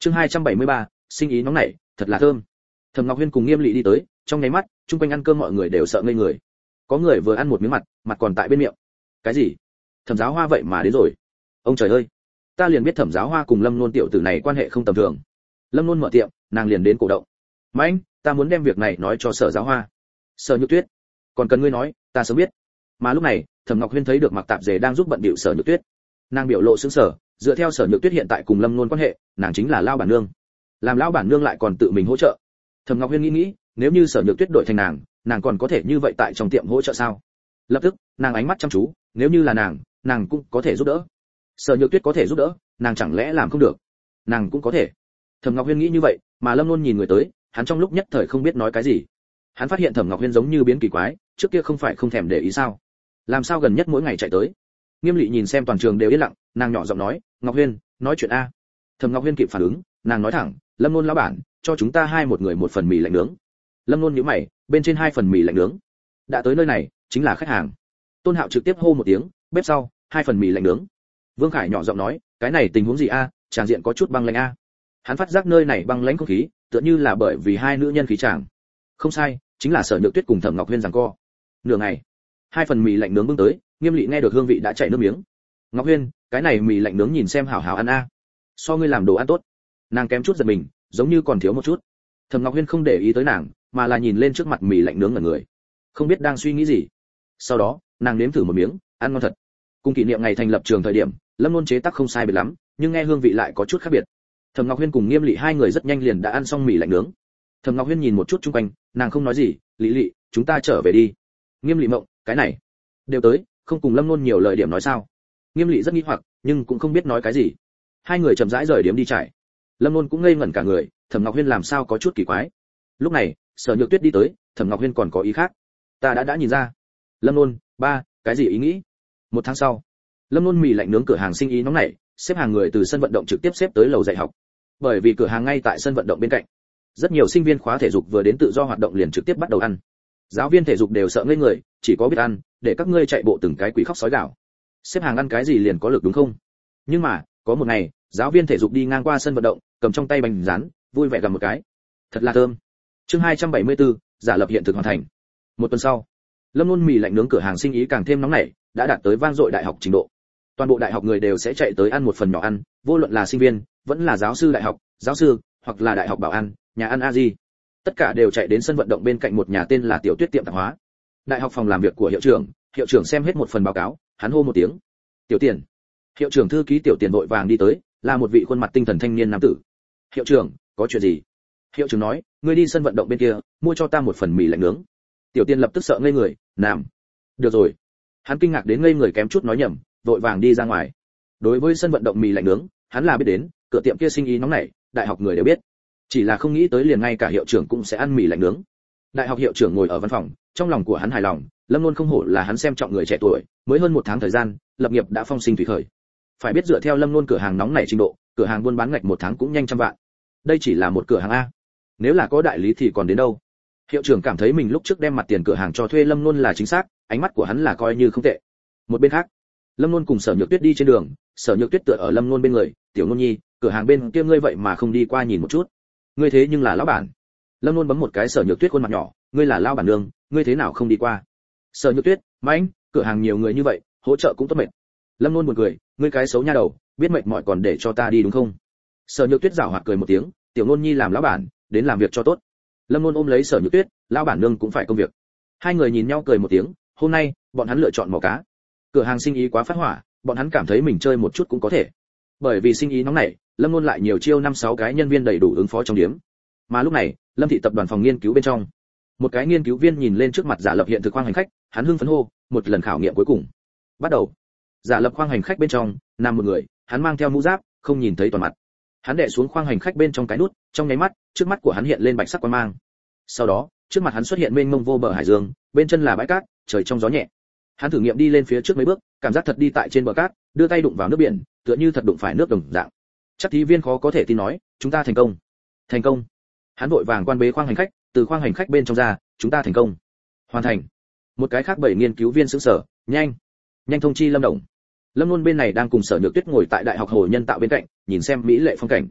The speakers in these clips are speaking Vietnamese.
Chương 273, sinh ý nóng nảy, thật là thơm. Thẩm Ngọc Huyên cùng Nghiêm Lệ đi tới, trong nháy mắt, chung quanh ăn cơm mọi người đều sợ ngây người. Có người vừa ăn một miếng mặt còn tại bên miệng. Cái gì? Thẩm Giáo Hoa vậy mà đến rồi. Ông trời ơi, ta liền biết Thẩm Giáo Hoa cùng Lâm Nôn tiểu tử này quan hệ không tầm thường. Lâm Nôn mở tiệm, nàng liền đến cổ động. Mạnh, ta muốn đem việc này nói cho Sở Giáo Hoa. Sở Nhược Tuyết, còn cần ngươi nói, ta sớm biết. Mà lúc này, Thẩm Ngọc Huyên thấy được Mặc Tạp Dề đang giúp bận bịu Sở Nhược Tuyết. Nàng biểu lộ sững sờ, dựa theo Sở Nhược Tuyết hiện tại cùng Lâm Nôn quan hệ, nàng chính là lao bản nương. Làm lão bản nương lại còn tự mình hỗ trợ. Thẩm Ngọc Huyên nghĩ, nếu như Sở Nhược Tuyết đổi thành nàng còn có thể như vậy tại trong tiệm hỗ trợ sao? Lập tức, nàng ánh mắt chăm chú, nếu như là nàng cũng có thể giúp đỡ. Sở Nhược Tuyết có thể giúp đỡ, nàng chẳng lẽ làm không được? Nàng cũng có thể. Thẩm Ngọc Huyên nghĩ như vậy, mà Lâm Luân nhìn người tới, hắn trong lúc nhất thời không biết nói cái gì. Hắn phát hiện Thẩm Ngọc Huyên giống như biến kỳ quái, trước kia không phải không thèm để ý sao? Làm sao gần nhất mỗi ngày chạy tới? Nghiêm Lệ nhìn xem toàn trường đều yên lặng, nàng nhỏ giọng nói, "Ngọc Huyên, nói chuyện a." Thẩm Ngọc Huyên kịp phản ứng, nàng nói thẳng, "Lâm Luân lão bản, cho chúng ta hai một người một phần mì lạnh nướng." Lâm Luân nhíu mày, bên trên hai phần mì lạnh nướng. Đã tới nơi này, chính là khách hàng. Tôn Hạo trực tiếp hô một tiếng, "Bếp sau, hai phần mì lạnh nướng." Vương Khải nhỏ giọng nói, "Cái này tình huống gì a? Tràng diện có chút băng lãnh a." Hắn phát giác nơi này băng lãnh không khí, tựa như là bởi vì hai nữ nhân khí chàng. Không sai, chính là Sở Nhược Tuyết cùng Thẩm Ngọc Huyên giằng co. Nửa ngày, hai phần mì lạnh nướng bưng tới, Nghiêm Lệ nghe được hương vị đã chảy nước miếng. "Ngọc Huyên, cái này mì lạnh nướng nhìn xem hảo hảo ăn a. So ngươi làm đồ ăn tốt." Nàng kém chút giật mình, giống như còn thiếu một chút. Thẩm Ngọc Huyên không để ý tới nàng, mà là nhìn lên trước mặt mì lạnh nướng ngẩn người, không biết đang suy nghĩ gì. Sau đó, nàng nếm thử một miếng, ăn ngon thật. Cùng kỷ niệm ngày thành lập trường thời điểm, Lâm Luân chế tác không sai biệt lắm, nhưng nghe hương vị lại có chút khác biệt. Thẩm Ngọc Huyên cùng Nghiêm Lệ hai người rất nhanh liền đã ăn xong mì lạnh nướng. Thẩm Ngọc Huyên nhìn một chút xung quanh, nàng không nói gì, "Lệ, chúng ta trở về đi." Nghiêm Lệ mộng, "Cái này, đều tới, không cùng Lâm Luân nhiều lời điểm nói sao?" Nghiêm Lệ rất nghi hoặc, nhưng cũng không biết nói cái gì. Hai người chậm rãi rời điểm đi trải. Lâm Luân cũng ngây ngẩn cả người, Thẩm Ngọc Huyên làm sao có chút kỳ quái. Lúc này, Sở Nhược Tuyết đi tới, Thẩm Ngọc Huyên còn có ý khác. "Ta đã nhìn ra." Lâm Luân, "Ba, cái gì ý nghĩ?" Một tháng sau, Lâm Luân mì lạnh nướng cửa hàng sinh ý nóng nảy, xếp hàng người từ sân vận động trực tiếp xếp tới lầu dạy học. Bởi vì cửa hàng ngay tại sân vận động bên cạnh, rất nhiều sinh viên khóa thể dục vừa đến tự do hoạt động liền trực tiếp bắt đầu ăn. Giáo viên thể dục đều sợ ngây người, chỉ có biết ăn, để các ngươi chạy bộ từng cái quỷ khóc sói gào. Xếp hàng ăn cái gì liền có lực đúng không? Nhưng mà, có một ngày, giáo viên thể dục đi ngang qua sân vận động, cầm trong tay bánh rán, vui vẻ gặm một cái. Thật là thơm. Chương 274, giả lập hiện thực hoàn thành. Một tuần sau, Lâm Luân mì lạnh nướng cửa hàng sinh ý càng thêm nóng nảy, đã đạt tới vang dội đại học trình độ. Toàn bộ đại học người đều sẽ chạy tới ăn một phần nhỏ ăn, vô luận là sinh viên, vẫn là giáo sư đại học, giáo sư, hoặc là đại học bảo an, nhà ăn a gì, tất cả đều chạy đến sân vận động bên cạnh một nhà tên là Tiểu Tuyết tiệm tạp hóa. Đại học phòng làm việc của hiệu trưởng xem hết một phần báo cáo, hắn hô một tiếng, "Tiểu Tiền." Hiệu trưởng thư ký Tiểu Tiền vội vàng đi tới, là một vị khuôn mặt tinh thần thanh niên nam tử. "Hiệu trưởng, có chuyện gì?" Hiệu trưởng nói, "Ngươi đi sân vận động bên kia, mua cho ta một phần mì lạnh nướng." Tiểu Tiền lập tức sợ ngây người, "Làm." "Được rồi." Hắn kinh ngạc đến ngây người kém chút nói nhầm, vội vàng đi ra ngoài. Đối với sân vận động mì lạnh nướng, hắn là biết đến, cửa tiệm kia sinh ý nóng nảy, đại học người đều biết. Chỉ là không nghĩ tới liền ngay cả hiệu trưởng cũng sẽ ăn mì lạnh nướng. Đại học hiệu trưởng ngồi ở văn phòng, trong lòng của hắn hài lòng, Lâm Luân không hổ là hắn xem trọng người trẻ tuổi, mới hơn một tháng thời gian, lập nghiệp đã phong sinh thủy khởi. Phải biết dựa theo Lâm Luân cửa hàng nóng nảy trình độ, cửa hàng buôn bán ngạch một tháng cũng nhanh trăm vạn. Đây chỉ là một cửa hàng a. Nếu là có đại lý thì còn đến đâu. Hiệu trưởng cảm thấy mình lúc trước đem mặt tiền cửa hàng cho thuê Lâm Luân là chính xác, ánh mắt của hắn là coi như không tệ. Một bên khác, Lâm Luân cùng Sở Nhược Tuyết đi trên đường, Sở Nhược Tuyết tựa ở Lâm Luân bên người, "Tiểu Luân nhi, cửa hàng bên kia ngươi vậy mà không đi qua nhìn một chút? Ngươi thế nhưng là lão bản." Lâm Luân bấm một cái Sở Nhược Tuyết khuôn mặt nhỏ, "Ngươi là lão bản nương, ngươi thế nào không đi qua?" Sở Nhược Tuyết, "Mạnh, cửa hàng nhiều người như vậy, hỗ trợ cũng tốt mệt." Lâm Luân buồn cười, "Ngươi cái xấu nha đầu, biết mệt mỏi còn để cho ta đi đúng không?" Sở Nhược Tuyết giảo hoạt cười một tiếng, "Tiểu Luân nhi làm lão bản, đến làm việc cho tốt." Lâm Luân ôm lấy Sở Nhược Tuyết, "Lão bản nương cũng phải công việc." Hai người nhìn nhau cười một tiếng, hôm nay, bọn hắn lựa chọn mò cá. Cửa hàng sinh ý quá phát hỏa, bọn hắn cảm thấy mình chơi một chút cũng có thể. Bởi vì sinh ý nóng nảy, Lâm Luân lại nhiều chiêu 5-6 cái nhân viên đầy đủ ứng phó trong điểm. Mà lúc này, Lâm thị tập đoàn phòng nghiên cứu bên trong, một cái nghiên cứu viên nhìn lên trước mặt giả lập hiện thực khoang hành khách, hắn hưng phấn hô, "Một lần khảo nghiệm cuối cùng bắt đầu." Giả lập khoang hành khách bên trong nằm một người, hắn mang theo mũ giáp, không nhìn thấy toàn mặt. Hắn đè xuống khoang hành khách bên trong cái nút, trong nháy mắt, trước mắt của hắn hiện lên bạch sắc quang mang. Sau đó, trước mặt hắn xuất hiện mênh mông vô bờ hải dương, bên chân là bãi cát, trời trong gió nhẹ. Hắn thử nghiệm đi lên phía trước mấy bước, cảm giác thật đi tại trên bờ cát, đưa tay đụng vào nước biển, tựa như thật đụng phải nước đồng dạng. Chắc thí viên khó có thể tin nói, "Chúng ta thành công." "Thành công?" Hắn vội vàng quan bế khoang hành khách, từ khoang hành khách bên trong ra, "Chúng ta thành công." "Hoàn thành." Một cái khác 7 nghiên cứu viên sững sờ, "Nhanh, nhanh thông chi Lâm Đồng." Lâm Luân bên này đang cùng Sở Nhược Tuyết ngồi tại đại học hồ nhân tạo bên cạnh, nhìn xem mỹ lệ phong cảnh.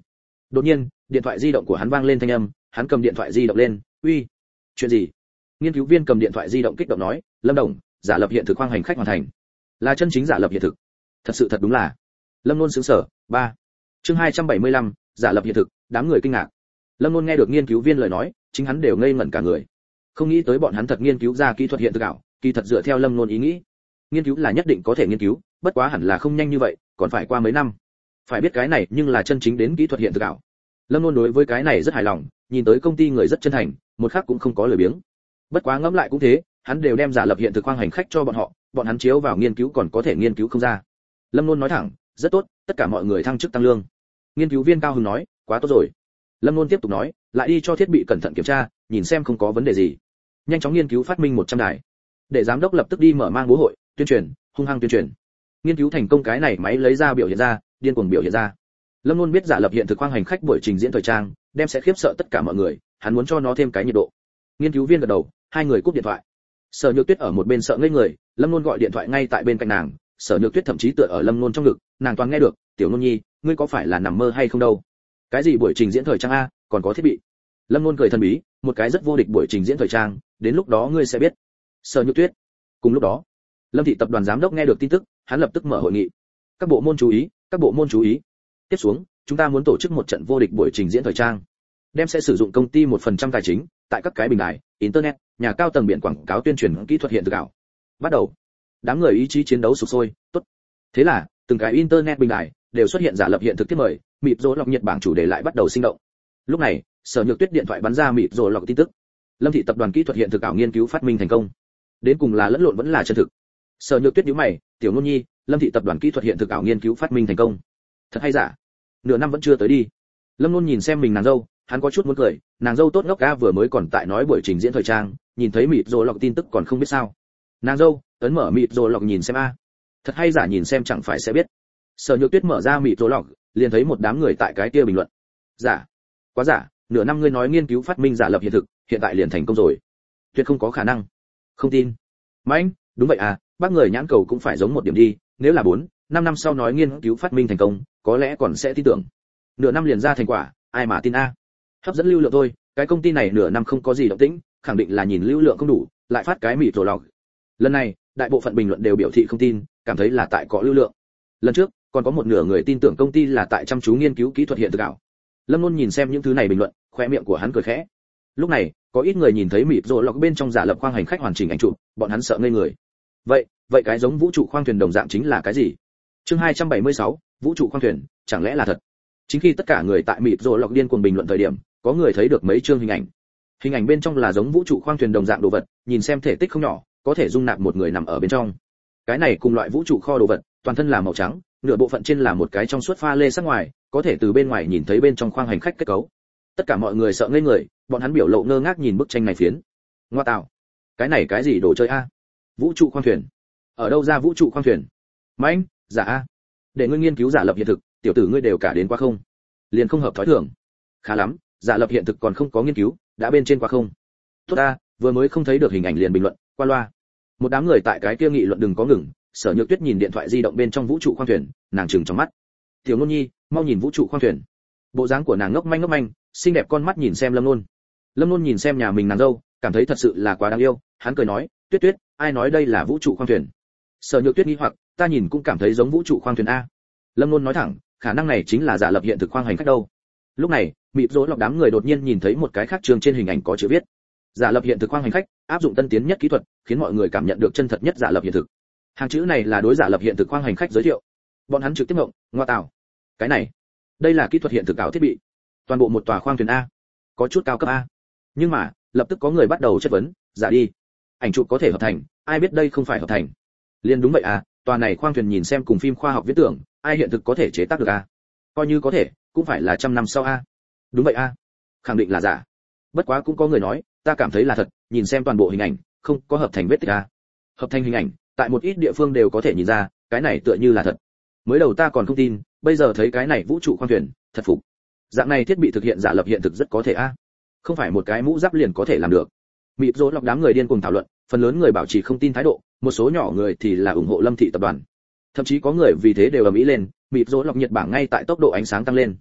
Đột nhiên, điện thoại di động của hắn vang lên thanh âm, hắn cầm điện thoại di động lên, "Uy, chuyện gì?" Nghiên cứu viên cầm điện thoại di động kích động nói, "Lâm Đồng, giả lập hiện thực khoang hành khách hoàn thành." Là chân chính giả lập hiện thực. Thật sự thật đúng là. Lâm Nôn sững sờ. 3. Chương 275, giả lập hiện thực, đám người kinh ngạc. Lâm Nôn nghe được nghiên cứu viên lời nói, chính hắn đều ngây ngẩn cả người. Không nghĩ tới bọn hắn thật nghiên cứu ra kỹ thuật hiện thực ảo, kỳ thật dựa theo Lâm Nôn ý nghĩ, nghiên cứu là nhất định có thể nghiên cứu, bất quá hẳn là không nhanh như vậy, còn phải qua mấy năm. Phải biết cái này nhưng là chân chính đến kỹ thuật hiện thực ảo. Lâm Nôn đối với cái này rất hài lòng, nhìn tới công ty người rất chân thành, một khắc cũng không có lười biếng. Bất quá ngẫm lại cũng thế, hắn đều đem giả lập hiện thực khoang hành khách cho bọn họ, bọn hắn chiếu vào nghiên cứu còn có thể nghiên cứu không ra. Lâm Nôn nói thẳng, rất tốt, tất cả mọi người thăng chức tăng lương. Nghiên cứu viên cao hứng nói, quá tốt rồi. Lâm Nôn tiếp tục nói, lại đi cho thiết bị cẩn thận kiểm tra, nhìn xem không có vấn đề gì. Nhanh chóng nghiên cứu phát minh 100 đài. Để giám đốc lập tức đi mở mang bố hội, tuyên truyền, hung hăng tuyên truyền. Nghiên cứu thành công cái này máy lấy ra biểu hiện ra, điên cuồng biểu hiện ra. Lâm Nôn biết giả lập hiện thực khoang hành khách buổi trình diễn thời trang, đem sẽ khiếp sợ tất cả mọi người, hắn muốn cho nó thêm cái nhiệt độ. Nghiên cứu viên gật đầu, hai người cúp điện thoại. Sở Nhược Tuyết ở một bên sợ ngây người, Lâm Nôn gọi điện thoại ngay tại bên cạnh nàng, Sở Nhược Tuyết thậm chí tựa ở Lâm Nôn trong ngực, nàng toàn nghe được, "Tiểu Nôn Nhi, ngươi có phải là nằm mơ hay không đâu? Cái gì buổi trình diễn thời trang a, còn có thiết bị?" Lâm Nôn cười thần bí, "Một cái rất vô địch buổi trình diễn thời trang, đến lúc đó ngươi sẽ biết." Sở Nhược Tuyết. Cùng lúc đó, Lâm thị tập đoàn giám đốc nghe được tin tức, hắn lập tức mở hội nghị. "Các bộ môn chú ý, các bộ môn chú ý. Tiếp xuống, chúng ta muốn tổ chức một trận vô địch buổi trình diễn thời trang. Đem sẽ sử dụng công ty 1% tài chính, tại các cái bình đài, internet, nhà cao tầng biển quảng cáo tuyên truyền kỹ thuật hiện thực ảo. Bắt đầu." Đám người ý chí chiến đấu sục sôi, tốt. Thế là, từng cái internet bình đài đều xuất hiện giả lập hiện thực tiếp mời, mịp rồ lọc nhiệt bảng chủ đề lại bắt đầu sinh động. Lúc này, Sở Nhược Tuyết điện thoại bắn ra mịp rồ lọc tin tức. Lâm thị tập đoàn kỹ thuật hiện thực ảo nghiên cứu phát minh thành công. Đến cùng là lẫn lộn vẫn là chân thực. Sở Nhược Tuyết nhíu mày, "Tiểu Nôn Nhi, Lâm thị tập đoàn kỹ thuật hiện thực ảo nghiên cứu phát minh thành công. Thật hay giả? Nửa năm vẫn chưa tới đi." Lâm Nôn nhìn xem mình nàng dâu, hắn có chút muốn cười, nàng dâu tốt ngốc ga vừa mới còn tại nói buổi trình diễn thời trang, nhìn thấy mịp rồ lọc tin tức còn không biết sao. Nàng dâu, ấn mở mịp rồ lọc nhìn xem a. Thật hay giả nhìn xem chẳng phải sẽ biết. Sở Nhược Tuyết mở ra mịp rồ lọc, liền thấy một đám người tại cái kia bình luận. Giả, quá giả, nửa năm ngươi nói nghiên cứu phát minh giả lập hiện thực, hiện tại liền thành công rồi. Tuyệt không có khả năng. Không tin. Mạnh, đúng vậy à, bác người nhãn cầu cũng phải giống một điểm đi, nếu là 4, 5 năm sau nói nghiên cứu phát minh thành công, có lẽ còn sẽ tin tưởng. Nửa năm liền ra thành quả, ai mà tin a? Hấp dẫn lưu lượng thôi, cái công ty này nửa năm không có gì động tĩnh, khẳng định là nhìn lưu lượng không đủ, lại phát cái mịt rồ lọc. Lần này, đại bộ phận bình luận đều biểu thị không tin, cảm thấy là tại có lưu lượng. Lần trước, còn có một nửa người tin tưởng công ty là tại chăm chú nghiên cứu kỹ thuật hiện thực ảo. Lâm Luân nhìn xem những thứ này bình luận, khóe miệng của hắn cười khẽ. Lúc này, có ít người nhìn thấy mịt rồ lọc bên trong giả lập khoang hành khách hoàn chỉnh ảnh chụp, bọn hắn sợ ngây người. Vậy cái giống vũ trụ khoang thuyền đồng dạng chính là cái gì? Chương 276, vũ trụ khoang thuyền, chẳng lẽ là thật? Chính khi tất cả người tại mịt rồ lọc điên cuồng bình luận thời điểm, có người thấy được mấy chương hình ảnh. Hình ảnh bên trong là giống vũ trụ khoang thuyền đồng dạng đồ vật, nhìn xem thể tích không nhỏ, có thể dung nạp một người nằm ở bên trong. Cái này cùng loại vũ trụ kho đồ vật, toàn thân là màu trắng, nửa bộ phận trên là một cái trong suốt pha lê sắc ngoài, có thể từ bên ngoài nhìn thấy bên trong khoang hành khách kết cấu. Tất cả mọi người sợ ngây người, bọn hắn biểu lộ ngơ ngác nhìn bức tranh này phiến. Ngoa tạo, cái này cái gì đồ chơi a? Vũ trụ khoang thuyền? Ở đâu ra vũ trụ khoang thuyền? Mạnh, giả a. Để ngươi nghiên cứu giả lập hiện thực, tiểu tử ngươi đều cả đến quá không? Liền không hợp thói thường. Khá lắm, giả lập hiện thực còn không có nghiên cứu, đã bên trên quá không? Tốt a, vừa mới không thấy được hình ảnh liền bình luận, qua loa. Một đám người tại cái kia nghị luận đừng có ngừng, Sở Nhược Tuyết nhìn điện thoại di động bên trong vũ trụ khoang thuyền, nàng trừng trong mắt. Tiểu Nôn Nhi, mau nhìn vũ trụ khoang thuyền. Bộ dáng của nàng ngốc manh, xinh đẹp con mắt nhìn xem Lâm Nôn. Lâm Nôn nhìn xem nhà mình nàng dâu, cảm thấy thật sự là quá đáng yêu, hắn cười nói, Tuyết Tuyết, ai nói đây là vũ trụ khoang thuyền? Sở Nhược Tuyết nghi hoặc, ta nhìn cũng cảm thấy giống vũ trụ khoang thuyền a. Lâm Nôn nói thẳng, khả năng này chính là giả lập hiện thực khoang hành khách đâu. Lúc này, mịp rối lọc đám người đột nhiên nhìn thấy một cái khác chương trên hình ảnh có chữ viết. Giả lập hiện thực khoang hành khách, áp dụng tân tiến nhất kỹ thuật, khiến mọi người cảm nhận được chân thật nhất giả lập hiện thực. Hàng chữ này là đối giả lập hiện thực khoang hành khách giới thiệu. Bọn hắn trực tiếp ngộng, ngoa tạo. Cái này, đây là kỹ thuật hiện thực ảo thiết bị. Toàn bộ một tòa khoang thuyền a, có chút cao cấp a. Nhưng mà, lập tức có người bắt đầu chất vấn, giả đi. Ảnh chụp có thể hợp thành, ai biết đây không phải hợp thành. Liên đúng vậy à, tòa này khoang thuyền nhìn xem cùng phim khoa học viễn tưởng, ai hiện thực có thể chế tác được a? Coi như có thể, cũng phải là trăm năm sau a. Đúng vậy a, khẳng định là giả. Bất quá cũng có người nói, ta cảm thấy là thật, nhìn xem toàn bộ hình ảnh, không có hợp thành vết tích a. Hợp thành hình ảnh, tại một ít địa phương đều có thể nhìn ra, cái này tựa như là thật. Mới đầu ta còn không tin, bây giờ thấy cái này vũ trụ khoang thuyền, thật phục. Dạng này thiết bị thực hiện giả lập hiện thực rất có thể a. Không phải một cái mũ giáp liền có thể làm được. Mịp rối lọc đám người điên cuồng thảo luận, phần lớn người bảo trì không tin thái độ, một số nhỏ người thì là ủng hộ Lâm thị tập đoàn. Thậm chí có người vì thế đều ầm ĩ lên, mịp rối lọc nhiệt bảng ngay tại tốc độ ánh sáng tăng lên.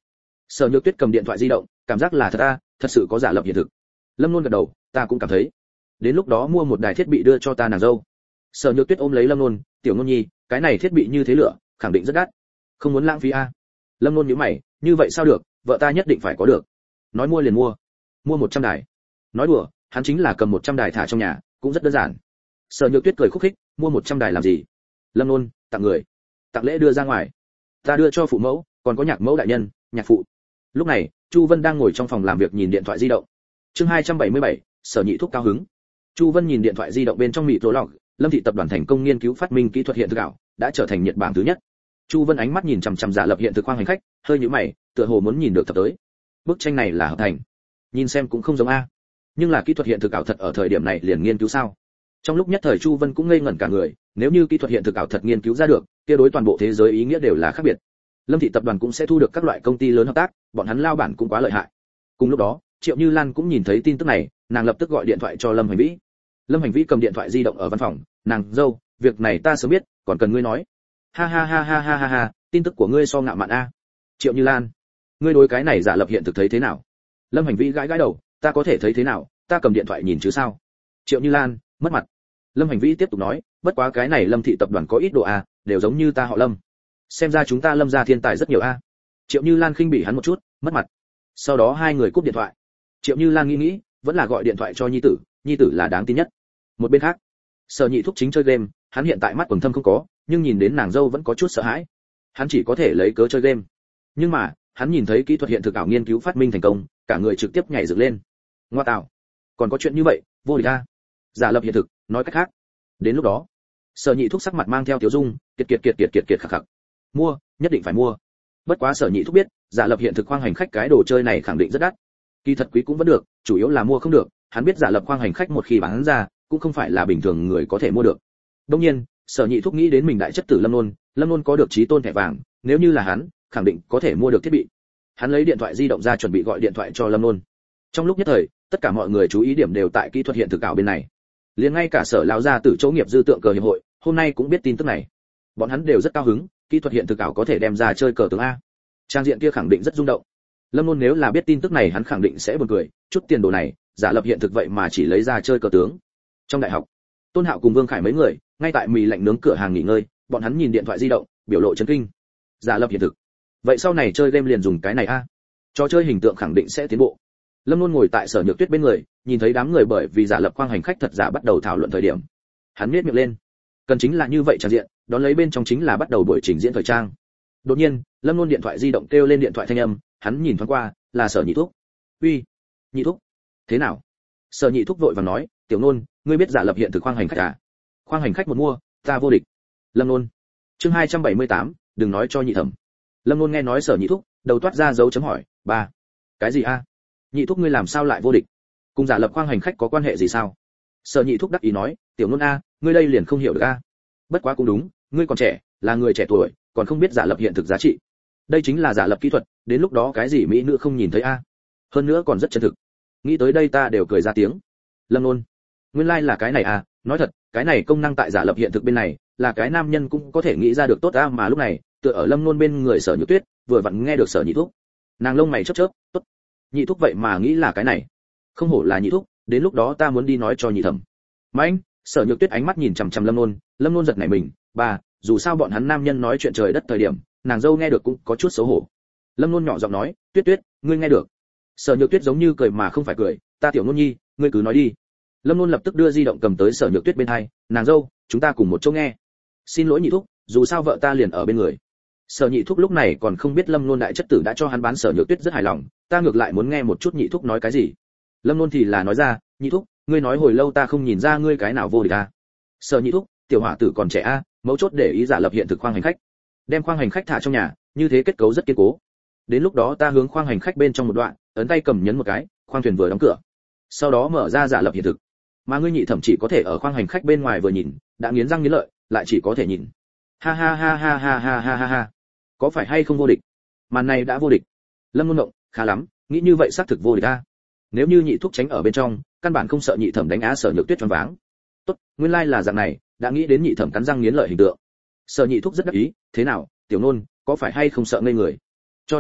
Sở Nhược Tuyết cầm điện thoại di động, cảm giác là thật a, thật sự có giả lập hiện thực. Lâm Luân gật đầu, ta cũng cảm thấy. Đến lúc đó mua một đài thiết bị đưa cho ta nàng dâu. Sở Nhược Tuyết ôm lấy Lâm Luân, tiểu Luân nhi, cái này thiết bị như thế lửa, khẳng định rất đắt. Không muốn lãng phí a. Lâm Luân nhíu mày, như vậy sao được, vợ ta nhất định phải có được. Nói mua liền mua. Mua 100 đài. Nói đùa, hắn chính là cầm 100 đài thả trong nhà, cũng rất đơn giản. Sở Nhược Tuyết cười khúc khích, mua 100 đài làm gì? Lâm Luân, tặng người. Tặng lễ đưa ra ngoài. Ta đưa cho phụ mẫu, còn có nhạc mẫu đại nhân, nhạc phụ. Lúc này, Chu Vân đang ngồi trong phòng làm việc nhìn điện thoại di động. Chương 277, Sở Nhị Thúc cao hứng. Chu Vân nhìn điện thoại di động bên trong mịt rối log, Lâm thị tập đoàn thành công nghiên cứu phát minh kỹ thuật hiện thực ảo, đã trở thành nhiệt bảng thứ nhất. Chu Vân ánh mắt nhìn chằm chằm giả lập hiện thực khoang hành khách, hơi nhíu mày, tựa hồ muốn nhìn được thật tới. Bức tranh này là hợp thành. Nhìn xem cũng không giống a. Nhưng là kỹ thuật hiện thực ảo thật ở thời điểm này liền nghiên cứu sao? Trong lúc nhất thời Chu Vân cũng ngây ngẩn cả người, nếu như kỹ thuật hiện thực ảo thật nghiên cứu ra được, kia đối toàn bộ thế giới ý nghĩa đều là khác biệt. Lâm thị tập đoàn cũng sẽ thu được các loại công ty lớn hợp tác, bọn hắn lao bản cũng quá lợi hại. Cùng lúc đó, Triệu Như Lan cũng nhìn thấy tin tức này, nàng lập tức gọi điện thoại cho Lâm Hành Vĩ. Lâm Hành Vĩ cầm điện thoại di động ở văn phòng, nàng dâu, việc này ta sớm biết, còn cần ngươi nói. Ha ha ha ha ha ha ha, tin tức của ngươi so ngạo mạn a. Triệu Như Lan, ngươi đối cái này giả lập hiện thực thấy thế nào? Lâm Hành Vĩ gãi gãi đầu, ta có thể thấy thế nào, ta cầm điện thoại nhìn chứ sao? Triệu Như Lan, mất mặt. Lâm Hành Vĩ tiếp tục nói, bất quá cái này Lâm thị tập đoàn có ít độ a, đều giống như ta họ Lâm. Xem ra chúng ta Lâm gia thiên tài rất nhiều a. Triệu Như Lan khinh bỉ hắn một chút, mất mặt. Sau đó hai người cúp điện thoại. Triệu Như Lan nghĩ, vẫn là gọi điện thoại cho nhi tử là đáng tin nhất. Một bên khác, Sở Nhị Thúc chính chơi game, hắn hiện tại mắt quầng thâm không có, nhưng nhìn đến nàng dâu vẫn có chút sợ hãi. Hắn chỉ có thể lấy cớ chơi game. Nhưng mà, hắn nhìn thấy kỹ thuật hiện thực ảo nghiên cứu phát minh thành công, cả người trực tiếp nhảy dựng lên. Ngoa tạo, còn có chuyện như vậy, vô địch a. Giả lập hiện thực, nói cách khác. Đến lúc đó, Sở Nhị Thúc sắc mặt mang theo tiểu dung, kiệt khặc khặc. Mua, nhất định phải mua. Bất quá Sở Nhị Thúc biết, giả lập hiện thực khoang hành khách cái đồ chơi này khẳng định rất đắt. Kỳ thật quý cũng vẫn được, chủ yếu là mua không được, hắn biết giả lập khoang hành khách một khi bán ra, cũng không phải là bình thường người có thể mua được. Đương nhiên, Sở Nhị Thúc nghĩ đến mình đại chất tử Lâm Luân có được trí tôn thẻ vàng, nếu như là hắn, khẳng định có thể mua được thiết bị. Hắn lấy điện thoại di động ra chuẩn bị gọi điện thoại cho Lâm Luân. Trong lúc nhất thời, tất cả mọi người chú ý điểm đều tại kỹ thuật hiện thực ảo bên này. Liền ngay cả Sở lão gia tử chỗ nghiệp dư tượng cờ hiệp hội, hôm nay cũng biết tin tức này. Bọn hắn đều rất cao hứng, kỹ thuật hiện thực ảo có thể đem ra chơi cờ tướng a. Trang diện kia khẳng định rất rung động. Lâm Luân nếu là biết tin tức này hắn khẳng định sẽ buồn cười, chút tiền đồ này, giả lập hiện thực vậy mà chỉ lấy ra chơi cờ tướng. Trong đại học, Tôn Hạo cùng Vương Khải mấy người, ngay tại mì lạnh nướng cửa hàng nghỉ ngơi, bọn hắn nhìn điện thoại di động, biểu lộ chấn kinh. Giả lập hiện thực. Vậy sau này chơi game liền dùng cái này a? Trò chơi hình tượng khẳng định sẽ tiến bộ. Lâm Luân ngồi tại Sở Nhược Tuyết bên người, nhìn thấy đám người bởi vì giả lập khoang hành khách thật giả bắt đầu thảo luận thời điểm. Hắn nhếch miệng lên. Cần chính là như vậy tràn diện, đón lấy bên trong chính là bắt đầu buổi trình diễn thời trang. Đột nhiên, Lâm Luân điện thoại di động kêu lên điện thoại thanh âm, hắn nhìn thoáng qua, là Sở Nhị Thúc. "Uy, Nhị Thúc, thế nào?" Sở Nhị Thúc vội vàng nói, "Tiểu Nôn, ngươi biết giả lập hiện thực khoang hành khách à? Khoang hành khách một mua, ta vô địch." Lâm Luân. Chương 278, đừng nói cho Nhị Thẩm. Lâm Luân nghe nói Sở Nhị Thúc, đầu toát ra dấu chấm hỏi, "Ba, cái gì a? Nhị Thúc ngươi làm sao lại vô địch? Cùng giả lập khoang hành khách có quan hệ gì sao?" Sở Nhị Thúc đắc ý nói, "Tiểu Nôn a, ngươi đây liền không hiểu được a. Bất quá cũng đúng, ngươi còn trẻ, là người trẻ tuổi, còn không biết giả lập hiện thực giá trị. Đây chính là giả lập kỹ thuật, đến lúc đó cái gì mỹ nữ không nhìn thấy a. Hơn nữa còn rất chân thực." Nghĩ tới đây ta đều cười ra tiếng. Lâm Luân, nguyên lai là cái này à, nói thật, cái này công năng tại giả lập hiện thực bên này, là cái nam nhân cũng có thể nghĩ ra được tốt a. Mà lúc này, tựa ở Lâm Luân bên người Sở Nhược Tuyết, vừa vặn nghe được Sở Nhị Thúc. Nàng lông mày chớp chớp, tốt. Nhị Thúc vậy mà nghĩ là cái này. Không hổ là Nhị Thúc, đến lúc đó ta muốn đi nói cho Nhị Thẩm. Mạnh, Sở Nhược Tuyết ánh mắt nhìn chằm chằm Lâm Luân giật nảy mình, bà, dù sao bọn hắn nam nhân nói chuyện trời đất thời điểm, nàng dâu nghe được cũng có chút xấu hổ. Lâm Luân nhỏ giọng nói, Tuyết Tuyết, ngươi nghe được? Sở Nhược Tuyết giống như cười mà không phải cười, ta Tiểu Luân nhi, ngươi cứ nói đi. Lâm Luân lập tức đưa di động cầm tới Sở Nhược Tuyết bên hai, nàng dâu, chúng ta cùng một chỗ nghe. Xin lỗi Nhị Thúc, dù sao vợ ta liền ở bên người. Sở Nhị Thúc lúc này còn không biết Lâm Luân đại chất tử đã cho hắn bán Sở Nhược Tuyết rất hài lòng, ta ngược lại muốn nghe một chút Nhị Thúc nói cái gì. Lâm Luân thì là nói ra, Nhị Thúc, ngươi nói hồi lâu ta không nhìn ra ngươi cái nào vô địch a. Sở Nhị Thúc, tiểu hỏa tử còn trẻ a, mấu chốt để ý giả lập hiện thực khoang hành khách. Đem khoang hành khách thả trong nhà, như thế kết cấu rất kiên cố. Đến lúc đó ta hướng khoang hành khách bên trong một đoạn, ấn tay cầm nhấn một cái, khoang thuyền vừa đóng cửa. Sau đó mở ra giả lập hiện thực. Mà ngươi Nhị Thẩm chỉ có thể ở khoang hành khách bên ngoài vừa nhìn, đã nghiến răng nghiến lợi, lại chỉ có thể nhìn. Ha ha ha ha ha ha ha ha ha. Có phải hay không vô địch? Màn này đã vô địch. Lâm Luân động, khá lắm, nghĩ như vậy xác thực vô địch a. Nếu như Nhị Thúc tránh ở bên trong, căn bản không sợ Nhị Thẩm đánh á Sở Nhược Tuyết choáng váng. Tốt, nguyên lai là dạng này, đã nghĩ đến Nhị Thẩm cắn răng nghiến lợi hình tượng. Sở Nhị Thúc rất đắc ý, thế nào, Tiểu Nôn, có phải hay không sợ ngây người? Cho nên nói,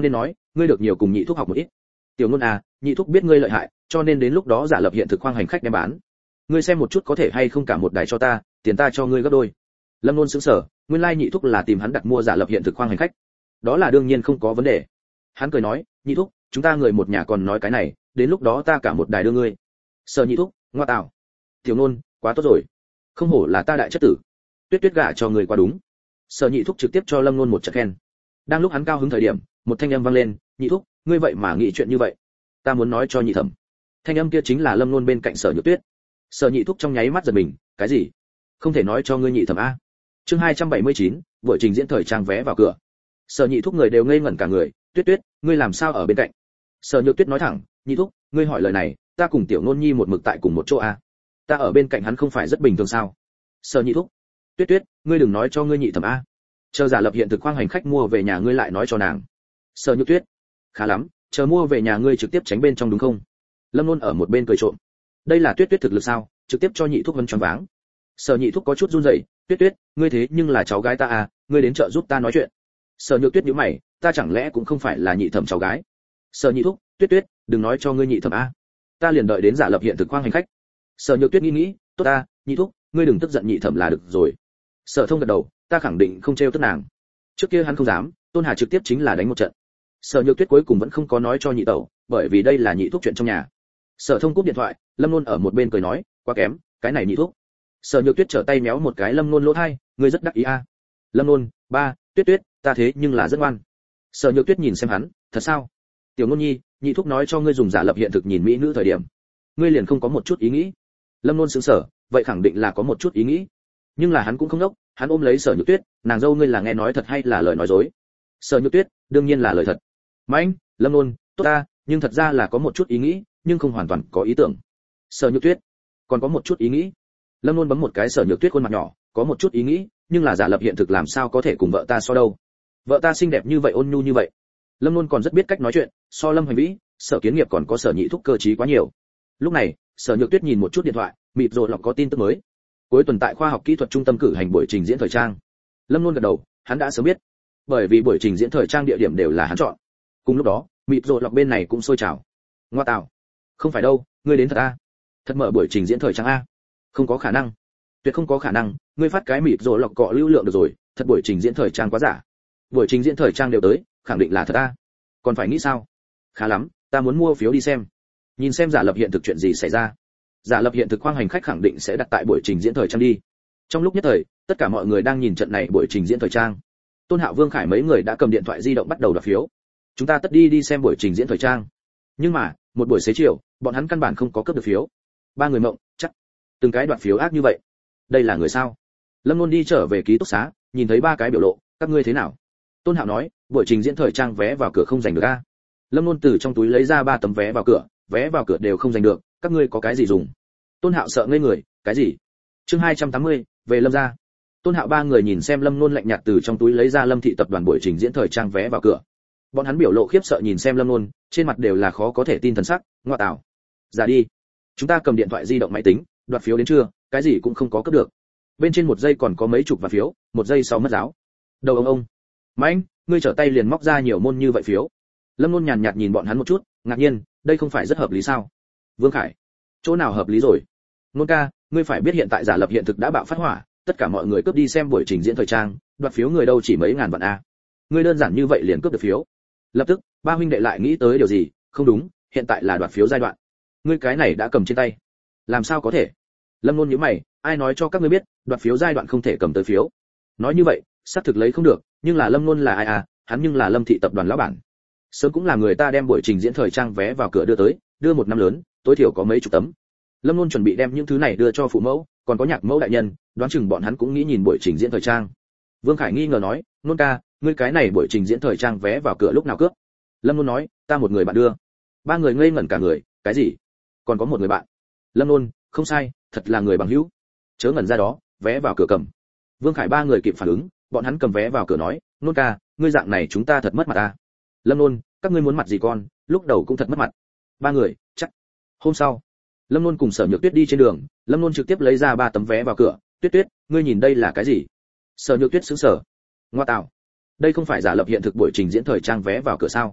ngươi được nhiều cùng nhị thúc học một ít. Tiểu Nôn à, nhị thúc biết ngươi lợi hại, cho nên đến lúc đó giả lập hiện thực khoang hành khách đem bán. Ngươi xem một chút có thể hay không cả một đài cho ta, tiền ta cho ngươi gấp đôi. Lâm Nôn sững sờ, nguyên lai nhị thúc là tìm hắn đặt mua giả lập hiện thực khoang hành khách. Đó là đương nhiên không có vấn đề. Hắn cười nói, nhị thúc, chúng ta người một nhà còn nói cái này, đến lúc đó ta cả một đài đưa ngươi. Sở nhị thúc, ngoa tào. Tiểu Nôn, quá tốt rồi. Không hổ là ta đại chất tử. Tuyết Tuyết gả cho người quá đúng. Sở nhị thúc trực tiếp cho Lâm Nôn một trận khen. Đang lúc hắn cao hứng thời điểm, một thanh âm vang lên, nhị thúc, ngươi vậy mà nghĩ chuyện như vậy, ta muốn nói cho nhị thẩm. Thanh âm kia chính là Lâm Nôn bên cạnh Sở Nhược Tuyết. Sở nhị thúc trong nháy mắt giật mình, cái gì? Không thể nói cho ngươi nhị thẩm a? Chương 279, buổi trình diễn thời trang vé vào cửa. Sở nhị thúc người đều ngây ngẩn cả người, Tuyết Tuyết, ngươi làm sao ở bên cạnh? Sở Nhược Tuyết nói thẳng, nhị thúc, ngươi hỏi lời này, ta cùng Tiểu Nôn Nhi một mực tại cùng một chỗ a. Ta ở bên cạnh hắn không phải rất bình thường sao? Sở nhị thúc, Tuyết Tuyết, ngươi đừng nói cho ngươi nhị thẩm a. Chờ giả lập hiện thực khoang hành khách mua về nhà ngươi lại nói cho nàng. Sở Nhược Tuyết, khá lắm, chờ mua về nhà ngươi trực tiếp tránh bên trong đúng không? Lâm Nôn ở một bên cười trộm. Đây là Tuyết Tuyết thực lực sao, trực tiếp cho nhị thúc vân choáng váng. Sở nhị thúc có chút run rẩy, Tuyết Tuyết, ngươi thế nhưng là cháu gái ta à, ngươi đến chợ giúp ta nói chuyện. Sở Nhược Tuyết nhíu mày, ta chẳng lẽ cũng không phải là nhị thẩm cháu gái? Sở nhị thúc, Tuyết Tuyết, đừng nói cho ngươi nhị thẩm a. Ta liền đợi đến giả lập hiện thực khoang hành khách. Sở Nhược Tuyết nghĩ, tốt ta, nhị thúc, ngươi đừng tức giận nhị thẩm là được rồi. Sở Thông gật đầu, ta khẳng định không trêu tức nàng. Trước kia hắn không dám, Tôn Hà trực tiếp chính là đánh một trận. Sở Nhược Tuyết cuối cùng vẫn không có nói cho nhị tẩu, bởi vì đây là nhị thúc chuyện trong nhà. Sở Thông cúp điện thoại, Lâm Nôn ở một bên cười nói, quá kém, cái này nhị thúc. Sở Nhược Tuyết trở tay méo một cái Lâm Nôn lỗ tai, ngươi rất đắc ý a. Lâm Nôn, ba, Tuyết Tuyết, ta thế nhưng là rất ngoan. Sở Nhược Tuyết nhìn xem hắn, thật sao? Tiểu Nôn Nhi, nhị thúc nói cho ngươi dùng giả lập hiện thực nhìn mỹ nữ thời điểm, ngươi liền không có một chút ý nghĩ. Lâm Nôn sững sờ, vậy khẳng định là có một chút ý nghĩ. Nhưng là hắn cũng không ngốc, hắn ôm lấy Sở Nhược Tuyết, nàng dâu ngươi là nghe nói thật hay là lời nói dối? Sở Nhược Tuyết, đương nhiên là lời thật. Mạnh, Lâm Nôn, tốt ta, nhưng thật ra là có một chút ý nghĩ, nhưng không hoàn toàn có ý tưởng. Sở Nhược Tuyết, còn có một chút ý nghĩ. Lâm Nôn bấm một cái Sở Nhược Tuyết khuôn mặt nhỏ, có một chút ý nghĩ, nhưng là giả lập hiện thực làm sao có thể cùng vợ ta so đâu? Vợ ta xinh đẹp như vậy, ôn nhu như vậy. Lâm Nôn còn rất biết cách nói chuyện, so Lâm Hành Vĩ, Sở Kiến Nghiệp còn có Sở Nhị thúc cơ trí quá nhiều. Lúc này, Sở Nhược Tuyết nhìn một chút điện thoại, mịt rồi lọc có tin tức mới. Cuối tuần tại khoa học kỹ thuật trung tâm cử hành buổi trình diễn thời trang. Lâm Nôn gật đầu, hắn đã sớm biết, bởi vì buổi trình diễn thời trang địa điểm đều là hắn chọn. Cùng lúc đó, mịt rồi lọc bên này cũng sôi trào. Ngoa tạo, không phải đâu, ngươi đến thật a? Thật mở buổi trình diễn thời trang a? Không có khả năng, tuyệt không có khả năng, ngươi phát cái mịt rồi lọc cọ lưu lượng được rồi, thật buổi trình diễn thời trang quá giả. Buổi trình diễn thời trang đều tới, khẳng định là thật a. Còn phải nghĩ sao? Khá lắm, ta muốn mua phiếu đi xem. Nhìn xem giả lập hiện thực chuyện gì xảy ra. Giả lập hiện thực khoang hành khách khẳng định sẽ đặt tại buổi trình diễn thời trang đi. Trong lúc nhất thời, tất cả mọi người đang nhìn trận này buổi trình diễn thời trang. Tôn Hạo, Vương Khải mấy người đã cầm điện thoại di động bắt đầu đặt phiếu. Chúng ta tất đi xem buổi trình diễn thời trang. Nhưng mà, một buổi xế chiều, bọn hắn căn bản không có cướp được phiếu. Ba người mộng, chắc. Từng cái đoạt phiếu ác như vậy. Đây là người sao? Lâm Luân đi trở về ký túc xá, nhìn thấy ba cái biểu lộ, các ngươi thế nào? Tôn Hạo nói, buổi trình diễn thời trang vé vào cửa không giành được a. Lâm Luân từ trong túi lấy ra 3 tấm vé vào cửa đều không giành được, các ngươi có cái gì dùng? Tôn Hạo sợ ngây người, cái gì? Chương 280, về Lâm gia. Tôn Hạo ba người nhìn xem Lâm Luân lạnh nhạt từ trong túi lấy ra Lâm thị tập đoàn buổi trình diễn thời trang vé vào cửa. Bọn hắn biểu lộ khiếp sợ nhìn xem Lâm Luân, trên mặt đều là khó có thể tin thần sắc, ngoa tạo. Ra đi. Chúng ta cầm điện thoại di động máy tính, đoạt phiếu đến trưa, cái gì cũng không có cướp được. Bên trên 1 giây còn có mấy chục vạn phiếu, 1 giây sau mất giáo. Đầu ông. Mạnh, ngươi trở tay liền móc ra nhiều môn như vậy phiếu. Lâm Luân nhàn nhạt nhìn bọn hắn một chút, ngạc nhiên, đây không phải rất hợp lý sao? Vương Khải, chỗ nào hợp lý rồi? Nôn ca, ngươi phải biết hiện tại giả lập hiện thực đã bạo phát hỏa, tất cả mọi người cướp đi xem buổi trình diễn thời trang, đoạt phiếu người đâu chỉ mấy ngàn vạn a. Ngươi đơn giản như vậy liền cướp được phiếu. Lập tức, ba huynh đệ lại nghĩ tới điều gì, không đúng, hiện tại là đoạt phiếu giai đoạn. Ngươi cái này đã cầm trên tay. Làm sao có thể? Lâm Luân nhíu mày, ai nói cho các ngươi biết, đoạt phiếu giai đoạn không thể cầm tới phiếu. Nói như vậy, xác thực lấy không được, nhưng là Lâm Luân là ai à, hắn nhưng là Lâm thị tập đoàn lão bản. Sớm cũng là người ta đem buổi trình diễn thời trang vé vào cửa đưa tới, đưa một năm lớn, tối thiểu có mấy chục tấm. Lâm Luân chuẩn bị đem những thứ này đưa cho phụ mẫu, còn có nhạc mẫu đại nhân, đoán chừng bọn hắn cũng nghĩ nhìn buổi trình diễn thời trang. Vương Khải nghi ngờ nói, Nôn ca, ngươi cái này buổi trình diễn thời trang vé vào cửa lúc nào cướp? Lâm Luân nói, ta một người bạn đưa. Ba người ngây ngẩn cả người, cái gì? Còn có một người bạn? Lâm Luân, không sai, thật là người bằng hữu. Chớ ngẩn ra đó, vé vào cửa cầm. Vương Khải ba người kịp phản ứng, bọn hắn cầm vé vào cửa nói, Nôn ca, ngươi dạng này chúng ta thật mất mặt ta. Lâm Luân, các ngươi muốn mặt gì con, lúc đầu cũng thật mất mặt. Ba người, chắc. Hôm sau, Lâm Luân cùng Sở Nhược Tuyết đi trên đường, Lâm Luân trực tiếp lấy ra 3 tấm vé vào cửa, Tuyết Tuyết, ngươi nhìn đây là cái gì? Sở Nhược Tuyết sững sờ. Ngoa tạo, đây không phải giả lập hiện thực buổi trình diễn thời trang vé vào cửa sao?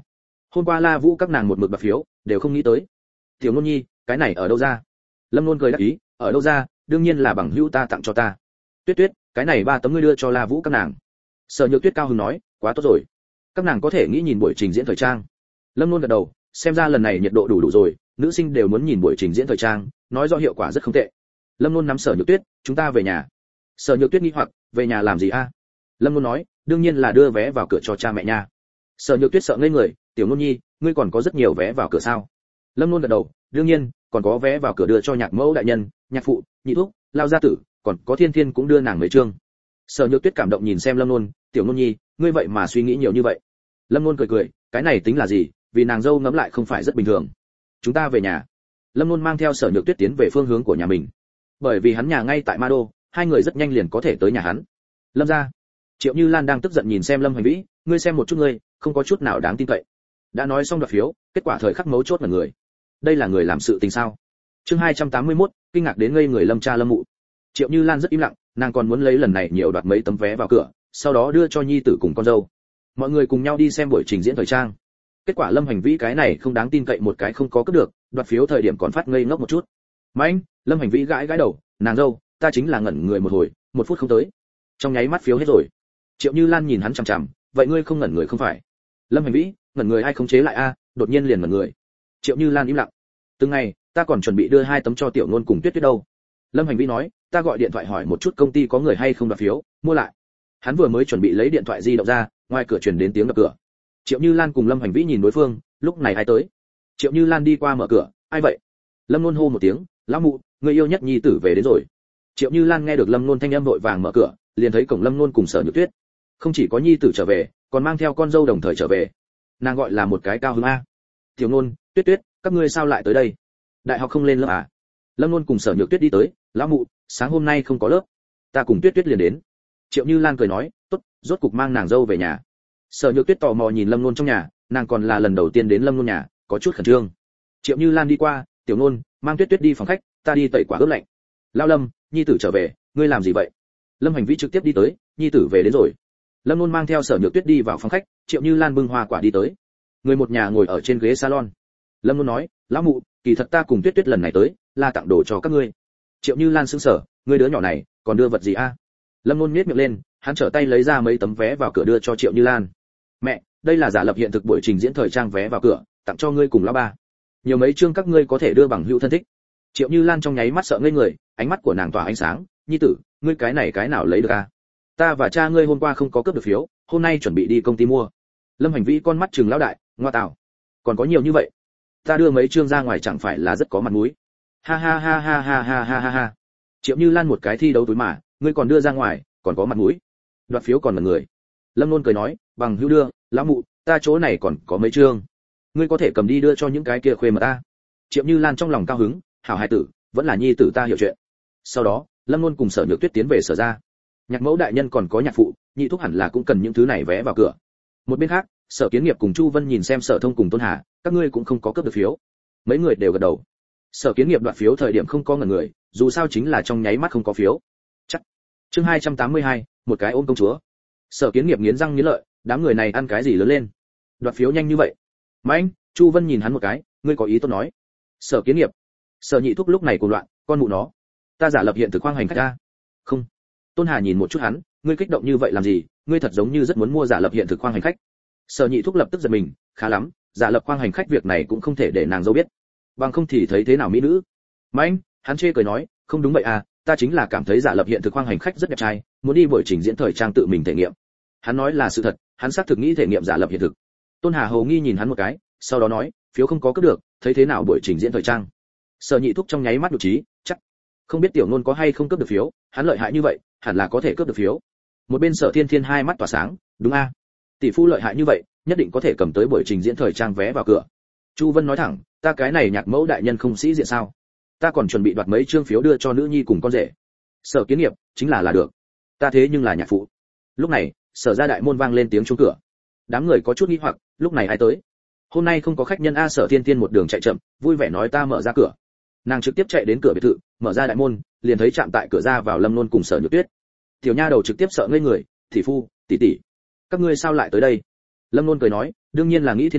hôm qua La Vũ các nàng một mực bạc phiếu đều không nghĩ tới. Tiểu Nôn Nhi, cái này ở đâu ra? Lâm Nôn cười đáp ý, ở đâu ra, đương nhiên là bằng hữu ta tặng cho ta. Tuyết Tuyết, cái này 3 tấm ngươi đưa cho La Vũ các nàng. Sở Nhược Tuyết cao hứng nói, quá tốt rồi, các nàng có thể nghĩ nhìn buổi trình diễn thời trang. Lâm Nôn gật đầu, xem ra lần này nhiệt độ đủ rồi, nữ sinh đều muốn nhìn buổi trình diễn thời trang, nói rõ hiệu quả rất không tệ. Lâm Nôn nắm Sở Nhược Tuyết, chúng ta về nhà. Sở Nhược Tuyết nghi hoặc, về nhà làm gì a? Lâm Nôn nói, đương nhiên là đưa vé vào cửa cho cha mẹ nha. Sở Nhược Tuyết sợ ngây người, Tiểu Nôn Nhi, ngươi còn có rất nhiều vé vào cửa sao? Lâm Nôn gật đầu, đương nhiên, còn có vé vào cửa đưa cho nhạc mẫu đại nhân, nhạc phụ, nhị thúc, lao gia tử, còn có Thiên Thiên cũng đưa nàng mấy chương. Sở Nhược Tuyết cảm động nhìn xem Lâm Nôn, Tiểu Nôn Nhi, ngươi vậy mà suy nghĩ nhiều như vậy. Lâm Nôn cười cười, cái này tính là gì, vì nàng dâu ngẫm lại không phải rất bình thường. Chúng ta về nhà. Lâm Nôn mang theo Sở Nhược Tuyết tiến về phương hướng của nhà mình, bởi vì hắn nhà ngay tại Ma Đô, hai người rất nhanh liền có thể tới nhà hắn. Lâm gia. Triệu Như Lan đang tức giận nhìn xem Lâm Hoành Vĩ, ngươi xem một chút ngươi, không có chút nào đáng tin cậy. Đã nói xong đoạt phiếu, kết quả thời khắc mấu chốt là người. Đây là người làm sự tình sao? Chương 281, kinh ngạc đến ngây người Lâm cha Lâm mụ. Triệu Như Lan rất im lặng, nàng còn muốn lấy lần này nhiều đoạt mấy tấm vé vào cửa, sau đó đưa cho nhi tử cùng con dâu. Mọi người cùng nhau đi xem buổi trình diễn thời trang. Kết quả Lâm Hoành Vĩ cái này không đáng tin cậy một cái không có cướp được, đoạt phiếu thời điểm còn phát ngây ngốc một chút. Mạnh, Lâm Hoành Vĩ gãi gãi đầu, nàng dâu, ta chính là ngẩn người một hồi, 1 phút không tới. Trong nháy mắt phiếu hết rồi. Triệu Như Lan nhìn hắn chằm chằm, vậy ngươi không ngẩn người không phải? Lâm Hoành Vĩ, ngẩn người ai khống chế lại a, đột nhiên liền ngẩn người. Triệu Như Lan im lặng. Từng ngày, ta còn chuẩn bị đưa 2 tấm cho Tiểu Nôn cùng Tuyết Tuyết đâu. Lâm Hoành Vĩ nói, ta gọi điện thoại hỏi một chút công ty có người hay không đoạt phiếu, mua lại. Hắn vừa mới chuẩn bị lấy điện thoại di động ra, ngoài cửa truyền đến tiếng đập cửa. Triệu Như Lan cùng Lâm Hoành Vĩ nhìn đối phương, lúc này ai tới? Triệu Như Lan đi qua mở cửa, ai vậy? Lâm Nôn hô một tiếng, lão mụ, người yêu nhất nhi tử về đến rồi. Triệu Như Lan nghe được Lâm Nôn thanh âm vội vàng mở cửa, liền thấy cổng Lâm Nôn cùng Sở Nhược Tuyết. Không chỉ có nhi tử trở về, còn mang theo con dâu đồng thời trở về. Nàng gọi là một cái cao hứng a. Tiểu Nôn, Tuyết Tuyết, các ngươi sao lại tới đây? Đại học không lên lớp à? Lâm Nôn cùng Sở Nhược Tuyết đi tới, lão mụ, sáng hôm nay không có lớp, ta cùng Tuyết Tuyết liền đến. Triệu Như Lan cười nói, tốt, rốt cục mang nàng dâu về nhà. Sở Nhược Tuyết tò mò nhìn Lâm Nôn trong nhà, nàng còn là lần đầu tiên đến Lâm Nôn nhà, có chút khẩn trương. Triệu Như Lan đi qua, Tiểu Nôn, mang Tuyết Tuyết đi phòng khách, ta đi tẩy quả ướp lạnh. Lao Lâm, nhi tử trở về, ngươi làm gì vậy? Lâm Hành Vĩ trực tiếp đi tới, nhi tử về đến rồi. Lâm Nôn mang theo Sở Nhược Tuyết đi vào phòng khách, Triệu Như Lan bưng hoa quả đi tới. Người một nhà ngồi ở trên ghế salon. Lâm Nôn nói, lão mụ, kỳ thật ta cùng Tuyết Tuyết lần này tới, là tặng đồ cho các ngươi. Triệu Như Lan sững sờ, ngươi đứa nhỏ này, còn đưa vật gì a? Lâm Nôn nhếch miệng lên, hắn trở tay lấy ra mấy tấm vé vào cửa đưa cho Triệu Như Lan. Mẹ, đây là giả lập hiện thực buổi trình diễn thời trang vé vào cửa, tặng cho ngươi cùng lão ba. Nhiều mấy chương các ngươi có thể đưa bằng hữu thân thích. Triệu Như Lan trong nháy mắt sợ ngây người, ánh mắt của nàng tỏa ánh sáng, nhi tử, ngươi cái này cái nào lấy được a? Ta và cha ngươi hôm qua không có cướp được phiếu, hôm nay chuẩn bị đi công ty mua. Lâm Hành Vĩ con mắt trừng lão đại, ngoa tào, còn có nhiều như vậy, ta đưa mấy chương ra ngoài chẳng phải là rất có mặt mũi. Ha ha ha ha ha ha ha ha ha. Triệu Như Lan một cái thi đấu túi mà, ngươi còn đưa ra ngoài, còn có mặt mũi. Đoạt phiếu còn là người. Lâm Nôn cười nói, bằng hữu đưa, lão mụ, ta chỗ này còn có mấy chương, ngươi có thể cầm đi đưa cho những cái kia khuê mà ta. Triệu Như Lan trong lòng cao hứng, hảo hài tử, vẫn là nhi tử ta hiểu chuyện. Sau đó, Lâm Nôn cùng Sở Nhược Tuyết tiến về Sở ra. Nhạc mẫu đại nhân còn có nhạc phụ, nhị thúc hẳn là cũng cần những thứ này vé vào cửa. Một bên khác, Sở Kiến Nghiệp cùng Chu Vân nhìn xem Sở Thông cùng Tôn Hà, các ngươi cũng không có cướp được phiếu. Mấy người đều gật đầu. Sở Kiến Nghiệp đoạt phiếu thời điểm không có ngần người, dù sao chính là trong nháy mắt không có phiếu. Chắc. Chương 282, một cái ôm công chúa. Sở Kiến Nghiệp nghiến răng nghiến lợi, đám người này ăn cái gì lớn lên? Đoạt phiếu nhanh như vậy. Mạnh, Chu Vân nhìn hắn một cái, ngươi có ý tốt nói. Sở Kiến Nghiệp. Sở Nhị thúc lúc này cuồng loạn, con mụ nó. Ta giả lập hiện thực khoang hành khách a. Không. Tôn Hà nhìn một chút hắn, ngươi kích động như vậy làm gì, ngươi thật giống như rất muốn mua giả lập hiện thực khoang hành khách. Sở Nhị thúc lập tức giật mình, khá lắm, giả lập khoang hành khách việc này cũng không thể để nàng dâu biết, bằng không thì thấy thế nào mỹ nữ. Mạnh, hắn chê cười nói, không đúng vậy à, ta chính là cảm thấy giả lập hiện thực khoang hành khách rất đẹp trai, muốn đi buổi trình diễn thời trang tự mình thể nghiệm. Hắn nói là sự thật, hắn xác thực nghĩ thể nghiệm giả lập hiện thực. Tôn Hà hồ nghi nhìn hắn một cái, sau đó nói, phiếu không có cướp được, thấy thế nào buổi trình diễn thời trang. Sở Nhị thúc trong nháy mắt đột trí, chắc không biết Tiểu Nôn có hay không cướp được phiếu, hắn lợi hại như vậy, hẳn là có thể cướp được phiếu. Một bên Sở Thiên Thiên hai mắt tỏa sáng, đúng a, tỷ phu lợi hại như vậy, nhất định có thể cầm tới buổi trình diễn thời trang vé vào cửa. Chu Vân nói thẳng, ta cái này nhạc mẫu đại nhân không sĩ diện sao? Ta còn chuẩn bị đoạt mấy trương phiếu đưa cho nữ nhi cùng con rể. Sở Kiến Nghiệp, chính là được. Ta thế nhưng là nhạc phụ. Lúc này, Sở ra đại môn vang lên tiếng chuông cửa. Đám người có chút nghi hoặc, lúc này ai tới? Hôm nay không có khách nhân a. Sở Thiên Thiên một đường chạy chậm, vui vẻ nói ta mở ra cửa. Nàng trực tiếp chạy đến cửa biệt thự, mở ra đại môn, liền thấy chạm tại cửa ra vào Lâm Nôn cùng Sở Nhược Tuyết. Tiểu nha đầu trực tiếp sợ ngây người, tỷ phu, tỷ tỷ, các ngươi sao lại tới đây? Lâm Nôn cười nói, đương nhiên là nghĩ Thiên Thiên,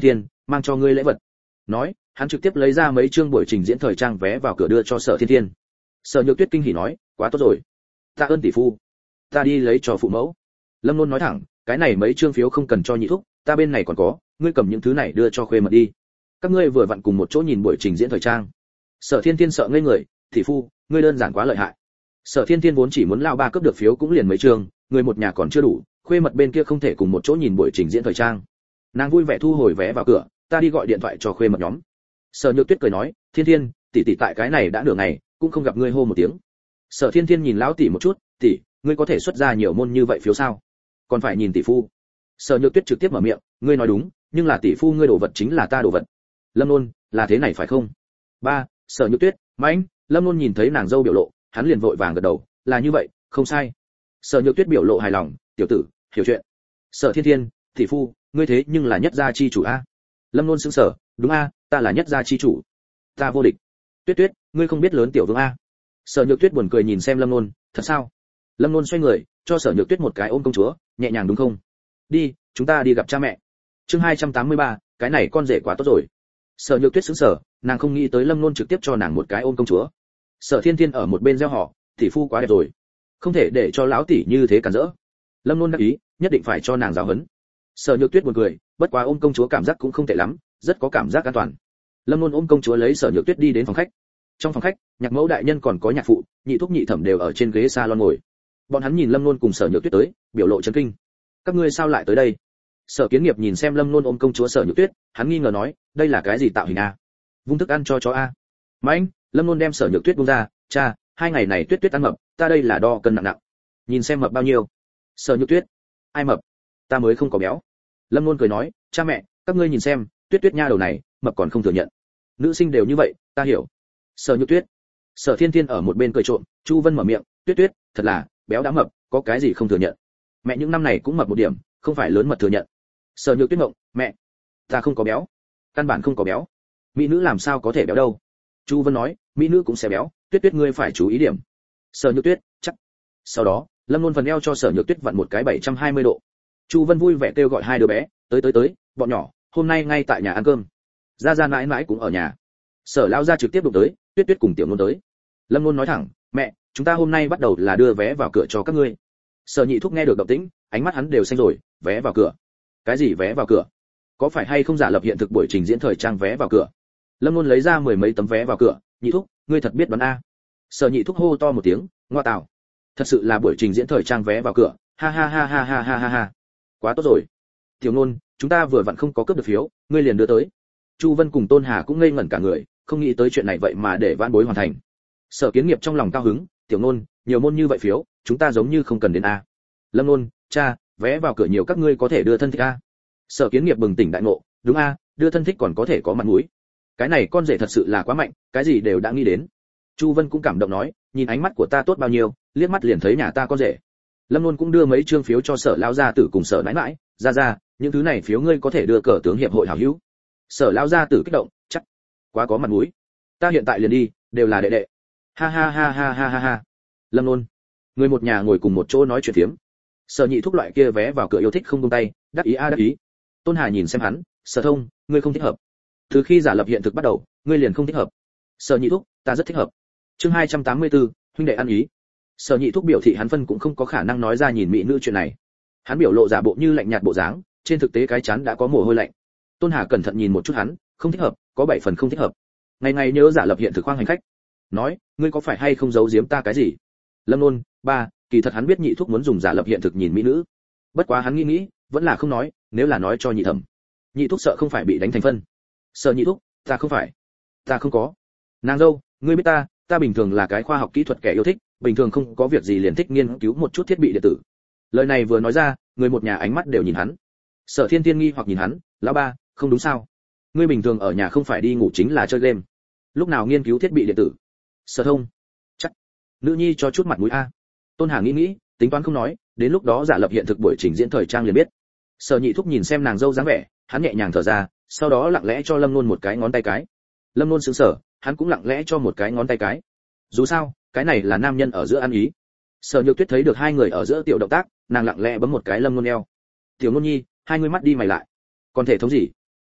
mang cho ngươi lễ vật. Nói, hắn trực tiếp lấy ra mấy chương buổi trình diễn thời trang vé vào cửa đưa cho Sở Thiên Thiên. Sở Nhược Tuyết kinh hỉ nói, quá tốt rồi, tạ ơn tỷ phu, ta đi lấy cho phụ mẫu. Lâm Luân nói thẳng, cái này mấy chương phiếu không cần cho nhị thúc, ta bên này còn có, ngươi cầm những thứ này đưa cho khuê mật đi. Các ngươi vừa vặn cùng một chỗ nhìn buổi trình diễn thời trang. Sở Thiên Thiên sợ ngây người, tỷ phu, ngươi đơn giản quá lợi hại. Sở Thiên Thiên vốn chỉ muốn lao ba cướp được phiếu cũng liền mấy chương, người một nhà còn chưa đủ, khuê mật bên kia không thể cùng một chỗ nhìn buổi trình diễn thời trang. Nàng vui vẻ thu hồi vé vào cửa, ta đi gọi điện thoại cho khuê mật nhóm. Sở Nhược Tuyết cười nói, Thiên Thiên, tỷ tỷ tại cái này đã nửa ngày, cũng không gặp ngươi hô một tiếng. Sở Thiên Thiên nhìn lão tỷ một chút, tỷ, ngươi có thể xuất ra nhiều môn như vậy phiếu sao? Còn phải nhìn tỷ phu. Sở Nhược Tuyết trực tiếp mở miệng, ngươi nói đúng, nhưng là tỷ phu ngươi đồ vật chính là ta đồ vật. Lâm Luân, là thế này phải không? Ba, Sở Nhược Tuyết, Mãnh, Lâm Luân nhìn thấy nàng dâu biểu lộ, hắn liền vội vàng gật đầu, là như vậy, không sai. Sở Nhược Tuyết biểu lộ hài lòng, tiểu tử, hiểu chuyện. Sở Thiên Thiên, tỷ phu, ngươi thế nhưng là nhất gia chi chủ a. Lâm Luân sững sờ, đúng a, ta là nhất gia chi chủ, ta vô địch. Tuyết Tuyết, ngươi không biết lớn tiểu vương a. Sở Nhược Tuyết buồn cười nhìn xem Lâm Luân, thật sao? Lâm Luân xoay người, cho Sở Nhược Tuyết một cái ôm công chúa, nhẹ nhàng đúng không? Đi, chúng ta đi gặp cha mẹ. Chương 283, cái này con rể quá tốt rồi. Sở Nhược Tuyết sững sờ, nàng không nghĩ tới Lâm Luân trực tiếp cho nàng một cái ôm công chúa. Sở Thiên Thiên ở một bên reo hò, tỷ phu quá đẹp rồi, không thể để cho lão tỷ như thế cản rỡ. Lâm Luân đáp ý, nhất định phải cho nàng giáo huấn. Sở Nhược Tuyết buồn cười, bất quá ôm công chúa cảm giác cũng không tệ lắm, rất có cảm giác an toàn. Lâm Luân ôm công chúa lấy Sở Nhược Tuyết đi đến phòng khách. Trong phòng khách, nhạc mẫu đại nhân còn có nhạc phụ, nhị thúc nhị thẩm đều ở trên ghế salon ngồi. Bọn hắn nhìn Lâm Luân cùng Sở Nhược Tuyết tới, biểu lộ chấn kinh. Các ngươi sao lại tới đây? Sở Kiến Nghiệp nhìn xem Lâm Luân ôm công chúa Sở Nhược Tuyết, hắn nghi ngờ nói, đây là cái gì tạo hình a? Vung thức ăn cho chó a? Mạnh, Lâm Luân đem Sở Nhược Tuyết buông ra, cha, 2 ngày này Tuyết Tuyết ăn mập, ta đây là đo cân nặng nặng. Nhìn xem mập bao nhiêu? Sở Nhược Tuyết, ai mập? Ta mới không có béo. Lâm Luân cười nói, cha mẹ, các ngươi nhìn xem, Tuyết Tuyết nha đầu này, mập còn không thừa nhận. Nữ sinh đều như vậy, ta hiểu. Sở Nhược Tuyết. Sở Thiên Thiên ở một bên cười trộm, Chu Vân mở miệng, Tuyết Tuyết, thật là, béo đã mập, có cái gì không thừa nhận? Mẹ những năm này cũng mập một điểm, không phải lớn mật thừa nhận. Sở Nhược Tuyết ngộng, mẹ, ta không có béo, căn bản không có béo. Mỹ nữ làm sao có thể béo đâu? Chu Vân nói, mỹ nữ cũng sẽ béo, Tuyết Tuyết ngươi phải chú ý điểm. Sở Nhược Tuyết, chắc. Sau đó, Lâm Luân phần eo cho Sở Nhược Tuyết vặn một cái 720 độ. Chu Vân vui vẻ kêu gọi hai đứa bé, tới, bọn nhỏ, hôm nay ngay tại nhà ăn cơm. Gia Gia mãi mãi cũng ở nhà. Sở lão gia trực tiếp đụng tới, Tuyết Tuyết cùng Tiểu Luân tới. Lâm Luân nói thẳng, mẹ, chúng ta hôm nay bắt đầu là đưa vé vào cửa cho các ngươi. Sở Nhị Thúc nghe được động tĩnh, ánh mắt hắn đều xanh rồi, vé vào cửa. Cái gì vé vào cửa? Có phải hay không giả lập hiện thực buổi trình diễn thời trang vé vào cửa? Lâm Luân lấy ra 10 mấy tấm vé vào cửa, Nhị Thúc, ngươi thật biết đoán a. Sở Nhị Thúc hô to một tiếng, ngoa tào. Thật sự là buổi trình diễn thời trang vé vào cửa, ha ha ha ha ha ha ha ha. Quá tốt rồi. Tiểu Nôn, chúng ta vừa vặn không có cướp được phiếu, ngươi liền đưa tới. Chu Vân cùng Tôn Hà cũng ngây ngẩn cả người, không nghĩ tới chuyện này vậy mà để vãn bối hoàn thành. Sở Kiến Nghiệp trong lòng cao hứng, Tiểu Nôn, nhiều môn như vậy phiếu, chúng ta giống như không cần đến a. Lâm Nôn, cha, vé vào cửa nhiều các ngươi có thể đưa thân thích a. Sở Kiến Nghiệp bừng tỉnh đại ngộ, đúng a, đưa thân thích còn có thể có mặt mũi. Cái này con rể thật sự là quá mạnh, cái gì đều đã nghĩ đến. Chu Vân cũng cảm động nói, nhìn ánh mắt của ta tốt bao nhiêu, liếc mắt liền thấy nhà ta con rể. Lâm Luân cũng đưa mấy trương phiếu cho Sở lão gia tử cùng Sở nãi nãi, ra, những thứ này phiếu ngươi có thể đưa cờ tướng hiệp hội hảo hữu. Sở lão gia tử kích động, chắc, quá có mặt mũi. Ta hiện tại liền đi, đều là đệ đệ. Ha ha ha ha ha ha ha. Lâm Luân, người một nhà ngồi cùng một chỗ nói chuyện phiếm. Sở Nhị Thúc loại kia vé vào cửa yêu thích không buông tay, đắc ý a đắc ý. Tôn Hà nhìn xem hắn, Sở Thông, ngươi không thích hợp. Từ khi giả lập hiện thực bắt đầu, ngươi liền không thích hợp. Sở Nhị Thúc, ta rất thích hợp. Chương 284, huynh đệ ăn ý. Sở Nhị Thúc biểu thị hắn phân cũng không có khả năng nói ra nhìn mỹ nữ chuyện này. Hắn biểu lộ giả bộ như lạnh nhạt bộ dáng, trên thực tế cái chán đã có mồ hôi lạnh. Tôn Hà cẩn thận nhìn một chút hắn, không thích hợp, có 7 phần không thích hợp. Ngày ngày nhớ giả lập hiện thực khoang hành khách. Nói, ngươi có phải hay không giấu giếm ta cái gì? Lâm Luân, ba, kỳ thật hắn biết Nhị Thúc muốn dùng giả lập hiện thực nhìn mỹ nữ. Bất quá hắn nghĩ, vẫn là không nói, nếu là nói cho Nhị Thẩm. Nhị Thúc sợ không phải bị đánh thành phân. Sở Nhị Thúc, ta không phải, ta không có. Nàng dâu, ngươi biết ta bình thường là cái khoa học kỹ thuật kẻ yêu thích, bình thường không có việc gì liền thích nghiên cứu một chút thiết bị điện tử. Lời này vừa nói ra, người một nhà ánh mắt đều nhìn hắn. Sở Thiên Thiên nghi hoặc nhìn hắn, lão ba, không đúng sao? Ngươi bình thường ở nhà không phải đi ngủ chính là chơi game, lúc nào nghiên cứu thiết bị điện tử? Sở Thông, chắc, nữ nhi cho chút mặt mũi a. Tôn Hà nghĩ, tính toán không nói, đến lúc đó giả lập hiện thực buổi trình diễn thời trang liền biết. Sở Nhị Thúc nhìn xem nàng dâu dáng vẻ, hắn nhẹ nhàng thở ra, sau đó lặng lẽ cho Lâm Luân một cái ngón tay cái. Lâm Luân sững sờ, hắn cũng lặng lẽ cho một cái ngón tay cái. Dù sao, cái này là nam nhân ở giữa ăn ý. Sở Nhược Tuyết thấy được hai người ở giữa tiểu động tác, nàng lặng lẽ bấm một cái Lâm Luân eo. Tiểu Luân nhi, hai người mắt đi mày lại. Còn thể thống gì?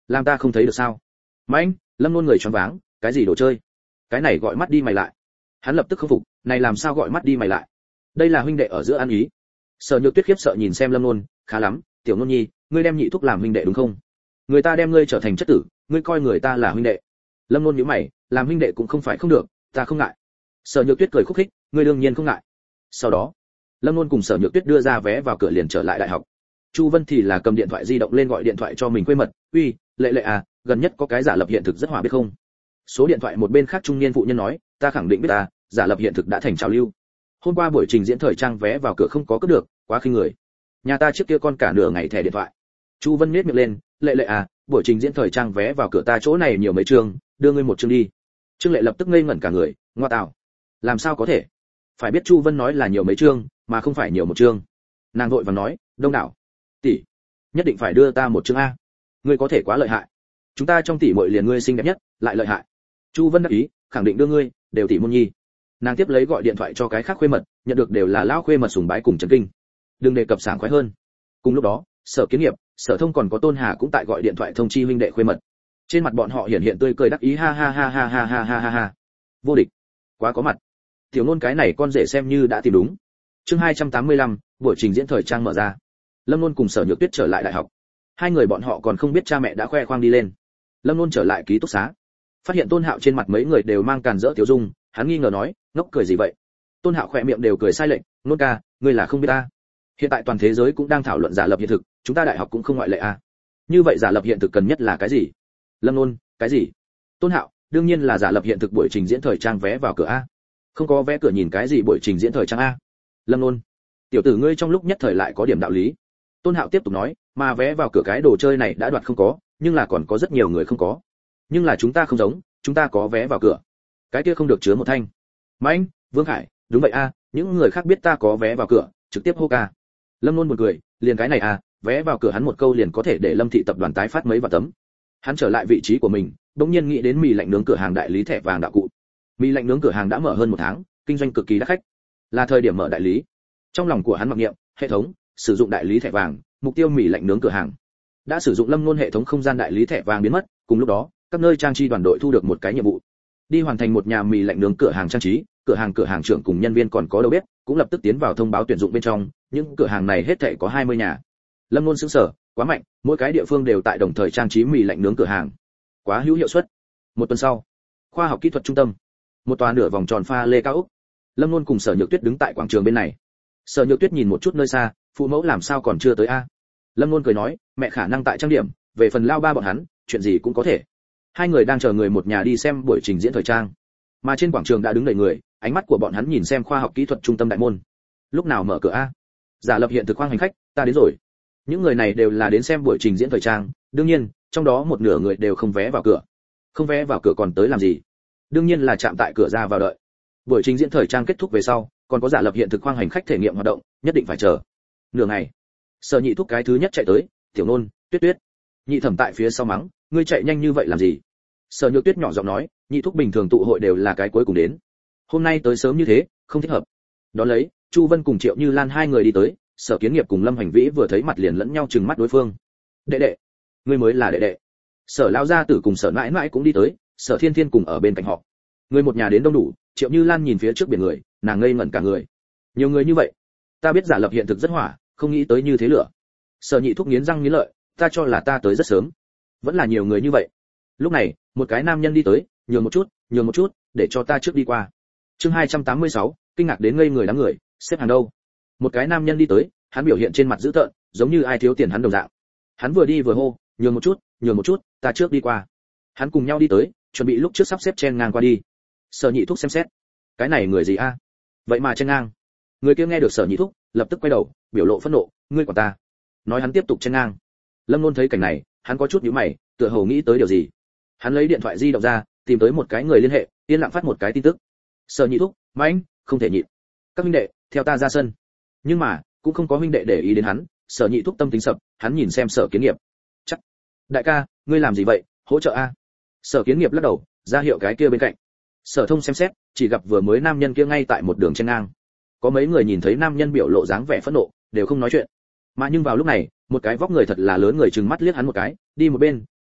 làm ta không thấy được sao? Mạnh, Lâm Nôn người choáng váng, cái gì đồ chơi? Cái này gọi mắt đi mày lại. Hắn lập tức không phục, này làm sao gọi mắt đi mày lại? Đây là huynh đệ ở giữa ăn ý. Sở Nhược Tuyết khiếp sợ nhìn xem Lâm Nôn, khá lắm, tiểu Nôn nhi, ngươi đem nhị thúc làm huynh đệ đúng không? Người ta đem ngươi trở thành chất tử, ngươi coi người ta là huynh đệ. Lâm Nôn nhíu mày, làm huynh đệ cũng không phải không được, ta không ngại. Sở Nhược Tuyết cười khúc khích, ngươi đương nhiên không ngại. Sau đó, Lâm Nôn cùng Sở Nhược Tuyết đưa ra vé vào cửa liền trở lại đại học. Chu Vân thì là cầm điện thoại di động lên gọi điện thoại cho mình quê mật, "Uy, Lệ Lệ à, gần nhất có cái giả lập hiện thực rất hỏa biết không?" Số điện thoại một bên khác trung niên phụ nhân nói, "Ta khẳng định biết ta, giả lập hiện thực đã thành trào lưu. Hôm qua buổi trình diễn thời trang vé vào cửa không có cướp được, quá khinh người. Nhà ta trước kia con cả nửa ngày thẻ điện thoại." Chu Vân nhếch miệng lên, "Lệ Lệ à, buổi trình diễn thời trang vé vào cửa ta chỗ này nhiều mấy trường, đưa ngươi một trường đi." Trương Lệ lập tức ngây ngẩn cả người, "Ngoa tạo, làm sao có thể?" Phải biết Chu Vân nói là nhiều mấy trường, mà không phải nhiều một trường. Nàng vội vàng nói, "Đông đảo, tỷ, nhất định phải đưa ta một trường a. Ngươi có thể quá lợi hại. Chúng ta trong tỷ muội liền ngươi xinh đẹp nhất, lại lợi hại." Chu Vân đáp ý, khẳng định đưa ngươi, đều tỷ môn nhi. Nàng tiếp lấy gọi điện thoại cho cái khác khuê mật, nhận được đều là lão khuê mật sùng bái cùng chấn kinh. Đừng đề cập sảng khoái hơn. Cùng lúc đó, Sở Kiến Nghiệp, Sở Thông còn có Tôn Hà cũng tại gọi điện thoại thông chi huynh đệ khuê mật. Trên mặt bọn họ hiển hiện tươi cười đắc ý, ha ha ha ha ha ha ha ha ha. Vô địch, quá có mặt. Tiểu Nôn cái này con rể xem như đã tìm đúng. Chương 285, buổi trình diễn thời trang mở ra. Lâm Nôn cùng Sở Nhược Tuyết trở lại đại học. Hai người bọn họ còn không biết cha mẹ đã khoe khoang đi lên. Lâm Nôn trở lại ký túc xá, phát hiện Tôn Hạo trên mặt mấy người đều mang càn rỡ tiểu dung, hắn nghi ngờ nói, ngốc cười gì vậy? Tôn Hạo khỏe miệng đều cười sai lệch, Nôn ca, ngươi là không biết ta. Hiện tại toàn thế giới cũng đang thảo luận giả lập hiện thực, chúng ta đại học cũng không ngoại lệ à? Như vậy giả lập hiện thực cần nhất là cái gì? Lâm Nôn, cái gì? Tôn Hạo, đương nhiên là giả lập hiện thực buổi trình diễn thời trang vé vào cửa a. Không có vé cửa nhìn cái gì buổi trình diễn thời trang a? Lâm Nôn, tiểu tử ngươi trong lúc nhất thời lại có điểm đạo lý. Tôn Hạo tiếp tục nói, mà vé vào cửa cái đồ chơi này đã đoạt không có, nhưng là còn có rất nhiều người không có. Nhưng là chúng ta không giống, chúng ta có vé vào cửa. Cái kia không được chứa một thanh. Mạnh, Vương Khải, đúng vậy a, những người khác biết ta có vé vào cửa, trực tiếp hô ca. Lâm Nôn buồn cười, liền cái này à, vé vào cửa hắn một câu liền có thể để Lâm thị tập đoàn tái phát mấy vạn tấm. Hắn trở lại vị trí của mình, bỗng nhiên nghĩ đến mì lạnh nướng cửa hàng đại lý thẻ vàng đạo cụ. Mì lạnh nướng cửa hàng đã mở hơn một tháng, kinh doanh cực kỳ đắt khách. Là thời điểm mở đại lý. Trong lòng của hắn mặc niệm, hệ thống, sử dụng đại lý thẻ vàng, mục tiêu mì lạnh nướng cửa hàng. Đã sử dụng Lâm Nôn hệ thống không gian đại lý thẻ vàng biến mất, cùng lúc đó, các nơi trang trí đoàn đội thu được một cái nhiệm vụ. Đi hoàn thành một nhà mì lạnh nướng cửa hàng trang trí, cửa hàng trưởng cùng nhân viên còn có đầu bếp, cũng lập tức tiến vào thông báo tuyển dụng bên trong, những cửa hàng này hết thảy có 20 nhà. Lâm Nôn sững sờ, quá mạnh, mỗi cái địa phương đều tại đồng thời trang trí mì lạnh nướng cửa hàng. Quá hữu hiệu suất. Một tuần sau, khoa học kỹ thuật trung tâm, một tòa nửa vòng tròn pha lê cao ốc. Lâm Nôn cùng Sở Nhược Tuyết đứng tại quảng trường bên này. Sở Nhược Tuyết nhìn một chút nơi xa, phụ mẫu làm sao còn chưa tới a? Lâm Nôn cười nói, mẹ khả năng tại trang điểm, về phần lao ba bọn hắn, chuyện gì cũng có thể. Hai người đang chờ người một nhà đi xem buổi trình diễn thời trang. Mà trên quảng trường đã đứng đầy người, ánh mắt của bọn hắn nhìn xem khoa học kỹ thuật trung tâm đại môn. Lúc nào mở cửa a? Giả lập hiện thực khoang hành khách, ta đến rồi. Những người này đều là đến xem buổi trình diễn thời trang, đương nhiên, trong đó một nửa người đều không vé vào cửa. Không vé vào cửa còn tới làm gì? Đương nhiên là chạm tại cửa ra vào đợi. Buổi trình diễn thời trang kết thúc về sau, còn có giả lập hiện thực khoang hành khách thể nghiệm hoạt động, nhất định phải chờ. Nửa ngày, Sở Nhị thúc cái thứ nhất chạy tới, "Tiểu Nôn, Tuyết Tuyết." Nhị Thẩm tại phía sau mắng, "Ngươi chạy nhanh như vậy làm gì?" Sở Nhược Tuyết nhỏ giọng nói, "Nhị thúc bình thường tụ hội đều là cái cuối cùng đến. Hôm nay tới sớm như thế, không thích hợp." Đó lấy, Chu Vân cùng Triệu Như Lan hai người đi tới, Sở Kiến Nghiệp cùng Lâm Hành Vĩ vừa thấy mặt liền lẫn nhau trừng mắt đối phương. "Đệ đệ, ngươi mới là đệ đệ." Sở lão gia tử cùng Sở mãi mãi cũng đi tới, Sở Thiên Thiên cùng ở bên cạnh họ. Người một nhà đến đông đủ, Triệu Như Lan nhìn phía trước biển người, nàng ngây ngẩn cả người. Nhiều người như vậy, ta biết giả lập hiện thực rất hỏa, không nghĩ tới như thế lửa. Sở Nhị thúc nghiến răng nghiến lợi, ta cho là ta tới rất sớm, vẫn là nhiều người như vậy. Lúc này, một cái nam nhân đi tới, nhường một chút, để cho ta trước đi qua. Chương 286, kinh ngạc đến ngây người đám người, xếp hàng đâu? Một cái nam nhân đi tới, hắn biểu hiện trên mặt dữ tợn, giống như ai thiếu tiền hắn đồng dạng. Hắn vừa đi vừa hô, nhường một chút, ta trước đi qua. Hắn cùng nhau đi tới, chuẩn bị lúc trước sắp xếp chen ngang qua đi. Sở Nhị thúc xem xét, cái này người gì a? Vậy mà chen ngang. Người kia nghe được Sở Nhị thúc, lập tức quay đầu, biểu lộ phẫn nộ, ngươi quản ta. Nói hắn tiếp tục chen ngang. Lâm Nôn thấy cảnh này, hắn có chút nhíu mày, tựa hồ nghĩ tới điều gì. Hắn lấy điện thoại di động ra, tìm tới một cái người liên hệ, yên lặng phát một cái tin tức. Sở Nhị thúc, Mạnh, không thể nhịn. Các huynh đệ, theo ta ra sân. Nhưng mà, cũng không có huynh đệ để ý đến hắn, Sở Nhị thúc tâm tính sập, hắn nhìn xem Sở Kiến Nghiệp. Chắc, đại ca, ngươi làm gì vậy, hỗ trợ a. Sở Kiến Nghiệp lắc đầu, ra hiệu cái kia bên cạnh. Sở Thông xem xét, chỉ gặp vừa mới nam nhân kia ngay tại một đường chen ngang. Có mấy người nhìn thấy nam nhân biểu lộ dáng vẻ phẫn nộ, đều không nói chuyện. Mà nhưng vào lúc này, một cái vóc người thật là lớn người trừng mắt liếc hắn một cái, đi một bên,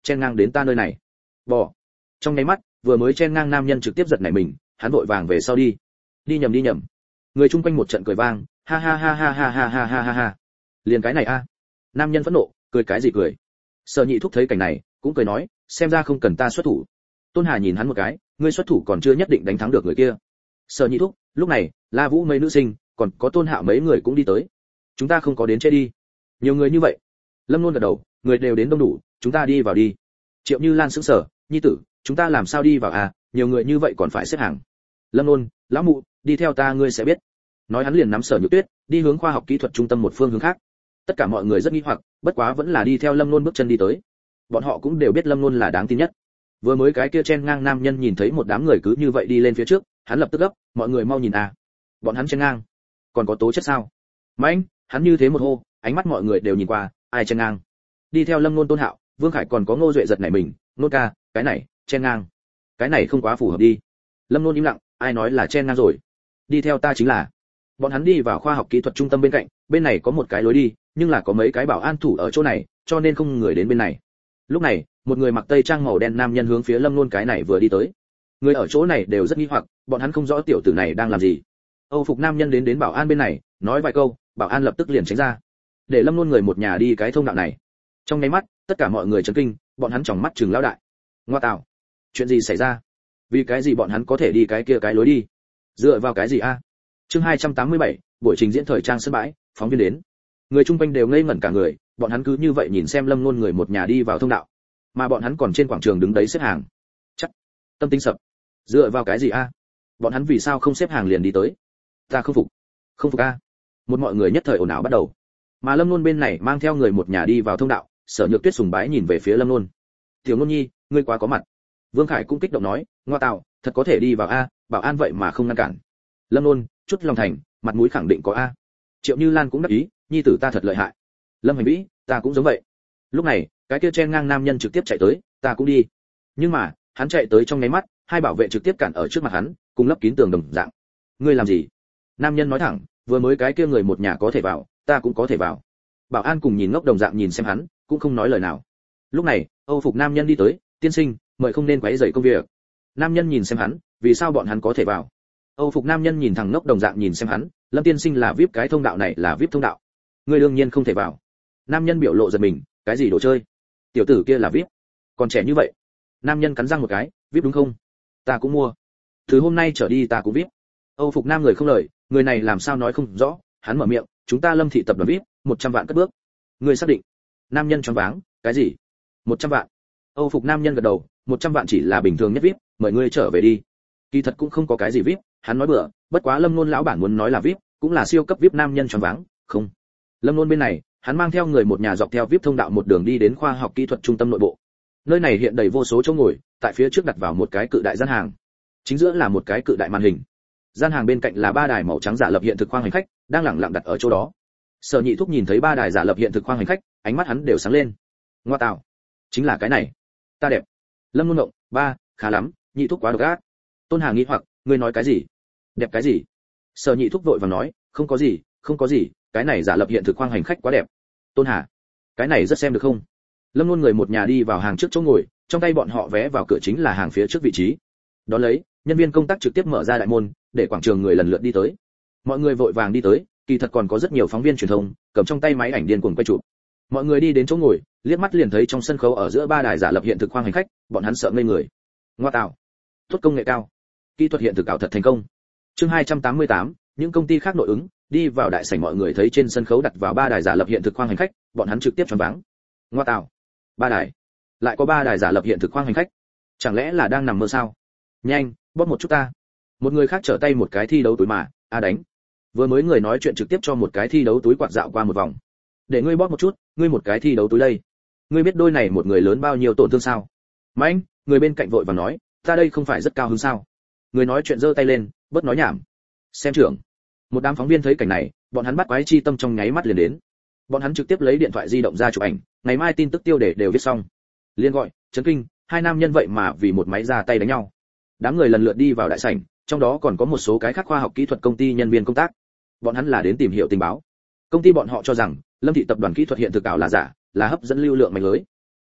chen ngang đến ta nơi này. Bỏ. Trong nháy mắt, vừa mới chen ngang nam nhân trực tiếp giật nảy mình, hắn vội vàng về sau đi. Đi nhầm. Người chung quanh một trận cười vang, ha ha ha ha ha ha ha ha ha. Liền cái này a. Nam nhân phẫn nộ, cười cái gì cười. Sở Nhị Thúc thấy cảnh này, cũng cười nói, xem ra không cần ta xuất thủ. Tôn Hà nhìn hắn một cái, ngươi xuất thủ còn chưa nhất định đánh thắng được người kia. Sở Nhị Thúc, lúc này, La Vũ mấy nữ sinh, còn có Tôn Hạo mấy người cũng đi tới. Chúng ta không có đến chết đi. Nhiều người như vậy. Lâm Luân gật đầu, người đều đến đông đủ, chúng ta đi vào đi. Triệu Như Lan sững sờ, nhi tử, chúng ta làm sao đi vào à, nhiều người như vậy còn phải xếp hàng. Lâm Luân, lão mụ, đi theo ta ngươi sẽ biết. Nói hắn liền nắm Sở Nhược Tuyết, đi hướng khoa học kỹ thuật trung tâm một phương hướng khác. Tất cả mọi người rất nghi hoặc, bất quá vẫn là đi theo Lâm Luân bước chân đi tới. Bọn họ cũng đều biết Lâm Luân là đáng tin nhất. Vừa mới cái kia chen ngang nam nhân nhìn thấy một đám người cứ như vậy đi lên phía trước, hắn lập tức gấp, mọi người mau nhìn à. Bọn hắn chen ngang, còn có tố chất sao? Mạnh, hắn như thế một hô, ánh mắt mọi người đều nhìn qua, ai chen ngang? Đi theo Lâm Luân, Tôn Hạo, Vương Khải còn có Ngô Duệ giật nảy mình, Nôn ca, cái này, chen ngang. Cái này không quá phù hợp đi. Lâm Luân im lặng, ai nói là chen ngang rồi? Đi theo ta chính là. Bọn hắn đi vào khoa học kỹ thuật trung tâm bên cạnh, bên này có một cái lối đi, nhưng là có mấy cái bảo an thủ ở chỗ này, cho nên không người đến bên này. Lúc này, một người mặc tây trang màu đen nam nhân hướng phía Lâm Luân cái này vừa đi tới. Người ở chỗ này đều rất nghi hoặc, bọn hắn không rõ tiểu tử này đang làm gì. Âu phục nam nhân đến bảo an bên này, nói vài câu, bảo an lập tức liền tránh ra, để Lâm Luân người một nhà đi cái thông đạo này. Trong nháy mắt, tất cả mọi người chấn kinh, bọn hắn tròng mắt trừng lão đại. Ngoa tạo, chuyện gì xảy ra? Vì cái gì bọn hắn có thể đi cái kia cái lối đi? Dựa vào cái gì a? Chương 287, buổi trình diễn thời trang sân bãi, phóng viên đến. Người chung quanh đều ngây ngẩn cả người, bọn hắn cứ như vậy nhìn xem Lâm Luân người một nhà đi vào thông đạo, mà bọn hắn còn trên quảng trường đứng đấy xếp hàng. Chắc, tâm tính sập. Dựa vào cái gì a? Bọn hắn vì sao không xếp hàng liền đi tới? Ta không phục. Không phục a. Một mọi người nhất thời ồn ào bắt đầu. Mà Lâm Luân bên này mang theo người một nhà đi vào thông đạo, Sở Nhược Tuyết sùng bái nhìn về phía Lâm Luân. Tiểu Luân nhi, ngươi quá có mặt. Vương Khải cũng kích động nói, ngoa tạo, thật có thể đi vào a, bảo an vậy mà không ngăn cản. Lâm Luân, chút lòng thành, mặt mũi khẳng định có a. Triệu Như Lan cũng đáp ý, nhi tử ta thật lợi hại. Lâm Hành Vĩ, ta cũng giống vậy. Lúc này, cái kia chen ngang nam nhân trực tiếp chạy tới, ta cũng đi. Nhưng mà, hắn chạy tới trong nháy mắt, hai bảo vệ trực tiếp cản ở trước mặt hắn, cùng lấp kín tường đồng dạng. Ngươi làm gì? Nam nhân nói thẳng, vừa mới cái kia người một nhà có thể vào, ta cũng có thể vào. Bảo an cùng nhìn ngốc đồng dạng nhìn xem hắn, cũng không nói lời nào. Lúc này, Âu phục nam nhân đi tới, tiên sinh, mời không nên quấy rầy công việc. Nam nhân nhìn xem hắn, vì sao bọn hắn có thể vào? Âu phục nam nhân nhìn thằng ngốc đồng dạng nhìn xem hắn, Lâm tiên sinh là VIP, cái thông đạo này là VIP thông đạo. Ngươi đương nhiên không thể vào. Nam nhân biểu lộ giật mình, cái gì đồ chơi? Tiểu tử kia là VIP, còn trẻ như vậy. Nam nhân cắn răng một cái, VIP đúng không? Ta cũng mua. Từ hôm nay trở đi ta cũng VIP. Âu phục nam người không lời, người này làm sao nói không rõ, hắn mở miệng, chúng ta Lâm thị tập đoàn VIP, 100 vạn cất bước. Ngươi xác định? Nam nhân choáng váng, cái gì? 100 vạn? Âu phục nam nhân gật đầu, 100 vạn chỉ là bình thường nhất VIP, mời ngươi trở về đi. Kỳ thật cũng không có cái gì VIP, hắn nói bừa, bất quá Lâm Luân lão bản muốn nói là VIP, cũng là siêu cấp VIP. Nam nhân choáng váng, không. Lâm Luân bên này, hắn mang theo người một nhà dọc theo VIP thông đạo một đường đi đến khoa học kỹ thuật trung tâm nội bộ. Nơi này hiện đầy vô số chỗ ngồi, tại phía trước đặt vào một cái cự đại gian hàng. Chính giữa là một cái cự đại màn hình. Gian hàng bên cạnh là ba đài màu trắng giả lập hiện thực khoang hành khách, đang lẳng lặng đặt ở chỗ đó. Sở Nhị Thúc nhìn thấy ba đài giả lập hiện thực khoang hành khách, ánh mắt hắn đều sáng lên. Ngoa tạo, chính là cái này. Ta đẹp. Lâm Luân động, ba, khá lắm, Nhị Thúc quá độc ác. Tôn Hà nghĩ hoặc, ngươi nói cái gì? Đẹp cái gì? Sở Nhị Thúc vội vàng nói, không có gì, không có gì, cái này giả lập hiện thực khoang hành khách quá đẹp. Tôn Hà, cái này rất xem được không? Lâm Luân người một nhà đi vào hàng trước chỗ ngồi, trong tay bọn họ vé vào cửa chính là hàng phía trước vị trí. Đó lấy, nhân viên công tác trực tiếp mở ra đại môn, để quảng trường người lần lượt đi tới. Mọi người vội vàng đi tới, kỳ thật còn có rất nhiều phóng viên truyền thông, cầm trong tay máy ảnh điên cuồng quay chụp. Mọi người đi đến chỗ ngồi, liếc mắt liền thấy trong sân khấu ở giữa ba đài giả lập hiện thực khoang hành khách, bọn hắn sợ ngây người. Ngoa tạo, tốt công nghệ cao, kỹ thuật hiện thực ảo thật thành công. Chương 288, những công ty khác nội ứng, đi vào đại sảnh mọi người thấy trên sân khấu đặt vào ba đài giả lập hiện thực khoang hành khách, bọn hắn trực tiếp choáng váng. Ngoa tạo, ba đài, lại có ba đài giả lập hiện thực khoang hành khách, chẳng lẽ là đang nằm mơ sao? Nhanh, bóp một chút ta. Một người khác trở tay một cái thi đấu túi mà, đánh. Vừa mới người nói chuyện trực tiếp cho một cái thi đấu túi quạt dạo qua một vòng. Để ngươi bóp một chút, ngươi một cái thi đấu túi đây. Ngươi biết đôi này một người lớn bao nhiêu tổn thương sao? Mạnh, người bên cạnh vội vàng nói, ta đây không phải rất cao hứng sao? Người nói chuyện giơ tay lên, bớt nói nhảm. Xem trưởng. Một đám phóng viên thấy cảnh này, bọn hắn bắt quái chi tâm trong nháy mắt liền đến. Bọn hắn trực tiếp lấy điện thoại di động ra chụp ảnh, ngày mai tin tức tiêu đề đều viết xong. Liên gọi, chấn kinh, hai nam nhân vậy mà vì một máy ra tay đánh nhau. Đám người lần lượt đi vào đại sảnh, trong đó còn có một số cái khác khoa học kỹ thuật công ty nhân viên công tác. Bọn hắn là đến tìm hiểu tình báo. Công ty bọn họ cho rằng Lâm thị tập đoàn kỹ thuật hiện thực ảo là giả, là hấp dẫn lưu lượng mạnh lưới.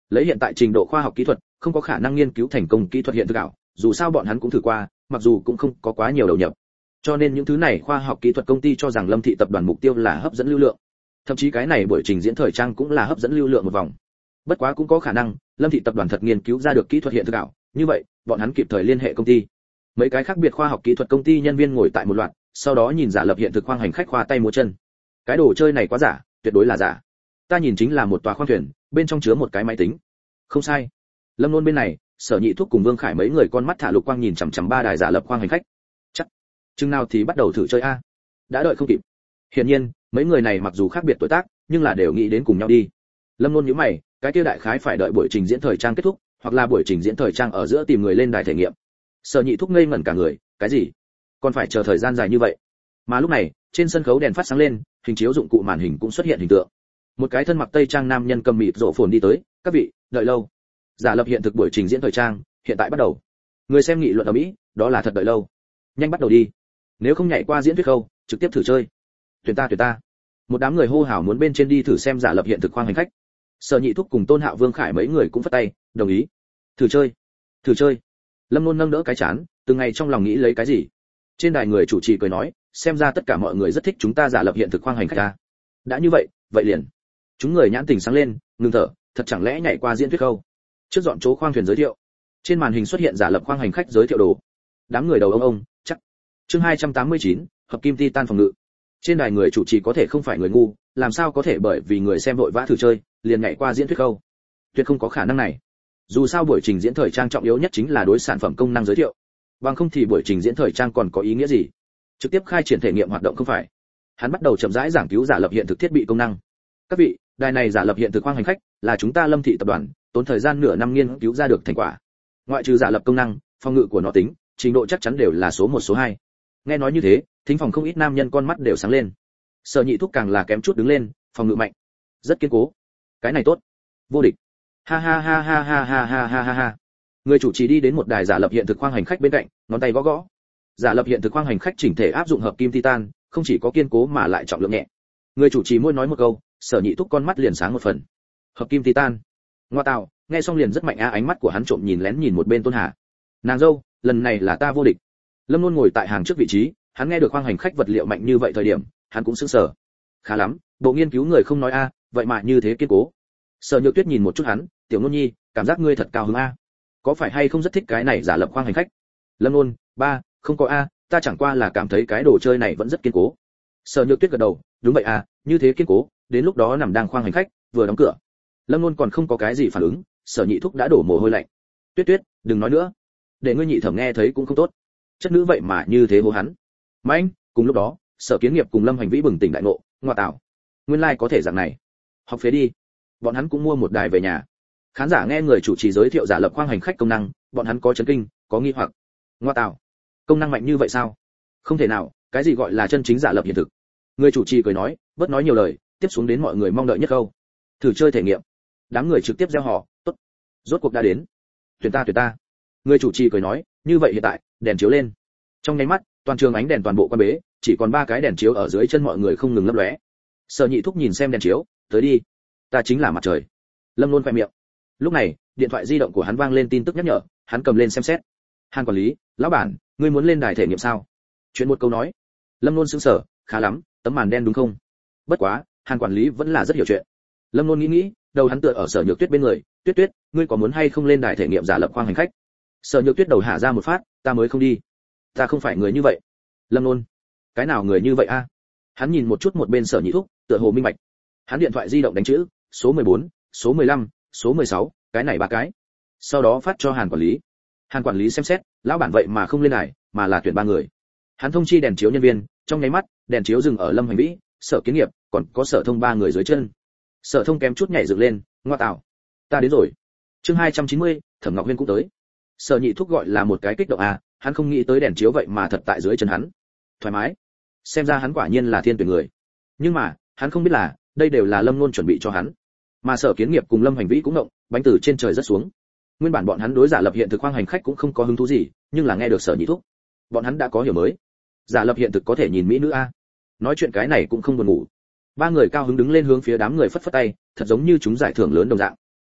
Lấy hiện tại trình độ khoa học kỹ thuật, không có khả năng nghiên cứu thành công kỹ thuật hiện thực ảo, dù sao bọn hắn cũng thử qua, mặc dù cũng không có quá nhiều đầu nhập. Cho nên những thứ này khoa học kỹ thuật công ty cho rằng Lâm Thị tập đoàn mục tiêu là hấp dẫn lưu lượng. Thậm chí cái này buổi trình diễn thời trang cũng là hấp dẫn lưu lượng một vòng. Bất quá cũng có khả năng, Lâm Thị tập đoàn thật nghiên cứu ra được kỹ thuật hiện thực ảo, như vậy, bọn hắn kịp thời liên hệ công ty. Mấy cái khác biệt khoa học kỹ thuật công ty nhân viên ngồi tại một loạt, sau đó nhìn giả lập hiện thực khoang hành khách khoa tay múa chân. Cái đồ chơi này quá giả, tuyệt đối là giả. Ta nhìn chính là một tòa khoang thuyền, bên trong chứa một cái máy tính. Không sai. Lâm Luân bên này, Sở Nhị Thúc cùng Vương Khải mấy người con mắt thả lục quang nhìn chằm chằm ba đài giả lập khoang hành khách. Chắc chừng nào thì bắt đầu thử chơi a? Đã đợi không kịp. Hiển nhiên, mấy người này mặc dù khác biệt tuổi tác, nhưng là đều nghĩ đến cùng nhau đi. Lâm Luân nhíu mày, cái kia đại khái phải đợi buổi trình diễn thời trang kết thúc, hoặc là buổi trình diễn thời trang ở giữa tìm người lên đài thể nghiệm. Sở Nhị Thúc ngây ngẩn cả người, cái gì? Còn phải chờ thời gian dài như vậy? Mà lúc này, trên sân khấu đèn phát sáng lên, hình chiếu dụng cụ màn hình cũng xuất hiện hình tượng. Một cái thân mặc tây trang nam nhân cầm mịt rộ phồn đi tới, các vị, đợi lâu. Giả lập hiện thực buổi trình diễn thời trang, hiện tại bắt đầu. Người xem nghị luận ở Mỹ, đó là thật đợi lâu. Nhanh bắt đầu đi. Nếu không nhảy qua diễn thuyết khâu, trực tiếp thử chơi. Tuyển ta. Một đám người hô hào muốn bên trên đi thử xem giả lập hiện thực khoang hành khách. Sở Nhị Thúc cùng Tôn Hạo Vương Khải mấy người cũng phất tay, đồng ý. Thử chơi. Lâm Luân nâng đỡ cái chán, từng ngày trong lòng nghĩ lấy cái gì. Trên đài người chủ trì cười nói, xem ra tất cả mọi người rất thích chúng ta giả lập hiện thực khoang hành khách ta. Đã như vậy, vậy liền. Chúng người nhãn tình sáng lên, ngừng thở, thật chẳng lẽ nhảy qua diễn thuyết khâu. Trước dọn chỗ khoang thuyền giới thiệu. Trên màn hình xuất hiện giả lập khoang hành khách giới thiệu đồ. Đám người đầu ông, chắc. Chương 289, hợp kim titan phòng ngự. Trên đài người chủ trì có thể không phải người ngu, làm sao có thể bởi vì người xem vội vã thử chơi, liền nhảy qua diễn thuyết khâu. Tuyệt không có khả năng này. Dù sao buổi trình diễn thời trang trọng yếu nhất chính là đối sản phẩm công năng giới thiệu. Bằng không thì buổi trình diễn thời trang còn có ý nghĩa gì? Trực tiếp khai triển thể nghiệm hoạt động không phải. Hắn bắt đầu chậm rãi giảng cứu giả lập hiện thực thiết bị công năng. Các vị, đài này giả lập hiện thực khoang hành khách là chúng ta Lâm Thị tập đoàn tốn thời gian nửa năm nghiên cứu ra được thành quả. Ngoại trừ giả lập công năng, phòng ngự của nó tính, trình độ chắc chắn đều là số 1 số 2. Nghe nói như thế, thính phòng không ít nam nhân con mắt đều sáng lên. Sở Nhị Thúc càng là kém chút đứng lên, phòng ngự mạnh, rất kiên cố. Cái này tốt, vô địch. Ha ha ha ha ha ha ha ha ha ha. Người chủ trì đi đến một đài giả lập hiện thực khoang hành khách bên cạnh, ngón tay gõ gõ. Giả lập hiện thực khoang hành khách chỉnh thể áp dụng hợp kim titan, không chỉ có kiên cố mà lại trọng lượng nhẹ. Người chủ trì môi nói một câu, Sở Nhị Thúc con mắt liền sáng một phần. Hợp kim titan. Ngoa tạo, nghe xong liền rất mạnh ánh mắt của hắn trộm nhìn lén nhìn một bên Tôn Hà. Nàng dâu, lần này là ta vô địch. Lâm Luân ngồi tại hàng trước vị trí, hắn nghe được khoang hành khách vật liệu mạnh như vậy thời điểm, hắn cũng sững sờ. Khá lắm, bộ nghiên cứu người không nói a, vậy mà như thế kiên cố. Sở Nhược Tuyết nhìn một chút hắn, tiểu Nôn Nhi, cảm giác ngươi thật cao hứng a. Có phải hay không rất thích cái này giả lập khoang hành khách? Lâm Luân, ba, không có a, ta chẳng qua là cảm thấy cái đồ chơi này vẫn rất kiên cố. Sở Nhược Tuyết gật đầu, đúng vậy a, như thế kiên cố, đến lúc đó nằm đang khoang hành khách, vừa đóng cửa. Lâm Luân còn không có cái gì phản ứng, Sở Nhị Thúc đã đổ mồ hôi lạnh. Tuyết Tuyết, đừng nói nữa, để ngươi nhị thẩm nghe thấy cũng không tốt. Chất nữ vậy mà như thế hô hắn. Mạnh, cùng lúc đó, Sở Kiến Nghiệp cùng Lâm Hành Vĩ bừng tỉnh đại ngộ, ngoa tạo, nguyên lai có thể dạng này. Học phế đi. Bọn hắn cũng mua một đài về nhà. Khán giả nghe người chủ trì giới thiệu giả lập khoang hành khách công năng, bọn hắn có chấn kinh, có nghi hoặc. Ngoa tạo, công năng mạnh như vậy sao? Không thể nào, cái gì gọi là chân chính giả lập hiện thực? Người chủ trì cười nói, bớt nói nhiều lời, tiếp xuống đến mọi người mong đợi nhất câu. Thử chơi thể nghiệm. Đám người trực tiếp reo hò, tốt. Rốt cuộc đã đến. Tuyển ta. Người chủ trì cười nói, như vậy hiện tại, đèn chiếu lên. Trong nháy mắt, toàn trường ánh đèn toàn bộ quan bế, chỉ còn 3 cái đèn chiếu ở dưới chân mọi người không ngừng lấp lóe. Sở Nhị Thúc nhìn xem đèn chiếu, tới đi. Ta chính là mặt trời. Lâm Luân khoe miệng. Lúc này, điện thoại di động của hắn vang lên tin tức nhắc nhở, hắn cầm lên xem xét. Hàn quản lý, lão bản, ngươi muốn lên đài thể nghiệm sao? Chuyện một câu nói. Lâm Luân sững sờ, khá lắm, tấm màn đen đúng không? Bất quá, Hàn quản lý vẫn là rất hiểu chuyện. Lâm Luân nghĩ, đầu hắn tựa ở Sở Nhược Tuyết bên người, Tuyết Tuyết, ngươi có muốn hay không lên đài thể nghiệm giả lập khoang hành khách? Sở Nhược Tuyết đầu hạ ra một phát, ta mới không đi. Ta không phải người như vậy. Lâm Luân, cái nào người như vậy a? Hắn nhìn một chút một bên Sở Nhị Thúc, tựa hồ minh bạch. Hắn điện thoại di động đánh chữ, số 14, số 15, số 16, cái này 3 cái. Sau đó phát cho Hàn quản lý. Hàn quản lý xem xét, lão bản vậy mà không lên đài, mà là tuyển 3 người. Hắn thông chi đèn chiếu nhân viên, trong nháy mắt, đèn chiếu dừng ở Lâm Hành Vĩ, Sở Kiến Nghiệp, còn có Sở Thông 3 người dưới chân. Sở Thông kém chút nhảy dựng lên, ngoa tạo, ta đến rồi. Chương 290, Thẩm Ngọc Huyên cũng tới. Sở Nhị Thúc gọi là một cái kích động à, hắn không nghĩ tới đèn chiếu vậy mà thật tại dưới chân hắn. Thoải mái. Xem ra hắn quả nhiên là thiên tuyển người. Nhưng mà, hắn không biết là, đây đều là Lâm Luân chuẩn bị cho hắn. Mà Sở Kiến Nghiệp cùng Lâm Hành Vĩ cũng động, bánh từ trên trời rất xuống. Nguyên bản bọn hắn đối giả lập hiện thực khoang hành khách cũng không có hứng thú gì, nhưng là nghe được Sở Nhị Thúc, bọn hắn đã có hiểu mới. Giả lập hiện thực có thể nhìn mỹ nữ a. Nói chuyện cái này cũng không buồn ngủ. 3 người cao hứng đứng lên hướng phía đám người phất phất tay, thật giống như chúng giải thưởng lớn đồng dạng.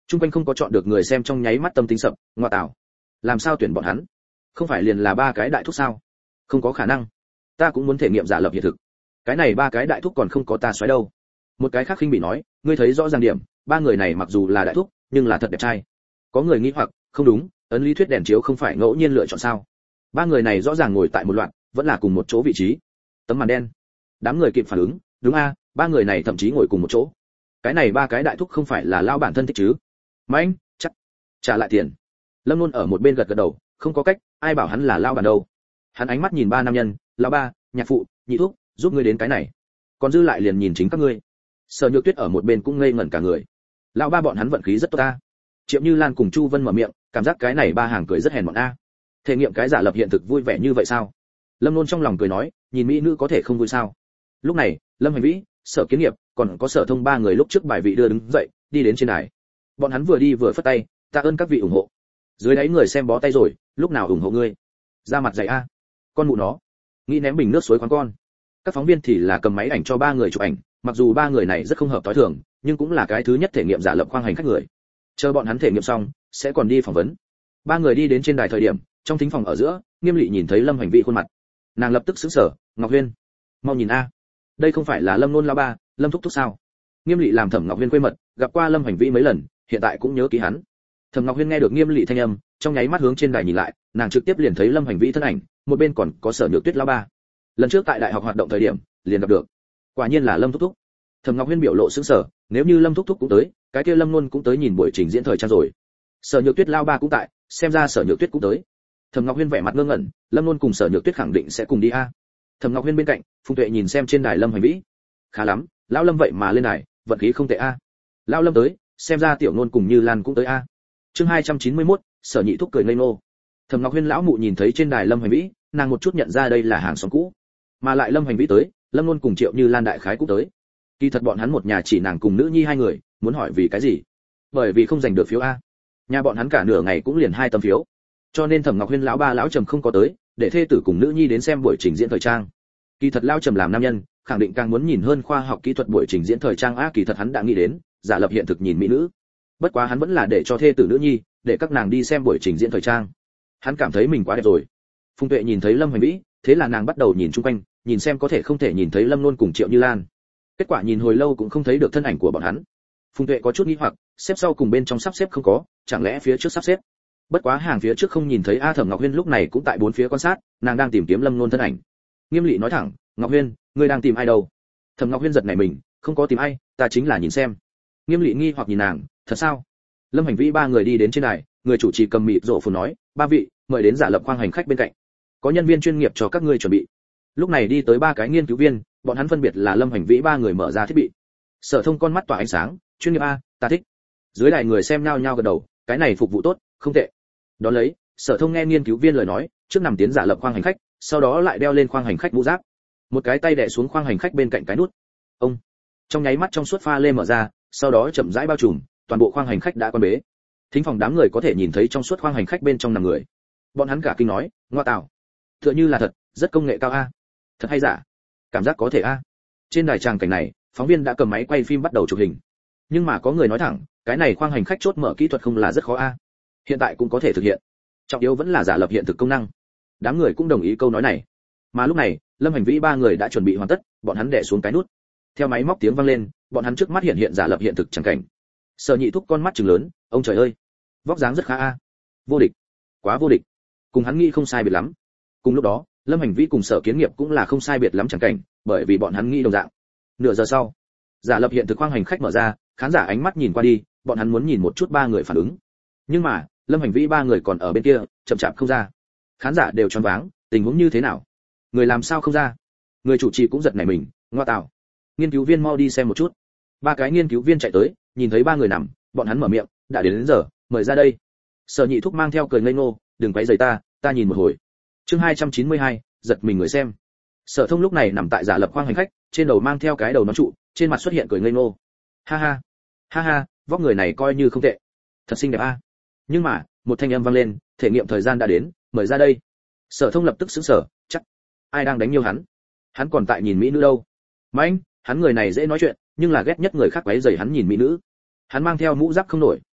Trung quanh không có chọn được người xem trong nháy mắt tâm tính sập, ngoa tạo. Làm sao tuyển bọn hắn? Không phải liền là ba cái đại thúc sao? Không có khả năng. Ta cũng muốn thể nghiệm giả lập hiện thực. Cái này ba cái đại thúc còn không có ta xoáy đâu. Một cái khác khinh bị nói, ngươi thấy rõ ràng điểm, ba người này mặc dù là đại thúc, nhưng là thật đẹp trai. Có người nghĩ hoặc, không đúng, ấn lý thuyết đèn chiếu không phải ngẫu nhiên lựa chọn sao? Ba người này rõ ràng ngồi tại một loạt, vẫn là cùng một chỗ vị trí. Tấm màn đen. Đám người kịp phản ứng, đúng a, ba người này thậm chí ngồi cùng một chỗ. Cái này ba cái đại thúc không phải là lao bản thân thích chứ? Mạnh, chắc. Trả lại tiền. Lâm Luân ở một bên gật gật đầu, không có cách, ai bảo hắn là lao bản đâu. Hắn ánh mắt nhìn ba nam nhân, lão ba, nhạc phụ, nhị thúc, giúp ngươi đến cái này. Còn dư lại liền nhìn chính các ngươi. Sở Nhược Tuyết ở một bên cũng ngây ngẩn cả người. Lão ba bọn hắn vận khí rất tốt ta. Triệu Như Lan cùng Chu Vân mở miệng, cảm giác cái này ba hàng cười rất hèn mọn a. Thể nghiệm cái giả lập hiện thực vui vẻ như vậy sao? Lâm Luân trong lòng cười nói, nhìn mỹ nữ có thể không vui sao? Lúc này, Lâm Hành Vĩ, Sở Kiến Nghiệp, còn có Sở Thông ba người lúc trước bài vị đưa đứng dậy, đi đến trên đài. Bọn hắn vừa đi vừa phất tay, tạ ơn các vị ủng hộ. Dưới đáy người xem bó tay rồi, lúc nào ủng hộ ngươi? Ra mặt dày a. Con mụ nó. Nghĩ ném bình nước suối khoáng con. Các phóng viên thì là cầm máy ảnh cho ba người chụp ảnh, mặc dù ba người này rất không hợp tối thường, nhưng cũng là cái thứ nhất thể nghiệm giả lập khoang hành khách người. Chờ bọn hắn thể nghiệm xong, sẽ còn đi phỏng vấn. Ba người đi đến trên đài thời điểm, trong thính phòng ở giữa, Nghiêm Lệ nhìn thấy Lâm Hành Vĩ khuôn mặt, nàng lập tức sững sờ, Ngọc Huyên, mau nhìn a, đây không phải là Lâm Nôn lão ba, Lâm thúc thúc sao? Nghiêm Lệ làm Thẩm Ngọc Huyên quê mật, gặp qua Lâm Hành Vĩ mấy lần, hiện tại cũng nhớ ký hắn. Thẩm Ngọc Huyên nghe được Nghiêm Lệ thanh âm, trong nháy mắt hướng trên đài nhìn lại, nàng trực tiếp liền thấy Lâm Hành Vĩ thân ảnh, một bên còn có Sở Nhược Tuyết lão ba. Lần trước tại đại học hoạt động thời điểm, liền gặp được. Quả nhiên là Lâm thúc thúc. Thẩm Ngọc Huyên biểu lộ sững sờ, nếu như Lâm thúc thúc cũng tới, cái kia Lâm Nôn cũng tới nhìn buổi trình diễn thời trang rồi. Sở Nhược Tuyết lão ba cũng tại, xem ra Sở Nhược Tuyết cũng tới. Thẩm Ngọc Huyên vẻ mặt ngơ ngẩn, Lâm Nôn cùng Sở Nhược Tuyết khẳng định sẽ cùng đi a. Thẩm Ngọc Huyên bên cạnh, Phùng Tuệ nhìn xem trên đài Lâm Hành Vĩ, khá lắm, lão Lâm vậy mà lên đài, vận khí không tệ a. Lão Lâm tới, xem ra Tiểu Nôn cùng Như Lan cũng tới a. Chương 291, Sở Nhị thúc cười ngây ngô. Thẩm Ngọc Huyên lão mụ nhìn thấy trên đài Lâm Hành Vĩ, nàng một chút nhận ra đây là hàng xóm cũ. Mà lại Lâm Hành Vĩ tới, Lâm Nôn cùng Triệu Như Lan đại khái cũng tới. Kỳ thật bọn hắn một nhà chỉ nàng cùng nữ nhi hai người, muốn hỏi vì cái gì? Bởi vì không giành được phiếu a. Nhà bọn hắn cả nửa ngày cũng liền 2 tấm phiếu. Cho nên Thẩm Ngọc Huyên lão ba lão Trầm không có tới, để thê tử cùng nữ nhi đến xem buổi trình diễn thời trang. Kỳ thật lão Trầm làm nam nhân, khẳng định càng muốn nhìn hơn khoa học kỹ thuật buổi trình diễn thời trang a, kỳ thật hắn đã nghĩ đến, giả lập hiện thực nhìn mỹ nữ. Bất quá hắn vẫn là để cho thê tử nữ nhi, để các nàng đi xem buổi trình diễn thời trang. Hắn cảm thấy mình quá đẹp rồi. Phùng Tuệ nhìn thấy Lâm Hành Vĩ, thế là nàng bắt đầu nhìn chung quanh, nhìn xem có thể không thể nhìn thấy Lâm Luân cùng Triệu Như Lan. Kết quả nhìn hồi lâu cũng không thấy được thân ảnh của bọn hắn. Phùng Tuệ có chút nghi hoặc, xếp sau cùng bên trong sắp xếp không có, chẳng lẽ phía trước sắp xếp? Bất quá hàng phía trước không nhìn thấy a. Thẩm Ngọc Huyên lúc này cũng tại bốn phía quan sát, nàng đang tìm kiếm Lâm Luân thân ảnh. Nghiêm Lệ nói thẳng, Ngọc Huyên, ngươi đang tìm ai đâu? Thẩm Ngọc Huyên giật nảy mình, không có tìm ai, ta chính là nhìn xem. Nghiêm Lệ nghi hoặc nhìn nàng, thật sao? Lâm Hành Vĩ ba người đi đến trên đài, người chủ trì cầm mịt rộ phồn nói, ba vị, mời đến giả lập khoang hành khách bên cạnh, có nhân viên chuyên nghiệp cho các ngươi chuẩn bị. Lúc này đi tới ba cái nghiên cứu viên, bọn hắn phân biệt là Lâm Hành Vĩ ba người mở ra thiết bị. Sở Thông con mắt tỏa ánh sáng, chuyên nghiệp a, ta thích. Dưới đài người xem nhao nhao gật đầu, cái này phục vụ tốt, không tệ. Đó lấy, Sở Thông nghe nghiên cứu viên lời nói, trước nằm tiến giả lập khoang hành khách, sau đó lại đeo lên khoang hành khách mũ giáp. Một cái tay đè xuống khoang hành khách bên cạnh cái nút. Ông, trong nháy mắt trong suốt pha lê mở ra, sau đó chậm rãi bao trùm, toàn bộ khoang hành khách đã quan bế. Thính phòng đám người có thể nhìn thấy trong suốt khoang hành khách bên trong nằm người. Bọn hắn cả kinh nói, ngoa tạo, tựa như là thật, rất công nghệ cao a. Thật hay giả? Cảm giác có thể a. Trên đài tràng cảnh này, phóng viên đã cầm máy quay phim bắt đầu chụp hình. Nhưng mà có người nói thẳng, cái này khoang hành khách chốt mở kỹ thuật không là rất khó a. Hiện tại cũng có thể thực hiện. Trọng yếu vẫn là giả lập hiện thực công năng. Đám người cũng đồng ý câu nói này. Mà lúc này, Lâm Hành Vĩ ba người đã chuẩn bị hoàn tất, bọn hắn đè xuống cái nút. Theo máy móc tiếng vang lên, bọn hắn trước mắt hiện giả lập hiện thực chẳng cảnh. Sở Nhị thúc con mắt trừng lớn, ông trời ơi, vóc dáng rất khá a. Vô địch, quá vô địch. Cùng hắn nghĩ không sai biệt lắm. Cùng lúc đó, Lâm Hành Vĩ cùng Sở Kiến Nghiệp cũng là không sai biệt lắm chẳng cảnh, bởi vì bọn hắn nghĩ đồng dạng. Nửa giờ sau, giả lập hiện thực khoang hành khách mở ra, khán giả ánh mắt nhìn qua đi, bọn hắn muốn nhìn một chút ba người phản ứng. Nhưng mà, Lâm Hành Vĩ ba người còn ở bên kia, chậm chạp không ra. Khán giả đều choáng váng, tình huống như thế nào? Người làm sao không ra? Người chủ trì cũng giật nảy mình, ngoa tạo. Nghiên cứu viên mau đi xem một chút. Ba cái nghiên cứu viên chạy tới, nhìn thấy ba người nằm, bọn hắn mở miệng, đã đến giờ, mời ra đây. Sở Nhị thúc mang theo cười ngây ngô, đừng quấy rầy ta nhìn một hồi. Chương 292, giật mình người xem. Sở Thông lúc này nằm tại giả lập khoang hành khách, trên đầu mang theo cái đầu nón trụ, trên mặt xuất hiện cười ngây ngô. Ha ha, vóc người này coi như không tệ. Thật xinh đẹp a. Nhưng mà, một thanh âm vang lên, thể nghiệm thời gian đã đến, mời ra đây. Sở Thông lập tức sững sờ, chắc ai đang đánh nhiều hắn? Hắn còn tại nhìn mỹ nữ đâu. Mạnh, hắn người này dễ nói chuyện, nhưng là ghét nhất người khác quấy rầy hắn nhìn mỹ nữ. Hắn mang theo mũ giáp không nổi,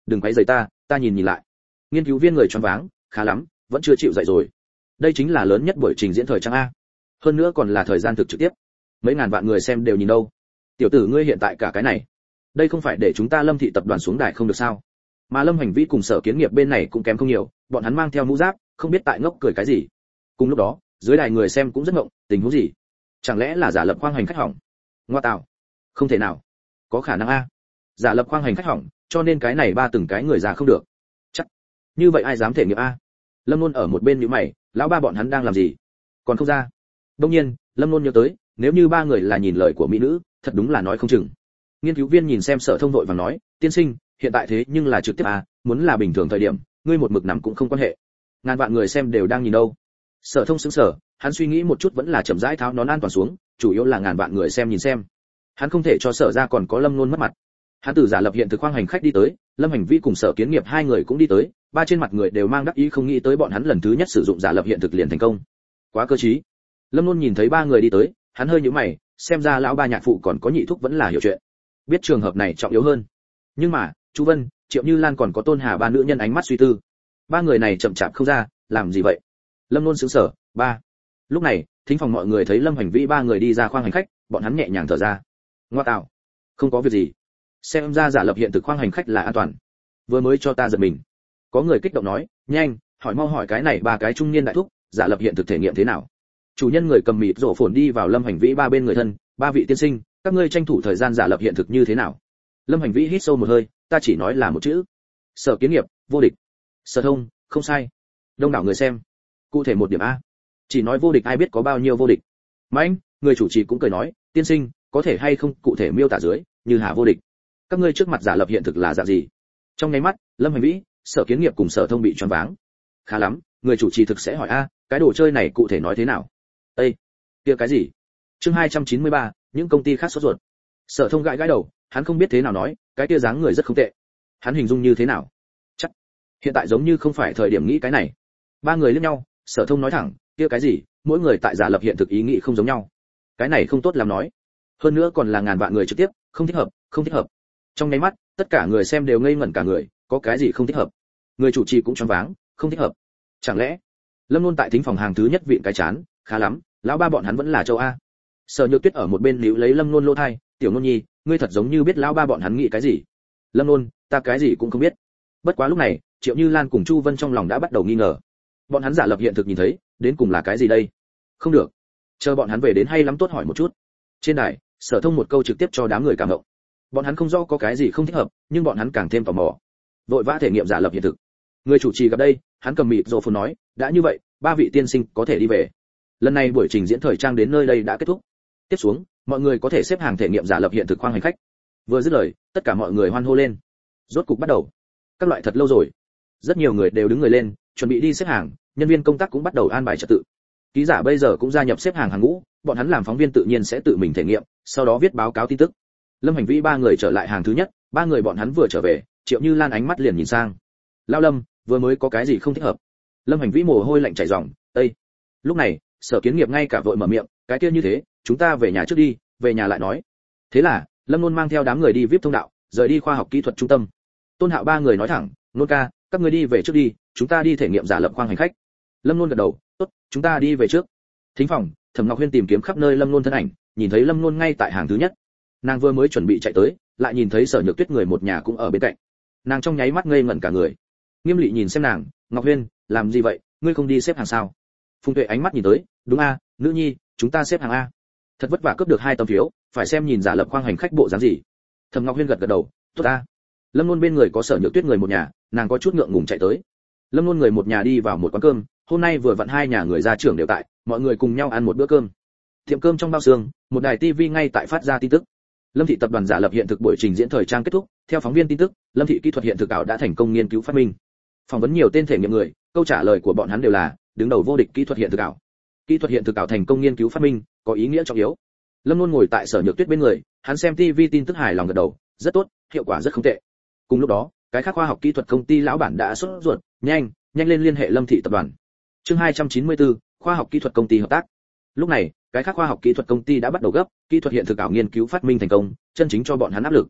đừng quấy rầy ta nhìn lại. Nghiên cứu viên người choáng váng, khá lắm, vẫn chưa chịu dậy rồi. Đây chính là lớn nhất buổi trình diễn thời trang a. Hơn nữa còn là thời gian thực trực tiếp. Mấy ngàn vạn người xem đều nhìn đâu. Tiểu tử ngươi hiện tại cả cái này, đây không phải để chúng ta Lâm thị tập đoàn xuống đài không được sao? Mà Lâm Hành Vĩ cùng Sở Kiến Nghiệp bên này cũng kém không nhiều, bọn hắn mang theo mũ giáp, không biết tại ngốc cười cái gì. Cùng lúc đó, dưới đài người xem cũng rất ngộng, tình huống gì? Chẳng lẽ là giả lập khoang hành khách hỏng? Ngoa tạo, không thể nào, có khả năng a. Giả lập khoang hành khách hỏng, cho nên cái này ba từng cái người ra không được. Chắc như vậy ai dám thể nghiệm a? Lâm Luân ở một bên nhíu mày, lão ba bọn hắn đang làm gì? Còn không ra. Đương nhiên, Lâm Luân nhớ tới, nếu như ba người là nhìn lời của mỹ nữ, thật đúng là nói không chừng. Nghiên cứu viên nhìn xem Sở Thông vội vàng nói, tiên sinh, hiện tại thế nhưng là trực tiếp à, muốn là bình thường thời điểm, ngươi một mực nắm cũng không quan hệ. Ngàn vạn người xem đều đang nhìn đâu. Sở Thông sững sờ, hắn suy nghĩ một chút vẫn là chậm rãi tháo nón an toàn xuống, chủ yếu là ngàn vạn người xem nhìn xem. Hắn không thể cho Sở ra còn có Lâm Luân mất mặt. Hắn từ giả lập hiện thực khoang hành khách đi tới, Lâm Hành Vĩ cùng Sở Kiến Nghiệp hai người cũng đi tới, ba trên mặt người đều mang đắc ý không nghĩ tới bọn hắn lần thứ nhất sử dụng giả lập hiện thực liền thành công. Quá cơ trí. Lâm Luân nhìn thấy ba người đi tới, hắn hơi nhíu mày, xem ra lão ba nhạc phụ còn có nhị thúc vẫn là hiểu chuyện. Biết trường hợp này trọng yếu hơn. Nhưng mà, Chu Vân, Triệu Như Lan còn có Tôn Hà ba nữ nhân ánh mắt suy tư. Ba người này chậm chạp không ra, làm gì vậy? Lâm Luân sững sờ, ba. Lúc này, thính phòng mọi người thấy Lâm Hành Vĩ ba người đi ra khoang hành khách, bọn hắn nhẹ nhàng thở ra. Ngoa tạo, không có việc gì. Xem ra giả lập hiện thực khoang hành khách là an toàn. Vừa mới cho ta giật mình. Có người kích động nói, nhanh, mau hỏi cái này ba cái trung niên đại thúc, giả lập hiện thực thể nghiệm thế nào? Chủ nhân người cầm mịt rổ phồn đi vào Lâm Hành Vĩ ba bên người thân, ba vị tiên sinh, các ngươi tranh thủ thời gian giả lập hiện thực như thế nào? Lâm Hành Vĩ hít sâu một hơi, ta chỉ nói là một chữ. Sở Kiến Nghiệp, vô địch. Sở Thông, không sai. Đông đảo người xem. Cụ thể một điểm a. Chỉ nói vô địch ai biết có bao nhiêu vô địch. Mạnh, người chủ trì cũng cười nói, tiên sinh, có thể hay không cụ thể miêu tả dưới, như Hà vô địch. Các ngươi trước mặt giả lập hiện thực là dạng gì? Trong nháy mắt, Lâm Hành Vĩ, Sở Kiến Nghiệp cùng Sở Thông bị choáng váng. Khá lắm, người chủ trì thực sẽ hỏi a, cái đồ chơi này cụ thể nói thế nào? Ê, kia cái gì? Chương 293, những công ty khác sốt ruột. Sở Thông gãi gãi đầu, hắn không biết thế nào nói, cái kia dáng người rất không tệ. Hắn hình dung như thế nào? Chắc hiện tại giống như không phải thời điểm nghĩ cái này. Ba người liếc nhau, Sở Thông nói thẳng, kia cái gì, mỗi người tại giả lập hiện thực ý nghĩ không giống nhau. Cái này không tốt làm nói. Hơn nữa còn là ngàn vạn người trực tiếp, không thích hợp, không thích hợp. Trong nháy mắt, tất cả người xem đều ngây ngẩn cả người, có cái gì không thích hợp? Người chủ trì cũng choáng váng, không thích hợp. Chẳng lẽ? Lâm Luân tại thính phòng hàng thứ nhất vịn cái chán, khá lắm, lão ba bọn hắn vẫn là châu A. Sở Nhược Tuyết ở một bên níu lấy Lâm Luân lỗ tai, tiểu Luân nhi, ngươi thật giống như biết lão ba bọn hắn nghĩ cái gì. Lâm Luân, ta cái gì cũng không biết. Bất quá lúc này, Triệu Như Lan cùng Chu Vân trong lòng đã bắt đầu nghi ngờ. Bọn hắn giả lập hiện thực nhìn thấy, đến cùng là cái gì đây? Không được, chờ bọn hắn về đến hay lắm tốt hỏi một chút. Trên đài, Sở Thông một câu trực tiếp cho đám người cảm động. Bọn hắn không rõ có cái gì không thích hợp, nhưng bọn hắn càng thêm tò mò. Vội vã thể nghiệm giả lập hiện thực. Người chủ trì gặp đây, hắn cầm mịt rộ phồn nói, đã như vậy, ba vị tiên sinh có thể đi về. Lần này buổi trình diễn thời trang đến nơi đây đã kết thúc. Tiếp xuống, mọi người có thể xếp hàng thể nghiệm giả lập hiện thực khoang hành khách. Vừa dứt lời, tất cả mọi người hoan hô lên. Rốt cục bắt đầu. Các loại thật lâu rồi. Rất nhiều người đều đứng người lên, chuẩn bị đi xếp hàng, nhân viên công tác cũng bắt đầu an bài trật tự. Ký giả bây giờ cũng gia nhập xếp hàng hàng ngũ, bọn hắn làm phóng viên tự nhiên sẽ tự mình thể nghiệm, sau đó viết báo cáo tin tức. Lâm Hành Vĩ ba người trở lại hàng thứ nhất, ba người bọn hắn vừa trở về, Triệu Như Lan ánh mắt liền nhìn sang. Lão Lâm, vừa mới có cái gì không thích hợp? Lâm Hành Vĩ mồ hôi lạnh chảy ròng, "Ê." Lúc này, Sở Kiến Nghiệp ngay cả vội mở miệng, "Cái kia như thế, chúng ta về nhà trước đi, về nhà lại nói." Thế là, Lâm Luân mang theo đám người đi VIP thông đạo, rời đi khoa học kỹ thuật trung tâm. Tôn Hạo ba người nói thẳng, "Luân ca, các ngươi đi về trước đi, chúng ta đi thể nghiệm giả lập khoang hành khách." Lâm Luân gật đầu, "Tốt, chúng ta đi về trước." Thính phòng, Thẩm Ngọc Huyên tìm kiếm khắp nơi Lâm Luân thân ảnh, nhìn thấy Lâm Luân ngay tại hàng thứ nhất. Nàng vừa mới chuẩn bị chạy tới, lại nhìn thấy Sở Nhược Tuyết người một nhà cũng ở bên cạnh. Nàng trong nháy mắt ngây ngẩn cả người. Nghiêm Lệ nhìn xem nàng, "Ngọc Huyên, làm gì vậy, ngươi không đi xếp hàng sao?" Phùng Tuệ ánh mắt nhìn tới, "Đúng a, nữ nhi, chúng ta xếp hàng a." Thật vất vả cướp được 2 tấm phiếu, phải xem nhìn giả lập khoang hành khách bộ dáng gì. Thẩm Ngọc Huyên gật gật đầu, "Tốt a." Lâm Luân bên người có Sở Nhược Tuyết người một nhà, nàng có chút ngượng ngùng chạy tới. Lâm Luân người một nhà đi vào một quán cơm, hôm nay vừa vặn hai nhà người gia trưởng đều tại, mọi người cùng nhau ăn một bữa cơm. Tiệm cơm trong bao xương, một đài TV ngay tại phát ra tin tức. Lâm thị tập đoàn giả lập hiện thực buổi trình diễn thời trang kết thúc, theo phóng viên tin tức, Lâm thị kỹ thuật hiện thực ảo đã thành công nghiên cứu phát minh. Phỏng vấn nhiều tên thể nghiệm người, câu trả lời của bọn hắn đều là đứng đầu vô địch kỹ thuật hiện thực ảo. Kỹ thuật hiện thực ảo thành công nghiên cứu phát minh, có ý nghĩa trọng yếu. Lâm Luân ngồi tại Sở Nhược Tuyết bên người, hắn xem TV tin tức hài lòng gật đầu, rất tốt, hiệu quả rất không tệ. Cùng lúc đó, cái khác khoa học kỹ thuật công ty lão bản đã sốt ruột, nhanh lên liên hệ Lâm thị tập đoàn. Chương 294, khoa học kỹ thuật công ty hợp tác. Lúc này, cái khác khoa học kỹ thuật công ty đã bắt đầu gấp, kỹ thuật hiện thực ảo nghiên cứu phát minh thành công, chân chính cho bọn hắn áp lực.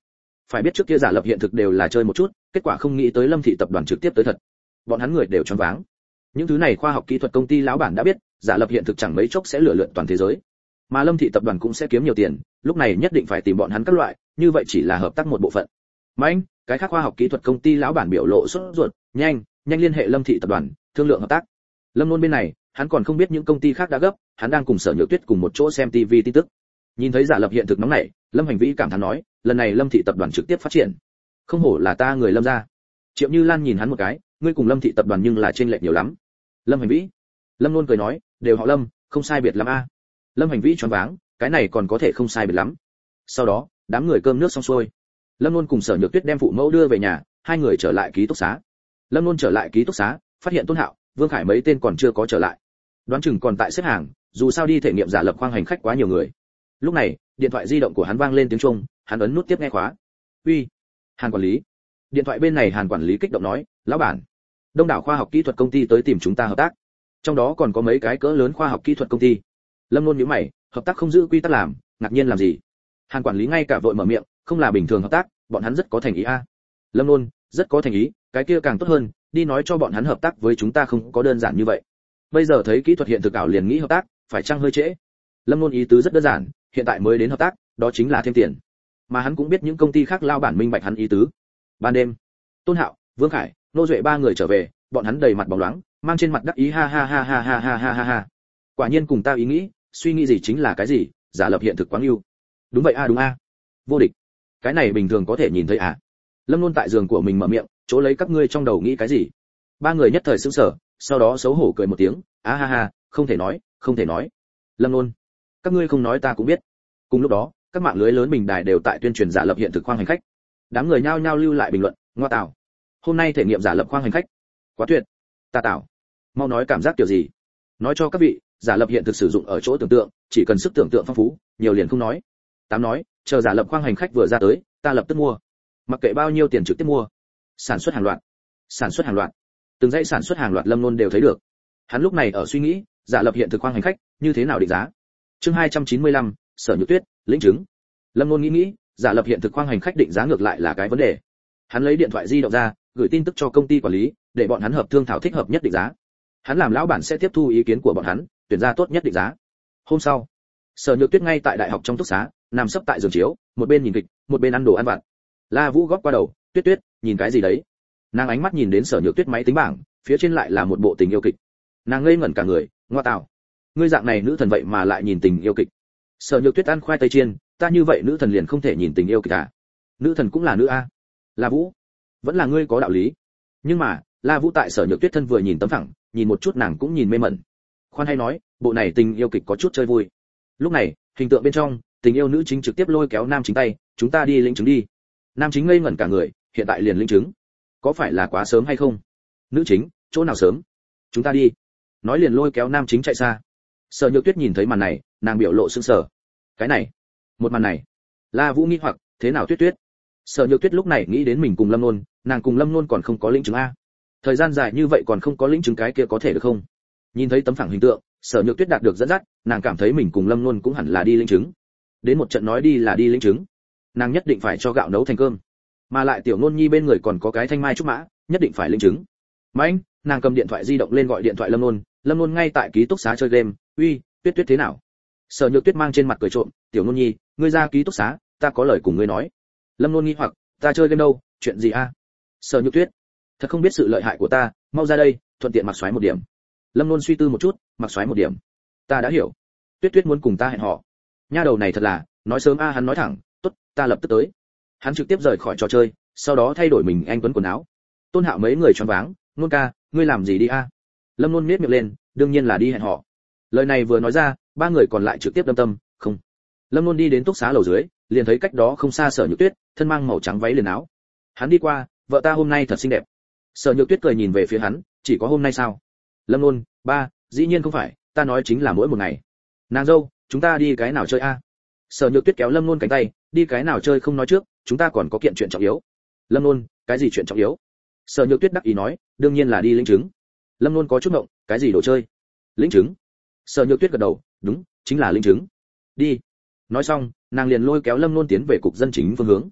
Phải biết trước kia giả lập hiện thực đều là chơi một chút, kết quả không nghĩ tới Lâm thị tập đoàn trực tiếp tới thật. Bọn hắn người đều choáng váng. Những thứ này khoa học kỹ thuật công ty lão bản đã biết, giả lập hiện thực chẳng mấy chốc sẽ lửa lượn toàn thế giới. Mà Lâm thị tập đoàn cũng sẽ kiếm nhiều tiền, lúc này nhất định phải tìm bọn hắn các loại, như vậy chỉ là hợp tác một bộ phận. Mạnh, cái khác khoa học kỹ thuật công ty lão bản biểu lộ sốt ruột, nhanh liên hệ Lâm thị tập đoàn, thương lượng hợp tác. Lâm Luân bên này, hắn còn không biết những công ty khác đã gấp, hắn đang cùng Sở Nhược Tuyết cùng một chỗ xem TV tin tức. Nhìn thấy giả lập hiện thực nóng này, Lâm Hành Vĩ cảm thán nói, lần này Lâm thị tập đoàn trực tiếp phát triển. Không hổ là ta người Lâm gia. Triệu Như Lan nhìn hắn một cái, ngươi cùng Lâm thị tập đoàn nhưng là chênh lệch nhiều lắm. Lâm Hành Vĩ. Lâm Luân cười nói, đều họ Lâm, không sai biệt lắm a. Lâm Hành Vĩ choáng váng, cái này còn có thể không sai biệt lắm. Sau đó, đám người cơm nước xong xuôi. Lâm Luân cùng Sở Nhược Tuyết đem phụ mẫu đưa về nhà, hai người trở lại ký túc xá. Lâm Luân trở lại ký túc xá, phát hiện Tôn Hạo, Vương Khải mấy tên còn chưa có trở lại. Đoán chừng còn tại xếp hàng, dù sao đi thể nghiệm giả lập khoang hành khách quá nhiều người. Lúc này, điện thoại di động của hắn vang lên tiếng chuông, hắn ấn nút tiếp nghe khóa. Uy, Hàn quản lý. Điện thoại bên này Hàn quản lý kích động nói, lão bản, đông đảo khoa học kỹ thuật công ty tới tìm chúng ta hợp tác, trong đó còn có mấy cái cỡ lớn khoa học kỹ thuật công ty. Lâm Luân nhíu mày, hợp tác không giữ quy tắc làm, ngạc nhiên làm gì? Hàn quản lý ngay cả vội mở miệng, không là bình thường hợp tác, bọn hắn rất có thành ý a. Lâm Luân, rất có thành ý, cái kia càng tốt hơn, đi nói cho bọn hắn hợp tác với chúng ta không có đơn giản như vậy. Bây giờ thấy kỹ thuật hiện thực ảo liền nghĩ hợp tác, phải chăng hơi trễ? Lâm Luân ý tứ rất đơn giản, hiện tại mới đến hợp tác, đó chính là thêm tiền. Mà hắn cũng biết những công ty khác lao bản minh bạch hắn ý tứ. Ban đêm, Tôn Hạo, Vương Khải, Nô Duệ ba người trở về, bọn hắn đầy mặt bóng loáng, mang trên mặt đắc ý ha ha ha ha ha ha ha ha ha. Quả nhiên cùng ta ý nghĩ, suy nghĩ gì chính là cái gì, giả lập hiện thực quá ưu. Đúng vậy a, đúng a. Vô địch. Cái này bình thường có thể nhìn thấy à? Lâm Luân tại giường của mình mở miệng, chỗ lấy các ngươi trong đầu nghĩ cái gì? Ba người nhất thời sững sờ, sau đó xấu hổ cười một tiếng, a ha ha, không thể nói, không thể nói. Lâm Luân, các ngươi không nói ta cũng biết. Cùng lúc đó, các mạng lưới lớn bình đài đều tại tuyên truyền giả lập hiện thực khoang hành khách. Đám người nhao nhao lưu lại bình luận, ngoa tạo. Hôm nay thể nghiệm giả lập khoang hành khách, quá tuyệt. Ta tạo. Mau nói cảm giác kiểu gì? Nói cho các vị, giả lập hiện thực sử dụng ở chỗ tưởng tượng, chỉ cần sức tưởng tượng phong phú, nhiều liền không nói. Tám nói, chờ giả lập khoang hành khách vừa ra tới, ta lập tức mua. Mặc kệ bao nhiêu tiền trực tiếp mua. Sản xuất hàng loạt. Sản xuất hàng loạt. Từng dãy sản xuất hàng loạt Lâm Luân đều thấy được. Hắn lúc này ở suy nghĩ, giả lập hiện thực khoang hành khách, như thế nào định giá? Chương 295, Sở Nhược Tuyết, lĩnh chứng. Lâm Luân nghĩ, giả lập hiện thực khoang hành khách định giá ngược lại là cái vấn đề. Hắn lấy điện thoại di động ra, gửi tin tức cho công ty quản lý, để bọn hắn hợp thương thảo thích hợp nhất định giá. Hắn làm lão bản sẽ tiếp thu ý kiến của bọn hắn, tuyển ra tốt nhất định giá. Hôm sau, Sở Nhược Tuyết ngay tại đại học trong túc xá, nằm sấp tại giường chiếu, một bên nhìn kịch, một bên ăn đồ ăn vặt. La Vũ góp qua đầu, "Tuyết Tuyết, nhìn cái gì đấy?" Nàng ánh mắt nhìn đến Sở Nhược Tuyết máy tính bảng, phía trên lại là một bộ tình yêu kịch. Nàng ngây ngẩn cả người, "Ngoa tạo, ngươi dạng này nữ thần vậy mà lại nhìn tình yêu kịch?" Sở Nhược Tuyết ăn khoai tây chiên, "Ta như vậy nữ thần liền không thể nhìn tình yêu kịch à? Nữ thần cũng là nữ a." La Vũ, "Vẫn là ngươi có đạo lý." Nhưng mà, La Vũ tại Sở Nhược Tuyết thân vừa nhìn tấm phẳng, nhìn một chút nàng cũng nhìn mê mẩn. Khoan hay nói, bộ này tình yêu kịch có chút chơi vui. Lúc này, hình tượng bên trong, tình yêu nữ chính trực tiếp lôi kéo nam chính tay, "Chúng ta đi lĩnh chứng đi." Nam chính ngây ngẩn cả người, hiện tại liền lĩnh chứng. Có phải là quá sớm hay không? Nữ chính, chỗ nào sớm? Chúng ta đi. Nói liền lôi kéo nam chính chạy xa. Sở Nhược Tuyết nhìn thấy màn này, nàng biểu lộ sững sờ. Cái này, một màn này. La Vũ nghi hoặc, thế nào Tuyết Tuyết? Sở Nhược Tuyết lúc này nghĩ đến mình cùng Lâm Nôn, nàng cùng Lâm Nôn còn không có lĩnh chứng a. Thời gian dài như vậy còn không có lĩnh chứng cái kia có thể được không? Nhìn thấy tấm phẳng hình tượng, Sở Nhược Tuyết đạt được dẫn dắt, nàng cảm thấy mình cùng Lâm Nôn cũng hẳn là đi lĩnh chứng. Đến một trận nói đi là đi lĩnh chứng. Nàng nhất định phải cho gạo nấu thành cơm. Mà lại tiểu Nôn Nhi bên người còn có cái thanh mai trúc mã, nhất định phải lĩnh chứng. Mạnh, nàng cầm điện thoại di động lên gọi điện thoại Lâm Nôn ngay tại ký túc xá chơi game, "Uy, Tuyết Tuyết thế nào?" Sở Nhược Tuyết mang trên mặt cười trộm, "Tiểu Nôn Nhi, ngươi ra ký túc xá, ta có lời cùng ngươi nói." Lâm Nôn nghi hoặc, "Ta chơi game đâu, chuyện gì a?" Sở Nhược Tuyết, "Thật không biết sự lợi hại của ta, mau ra đây, thuận tiện mặc xoáy một điểm." Lâm Nôn suy tư một chút, "Mặc xoáy một điểm. Ta đã hiểu. Tuyết Tuyết muốn cùng ta hẹn hò." Nha đầu này thật là, nói sớm a, hắn nói thẳng, "Tốt, ta lập tức tới." Hắn trực tiếp rời khỏi trò chơi, sau đó thay đổi mình anh tuấn quần áo. Tôn Hạo mấy người choáng váng, "Nôn ca, ngươi làm gì đi a?" Lâm Nôn nhếch miệng lên, "Đương nhiên là đi hẹn hò." Lời này vừa nói ra, ba người còn lại trực tiếp đâm tâm, "Không." Lâm Nôn đi đến túc xá lầu dưới, liền thấy cách đó không xa Sở Nhược Tuyết, thân mang màu trắng váy liền áo. Hắn đi qua, "Vợ ta hôm nay thật xinh đẹp." Sở Nhược Tuyết cười nhìn về phía hắn, "Chỉ có hôm nay sao?" Lâm Nôn, "Ba, dĩ nhiên không phải, ta nói chính là mỗi một ngày." "Nàng dâu, chúng ta đi cái nào chơi a?" Sở Nhược Tuyết kéo Lâm Nôn cánh tay, "Đi cái nào chơi không nói trước, chúng ta còn có kiện chuyện trọng yếu." Lâm Nôn, "Cái gì chuyện trọng yếu?" Sở Nhược Tuyết đắc ý nói, "Đương nhiên là đi lĩnh chứng." Lâm Nôn có chút ngộng, "Cái gì đồ chơi?" "Lĩnh chứng." Sở Nhược Tuyết gật đầu, "Đúng, chính là lĩnh chứng." "Đi." Nói xong, nàng liền lôi kéo Lâm Nôn tiến về cục dân chính phương hướng.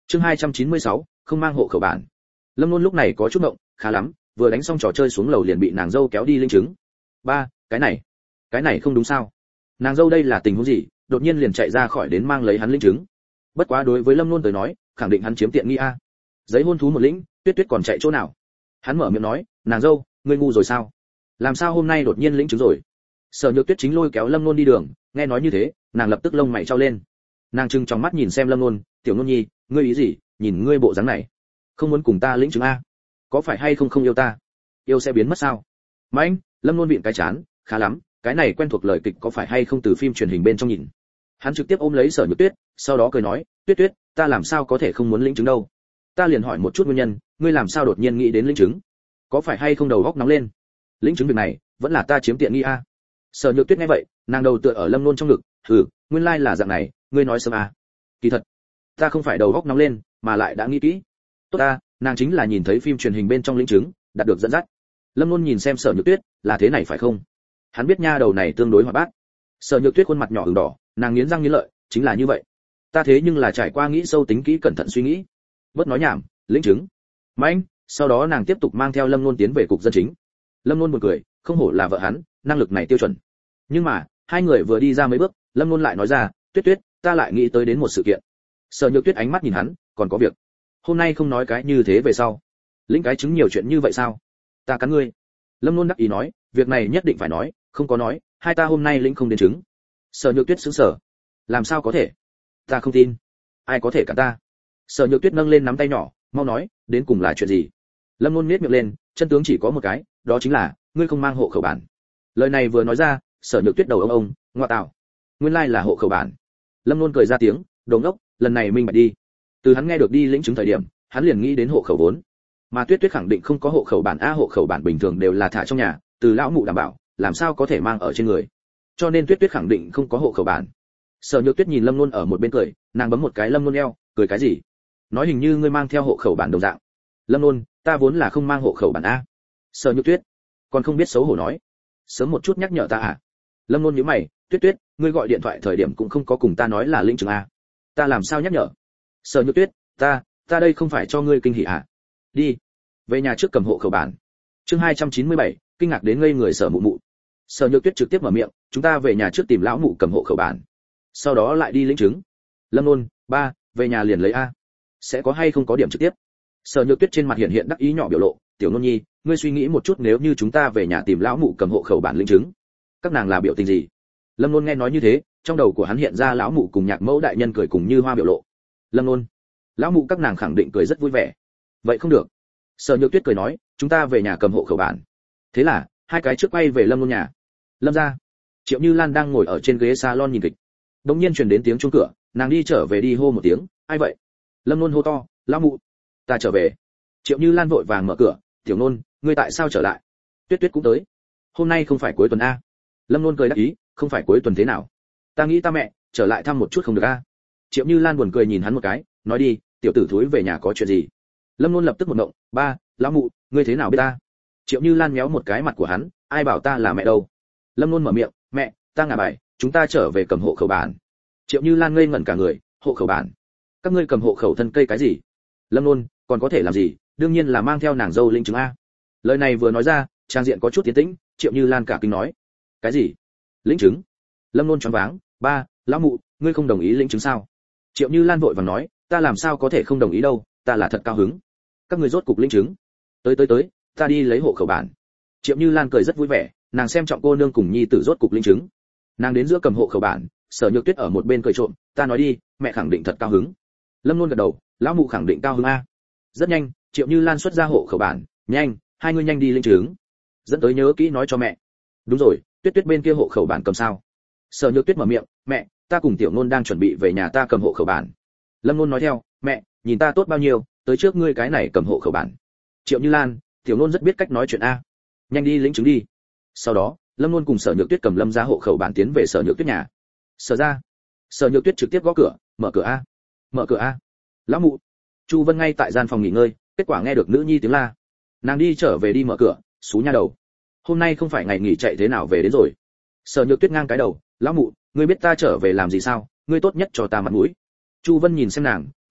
Chương 296, không mang hộ khẩu bản. Lâm Luân lúc này có chút ngộng, khá lắm, vừa đánh xong trò chơi xuống lầu liền bị nàng dâu kéo đi linh chứng. Ba, cái này không đúng sao? Nàng dâu đây là tình huống gì, đột nhiên liền chạy ra khỏi đến mang lấy hắn linh chứng. Bất quá đối với Lâm Luân tới nói, khẳng định hắn chiếm tiện nghi a. Giấy hôn thú một lĩnh, Tuyết Tuyết còn chạy chỗ nào? Hắn mở miệng nói, nàng dâu, ngươi ngu rồi sao? Làm sao hôm nay đột nhiên lĩnh chứng rồi? Sở Nhược Tuyết chính lôi kéo Lâm Luân đi đường, nghe nói như thế, nàng lập tức lông mày trao lên. Nàng trừng trong mắt nhìn xem Lâm Luân, tiểu Luân nhi, ngươi ý gì? Nhìn ngươi bộ dáng này, không muốn cùng ta lĩnh chứng a? Có phải hay không yêu ta? Yêu sẽ biến mất sao? Mạnh, Lâm Luân vịn cái chán, khá lắm, cái này quen thuộc lời kịch có phải hay không từ phim truyền hình bên trong nhìn. Hắn trực tiếp ôm lấy Sở Nhược Tuyết, sau đó cười nói, Tuyết Tuyết, ta làm sao có thể không muốn lĩnh chứng đâu? Ta liền hỏi một chút nguyên nhân, ngươi làm sao đột nhiên nghĩ đến lĩnh chứng? Có phải hay không đầu óc nóng lên? Lĩnh chứng việc này, vẫn là ta chiếm tiện nghi a. Sở Nhược Tuyết nghe vậy, nàng đầu tựa ở Lâm Luân trong ngực, nguyên lai là dạng này, ngươi nói sớm a. Kỳ thật, ta không phải đầu óc nóng lên, mà lại đã nghĩ kỹ. Tốt ta, nàng chính là nhìn thấy phim truyền hình bên trong lĩnh chứng, đạt được dẫn dắt. Lâm Luân nhìn xem Sở Nhược Tuyết, là thế này phải không? Hắn biết nha đầu này tương đối hoạt bát. Sở Nhược Tuyết khuôn mặt nhỏ ửng đỏ, nàng nghiến răng nghiến lợi, chính là như vậy. Ta thế nhưng là trải qua nghĩ sâu tính kỹ cẩn thận suy nghĩ. Bớt nói nhảm, lĩnh chứng. Mạnh, sau đó nàng tiếp tục mang theo Lâm Luân tiến về cục dân chính. Lâm Luân buồn cười, không hổ là vợ hắn, năng lực này tiêu chuẩn. Nhưng mà, hai người vừa đi ra mấy bước, Lâm Luân lại nói ra, Tuyết Tuyết, ta lại nghĩ tới đến một sự kiện. Sở Nhược Tuyết ánh mắt nhìn hắn, còn có việc. Hôm nay không nói cái như thế về sau. Lĩnh cái chứng nhiều chuyện như vậy sao? Ta cắn ngươi. Lâm Luân đắc ý nói, việc này nhất định phải nói, không có nói, hai ta hôm nay lĩnh không đến chứng. Sở Nhược Tuyết sững sờ. Làm sao có thể? Ta không tin. Ai có thể cản ta? Sở Nhược Tuyết nâng lên nắm tay nhỏ, mau nói, đến cùng là chuyện gì? Lâm Luân nhếch miệng lên, chân tướng chỉ có một cái, đó chính là, ngươi không mang hộ khẩu bản. Lời này vừa nói ra, Sở Nhược Tuyết đầu ông, ngoa tạo. Nguyên lai là hộ khẩu bản. Lâm Luân cười ra tiếng, đồ ngốc, lần này minh bạch đi. Từ hắn nghe được đi lĩnh chứng thời điểm, hắn liền nghĩ đến hộ khẩu vốn. Mà Tuyết Tuyết khẳng định không có hộ khẩu bản a, hộ khẩu bản bình thường đều là thả trong nhà, từ lão mụ đảm bảo, làm sao có thể mang ở trên người. Cho nên Tuyết Tuyết khẳng định không có hộ khẩu bản. Sở Nhược Tuyết nhìn Lâm Luân ở một bên cười, nàng bấm một cái Lâm Luân eo, cười cái gì? Nói hình như ngươi mang theo hộ khẩu bản đồng dạng. Lâm Luân, ta vốn là không mang hộ khẩu bản a. Sở Nhược Tuyết, còn không biết xấu hổ nói, sớm một chút nhắc nhở ta à? Lâm Luân nhíu mày, Tuyết Tuyết, ngươi gọi điện thoại thời điểm cũng không có cùng ta nói là lĩnh chứng a. Ta làm sao nhắc nhở? Sở Nhược Tuyết, ta đây không phải cho ngươi kinh hỉ à? Đi, về nhà trước cầm hộ khẩu bản. Chương 297, kinh ngạc đến ngây người Sở Mụ Mụ. Sở Nhược Tuyết trực tiếp mở miệng, chúng ta về nhà trước tìm lão mụ cầm hộ khẩu bản, sau đó lại đi lĩnh chứng. Lâm Luân, ba, về nhà liền lấy a. Sẽ có hay không có điểm trực tiếp? Sở Nhược Tuyết trên mặt hiện hiện đắc ý nhỏ biểu lộ, tiểu Luân nhi, ngươi suy nghĩ một chút, nếu như chúng ta về nhà tìm lão mụ cầm hộ khẩu bản lĩnh chứng, các nàng là biểu tình gì? Lâm Luân nghe nói như thế, trong đầu của hắn hiện ra lão mụ cùng nhạc mẫu đại nhân cười cùng như hoa biểu lộ. Lâm Luân, lão mụ các nàng khẳng định cười rất vui vẻ. Vậy không được. Sở Nhược Tuyết cười nói, chúng ta về nhà cầm hộ khẩu bản. Thế là hai cái trước quay về Lâm Luân nhà. Lâm gia. Triệu Như Lan đang ngồi ở trên ghế salon nhìn kịch. Đột nhiên truyền đến tiếng chuông cửa, nàng đi trở về đi hô một tiếng, ai vậy? Lâm Luân hô to, lão mụ, ta trở về. Triệu Như Lan vội vàng mở cửa, tiểu Luân, ngươi tại sao trở lại? Tuyết Tuyết cũng tới. Hôm nay không phải cuối tuần a? Lâm Luân cười đắc ý, không phải cuối tuần thế nào? Ta nghĩ ta mẹ trở lại thăm một chút không được a? Triệu Như Lan buồn cười nhìn hắn một cái, nói đi, tiểu tử thúi về nhà có chuyện gì? Lâm Luân lập tức một ngộng, ba, lão mụ, ngươi thế nào biết ta? Triệu Như Lan méo một cái mặt của hắn, ai bảo ta là mẹ đâu? Lâm Luân mở miệng, mẹ, ta ngả bài, chúng ta trở về cầm hộ khẩu bản. Triệu Như Lan ngây ngẩn cả người, hộ khẩu bản? Các ngươi cầm hộ khẩu thân cây cái gì? Lâm Luân, còn có thể làm gì? Đương nhiên là mang theo nàng dâu linh chứng a. Lời này vừa nói ra, trang diện có chút tiến tĩnh, Triệu Như Lan cả kinh nói, cái gì? Linh chứng? Lâm Luân choáng váng, ba, lão mụ, ngươi không đồng ý linh chứng sao? Triệu Như Lan vội vàng nói, ta làm sao có thể không đồng ý đâu, ta là thật cao hứng. Các ngươi rốt cục linh chứng? Tới, ta đi lấy hộ khẩu bản. Triệu Như Lan cười rất vui vẻ, nàng xem trọng cô nương cùng nhi tử rốt cục linh chứng. Nàng đến giữa cầm hộ khẩu bản, Sở Nhược Tuyết ở một bên cười trộm, ta nói đi, mẹ khẳng định thật cao hứng. Lâm Luân gật đầu, lão mụ khẳng định cao hứng a. Rất nhanh, Triệu Như Lan xuất ra hộ khẩu bản, nhanh, hai ngươi nhanh đi linh chứng. Dẫn tới nhớ kỹ nói cho mẹ. Đúng rồi, Tuyết Tuyết bên kia hộ khẩu bản cầm sao? Sở Nhược Tuyết mở miệng, mẹ, ta cùng tiểu Nôn đang chuẩn bị về nhà ta cầm hộ khẩu bản. Lâm Nôn nói theo, mẹ, nhìn ta tốt bao nhiêu, tới trước ngươi cái này cầm hộ khẩu bản. Triệu Như Lan, tiểu Nôn rất biết cách nói chuyện a. Nhanh đi lĩnh chứng đi. Sau đó, Lâm Nôn cùng Sở Nhược Tuyết cầm Lâm ra hộ khẩu bản tiến về Sở Nhược Tuyết nhà. Sở ra. Sở Nhược Tuyết trực tiếp gõ cửa, mở cửa a. Mở cửa a. Lão mụ. Chu Vân ngay tại gian phòng nghỉ ngơi, kết quả nghe được nữ nhi tiếng la. Nàng đi trở về đi mở cửa, xú nha đầu. Hôm nay không phải ngày nghỉ chạy thế nào về đến rồi. Sở Nhược Tuyết ngang cái đầu, lão mụ, ngươi biết ta trở về làm gì sao, ngươi tốt nhất cho ta mặt mũi. Chu Vân nhìn xem nàng,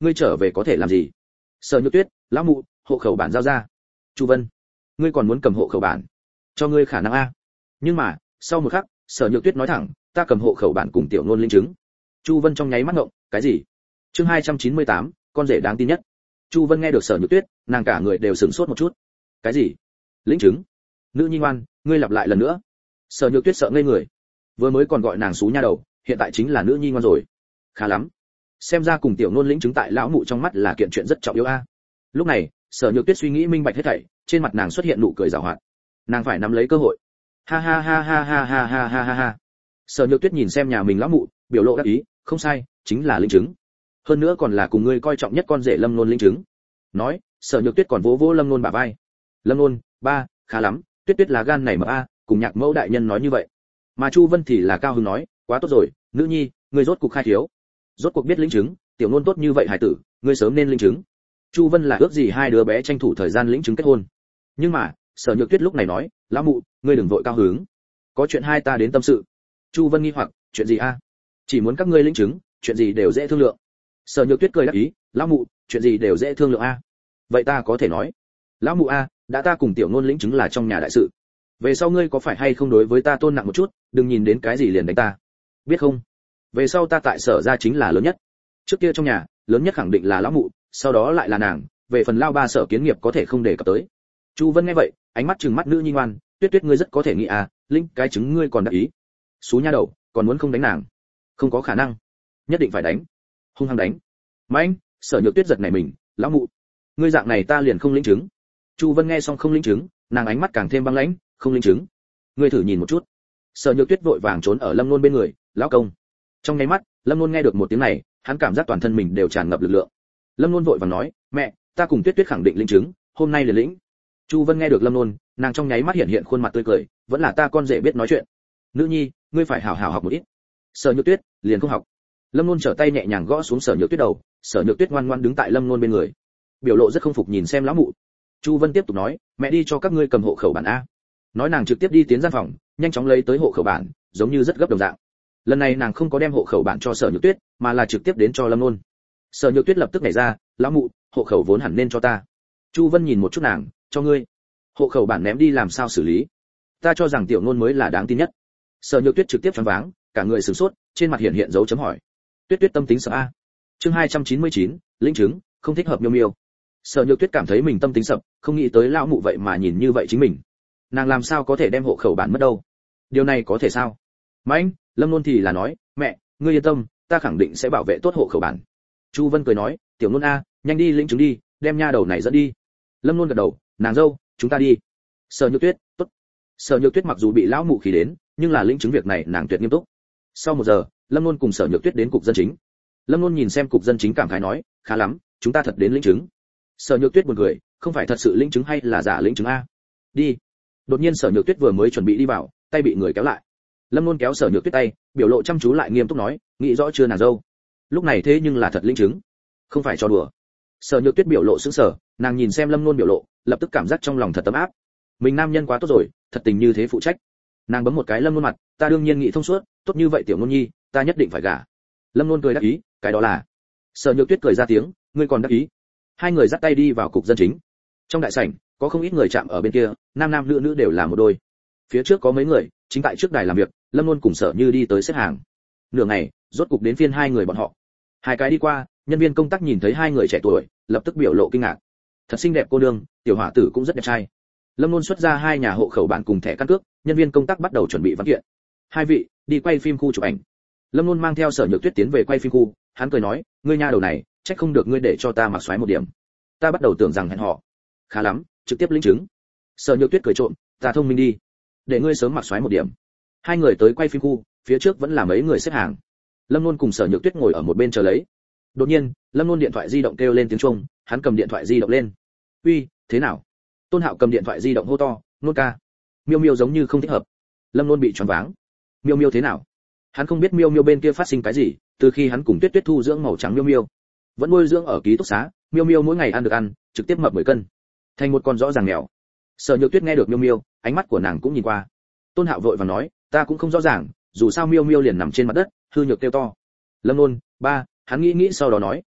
ngươi trở về có thể làm gì? Sở Nhược Tuyết, lão mụ, hộ khẩu bản giao ra. Chu Vân, ngươi còn muốn cầm hộ khẩu bản? Cho ngươi khả năng a. Nhưng mà, sau một khắc, Sở Nhược Tuyết nói thẳng, ta cầm hộ khẩu bản cùng tiểu nôn linh chứng. Chu Vân trong nháy mắt ngộng, cái gì? Chương 298, con rể đáng tin nhất. Chu Vân nghe được Sở Nhược Tuyết, nàng cả người đều sửng sốt một chút. Cái gì? Lĩnh chứng? Nữ nhi ngoan, ngươi lặp lại lần nữa. Sở Nhược Tuyết sợ ngây người. Vừa mới còn gọi nàng xú nha đầu, hiện tại chính là nữ nhi ngoan rồi. Khá lắm. Xem ra cùng tiểu nôn lĩnh chứng tại lão mụ trong mắt là kiện chuyện rất trọng yếu a. Lúc này, Sở Nhược Tuyết suy nghĩ minh bạch hết thảy, trên mặt nàng xuất hiện nụ cười giảo hoạt. Nàng phải nắm lấy cơ hội. Ha ha ha ha ha ha ha ha ha ha. Sở Nhược Tuyết nhìn xem nhà mình lão mụ, biểu lộ đắc ý, không sai, chính là lĩnh chứng. Hơn nữa còn là cùng ngươi coi trọng nhất con rể Lâm Nôn lĩnh chứng. Nói, Sở Nhược Tuyết còn vỗ vỗ Lâm Nôn bả vai. Lâm Nôn, ba, khá lắm, Tuyết Tuyết là gan này mà a, cùng Nhạc Mẫu đại nhân nói như vậy. Mà Chu Vân thì là cao hứng nói, quá tốt rồi, nữ nhi, ngươi rốt cuộc khai thiếu. Rốt cuộc biết lĩnh chứng, tiểu nôn tốt như vậy hải tử, ngươi sớm nên lĩnh chứng. Chu Vân là ước gì hai đứa bé tranh thủ thời gian lĩnh chứng kết hôn. Nhưng mà, Sở Nhược Tuyết lúc này nói, lão mụ, ngươi đừng vội cao hứng. Có chuyện hai ta đến tâm sự. Chu Vân nghi hoặc, chuyện gì a? Chỉ muốn các ngươi lĩnh chứng, chuyện gì đều dễ thương lượng. Sở Nhược Tuyết cười đáp ý, lão mụ, chuyện gì đều dễ thương lượng a. Vậy ta có thể nói, lão mụ a, đã ta cùng tiểu nôn lĩnh chứng là trong nhà đại sự. Về sau ngươi có phải hay không đối với ta tôn nặng một chút, đừng nhìn đến cái gì liền đánh ta. Biết không? Về sau ta tại Sở gia chính là lớn nhất. Trước kia trong nhà, lớn nhất khẳng định là lão mụ, sau đó lại là nàng, về phần lao ba Sở Kiến Nghiệp có thể không đề cập tới. Chu Vân nghe vậy, ánh mắt trừng mắt nữ nhi ngoan, Tuyết Tuyết ngươi rất có thể nghĩ à, linh cái chứng ngươi còn đắc ý. Xú nha đầu, còn muốn không đánh nàng? Không có khả năng, nhất định phải đánh, hung hăng đánh. Mạnh, Sở Nhược Tuyết giật này mình, lão mụ, ngươi dạng này ta liền không lĩnh chứng. Chu Vân nghe xong không lĩnh chứng, nàng ánh mắt càng thêm băng lãnh, không lĩnh chứng, ngươi thử nhìn một chút. Sở Nhược Tuyết vội vàng trốn ở Lâm Nôn bên người, lão công. Trong nháy mắt, Lâm Nôn nghe được một tiếng này, hắn cảm giác toàn thân mình đều tràn ngập lực lượng. Lâm Nôn vội vàng nói, mẹ, ta cùng Tuyết Tuyết khẳng định lĩnh chứng, hôm nay liền lĩnh. Chu Vân nghe được Lâm Nôn, nàng trong nháy mắt hiện khuôn mặt tươi cười, vẫn là ta con rể biết nói chuyện. Nữ nhi, ngươi phải hảo hảo học một ít. Sở Nhược Tuyết liền không học. Lâm Nôn trở tay nhẹ nhàng gõ xuống Sở Nhược Tuyết đầu, Sở Nhược Tuyết ngoan ngoãn đứng tại Lâm Nôn bên người, biểu lộ rất không phục nhìn xem lão mụ. Chu Vân tiếp tục nói, mẹ đi cho các ngươi cầm hộ khẩu bản a. Nói nàng trực tiếp đi tiến gian phòng, nhanh chóng lấy tới hộ khẩu bản, giống như rất gấp đồng dạng. Lần này nàng không có đem hộ khẩu bản cho Sở Nhược Tuyết, mà là trực tiếp đến cho Lâm Nôn. Sở Nhược Tuyết lập tức nhảy ra, lão mụ, hộ khẩu vốn hẳn nên cho ta. Chu Vân nhìn một chút nàng, cho ngươi. Hộ khẩu bản ném đi làm sao xử lý? Ta cho rằng tiểu Nôn mới là đáng tin nhất. Sở Nhược Tuyết trực tiếp choáng váng, cả người sửng sốt, trên mặt hiện dấu chấm hỏi. Tuyết Tuyết tâm tính sợ a. Chương 299, lĩnh chứng, không thích hợp Miêu Miêu. Sở Nhược Tuyết cảm thấy mình tâm tính sập, không nghĩ tới lão mụ vậy mà nhìn như vậy chính mình. Nàng làm sao có thể đem hộ khẩu bản mất đâu? Điều này có thể sao? Mạnh, Lâm Nôn thì là nói, mẹ, ngươi yên tâm, ta khẳng định sẽ bảo vệ tốt hộ khẩu bản. Chu Vân cười nói, tiểu Nôn a, nhanh đi lĩnh chứng đi, đem nha đầu này dẫn đi. Lâm Nôn gật đầu, nàng dâu, chúng ta đi. Sở Nhược Tuyết, tốt. Sở Nhược Tuyết mặc dù bị lão mụ khí đến, nhưng là lĩnh chứng việc này nàng tuyệt nghiêm túc. Sau 1 giờ, Lâm Nôn cùng Sở Nhược Tuyết đến cục dân chính. Lâm Nôn nhìn xem cục dân chính cảm khái nói, khá lắm, chúng ta thật đến lĩnh chứng. Sở Nhược Tuyết buồn cười, không phải thật sự lĩnh chứng hay là giả lĩnh chứng a? Đi. Đột nhiên Sở Nhược Tuyết vừa mới chuẩn bị đi vào, tay bị người kéo lại. Lâm Nôn kéo Sở Nhược Tuyết tay, biểu lộ chăm chú lại nghiêm túc nói, nghĩ rõ chưa nàng dâu? Lúc này thế nhưng là thật lĩnh chứng, không phải cho đùa. Sở Nhược Tuyết biểu lộ sững sờ, nàng nhìn xem Lâm Nôn biểu lộ, lập tức cảm giác trong lòng thật ấm áp. Mình nam nhân quá tốt rồi, thật tình như thế phụ trách. Nàng bấm một cái Lâm Nôn mặt, ta đương nhiên nghĩ thông suốt, tốt như vậy tiểu Nôn nhi, ta nhất định phải gả. Lâm Nôn cười đáp ý, cái đó là. Sở Nhược Tuyết cười ra tiếng, ngươi còn đáp ý. Hai người dắt tay đi vào cục dân chính. Trong đại sảnh, có không ít người chạm ở bên kia, nam nam nữ nữ đều là một đôi. Phía trước có mấy người, chính tại trước đài làm việc, Lâm Nôn cùng Sở Như đi tới xếp hàng. Nửa ngày, rốt cục đến phiên hai người bọn họ. Hai cái đi qua, nhân viên công tác nhìn thấy hai người trẻ tuổi, lập tức biểu lộ kinh ngạc. Thật xinh đẹp cô nương, tiểu hỏa tử cũng rất đẹp trai. Lâm Nôn xuất ra hai nhà hộ khẩu bản cùng thẻ căn cước, nhân viên công tác bắt đầu chuẩn bị văn kiện. Hai vị, đi quay phim khu chụp ảnh. Lâm Nôn mang theo Sở Nhược Tuyết tiến về quay phim khu, hắn cười nói, ngươi nha đầu này, trách không được ngươi để cho ta mặc xoáy một điểm. Ta bắt đầu tưởng rằng hẹn hò. Khá lắm, trực tiếp lĩnh chứng. Sở Nhược Tuyết cười trộm, ta thông minh đi, để ngươi sớm mặc xoáy một điểm. Hai người tới quay phim khu, phía trước vẫn là mấy người xếp hàng. Lâm Nôn cùng Sở Nhược Tuyết ngồi ở một bên chờ lấy. Đột nhiên, Lâm Nôn điện thoại di động kêu lên tiếng chuông, hắn cầm điện thoại di động lên. Uy, thế nào? Tôn Hạo cầm điện thoại di động hô to, Nôn ca. Miêu Miêu giống như không thích hợp. Lâm Nôn bị choáng váng. Miêu Miêu thế nào? Hắn không biết Miêu Miêu bên kia phát sinh cái gì, từ khi hắn cùng Tuyết Tuyết thu dưỡng màu trắng Miêu Miêu, vẫn nuôi dưỡng ở ký túc xá, Miêu Miêu mỗi ngày ăn được ăn, trực tiếp mập 10 cân, thành một con rõ ràng mèo. Sở Nhược Tuyết nghe được Miêu Miêu, ánh mắt của nàng cũng nhìn qua. Tôn Hạo vội vàng nói, ta cũng không rõ ràng, dù sao Miêu Miêu liền nằm trên mặt đất, hư nhược kêu to. Lâm Nôn, ba, hắn nghĩ nghĩ sau đó nói,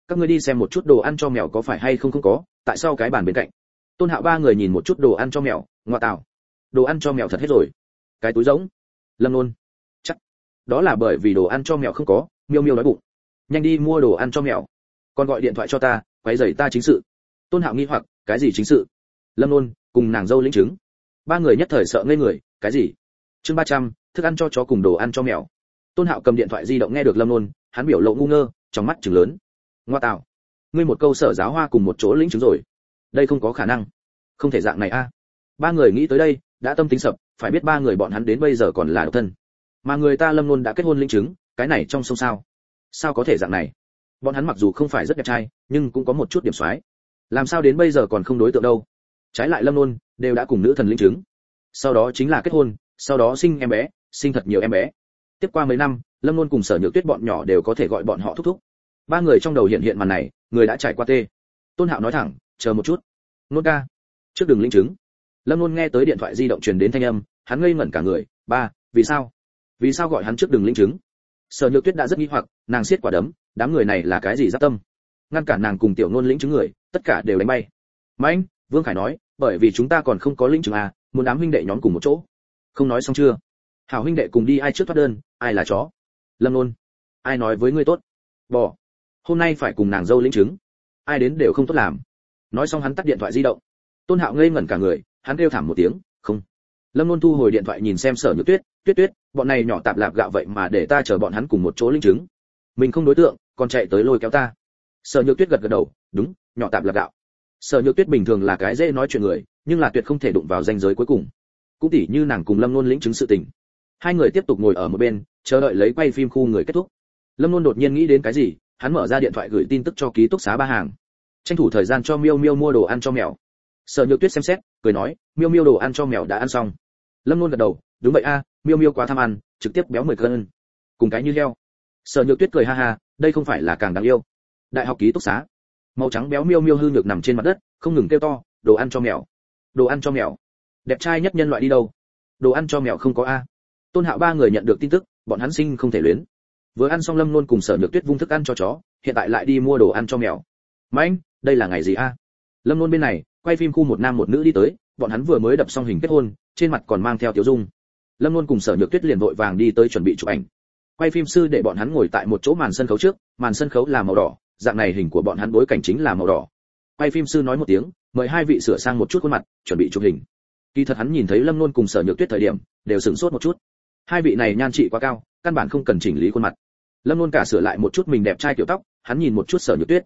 các ngươi đi xem một chút đồ ăn cho mèo có phải hay không có, tại sao cái bàn bên cạnh. Tôn Hạo ba người nhìn một chút đồ ăn cho mèo, ngoa tào, đồ ăn cho mèo thật hết rồi. Cái túi giống. Lâm Nôn, chắc đó là bởi vì đồ ăn cho mèo không có, miêu miêu đói bụng. Nhanh đi mua đồ ăn cho mèo. Còn gọi điện thoại cho ta, quấy rầy ta chính sự. Tôn Hạo nghi hoặc, cái gì chính sự? Lâm Nôn cùng nàng dâu lĩnh chứng. Ba người nhất thời sợ ngây người, cái gì? Chương 300, thức ăn cho chó cùng đồ ăn cho mèo. Tôn Hạo cầm điện thoại di động nghe được Lâm Nôn, hắn biểu lộ ngu ngơ, trong mắt trừng lớn. Ngoa tào, ngươi một câu Sở Giáo Hoa cùng một chỗ lĩnh chứng rồi. Đây không có khả năng. Không thể dạng này a. Ba người nghĩ tới đây, đã tâm tính sập, phải biết ba người bọn hắn đến bây giờ còn là độc thân. Mà người ta Lâm Nôn đã kết hôn lĩnh chứng, cái này trong sông sao? Sao có thể dạng này? Bọn hắn mặc dù không phải rất đẹp trai, nhưng cũng có một chút điểm soái. Làm sao đến bây giờ còn không đối tượng đâu? Trái lại Lâm Nôn đều đã cùng nữ thần lĩnh chứng. Sau đó chính là kết hôn, sau đó sinh em bé, sinh thật nhiều em bé. Tiếp qua mấy năm, Lâm Nôn cùng Sở Nhược Tuyết bọn nhỏ đều có thể gọi bọn họ thúc thúc. Ba người trong đầu hiện hiện màn này, người đã trải qua tê. Tôn Hạo nói thẳng, chờ một chút. Nôn ca, trước đừng lĩnh chứng. Lâm Nôn nghe tới điện thoại di động truyền đến thanh âm, hắn ngây ngẩn cả người. Ba, vì sao? Vì sao gọi hắn trước đừng lĩnh chứng? Sở Nhược Tuyết đã rất nghi hoặc, nàng siết quả đấm, đám người này là cái gì giáp tâm? Ngăn cản nàng cùng Tiểu Nôn lĩnh chứng người, tất cả đều đánh bay. Mạnh, Vương Khải nói, bởi vì chúng ta còn không có lĩnh chứng à, muốn đám huynh đệ nhóm cùng một chỗ. Không nói xong chưa? Hảo huynh đệ cùng đi, ai trước thoát đơn, ai là chó? Lâm Nôn, ai nói với ngươi tốt? Bỏ. Hôm nay phải cùng nàng dâu lĩnh chứng, ai đến đều không tốt làm. Nói xong hắn tắt điện thoại di động. Tôn Hạo ngây ngẩn cả người, hắn kêu thảm một tiếng, không. Lâm Nôn thu hồi điện thoại nhìn xem Sở Nhược Tuyết, Tuyết, bọn này nhỏ tạp lạp gạo vậy mà để ta chờ bọn hắn cùng một chỗ lĩnh chứng. Mình không đối tượng, còn chạy tới lôi kéo ta. Sở Nhược Tuyết gật gật đầu, đúng, nhỏ tạp lạp gạo. Sở Nhược Tuyết bình thường là cái dễ nói chuyện người, nhưng là tuyệt không thể đụng vào ranh giới cuối cùng. Cũng tỉ như nàng cùng Lâm Nôn lĩnh chứng sự tình. Hai người tiếp tục ngồi ở một bên, chờ đợi lấy quay phim khu người kết thúc. Lâm Nôn đột nhiên nghĩ đến cái gì, hắn mở ra điện thoại gửi tin tức cho ký túc xá Ba Hàng, tranh thủ thời gian cho Miêu Miêu mua đồ ăn cho mèo. Sở Nhược Tuyết xem xét, cười nói, Miêu Miêu đồ ăn cho mèo đã ăn xong. Lâm Nôn gật đầu, đúng vậy a, Miêu Miêu quá tham ăn, trực tiếp béo 10 cân. Cùng cái như heo. Sở Nhược Tuyết cười ha ha, đây không phải là càng đáng yêu. Đại học ký túc xá. Màu trắng béo Miêu Miêu hư nhược nằm trên mặt đất, không ngừng kêu to, đồ ăn cho mèo. Đồ ăn cho mèo. Đẹp trai nhất nhân loại đi đâu? Đồ ăn cho mèo không có a. Tôn Hạo ba người nhận được tin tức, bọn hắn sinh không thể luyến. Vừa ăn xong Lâm Nôn cùng Sở Nhược Tuyết vung thức ăn cho chó, hiện tại lại đi mua đồ ăn cho mèo. Mạnh, đây là ngày gì a? Lâm Nôn bên này, quay phim khu một nam một nữ đi tới, bọn hắn vừa mới đập xong hình kết hôn, trên mặt còn mang theo tiểu dung. Lâm Nôn cùng Sở Nhược Tuyết liền vội vàng đi tới chuẩn bị chụp ảnh. Quay phim sư để bọn hắn ngồi tại một chỗ màn sân khấu trước, màn sân khấu là màu đỏ, dạng này hình của bọn hắn bối cảnh chính là màu đỏ. Quay phim sư nói một tiếng, mời hai vị sửa sang một chút khuôn mặt, chuẩn bị chụp hình. Kỳ thật hắn nhìn thấy Lâm Nôn cùng Sở Nhược Tuyết thời điểm, đều sửng sốt một chút. Hai vị này nhan trị quá cao, căn bản không cần chỉnh lý khuôn mặt. Lâm Nôn cả sửa lại một chút mình đẹp trai kiểu tóc, hắn nhìn một chút Sở Nhược Tuyết.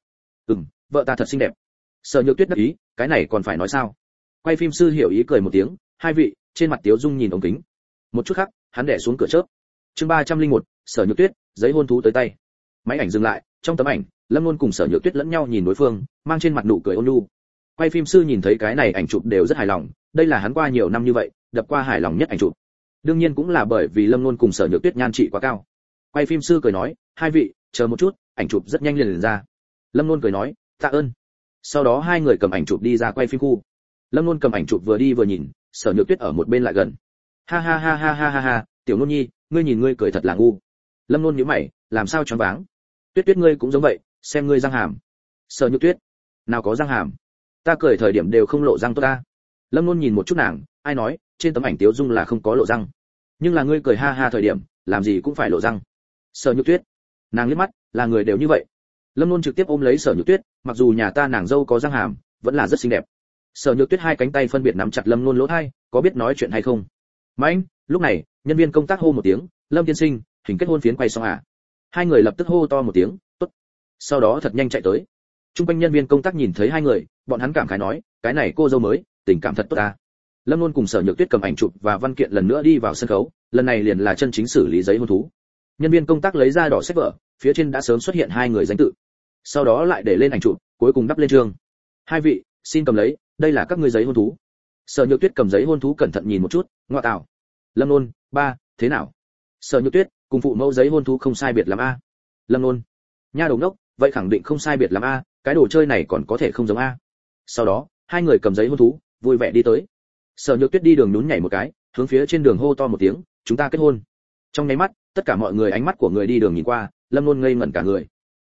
Vợ ta thật xinh đẹp. Sở Nhược Tuyết đắc ý, cái này còn phải nói sao? Quay phim sư hiểu ý cười một tiếng, hai vị, trên mặt Tiếu Dung nhìn ống kính. Một chút khác, hắn đè xuống cửa chớp. Chương 301, Sở Nhược Tuyết, giấy hôn thú tới tay. Máy ảnh dừng lại, trong tấm ảnh, Lâm Nôn cùng Sở Nhược Tuyết lẫn nhau nhìn đối phương, mang trên mặt nụ cười ôn nhu. Quay phim sư nhìn thấy cái này ảnh chụp đều rất hài lòng, đây là hắn qua nhiều năm như vậy, đập qua hài lòng nhất ảnh chụp. Đương nhiên cũng là bởi vì Lâm Nôn cùng Sở Nhược Tuyết nhan trị quá cao. Quay phim sư cười nói, hai vị, chờ một chút, ảnh chụp rất nhanh liền ra. Lâm Nôn cười nói, tạ ơn. Sau đó hai người cầm ảnh chụp đi ra quay phim khu. Lâm Nôn cầm ảnh chụp vừa đi vừa nhìn, Sở Nhược Tuyết ở một bên lại gần. Ha ha ha ha ha ha ha, tiểu Nôn nhi, ngươi nhìn ngươi cười thật là ngu. Lâm Nôn nhíu mày, làm sao choáng váng? Tuyết Tuyết ngươi cũng giống vậy, xem ngươi răng hàm. Sở Nhược Tuyết, nào có răng hàm? Ta cười thời điểm đều không lộ răng tốt ta. Lâm Nôn nhìn một chút nàng, ai nói, trên tấm ảnh Tiếu Dung là không có lộ răng. Nhưng là ngươi cười ha ha thời điểm, làm gì cũng phải lộ răng. Sở Nhược Tuyết, nàng liếc mắt, là người đều như vậy. Lâm Nôn trực tiếp ôm lấy Sở Nhược Tuyết, mặc dù nhà ta nàng dâu có răng hàm, vẫn là rất xinh đẹp. Sở Nhược Tuyết hai cánh tay phân biệt nắm chặt Lâm Nôn lỗ tai, có biết nói chuyện hay không? Mạnh, lúc này, nhân viên công tác hô một tiếng, Lâm tiên sinh, hình kết hôn phiến quay xong à? Hai người lập tức hô to một tiếng, tốt. Sau đó thật nhanh chạy tới. Trung quanh nhân viên công tác nhìn thấy hai người, bọn hắn cảm khái nói, cái này cô dâu mới, tình cảm thật tốt ta. Lâm Nôn cùng Sở Nhược Tuyết cầm ảnh chụp và văn kiện lần nữa đi vào sân khấu, lần này liền là chân chính xử lý giấy hôn thú. Nhân viên công tác lấy ra đỏ sách vở, phía trên đã sớm xuất hiện hai người danh tự. Sau đó lại để lên ảnh chụp, cuối cùng đắp lên chương. Hai vị, xin cầm lấy, đây là các ngươi giấy hôn thú. Sở Nhược Tuyết cầm giấy hôn thú cẩn thận nhìn một chút, ngoa tào. Lâm Nôn, ba, thế nào? Sở Nhược Tuyết, cùng phụ mẫu giấy hôn thú không sai biệt lắm a. Lâm Nôn, nha đầu ngốc, vậy khẳng định không sai biệt lắm a, cái đồ chơi này còn có thể không giống a. Sau đó, hai người cầm giấy hôn thú, vui vẻ đi tới. Sở Nhược Tuyết đi đường nhún nhảy một cái, hướng phía trên đường hô to một tiếng, chúng ta kết hôn. Trong nháy mắt, tất cả mọi người ánh mắt của người đi đường nhìn qua, Lâm Nôn ngây ngẩn cả người.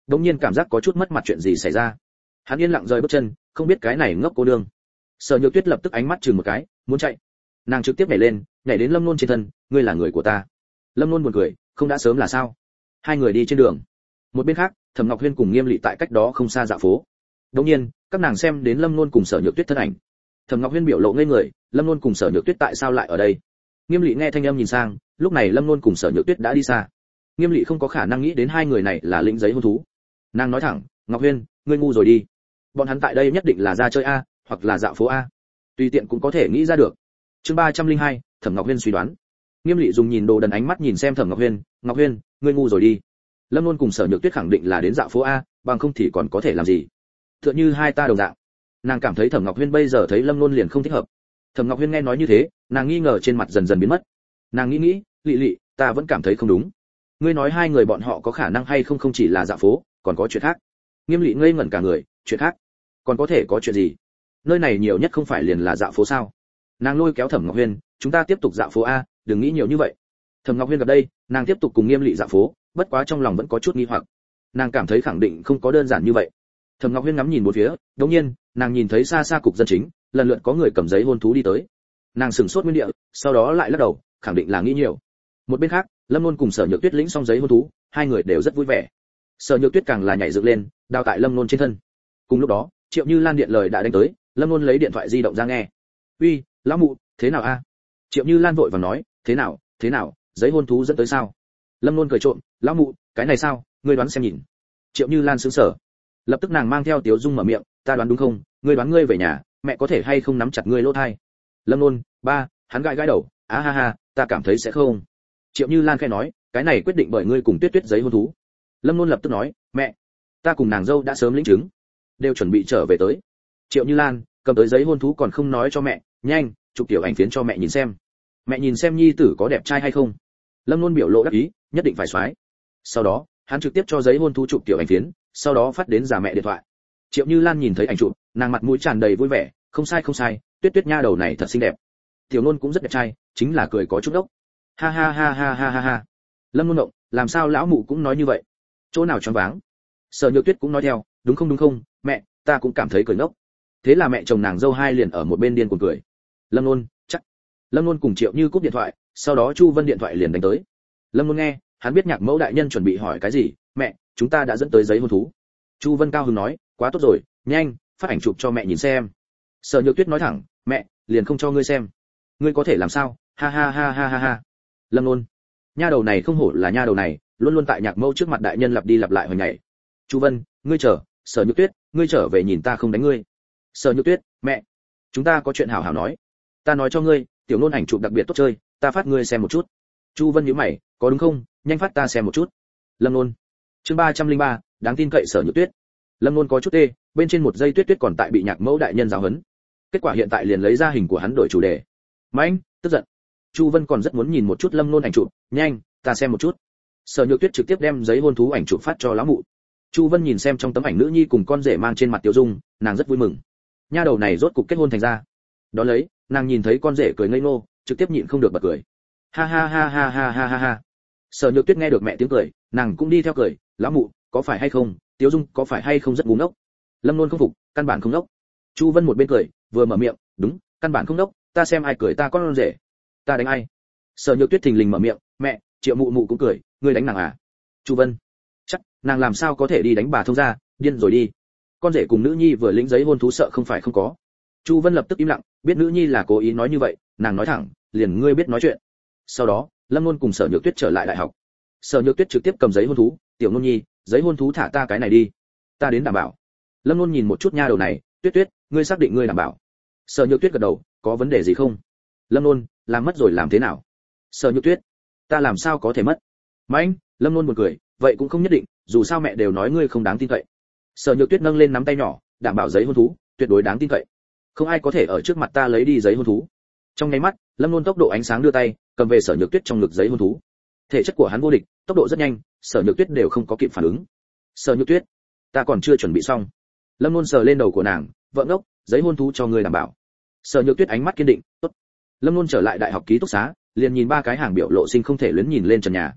đống nhiên cảm giác có chút mất mặt, chuyện gì xảy ra. Hắn yên lặng rời bước chân, không biết cái này ngốc cô đương. Sở Nhược Tuyết lập tức ánh mắt chừng một cái, muốn chạy. Nàng trực tiếp nhảy lên, nhảy đến Lâm Nôn trên thân, ngươi là người của ta. Lâm Nôn buồn cười, không đã sớm là sao? Hai người đi trên đường. Một bên khác, Thẩm Ngọc Huyên cùng Nghiêm Lệ tại cách đó không xa dạo phố. Đột nhiên, các nàng xem đến Lâm Nôn cùng Sở Nhược Tuyết thân ảnh. Thẩm Ngọc Huyên biểu lộ ngây người, Lâm Nôn cùng Sở Nhược Tuyết tại sao lại ở đây? Nghiêm Lệ nghe thanh âm nhìn sang, lúc này Lâm Nôn cùng Sở Nhược Tuyết đã đi xa. Nghiêm Lệ không có khả năng nghĩ đến hai người này là lĩnh giấy hôn thú. Nàng nói thẳng, Ngọc Huyên, ngươi ngu rồi đi. Bọn hắn tại đây nhất định là ra chơi a, hoặc là dạo phố a. Tùy tiện cũng có thể nghĩ ra được. Chương 302, Thẩm Ngọc Huyên suy đoán. Nghiêm Lệ dùng nhìn đồ đần ánh mắt nhìn xem Thẩm Ngọc Huyên, ngươi ngu rồi đi. Lâm Luân cùng Sở Nhược Tuyết khẳng định là đến dạo phố a, bằng không thì còn có thể làm gì? Tựa như hai ta đồng dạng. Nàng cảm thấy Thẩm Ngọc Huyên bây giờ thấy Lâm Luân liền không thích hợp. Thẩm Ngọc Huyên nghe nói như thế, nàng nghi ngờ trên mặt dần dần biến mất. Nàng nghĩ, Lệ, ta vẫn cảm thấy không đúng. Ngươi nói hai người bọn họ có khả năng hay không không chỉ là dạo phố, còn có chuyện khác. Nghiêm Lệ ngây ngẩn cả người, chuyện khác? Còn có thể có chuyện gì? Nơi này nhiều nhất không phải liền là dạo phố sao? Nàng lôi kéo Thẩm Ngọc Huyên, chúng ta tiếp tục dạo phố a, đừng nghĩ nhiều như vậy. Thẩm Ngọc Huyên gặp đây, nàng tiếp tục cùng Nghiêm Lệ dạo phố, bất quá trong lòng vẫn có chút nghi hoặc. Nàng cảm thấy khẳng định không có đơn giản như vậy. Thẩm Ngọc Huyên ngắm nhìn bốn phía, đột nhiên, nàng nhìn thấy xa xa cục dân chính, lần lượt có người cầm giấy hôn thú đi tới. Nàng sửng sốt nguyên địa, sau đó lại lắc đầu, khẳng định là nghĩ nhiều. Một bên khác, Lâm Luân cùng Sở Nhược Tuyết lĩnh xong giấy hôn thú, hai người đều rất vui vẻ. Sở Nhược Tuyết càng là nhảy dựng lên, đao tại Lâm Luân trên thân. Cùng lúc đó, Triệu Như Lan điện lời đã đánh tới, Lâm Luân lấy điện thoại di động ra nghe. "Uy, lão mụ, thế nào a?" Triệu Như Lan vội vàng nói, "Thế nào, giấy hôn thú dẫn tới sao?" Lâm Luân cười trộm, "Lão mụ, cái này sao, ngươi đoán xem nhìn." Triệu Như Lan sững sờ. Lập tức nàng mang theo Tiếu Dung mở miệng, "Ta đoán đúng không? Ngươi đoán ngươi về nhà, mẹ có thể hay không nắm chặt ngươi lỗ tai?" Lâm Luân, "Ba," hắn gãi gãi đầu, "Á ha ha, ta cảm thấy sẽ không." Triệu Như Lan khẽ nói, "Cái này quyết định bởi ngươi cùng Tuyết Tuyết giấy hôn thú." Lâm Luân lập tức nói, "Mẹ, ta cùng nàng dâu đã sớm lĩnh chứng, đều chuẩn bị trở về tới." Triệu Như Lan, cầm tới giấy hôn thú còn không nói cho mẹ, "Nhanh, chụp tiểu ảnh phiến cho mẹ nhìn xem. Mẹ nhìn xem nhi tử có đẹp trai hay không." Lâm Luân biểu lộ đắc ý, nhất định phải xoái. Sau đó, hắn trực tiếp cho giấy hôn thú chụp tiểu ảnh phiến, sau đó phát đến già mẹ điện thoại. Triệu Như Lan nhìn thấy ảnh chụp, nàng mặt mũi tràn đầy vui vẻ, không sai, Tuyết Tuyết nha đầu này thật xinh đẹp. Tiểu Luân cũng rất đẹp trai, chính là cười có chút ốc. Ha ha ha ha ha ha ha. Lâm Luân động, làm sao lão mụ cũng nói như vậy? Chỗ nào choáng váng? Sở Nhược Tuyết cũng nói theo, đúng không, mẹ, ta cũng cảm thấy cười ngốc. Thế là mẹ chồng nàng dâu hai liền ở một bên điên cuồng cười. Lâm Luân, chắc. Lâm Luân cùng Triệu Như cúp điện thoại, sau đó Chu Vân điện thoại liền đánh tới. Lâm Luân nghe, hắn biết Nhạc Mẫu đại nhân chuẩn bị hỏi cái gì, "Mẹ, chúng ta đã dẫn tới giấy hôn thú." Chu Vân cao hứng nói, "Quá tốt rồi, nhanh, phát ảnh chụp cho mẹ nhìn xem." Sở Nhược Tuyết nói thẳng, "Mẹ, liền không cho ngươi xem. Ngươi có thể làm sao?" Ha ha ha ha ha ha. Lâm Luân, nha đầu này không hổ là nha đầu này, luôn luôn tại Nhạc Mẫu trước mặt đại nhân lặp đi lặp lại hồi nhảy. Chu Vân, ngươi chờ, Sở Nhược Tuyết, ngươi trở về nhìn ta không đánh ngươi. Sở Nhược Tuyết, "Mẹ, chúng ta có chuyện hảo hảo nói. Ta nói cho ngươi, tiểu nôn ảnh chụp đặc biệt tốt chơi, ta phát ngươi xem một chút." Chu Vân nhíu mày, "Có đúng không, nhanh phát ta xem một chút." Lâm Nôn. Chương 303, đáng tin cậy Sở Nhược Tuyết. Lâm Nôn có chút tê, bên trên một giây Tuyết Tuyết còn tại bị Nhạc Mẫu đại nhân giáo huấn. Kết quả hiện tại liền lấy ra hình của hắn đổi chủ đề. Mãnh, tức giận. Chu Vân còn rất muốn nhìn một chút Lâm Nôn ảnh chụp, "Nhanh, ta xem một chút." Sở Nhược Tuyết trực tiếp đem giấy hôn thú ảnh chụp phát cho lão mụ. Chu Vân nhìn xem trong tấm ảnh nữ nhi cùng con rể mang trên mặt tiêu dung, nàng rất vui mừng. Nha đầu này rốt cục kết hôn thành ra. Đó lấy, nàng nhìn thấy con rể cười ngây ngô, trực tiếp nhịn không được bật cười. Ha ha ha ha ha ha ha ha. Sở Nhược Tuyết nghe được mẹ tiếng cười, nàng cũng đi theo cười, "Lão mụ, có phải hay không, Tiếu Dung có phải hay không rất ngu ngốc?" Lâm Luân không phục, "Căn bản không ngốc." Chu Vân một bên cười, vừa mở miệng, "Đúng, căn bản không ngốc, ta xem ai cười ta con rể. Ta đánh ai?" Sở Nhược Tuyết thình lình mở miệng, "Mẹ, Triệu mụ mụ cũng cười, ngươi đánh nàng à?" Chu Vân, "Chắc, nàng làm sao có thể đi đánh bà thông gia, điên rồi đi. Con rể cùng nữ nhi vừa lĩnh giấy hôn thú sợ không phải không có." Chu Vân lập tức im lặng, biết nữ nhi là cố ý nói như vậy, nàng nói thẳng, "Liền ngươi biết nói chuyện." Sau đó, Lâm Luân cùng Sở Nhược Tuyết trở lại đại học. Sở Nhược Tuyết trực tiếp cầm giấy hôn thú, "Tiểu Luân nhi, giấy hôn thú thả ta cái này đi, ta đến đảm bảo." Lâm Luân nhìn một chút nha đầu này, "Tuyết Tuyết, ngươi xác định ngươi đảm bảo?" Sở Nhược Tuyết gật đầu, "Có vấn đề gì không?" Lâm Luân, "Làm mất rồi làm thế nào?" Sở Nhược Tuyết, "Ta làm sao có thể mất?" Mãnh, Lâm Luân buồn cười, "Vậy cũng không nhất định, dù sao mẹ đều nói ngươi không đáng tin cậy." Sở Nhược Tuyết nâng lên nắm tay nhỏ, "Đảm bảo giấy hôn thú, tuyệt đối đáng tin cậy. Không ai có thể ở trước mặt ta lấy đi giấy hôn thú." Trong nháy mắt, Lâm Luân tốc độ ánh sáng đưa tay, cầm về Sở Nhược Tuyết trong ngực giấy hôn thú. Thể chất của hắn vô địch, tốc độ rất nhanh, Sở Nhược Tuyết đều không có kịp phản ứng. "Sở Nhược Tuyết, ta còn chưa chuẩn bị xong." Lâm Luân sờ lên đầu của nàng, "Vợ ngốc, giấy hôn thú cho ngươi đảm bảo." Sở Nhược Tuyết ánh mắt kiên định, "Tốt." Lâm Luân trở lại đại học ký túc xá, liền nhìn ba cái hàng biểu lộ sinh không thể luyến nhìn lên trần nhà.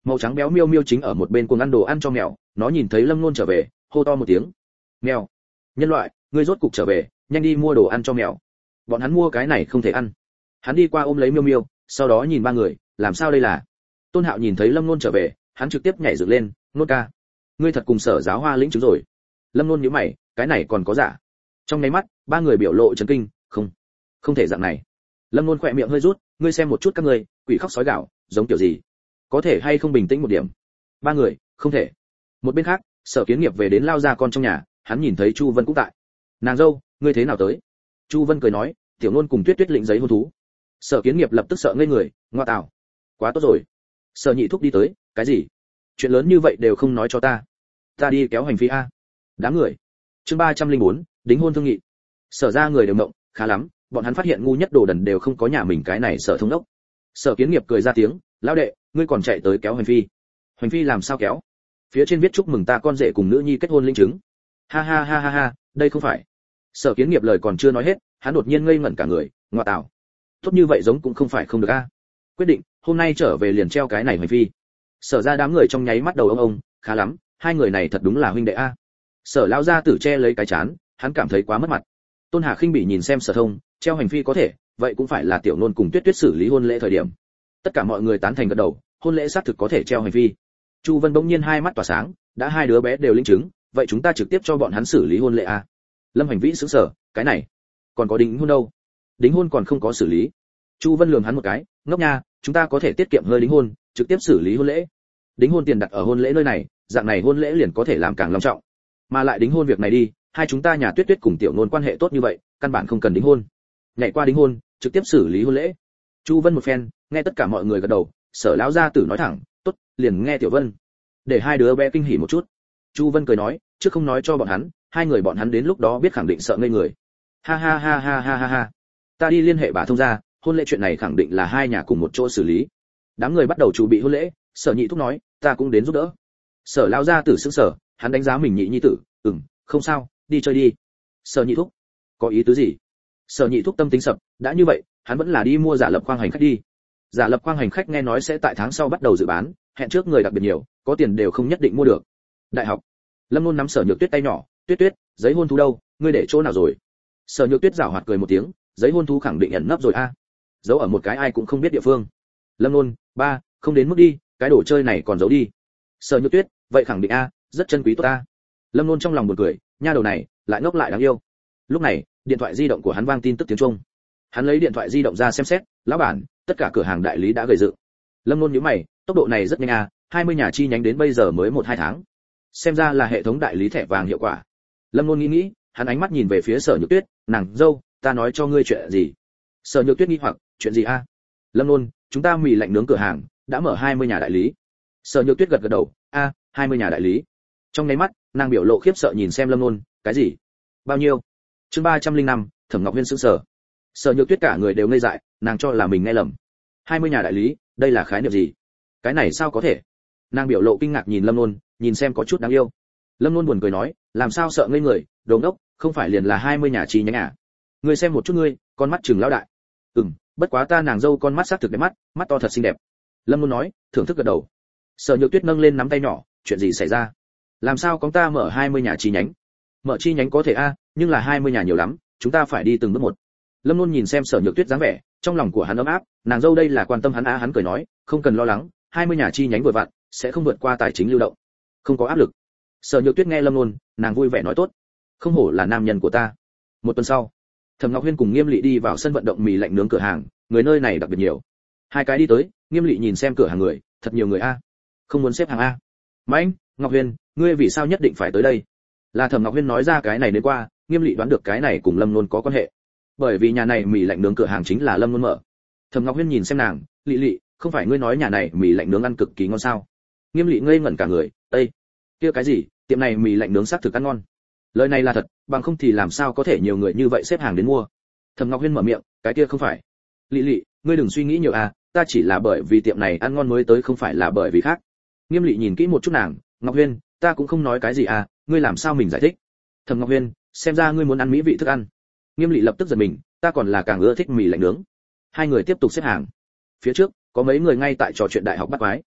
Màu trắng béo miêu miêu chính ở một bên cuồng ăn đồ ăn cho mèo, nó nhìn thấy Lâm Nôn trở về, hô to một tiếng. Mèo, nhân loại, ngươi rốt cục trở về, nhanh đi mua đồ ăn cho mèo. Bọn hắn mua cái này không thể ăn. Hắn đi qua ôm lấy miêu miêu, sau đó nhìn ba người, làm sao đây là? Tôn Hạo nhìn thấy Lâm Nôn trở về, hắn trực tiếp nhảy dựng lên, Nôn ca, ngươi thật cùng Sở Giáo Hoa lĩnh chứng rồi. Lâm Nôn nhíu mày, cái này còn có giả? Trong nháy mắt, ba người biểu lộ chấn kinh, không thể dạng này. Lâm Nôn khỏe miệng hơi rút, ngươi xem một chút các ngươi, quỷ khóc sói gào, giống kiểu gì? Có thể hay không bình tĩnh một điểm? Ba người, không thể. Một bên khác, Sở Kiến Nghiệp về đến lao ra con trong nhà, hắn nhìn thấy Chu Vân cũng tại. Nàng dâu, ngươi thế nào tới? Chu Vân cười nói, tiểu Nôn cùng Tuyết Tuyết lĩnh giấy hôn thú. Sở Kiến Nghiệp lập tức sợ ngây người, ngoa tào, quá tốt rồi. Sở Nhị Thúc đi tới, cái gì? Chuyện lớn như vậy đều không nói cho ta. Ta đi kéo hành phi a. Đám người. Chương 304, đính hôn thương nghị. Sở ra người đều ngộng, khá lắm, bọn hắn phát hiện ngu nhất đồ đần đều không có nhà mình cái này Sở thông đốc. Sở Kiến Nghiệp cười ra tiếng, lão đệ, ngươi còn chạy tới kéo hành phi? Hành phi làm sao kéo? Phía trên viết chúc mừng ta con rể cùng nữ nhi kết hôn linh chứng. Ha ha ha ha ha, đây không phải. Sở Kiến Nghiệp lời còn chưa nói hết, hắn đột nhiên ngây ngẩn cả người, ngoa tào. Tốt như vậy giống cũng không phải không được a. Quyết định, hôm nay trở về liền treo cái này hành phi. Sở ra đám người trong nháy mắt đầu ông, khá lắm, hai người này thật đúng là huynh đệ a. Sở lão gia tử che lấy cái chán, hắn cảm thấy quá mất mặt. Tôn Hà khinh bỉ nhìn xem Sở Thông, treo hành phi có thể, vậy cũng phải là tiểu Nôn cùng Tuyết Tuyết xử lý hôn lễ thời điểm. Tất cả mọi người tán thành gật đầu, hôn lễ xác thực có thể treo hành phi. Chu Vân bỗng nhiên hai mắt tỏa sáng, đã hai đứa bé đều linh chứng, vậy chúng ta trực tiếp cho bọn hắn xử lý hôn lễ a. Lâm Hành Vĩ sững sờ, cái này, còn có đính hôn đâu? Đính hôn còn không có xử lý. Chu Vân lườm hắn một cái, ngốc nha, chúng ta có thể tiết kiệm hơi đính hôn, trực tiếp xử lý hôn lễ. Đính hôn tiền đặt ở hôn lễ nơi này, dạng này hôn lễ liền có thể làm càng long trọng. Mà lại đính hôn việc này đi, hai chúng ta nhà Tuyết Tuyết cùng tiểu Nôn quan hệ tốt như vậy, căn bản không cần đính hôn. Nhảy qua đính hôn, trực tiếp xử lý hôn lễ. Chu Vân một phen, nghe tất cả mọi người gật đầu, Sở lão gia tử nói thẳng, tốt, liền nghe tiểu Vân. Để hai đứa bé kinh hỉ một chút. Chu Vân cười nói, chứ không nói cho bọn hắn, hai người bọn hắn đến lúc đó biết khẳng định sợ ngây người. Ha ha ha ha ha ha ha. Ta đi liên hệ bà thông gia, hôn lễ chuyện này khẳng định là hai nhà cùng một chỗ xử lý. Đám người bắt đầu chuẩn bị hôn lễ, Sở Nhị Thúc nói, ta cũng đến giúp đỡ. Sở lão gia tử sững sờ, hắn đánh giá mình nhị nhi tử, không sao, đi chơi đi. Sở Nhị Thúc, có ý tứ gì? Sở Nhị Thúc tâm tính sập, đã như vậy, hắn vẫn là đi mua giả lập khoang hành khách đi. Giả lập khoang hành khách nghe nói sẽ tại tháng sau bắt đầu dự bán, hẹn trước người đặc biệt nhiều, có tiền đều không nhất định mua được. Đại học. Lâm Nôn nắm Sở Nhược Tuyết tay nhỏ, Tuyết Tuyết, giấy hôn thú đâu, ngươi để chỗ nào rồi? Sở Nhược Tuyết giảo hoạt cười một tiếng, giấy hôn thú khẳng định ẩn nấp rồi a. Giấu ở một cái ai cũng không biết địa phương. Lâm Nôn, ba, không đến mức đi, cái đồ chơi này còn giấu đi. Sở Nhược Tuyết, vậy khẳng định a, rất chân quý tốt a. Lâm Nôn trong lòng buồn cười, nha đầu này, lại ngốc lại đáng yêu. Lúc này, điện thoại di động của hắn vang tin tức tiếng Trung. Hắn lấy điện thoại di động ra xem xét, lão bản, tất cả cửa hàng đại lý đã gửi dự. Lâm Nôn nhíu mày, tốc độ này rất nhanh a, 20 nhà chi nhánh đến bây giờ mới 1-2 tháng. Xem ra là hệ thống đại lý thẻ vàng hiệu quả. Lâm Nôn nghĩ, hắn ánh mắt nhìn về phía Sở Nhược Tuyết, nàng dâu, ta nói cho ngươi chuyện gì? Sở Nhược Tuyết nghi hoặc, chuyện gì a? Lâm Nôn, chúng ta mì lạnh nướng cửa hàng đã mở 20 nhà đại lý. Sở Nhược Tuyết gật gật đầu, 20 nhà đại lý. Trong nháy mắt, nàng biểu lộ khiếp sợ nhìn xem Lâm Nôn, cái gì? Bao nhiêu? Chương 305, Thẩm Ngọc Huyên sững sờ. Sở Nhược Tuyết cả người đều ngây dại, nàng cho là mình nghe lầm. 20 nhà đại lý, đây là khái niệm gì? Cái này sao có thể? Nàng biểu lộ kinh ngạc nhìn Lâm Nôn, nhìn xem có chút đáng yêu. Lâm Nôn buồn cười nói, làm sao sợ ngây người, đồ ngốc, không phải liền là 20 nhà chi nhánh à? Ngươi xem một chút ngươi, con mắt trừng lão đại. Bất quá ta nàng dâu con mắt sắc thực đẹp mắt to thật xinh đẹp. Lâm Nôn nói, thưởng thức gật đầu. Sở Nhược Tuyết nâng lên nắm tay nhỏ, chuyện gì xảy ra? Làm sao con ta mở 20 nhà chi nhánh? Mở chi nhánh có thể a, nhưng là 20 nhà nhiều lắm, chúng ta phải đi từng bước một. Lâm Nôn nhìn xem Sở Nhược Tuyết dáng vẻ, trong lòng của hắn ấm áp, nàng dâu đây là quan tâm hắn hắn cười nói, không cần lo lắng, 20 nhà chi nhánh vừa vặn, sẽ không vượt qua tài chính lưu động, không có áp lực. Sở Nhược Tuyết nghe Lâm Nôn, nàng vui vẻ nói tốt, không hổ là nam nhân của ta. Một tuần sau, Thẩm Ngọc Huyên cùng Nghiêm Lệ đi vào sân vận động mì lạnh nướng cửa hàng, người nơi này đặc biệt nhiều. Hai cái đi tới, Nghiêm Lệ nhìn xem cửa hàng người, thật nhiều người a, không muốn xếp hàng a. Mạnh, Ngọc Huyên, ngươi vì sao nhất định phải tới đây? Là Thẩm Ngọc Huyên nói ra cái này đến qua, Nghiêm Lệ đoán được cái này cùng Lâm Nôn có quan hệ. Bởi vì nhà này mì lạnh nướng cửa hàng chính là Lâm Nôn mở. Thẩm Ngọc Huyên nhìn xem nàng, Lệ, không phải ngươi nói nhà này mì lạnh nướng ăn cực kỳ ngon sao? Nghiêm Lệ ngây ngẩn cả người, "Ê, kia cái gì, tiệm này mì lạnh nướng xác thực ăn ngon." Lời này là thật, bằng không thì làm sao có thể nhiều người như vậy xếp hàng đến mua. Thẩm Ngọc Huyên mở miệng, "Cái kia không phải." Lệ, ngươi đừng suy nghĩ nhiều à, ta chỉ là bởi vì tiệm này ăn ngon mới tới, không phải là bởi vì khác. Nghiêm Lệ nhìn kỹ một chút nàng, "Ngọc Huyên, ta cũng không nói cái gì à, ngươi làm sao mình giải thích?" Thẩm Ngọc Huyên, xem ra ngươi muốn ăn mỹ vị thức ăn. Nghiêm Lệ lập tức giật mình, ta còn là càng ưa thích mì lạnh nướng. Hai người tiếp tục xếp hàng. Phía trước, có mấy người ngay tại trò chuyện đại học bắt quái.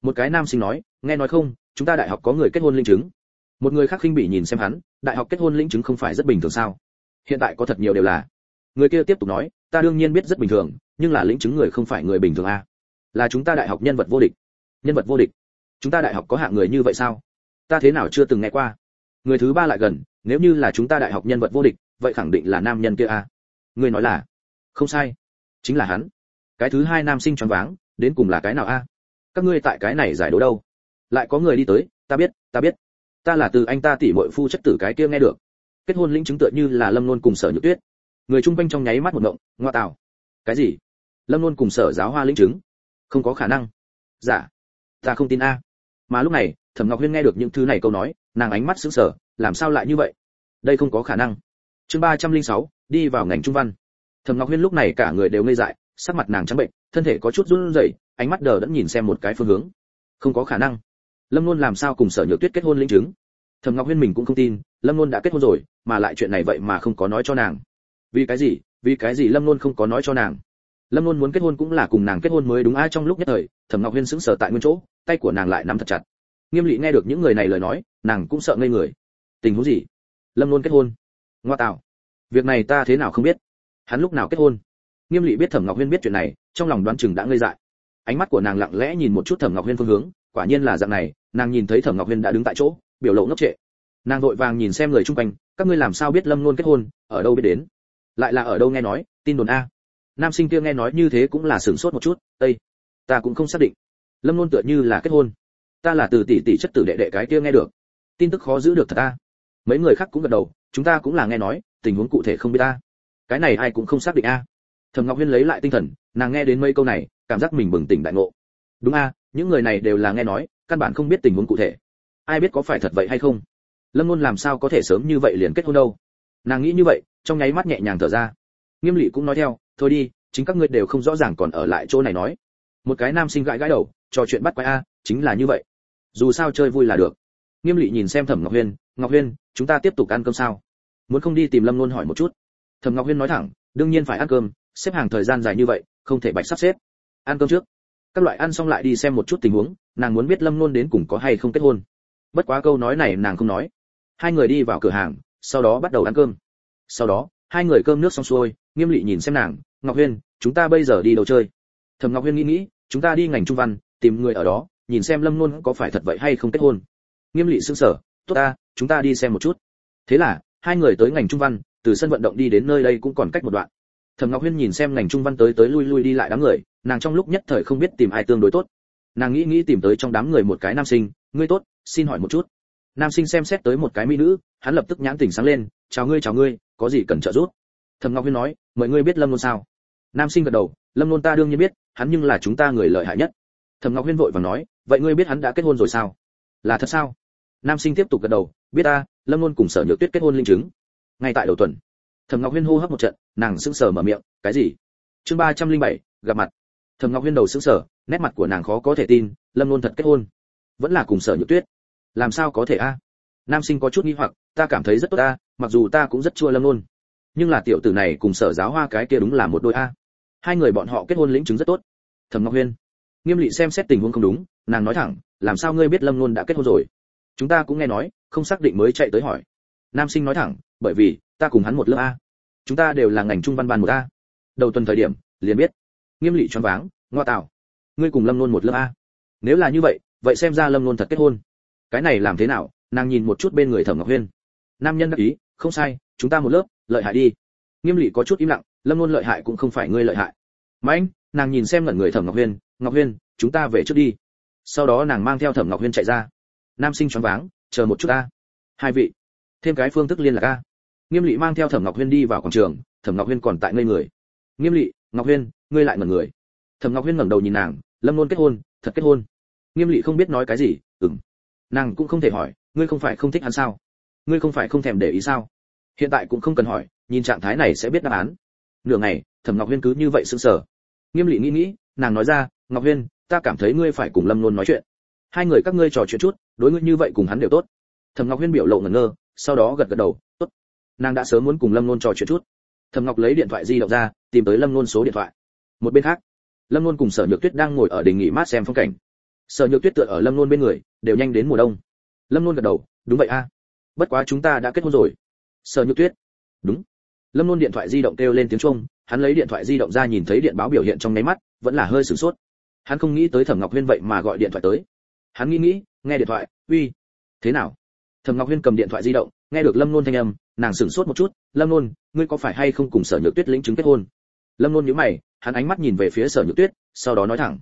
Một cái nam sinh nói, nghe nói không, chúng ta đại học có người kết hôn linh chứng. Một người khác khinh bỉ nhìn xem hắn, đại học kết hôn linh chứng không phải rất bình thường sao? Hiện tại có thật nhiều đều là. Người kia tiếp tục nói, ta đương nhiên biết rất bình thường, nhưng là linh chứng người không phải người bình thường a, là chúng ta đại học nhân vật vô địch. Nhân vật vô địch? Chúng ta đại học có hạng người như vậy sao? Ta thế nào chưa từng nghe qua. Người thứ ba lại gần, nếu như là chúng ta đại học nhân vật vô địch, vậy khẳng định là nam nhân kia a. Người nói là? Không sai, chính là hắn. Cái thứ hai nam sinh choáng váng, đến cùng là cái nào a? Các ngươi tại cái này giải đố đâu? Lại có người đi tới, ta biết, ta là từ anh ta tỷ muội phu chất tử cái kia nghe được. Kết hôn lĩnh chứng tựa như là Lâm Luân cùng Sở Nhược Tuyết. Người chung quanh trong nháy mắt một ngộng, ngoa tào. Cái gì? Lâm Luân cùng Sở Giáo Hoa lĩnh chứng? Không có khả năng. Dạ, ta không tin a. Mà lúc này, Thẩm Ngọc Huyên nghe được những thứ này câu nói, nàng ánh mắt sững sờ, làm sao lại như vậy? Đây không có khả năng. Chương 306, đi vào ngành trung văn. Thẩm Ngọc Huyên lúc này cả người đều ngây dại, sắc mặt nàng trắng bệnh, thân thể có chút run rẩy, ánh mắt đờ đẫn nhìn xem một cái phương hướng. Không có khả năng. Lâm Luân làm sao cùng Sở Nhược Tuyết kết hôn lĩnh chứng? Thẩm Ngọc Huyên mình cũng không tin, Lâm Luân đã kết hôn rồi, mà lại chuyện này vậy mà không có nói cho nàng. Vì cái gì Lâm Luân không có nói cho nàng? Lâm Luân muốn kết hôn cũng là cùng nàng kết hôn mới đúng. Ai trong lúc nhất thời, Thẩm Ngọc Huyên sững sờ tại nguyên chỗ, tay của nàng lại nắm thật chặt. Nghiêm Lệ nghe được những người này lời nói, nàng cũng sợ ngây người. Tình huống gì? Lâm Luân kết hôn? Ngoa tạo. Việc này ta thế nào không biết? Hắn lúc nào kết hôn? Nghiêm Lệ biết Thẩm Ngọc Huyên biết chuyện này, trong lòng đoán chừng đã ngây dại. Ánh mắt của nàng lặng lẽ nhìn một chút Thẩm Ngọc Huyên phương hướng, quả nhiên là dạng này, nàng nhìn thấy Thẩm Ngọc Huyên đã đứng tại chỗ, biểu lộ ngốc trệ. Nàng vội vàng nhìn xem người chung quanh, các ngươi làm sao biết Lâm Luân kết hôn, ở đâu biết đến? Lại là ở đâu nghe nói, tin đồn a. Nam sinh kia nghe nói như thế cũng là sửng sốt một chút, "Ây, ta cũng không xác định. Lâm Luân tựa như là kết hôn. Ta là từ tỷ tỷ chất tử đệ đệ cái kia nghe được. Tin tức khó giữ được thật a." Mấy người khác cũng gật đầu, "Chúng ta cũng là nghe nói, tình huống cụ thể không biết ta. Cái này ai cũng không xác định a." Thẩm Ngọc Huyên lấy lại tinh thần, nàng nghe đến mấy câu này, cảm giác mình bừng tỉnh đại ngộ. Đúng a, những người này đều là nghe nói, căn bản không biết tình huống cụ thể. Ai biết có phải thật vậy hay không? Lâm Luân làm sao có thể sớm như vậy liền kết hôn đâu? Nàng nghĩ như vậy, trong nháy mắt nhẹ nhàng thở ra. Nghiêm Lệ cũng nói theo, thôi đi, chính các ngươi đều không rõ ràng còn ở lại chỗ này nói. Một cái nam sinh gãi gãi đầu, trò chuyện bắt quái a, chính là như vậy. Dù sao chơi vui là được. Nghiêm Lệ nhìn xem Thẩm Ngọc Huyên, "Ngọc Huyên, chúng ta tiếp tục ăn cơm sao? Muốn không đi tìm Lâm Luân hỏi một chút?" Thẩm Ngọc Huyên nói thẳng, "Đương nhiên phải ăn cơm, xếp hàng thời gian dài như vậy, không thể bạch sắp xếp. Ăn cơm trước." Các loại ăn xong lại đi xem một chút tình huống, nàng muốn biết Lâm Luân đến cùng có hay không kết hôn. Bất quá câu nói này nàng không nói. Hai người đi vào cửa hàng, sau đó bắt đầu ăn cơm. Sau đó, hai người cơm nước xong xuôi, Nghiêm Lệ nhìn xem nàng, "Ngọc Huyên, chúng ta bây giờ đi đâu chơi?" Thẩm Ngọc Huyên nghĩ, "Chúng ta đi ngành trung văn, tìm người ở đó, nhìn xem Lâm Luân có phải thật vậy hay không kết hôn." Nghiêm Lệ sững sờ, "Tốt ta, chúng ta đi xem một chút." Thế là, hai người tới ngành trung văn, từ sân vận động đi đến nơi đây cũng còn cách một đoạn. Thẩm Ngọc Huyên nhìn xem ngành trung văn tới tới lui lui đi lại đám người, nàng trong lúc nhất thời không biết tìm ai tương đối tốt. Nàng nghĩ tìm tới trong đám người một cái nam sinh, "Ngươi tốt, xin hỏi một chút." Nam sinh xem xét tới một cái mỹ nữ, hắn lập tức nhãn tỉnh sáng lên, chào ngươi, có gì cần trợ giúp?" Thẩm Ngọc Huyên nói, "Mời ngươi biết Lâm Luân sao?" Nam sinh gật đầu, "Lâm Luân ta đương nhiên biết, hắn nhưng là chúng ta người lợi hại nhất." Thẩm Ngọc Huyên vội vàng nói, "Vậy ngươi biết hắn đã kết hôn rồi sao?" "Là thật sao?" Nam sinh tiếp tục gật đầu, "Biết ta, Lâm Luân cùng Sở Nhược Tuyết kết hôn linh chứng." Ngay tại đầu tuần, Thẩm Ngọc Huyên hô hấp một trận, nàng sững sờ mở miệng, "Cái gì?" Chương 307, gặp mặt. Thẩm Ngọc Huyên đầu sững sờ, nét mặt của nàng khó có thể tin, Lâm Luân thật kết hôn, vẫn là cùng Sở Nhược Tuyết. Làm sao có thể a? Nam sinh có chút nghi hoặc, "Ta cảm thấy rất tốt a, mặc dù ta cũng rất chua Lâm Luân, nhưng là tiểu tử này cùng Sở Giáo Hoa cái kia đúng là một đôi a. Hai người bọn họ kết hôn lĩnh chứng rất tốt." Thẩm Ngọc Huyên. Nghiêm Lệ xem xét tình huống không đúng, nàng nói thẳng, "Làm sao ngươi biết Lâm Luân đã kết hôn rồi?" "Chúng ta cũng nghe nói, không xác định mới chạy tới hỏi." Nam sinh nói thẳng, "Bởi vì ta cùng hắn một lớp a. Chúng ta đều là ngành trung văn ban một a." Đầu tuần thời điểm, liền biết. Nghiêm Lệ choáng váng, "Ngoa tạo, ngươi cùng Lâm Luân một lớp a? Nếu là như vậy, vậy xem ra Lâm Luân thật kết hôn. Cái này làm thế nào?" Nàng nhìn một chút bên người Thẩm Ngọc Huyên. Nam nhân đáp ý, "Không sai, chúng ta một lớp, lợi hại đi." Nghiêm Lệ có chút im lặng, "Lâm Luân lợi hại cũng không phải ngươi lợi hại." Mạnh, nàng nhìn xem ngẩn người Thẩm Ngọc Huyên, "Ngọc Huyên, chúng ta về trước đi." Sau đó nàng mang theo Thẩm Ngọc Huyên chạy ra. Nam sinh choáng váng, "Chờ một chút a. Hai vị, thêm cái phương thức liên lạc a." Nghiêm Lệ mang theo Thẩm Ngọc Huyên đi vào quảng trường, Thẩm Ngọc Huyên còn tại ngây người. "Nghiêm Lệ, Ngọc Huyên, ngươi lại ngẩn người." Thẩm Ngọc Huyên ngẩng đầu nhìn nàng, "Lâm Luân kết hôn, thật kết hôn." Nghiêm Lệ không biết nói cái gì, Nàng cũng không thể hỏi, "Ngươi không phải không thích hắn sao? Ngươi không phải không thèm để ý sao?" Hiện tại cũng không cần hỏi, nhìn trạng thái này sẽ biết đáp án. Nửa ngày, Thẩm Ngọc Huyên cứ như vậy sững sờ. Nghiêm Lệ nghĩ, nàng nói ra, "Ngọc Huyên, ta cảm thấy ngươi phải cùng Lâm Luân nói chuyện. Hai người các ngươi trò chuyện chút, đối ngươi như vậy cùng hắn đều tốt." Thẩm Ngọc Huyên biểu lộ ngẩn ngơ, sau đó gật gật đầu, "Tốt." Nàng đã sớm muốn cùng Lâm Luân trò chuyện chút. Thẩm Ngọc lấy điện thoại di động ra, tìm tới Lâm Luân số điện thoại. Một bên khác, Lâm Luân cùng Sở Nhược Tuyết đang ngồi ở đình nghỉ mát xem phong cảnh. Sở Nhược Tuyết tựa ở Lâm Nôn bên người, đều nhanh đến mùa đông. Lâm Nôn gật đầu, đúng vậy a. Bất quá chúng ta đã kết hôn rồi. Sở Nhược Tuyết. Đúng. Lâm Nôn điện thoại di động kêu lên tiếng chuông, hắn lấy điện thoại di động ra nhìn thấy điện báo biểu hiện trong nháy mắt, vẫn là hơi sửng sốt. Hắn không nghĩ tới Thẩm Ngọc Huyên vậy mà gọi điện thoại tới. Hắn nghĩ, nghe điện thoại, uy, thế nào? Thẩm Ngọc Huyên cầm điện thoại di động, nghe được Lâm Nôn thanh âm, nàng sửng sốt một chút, Lâm Nôn, ngươi có phải hay không cùng Sở Nhược Tuyết lĩnh chứng kết hôn? Lâm Nôn nhíu mày, hắn ánh mắt nhìn về phía Sở Nhược Tuyết, sau đó nói thẳng,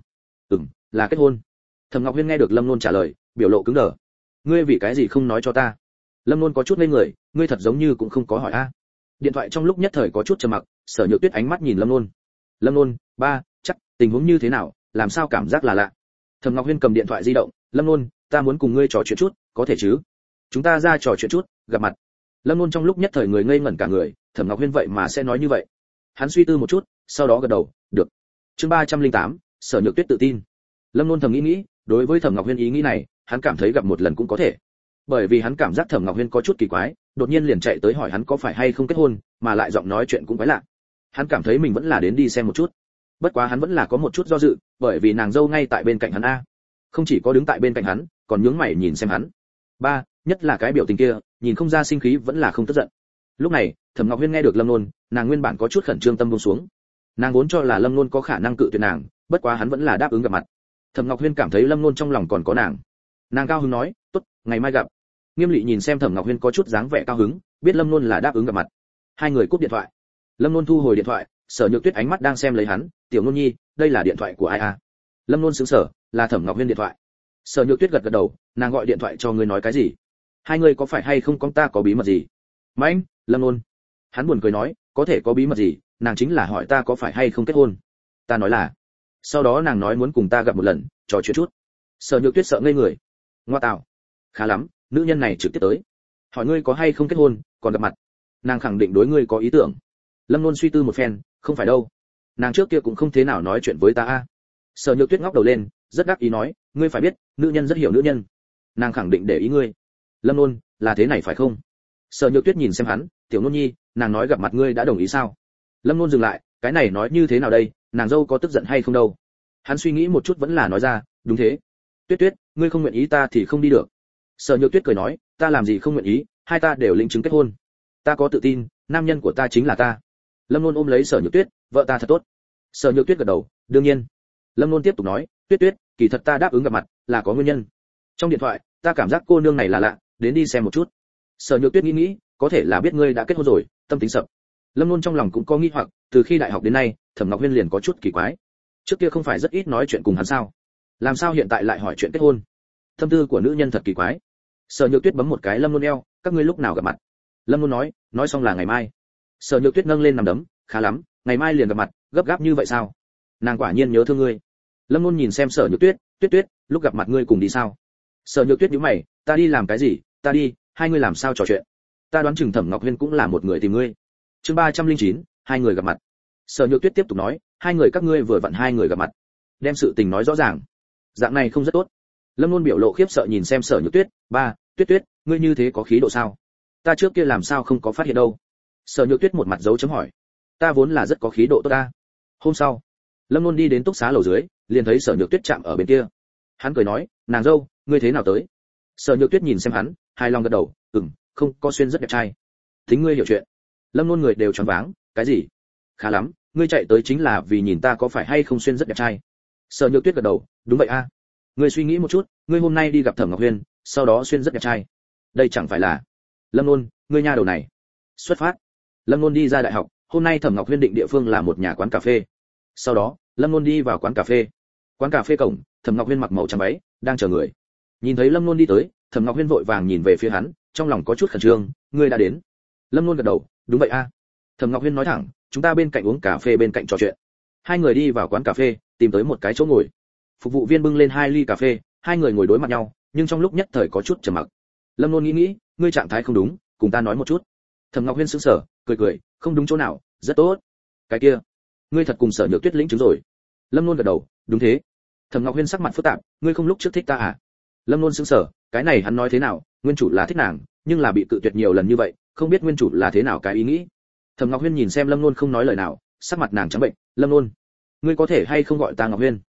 là kết hôn. Thẩm Ngọc Huyên nghe được Lâm Nôn trả lời, biểu lộ cứng đờ. Ngươi vì cái gì không nói cho ta? Lâm Nôn có chút ngây người, ngươi thật giống như cũng không có hỏi a. Điện thoại trong lúc nhất thời có chút trầm mặc, Sở Nhược Tuyết ánh mắt nhìn Lâm Nôn. Lâm Nôn, ba, chắc tình huống như thế nào, làm sao cảm giác là lạ. Thẩm Ngọc Huyên cầm điện thoại di động, Lâm Nôn, ta muốn cùng ngươi trò chuyện chút, có thể chứ? Chúng ta ra trò chuyện chút, gặp mặt. Lâm Nôn trong lúc nhất thời người ngây ngẩn cả người, Thẩm Ngọc Huyên vậy mà sẽ nói như vậy. Hắn suy tư một chút, sau đó gật đầu, được. Chương 308, Sở Nhược Tuyết tự tin. Lâm Nôn thầm nghĩ, đối với Thẩm Ngọc Huyên ý nghĩ này, hắn cảm thấy gặp một lần cũng có thể. Bởi vì hắn cảm giác Thẩm Ngọc Huyên có chút kỳ quái, đột nhiên liền chạy tới hỏi hắn có phải hay không kết hôn, mà lại giọng nói chuyện cũng quái lạ. Hắn cảm thấy mình vẫn là đến đi xem một chút. Bất quá hắn vẫn là có một chút do dự, bởi vì nàng dâu ngay tại bên cạnh hắn a. Không chỉ có đứng tại bên cạnh hắn, còn nhướng mày nhìn xem hắn. Ba, nhất là cái biểu tình kia, nhìn không ra sinh khí vẫn là không tức giận. Lúc này, Thẩm Ngọc Huyên nghe được Lâm Nôn, nàng nguyên bản có chút khẩn trương tâm buông xuống. Nàng vốn cho là Lâm Nôn có khả năng cự tuyệt nàng, bất quá hắn vẫn là đáp ứng gặp mặt. Thẩm Ngọc Huyên cảm thấy Lâm Nôn trong lòng còn có nàng. Nàng cao hứng nói, "Tốt, ngày mai gặp." Nghiêm Lệ nhìn xem Thẩm Ngọc Huyên có chút dáng vẻ cao hứng, biết Lâm Nôn là đáp ứng gặp mặt. Hai người cúp điện thoại. Lâm Nôn thu hồi điện thoại, Sở Nhược Tuyết ánh mắt đang xem lấy hắn, "Tiểu Nôn Nhi, đây là điện thoại của ai à?" Lâm Nôn sững sờ, "Là Thẩm Ngọc Huyên điện thoại." Sở Nhược Tuyết gật gật đầu, "Nàng gọi điện thoại cho ngươi nói cái gì? Hai người có phải hay không con ta có bí mật gì?" "Mãnh." Lâm Nôn. Hắn buồn cười nói, "Có thể có bí mật gì, nàng chính là hỏi ta có phải hay không kết hôn." Ta nói là. Sau đó nàng nói muốn cùng ta gặp một lần, trò chuyện chút. Sở Nhược Tuyết sợ ngây người. Ngoa tạo. Khá lắm, nữ nhân này trực tiếp tới. Hỏi ngươi có hay không kết hôn, còn gặp mặt. Nàng khẳng định đối ngươi có ý tưởng. Lâm Nôn suy tư một phen, không phải đâu. Nàng trước kia cũng không thế nào nói chuyện với ta a. Sở Nhược Tuyết ngóc đầu lên, rất đắc ý nói, ngươi phải biết, nữ nhân rất hiểu nữ nhân. Nàng khẳng định để ý ngươi. Lâm Nôn, là thế này phải không? Sở Nhược Tuyết nhìn xem hắn, Tiểu Nôn Nhi, nàng nói gặp mặt ngươi đã đồng ý sao? Lâm Nôn dừng lại, cái này nói như thế nào đây, nàng dâu có tức giận hay không đâu? Hắn suy nghĩ một chút vẫn là nói ra, đúng thế. Tuyết Tuyết, ngươi không nguyện ý ta thì không đi được. Sở Nhược Tuyết cười nói, ta làm gì không nguyện ý, hai ta đều lĩnh chứng kết hôn. Ta có tự tin, nam nhân của ta chính là ta. Lâm Nôn ôm lấy Sở Nhược Tuyết, vợ ta thật tốt. Sở Nhược Tuyết gật đầu, đương nhiên. Lâm Nôn tiếp tục nói, Tuyết Tuyết, kỳ thật ta đáp ứng gặp mặt là có nguyên nhân. Trong điện thoại, ta cảm giác cô nương này là lạ, đến đi xem một chút. Sở Nhược Tuyết nghĩ, có thể là biết ngươi đã kết hôn rồi, tâm tính sập. Lâm Nôn trong lòng cũng có nghi hoặc, từ khi đại học đến nay, Thẩm Ngọc Huyên liền có chút kỳ quái. Trước kia không phải rất ít nói chuyện cùng hắn sao? Làm sao hiện tại lại hỏi chuyện kết hôn? Tâm tư của nữ nhân thật kỳ quái. Sở Nhược Tuyết bấm một cái Lâm Nôn eo, các ngươi lúc nào gặp mặt? Lâm Nôn nói xong là ngày mai. Sở Nhược Tuyết nâng lên nằm đấm, khá lắm, ngày mai liền gặp mặt, gấp gáp như vậy sao? Nàng quả nhiên nhớ thương ngươi. Lâm Nôn nhìn xem Sở Nhược Tuyết, Tuyết Tuyết, lúc gặp mặt ngươi cùng đi sao? Sở Nhược Tuyết nhíu mày, ta đi làm cái gì? Ta đi, hai người làm sao trò chuyện? Ta đoán chừng Thẩm Ngọc Huyên cũng là một người tìm ngươi. Chương 309, hai người gặp mặt. Sở Nhược Tuyết tiếp tục nói, hai người các ngươi vừa vặn hai người gặp mặt, đem sự tình nói rõ ràng. Dạng này không rất tốt. Lâm Nôn biểu lộ khiếp sợ nhìn xem Sở Nhược Tuyết, ba, Tuyết Tuyết, ngươi như thế có khí độ sao? Ta trước kia làm sao không có phát hiện đâu? Sở Nhược Tuyết một mặt dấu chấm hỏi. Ta vốn là rất có khí độ tốt ta. Hôm sau, Lâm Nôn đi đến túc xá lầu dưới, liền thấy Sở Nhược Tuyết chạm ở bên kia. Hắn cười nói, nàng dâu, ngươi thế nào tới? Sở Nhược Tuyết nhìn xem hắn, hài lòng gật đầu, không, có xuyên rất đẹp trai. Thính ngươi hiểu chuyện. Lâm Nôn người đều choáng váng, cái gì? Khá lắm, ngươi chạy tới chính là vì nhìn ta có phải hay không xuyên rất đẹp trai. Sở Nhược Tuyết gật đầu, đúng vậy a. Ngươi suy nghĩ một chút, ngươi hôm nay đi gặp Thẩm Ngọc Huyên, sau đó xuyên rất đẹp trai. Đây chẳng phải là... Lâm Nôn, ngươi nha đầu này. Xuất phát. Lâm Nôn đi ra đại học, hôm nay Thẩm Ngọc Huyên định địa phương là một nhà quán cà phê. Sau đó, Lâm Nôn đi vào quán cà phê. Quán cà phê cổng, Thẩm Ngọc Huyên mặc màu trắng váy, đang chờ người. Nhìn thấy Lâm Nôn đi tới, Thẩm Ngọc Huyên vội vàng nhìn về phía hắn, trong lòng có chút khẩn trương, ngươi đã đến. Lâm Nôn gật đầu, đúng vậy a. Thẩm Ngọc Huyên nói thẳng, chúng ta bên cạnh uống cà phê bên cạnh trò chuyện. Hai người đi vào quán cà phê, tìm tới một cái chỗ ngồi. Phục vụ viên bưng lên hai ly cà phê, hai người ngồi đối mặt nhau, nhưng trong lúc nhất thời có chút trầm mặc. Lâm Nôn nghĩ, ngươi trạng thái không đúng, cùng ta nói một chút. Thẩm Ngọc Huyên sững sờ, cười, không đúng chỗ nào, rất tốt. Cái kia, ngươi thật cùng Sở Nhược Tuyết lĩnh chứng rồi. Lâm Nôn gật đầu, đúng thế. Thẩm Ngọc Huyên sắc mặt phức tạp, ngươi không lúc trước thích ta à? Lâm Nôn sững sờ, cái này hắn nói thế nào, nguyên chủ là thích nàng, nhưng là bị cự tuyệt nhiều lần như vậy, không biết nguyên chủ là thế nào cái ý nghĩ. Thẩm Ngọc Huyên nhìn xem Lâm Nôn không nói lời nào, sắc mặt nàng trắng bệnh, Lâm Nôn, ngươi có thể hay không gọi ta Ngọc Huyên?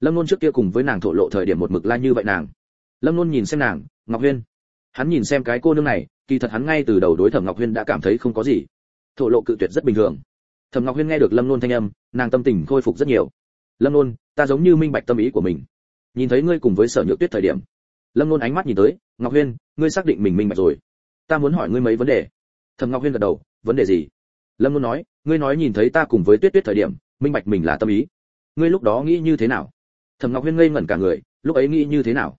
Lâm Nôn trước kia cùng với nàng thổ lộ thời điểm một mực la như vậy nàng. Lâm Nôn nhìn xem nàng, Ngọc Huyên. Hắn nhìn xem cái cô nương này, kỳ thật hắn ngay từ đầu đối Thẩm Ngọc Huyên đã cảm thấy không có gì. Thổ lộ cự tuyệt rất bình thường. Thẩm Ngọc Huyên nghe được Lâm Nôn thanh âm, nàng tâm tình khôi phục rất nhiều. Lâm Nôn, ta giống như minh bạch tâm ý của mình. Nhìn thấy ngươi cùng với Sở Nhược Tuyết thời điểm, Lâm Nôn ánh mắt nhìn tới, Ngọc Huyên, ngươi xác định mình minh bạch rồi. Ta muốn hỏi ngươi mấy vấn đề. Thẩm Ngọc Huyên gật đầu, vấn đề gì? Lâm Nôn nói, ngươi nói nhìn thấy ta cùng với Tuyết Tuyết thời điểm, minh bạch mình là tâm ý. Ngươi lúc đó nghĩ như thế nào? Thẩm Ngọc Huyên ngây ngẩn cả người, lúc ấy nghĩ như thế nào?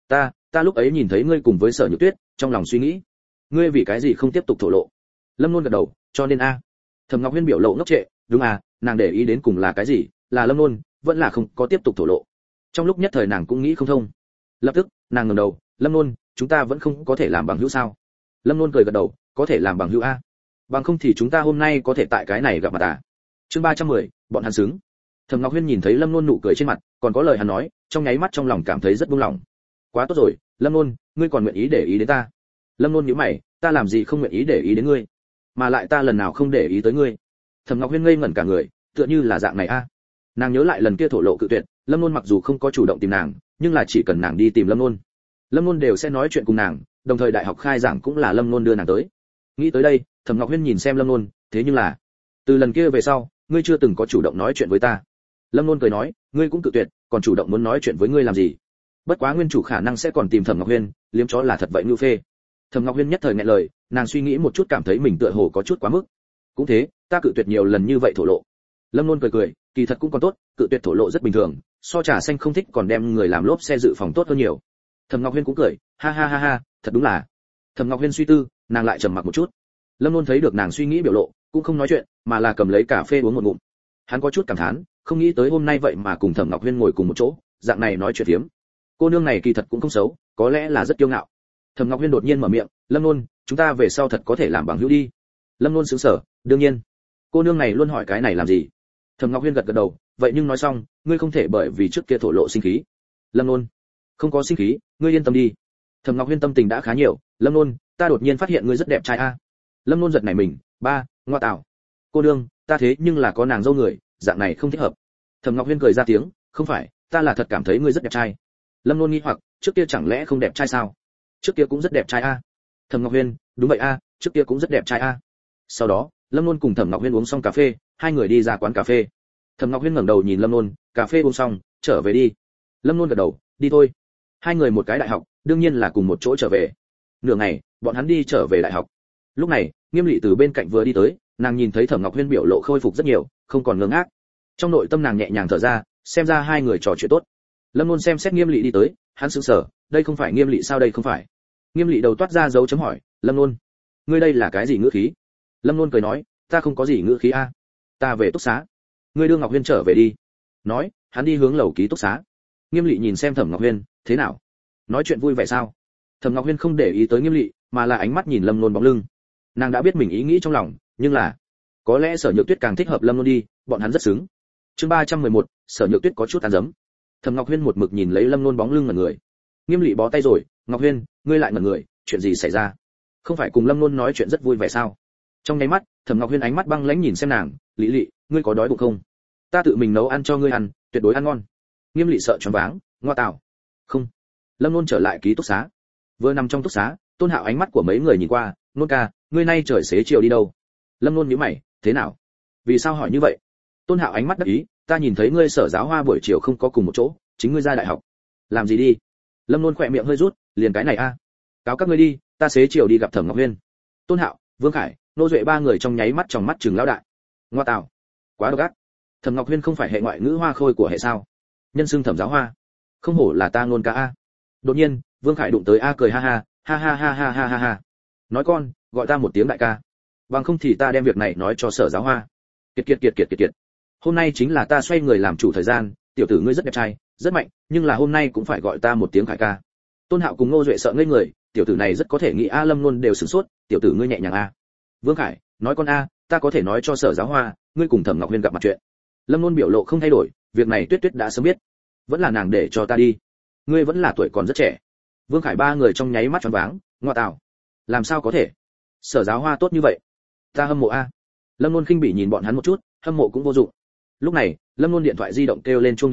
Ta lúc ấy nhìn thấy ngươi cùng với Sở Nhược Tuyết, trong lòng suy nghĩ, ngươi vì cái gì không tiếp tục thổ lộ? Lâm Nôn gật đầu, cho nên a. Thẩm Ngọc Huyên biểu lộ ngốc trệ, đúng à, nàng để ý đến cùng là cái gì, là Lâm Nôn, vẫn là không có tiếp tục thổ lộ. Trong lúc nhất thời nàng cũng nghĩ không thông. Lập tức, nàng ngẩng đầu, Lâm Nôn, chúng ta vẫn không có thể làm bằng hữu sao? Lâm Nôn cười gật đầu, có thể làm bằng hữu a. Bằng không thì chúng ta hôm nay có thể tại cái này gặp mặt à? Chương 310, bọn hắn xứng. Thẩm Ngọc Huyên nhìn thấy Lâm Nôn nụ cười trên mặt, còn có lời hắn nói, trong nháy mắt trong lòng cảm thấy rất buông lỏng. Quá tốt rồi, Lâm Nôn, ngươi còn nguyện ý để ý đến ta? Lâm Nôn nhíu mày, ta làm gì không nguyện ý để ý đến ngươi? Mà lại ta lần nào không để ý tới ngươi? Thẩm Ngọc Huyên ngây ngẩn cả người, tựa như là dạng này a. Nàng nhớ lại lần kia thổ lộ cự tuyệt, Lâm Nôn mặc dù không có chủ động tìm nàng, nhưng là chỉ cần nàng đi tìm Lâm Nôn đều sẽ nói chuyện cùng nàng, đồng thời đại học khai giảng cũng là Lâm Nôn đưa nàng tới. Nghĩ tới đây, Thẩm Ngọc Huyên nhìn xem Lâm Nôn, thế nhưng là, từ lần kia về sau, ngươi chưa từng có chủ động nói chuyện với ta. Lâm Nôn cười nói, ngươi cũng cự tuyệt, còn chủ động muốn nói chuyện với ngươi làm gì? Bất quá nguyên chủ khả năng sẽ còn tìm Thẩm Ngọc Huyên, liếm chó là thật vậy ngưu phê. Thẩm Ngọc Huyên nhất thời nghẹn lời, nàng suy nghĩ một chút cảm thấy mình tựa hồ có chút quá mức. Cũng thế, ta cự tuyệt nhiều lần như vậy thổ lộ. Lâm Nôn cười cười, kỳ thật cũng còn tốt, cự tuyệt thổ lộ rất bình thường, so trà xanh không thích còn đem người làm lốp xe dự phòng tốt hơn nhiều. Thẩm Ngọc Huyên cũng cười, ha ha ha ha, thật đúng là. Thẩm Ngọc Huyên suy tư, nàng lại trầm mặc một chút. Lâm Nôn thấy được nàng suy nghĩ biểu lộ, cũng không nói chuyện, mà là cầm lấy cà phê uống một ngụm. Hắn có chút cảm thán, không nghĩ tới hôm nay vậy mà cùng Thẩm Ngọc Huyên ngồi cùng một chỗ, dạng này nói chuyện phiếm. Cô nương này kỳ thật cũng không xấu, có lẽ là rất kiêu ngạo. Thẩm Ngọc Huyên đột nhiên mở miệng, Lâm Nôn, chúng ta về sau thật có thể làm bằng hữu đi. Lâm Nôn sững sờ, đương nhiên. Cô nương này luôn hỏi cái này làm gì? Thẩm Ngọc Huyên gật gật đầu, vậy nhưng nói xong, ngươi không thể bởi vì trước kia thổ lộ sinh khí. Lâm Nôn, không có sinh khí, ngươi yên tâm đi. Thẩm Ngọc Huyên tâm tình đã khá nhiều, Lâm Nôn, ta đột nhiên phát hiện ngươi rất đẹp trai a. Lâm Nôn giật nảy mình, ba, ngoa tạo. Cô nương, ta thế nhưng là có nàng dâu người, dạng này không thích hợp. Thẩm Ngọc Huyên cười ra tiếng, không phải, ta là thật cảm thấy ngươi rất đẹp trai. Lâm Nôn nghi hoặc, trước kia chẳng lẽ không đẹp trai sao? Trước kia cũng rất đẹp trai a. Thẩm Ngọc Huyên, đúng vậy a, trước kia cũng rất đẹp trai a. Sau đó, Lâm Nôn cùng Thẩm Ngọc Huyên uống xong cà phê, hai người đi ra quán cà phê. Thẩm Ngọc Huyên ngẩng đầu nhìn Lâm Nôn, cà phê uống xong, trở về đi. Lâm Nôn gật đầu, đi thôi. Hai người một cái đại học, đương nhiên là cùng một chỗ trở về. Nửa ngày, bọn hắn đi trở về đại học. Lúc này, Nghiêm Lệ từ bên cạnh vừa đi tới, nàng nhìn thấy Thẩm Ngọc Huyên biểu lộ khôi phục rất nhiều, không còn ngơ ngác. Trong nội tâm nàng nhẹ nhàng thở ra, xem ra hai người trò chuyện tốt. Lâm Nôn xem xét Nghiêm Lệ đi tới, hắn sững sờ, đây không phải Nghiêm Lệ sao, đây không phải? Nghiêm Lệ đầu toát ra dấu chấm hỏi, Lâm Nôn, ngươi đây là cái gì ngữ khí? Lâm Nôn cười nói, ta không có gì ngữ khí a, ta về túc xá. Ngươi đưa Ngọc Huyên trở về đi. Nói, hắn đi hướng lầu ký túc xá. Nghiêm Lệ nhìn xem Thẩm Ngọc Huyên, thế nào? Nói chuyện vui vẻ sao? Thẩm Ngọc Huyên không để ý tới Nghiêm Lệ, mà là ánh mắt nhìn Lâm Nôn bóng lưng. Nàng đã biết mình ý nghĩ trong lòng, nhưng là, có lẽ Sở Nhược Tuyết càng thích hợp Lâm Nôn đi, bọn hắn rất xứng. Chương 311, Sở Nhược Tuyết có chút tán dấm. Thẩm Ngọc Huyên một mực nhìn lấy Lâm Nôn bóng lưng ngẩn người. Nghiêm Lệ bó tay rồi, Ngọc Huyên, ngươi lại ngẩn người, chuyện gì xảy ra? Không phải cùng Lâm Nôn nói chuyện rất vui vẻ sao? Trong nháy mắt, Thẩm Ngọc Huyên ánh mắt băng lãnh nhìn xem nàng, Lệ, ngươi có đói bụng không? Ta tự mình nấu ăn cho ngươi ăn, tuyệt đối ăn ngon. Nghiêm Lệ sợ choáng váng, ngoa tạo. Không. Lâm Nôn trở lại ký túc xá. Vừa nằm trong túc xá, Tôn Hạo ánh mắt của mấy người nhìn qua, Nôn ca, ngươi nay trời xế chiều đi đâu? Lâm Nôn nhíu mày, thế nào? Vì sao hỏi như vậy? Tôn Hạo ánh mắt đắc ý, ta nhìn thấy ngươi Sở Giáo Hoa buổi chiều không có cùng một chỗ, chính ngươi ra đại học. Làm gì đi? Lâm Nôn khỏe miệng hơi rút, liền cái này a. Cáo các ngươi đi, ta xế chiều đi gặp Thẩm Ngọc Huyên. Tôn Hạo, Vương Khải, Nô Duệ ba người trong nháy mắt trong mắt trừng lão đại. Ngoa tào, quá độc ác. Thẩm Ngọc Huyên không phải hệ ngoại ngữ hoa khôi của hệ sao? Nhân xưng Thẩm Giáo Hoa. Không hổ là ta Nôn ca a. Đột nhiên, Vương Khải đụng tới a cười ha ha, ha ha ha ha ha ha ha. Nói con, gọi ta một tiếng đại ca. Bằng không thì ta đem việc này nói cho Sở Giáo Hoa. Kiệt. Hôm nay chính là ta xoay người làm chủ thời gian, tiểu tử ngươi rất đẹp trai, rất mạnh, nhưng là hôm nay cũng phải gọi ta một tiếng Khải ca. Tôn Hạo cùng Ngô Duệ sợ ngây người, tiểu tử này rất có thể nghĩ a. Lâm Luân đều sửng sốt, tiểu tử ngươi nhẹ nhàng a. Vương Khải, nói con a, ta có thể nói cho Sở Giáo Hoa, ngươi cùng Thẩm Ngọc Huyên gặp mặt chuyện. Lâm Luân biểu lộ không thay đổi, việc này Tuyết Tuyết đã sớm biết, vẫn là nàng để cho ta đi. Ngươi vẫn là tuổi còn rất trẻ. Vương Khải ba người trong nháy mắt choáng váng, ngoa tạo, làm sao có thể? Sở Giáo Hoa tốt như vậy, ta hâm mộ a. Lâm Luân khinh bỉ nhìn bọn hắn một chút, hâm mộ cũng vô dụng. Lúc này, Lâm Luân điện thoại di động kêu lên chuông điện thoại,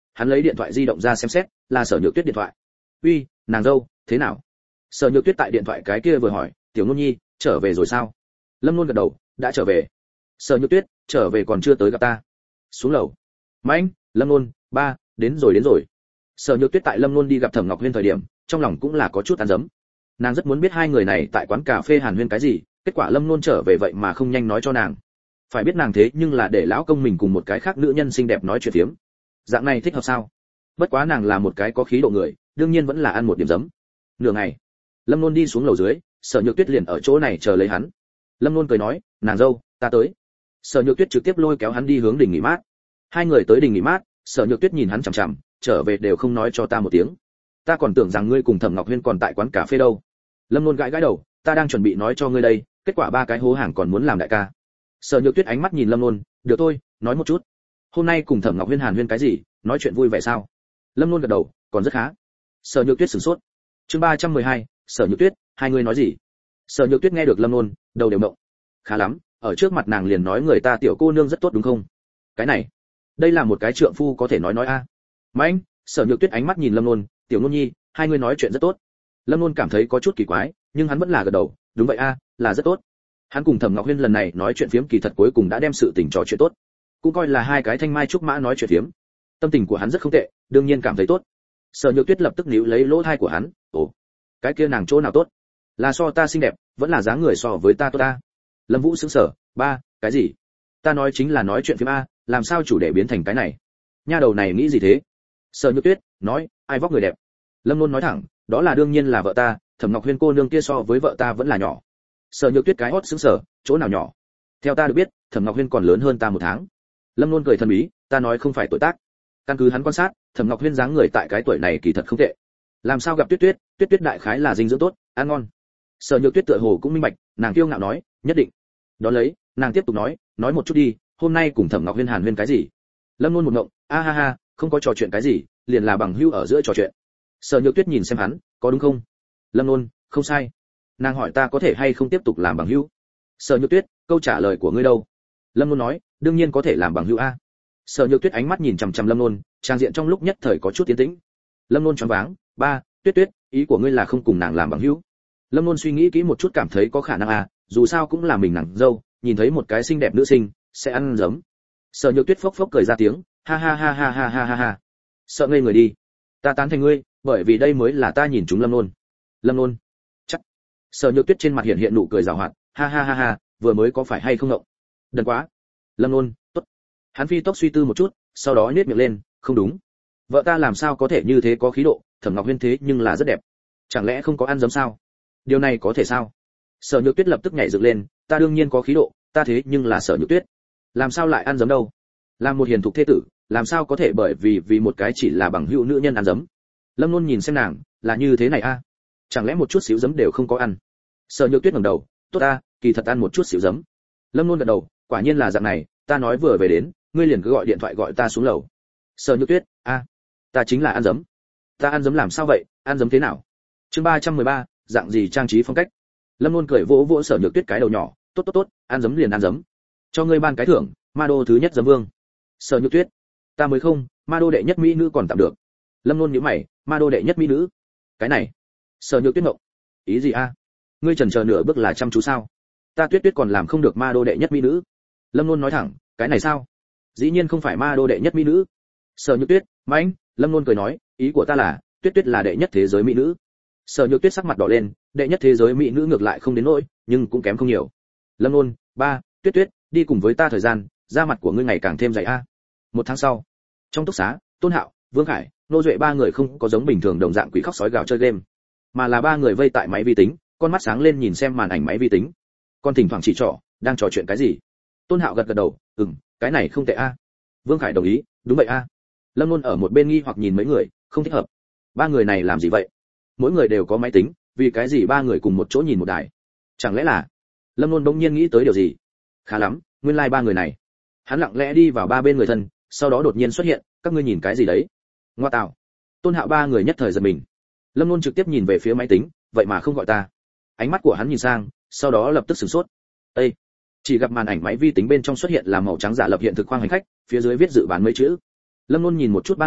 hắn lấy điện thoại di động ra xem xét, là Sở Nhược Tuyết điện thoại. "Uy, nàng dâu, thế nào?" Sở Nhược Tuyết tại điện thoại cái kia vừa hỏi, "Tiểu Nôn Nhi, trở về rồi sao?" Lâm Nôn gật đầu, "Đã trở về." Sở Nhược Tuyết, "Trở về còn chưa tới gặp ta." Xuống lầu. "Mạnh, Lâm Nôn, ba, đến rồi." Sở Nhược Tuyết tại Lâm Nôn đi gặp Thẩm Ngọc Huyên thời điểm, trong lòng cũng là có chút ăn dấm. Nàng rất muốn biết hai người này tại quán cà phê hàn huyên cái gì, kết quả Lâm Nôn trở về vậy mà không nhanh nói cho nàng. Phải biết nàng thế nhưng là để lão công mình cùng một cái khác nữ nhân xinh đẹp nói chuyện phiếm. Dạng này thích hợp sao? Bất quá nàng là một cái có khí độ người, đương nhiên vẫn là ăn một điểm giấm. Nửa ngày, Lâm Nôn đi xuống lầu dưới, Sở Nhược Tuyết liền ở chỗ này chờ lấy hắn. Lâm Nôn cười nói, "Nàng dâu, ta tới." Sở Nhược Tuyết trực tiếp lôi kéo hắn đi hướng đình nghỉ mát. Hai người tới đình nghỉ mát, Sở Nhược Tuyết nhìn hắn chằm chằm, "Trở về đều không nói cho ta một tiếng. Ta còn tưởng rằng ngươi cùng Thẩm Ngọc Huyên còn tại quán cà phê đâu." Lâm Nôn gãi gãi đầu, "Ta đang chuẩn bị nói cho ngươi đây, kết quả ba cái hố hàng còn muốn làm đại ca." Sở Nhược Tuyết ánh mắt nhìn Lâm Nôn, "Được thôi, nói một chút. Hôm nay cùng Thẩm Ngọc Huyên hàn huyên cái gì, nói chuyện vui vẻ sao?" Lâm Nôn gật đầu, "Còn rất khá." Sở Nhược Tuyết sửng sốt. Chương 312, Sở Nhược Tuyết, hai người nói gì? Sở Nhược Tuyết nghe được Lâm Nôn, đầu đều mộng. Khá lắm, ở trước mặt nàng liền nói người ta tiểu cô nương rất tốt đúng không? Cái này, đây là một cái trượng phu có thể nói a. Mạnh, Sở Nhược Tuyết ánh mắt nhìn Lâm Nôn, "Tiểu Nôn Nhi, hai người nói chuyện rất tốt." Lâm Nôn cảm thấy có chút kỳ quái, nhưng hắn vẫn là gật đầu, "Đúng vậy a, là rất tốt." Hắn cùng Thẩm Ngọc Huyên lần này nói chuyện phiếm kỳ thật cuối cùng đã đem sự tình trò chuyện tốt, cũng coi là hai cái thanh mai trúc mã nói chuyện phiếm. Tâm tình của hắn rất không tệ, đương nhiên cảm thấy tốt. Sở Nhược Tuyết lập tức níu lấy lỗ tai của hắn, "Ồ, cái kia nàng chỗ nào tốt? Là so ta xinh đẹp, vẫn là dáng người so với ta tốt ta?" Lâm Vũ sững sờ, "Ba, cái gì? Ta nói chính là nói chuyện phiếm a, làm sao chủ đề biến thành cái này? Nha đầu này nghĩ gì thế?" Sở Nhược Tuyết nói, "Ai vóc người đẹp?" Lâm Nôn nói thẳng, "Đó là đương nhiên là vợ ta, Thẩm Ngọc Huyên cô nương kia so với vợ ta vẫn là nhỏ." Sở Nhược Tuyết cái hót sững sờ, "Chỗ nào nhỏ? Theo ta được biết, Thẩm Ngọc Huyên còn lớn hơn ta một tháng." Lâm Nôn cười thần bí, "Ta nói không phải tuổi tác." Căn cứ hắn quan sát, Thẩm Ngọc Huyên dáng người tại cái tuổi này kỳ thật không tệ. Làm sao gặp Tuyết Tuyết, Tuyết Tuyết đại khái là dinh dưỡng tốt, ăn ngon. Sở Nhược Tuyết tựa hồ cũng minh bạch, nàng kiêu ngạo nói, "Nhất định." Đó lấy, nàng tiếp tục nói một chút đi, hôm nay cùng Thẩm Ngọc Huyên hàn huyên cái gì? Lâm Nôn một ngộng, "A ha ha, không có trò chuyện cái gì, liền là bằng hữu ở giữa trò chuyện." Sở Nhược Tuyết nhìn xem hắn, "Có đúng không?" Lâm Nôn, "Không sai." Nàng hỏi ta có thể hay không tiếp tục làm bằng hữu. Sở Nhược Tuyết, "Câu trả lời của ngươi đâu?" Lâm Nôn nói, "Đương nhiên có thể làm bằng hữu a." Sở Nhược Tuyết ánh mắt nhìn chằm chằm Lâm Nôn, trang diện trong lúc nhất thời có chút tiến tĩnh. Lâm Nôn choáng váng, "Ba, Tuyết Tuyết, ý của ngươi là không cùng nàng làm bằng hữu?" Lâm Nôn suy nghĩ kỹ một chút cảm thấy có khả năng dù sao cũng là mình nàng dâu, nhìn thấy một cái xinh đẹp nữ sinh, sẽ ăn giấm. Sở Nhược Tuyết phốc phốc cười ra tiếng, "Ha ha ha ha ha ha ha ha." Sợ ngây người đi. "Ta tán thành ngươi, bởi vì đây mới là ta nhìn chúng Lâm Nôn." Lâm Nôn, chắc. Sở Nhược Tuyết trên mặt hiện nụ cười giảo hoạt, "Ha ha ha ha, vừa mới có phải hay không ngộng? Đần quá." Lâm Nôn, "Tốt." Hắn phi tốc suy tư một chút, sau đó nhếch miệng lên, "Không đúng. Vợ ta làm sao có thể như thế có khí độ, Thẩm Ngọc Huyên thế nhưng là rất đẹp. Chẳng lẽ không có ăn giấm sao? Điều này có thể sao?" Sở Nhược Tuyết lập tức nhảy dựng lên, "Ta đương nhiên có khí độ, ta thế nhưng là Sở Nhược Tuyết. Làm sao lại ăn giấm đâu? Làm một hiền thục thế tử, làm sao có thể bởi vì một cái chỉ là bằng hữu nữ nhân ăn giấm?" Lâm Nôn nhìn xem nàng, "Là như thế này a? Chẳng lẽ một chút xíu giấm đều không có ăn?" Sở Nhược Tuyết ngẩng đầu, "Tốt a, kỳ thật ăn một chút xíu giấm." Lâm Nôn gật đầu, "Quả nhiên là dạng này, ta nói vừa về đến, ngươi liền cứ gọi điện thoại gọi ta xuống lầu." Sở Nhược Tuyết, Ta chính là ăn giấm." "Ta ăn giấm làm sao vậy, ăn giấm thế nào?" Chương 313, dạng gì trang trí phong cách. Lâm Nôn cười vỗ vỗ Sở Nhược Tuyết cái đầu nhỏ, Tốt, ăn giấm liền ăn giấm. Cho ngươi ban cái thưởng, ma đô thứ nhất giấm vương." Sở Nhược Tuyết, "Ta mới không, ma đô đệ nhất mỹ nữ còn tạm được." Lâm Nôn nhíu mày, "Ma đô đệ nhất mỹ nữ? Cái này?" Sở Nhược Tuyết ngộng, "Ý gì a? Ngươi chần chờ nửa bước là chăm chú sao? Ta Tuyết Tuyết còn làm không được ma đô đệ nhất mỹ nữ." Lâm Nôn nói thẳng, "Cái này sao? Dĩ nhiên không phải ma đô đệ nhất mỹ nữ." Sở Nhược Tuyết, "Mạnh." Lâm Nôn cười nói, "Ý của ta là, Tuyết Tuyết là đệ nhất thế giới mỹ nữ." Sở Nhược Tuyết sắc mặt đỏ lên, "Đệ nhất thế giới mỹ nữ ngược lại không đến nỗi, nhưng cũng kém không nhiều." Lâm Nôn, "Ba, Tuyết Tuyết, đi cùng với ta thời gian, da mặt của ngươi ngày càng thêm dày a." Một tháng sau, trong túc xá, Tôn Hạo, Vương Khải, Nô Duệ ba người không có giống bình thường đồng dạng quỷ khóc sói gào chơi game, mà là ba người vây tại máy vi tính, con mắt sáng lên nhìn xem màn ảnh máy vi tính. Con thỉnh thoảng chỉ trỏ, đang trò chuyện cái gì. Tôn Hạo gật gật đầu, cái này không tệ a." Vương Khải đồng ý, "Đúng vậy a." Lâm Nôn ở một bên nghi hoặc nhìn mấy người, không thích hợp. Ba người này làm gì vậy? Mỗi người đều có máy tính, vì cái gì ba người cùng một chỗ nhìn một đài? Chẳng lẽ là... Lâm Nôn bỗng nhiên nghĩ tới điều gì. Khá lắm, nguyên lai ba người này. Hắn lặng lẽ đi vào ba bên người thân, sau đó đột nhiên xuất hiện, "Các ngươi nhìn cái gì đấy?" Ngoa tạo. Tôn Hạo ba người nhất thời giật mình. Lâm Nôn trực tiếp nhìn về phía máy tính, "Vậy mà không gọi ta." Ánh mắt của hắn nhìn sang, sau đó lập tức sửng sốt. Ê! Chỉ gặp màn ảnh máy vi tính bên trong xuất hiện là màu trắng giả lập hiện thực khoang hành khách, phía dưới viết dự bán mấy chữ. Lâm Nôn nhìn một chút ba người,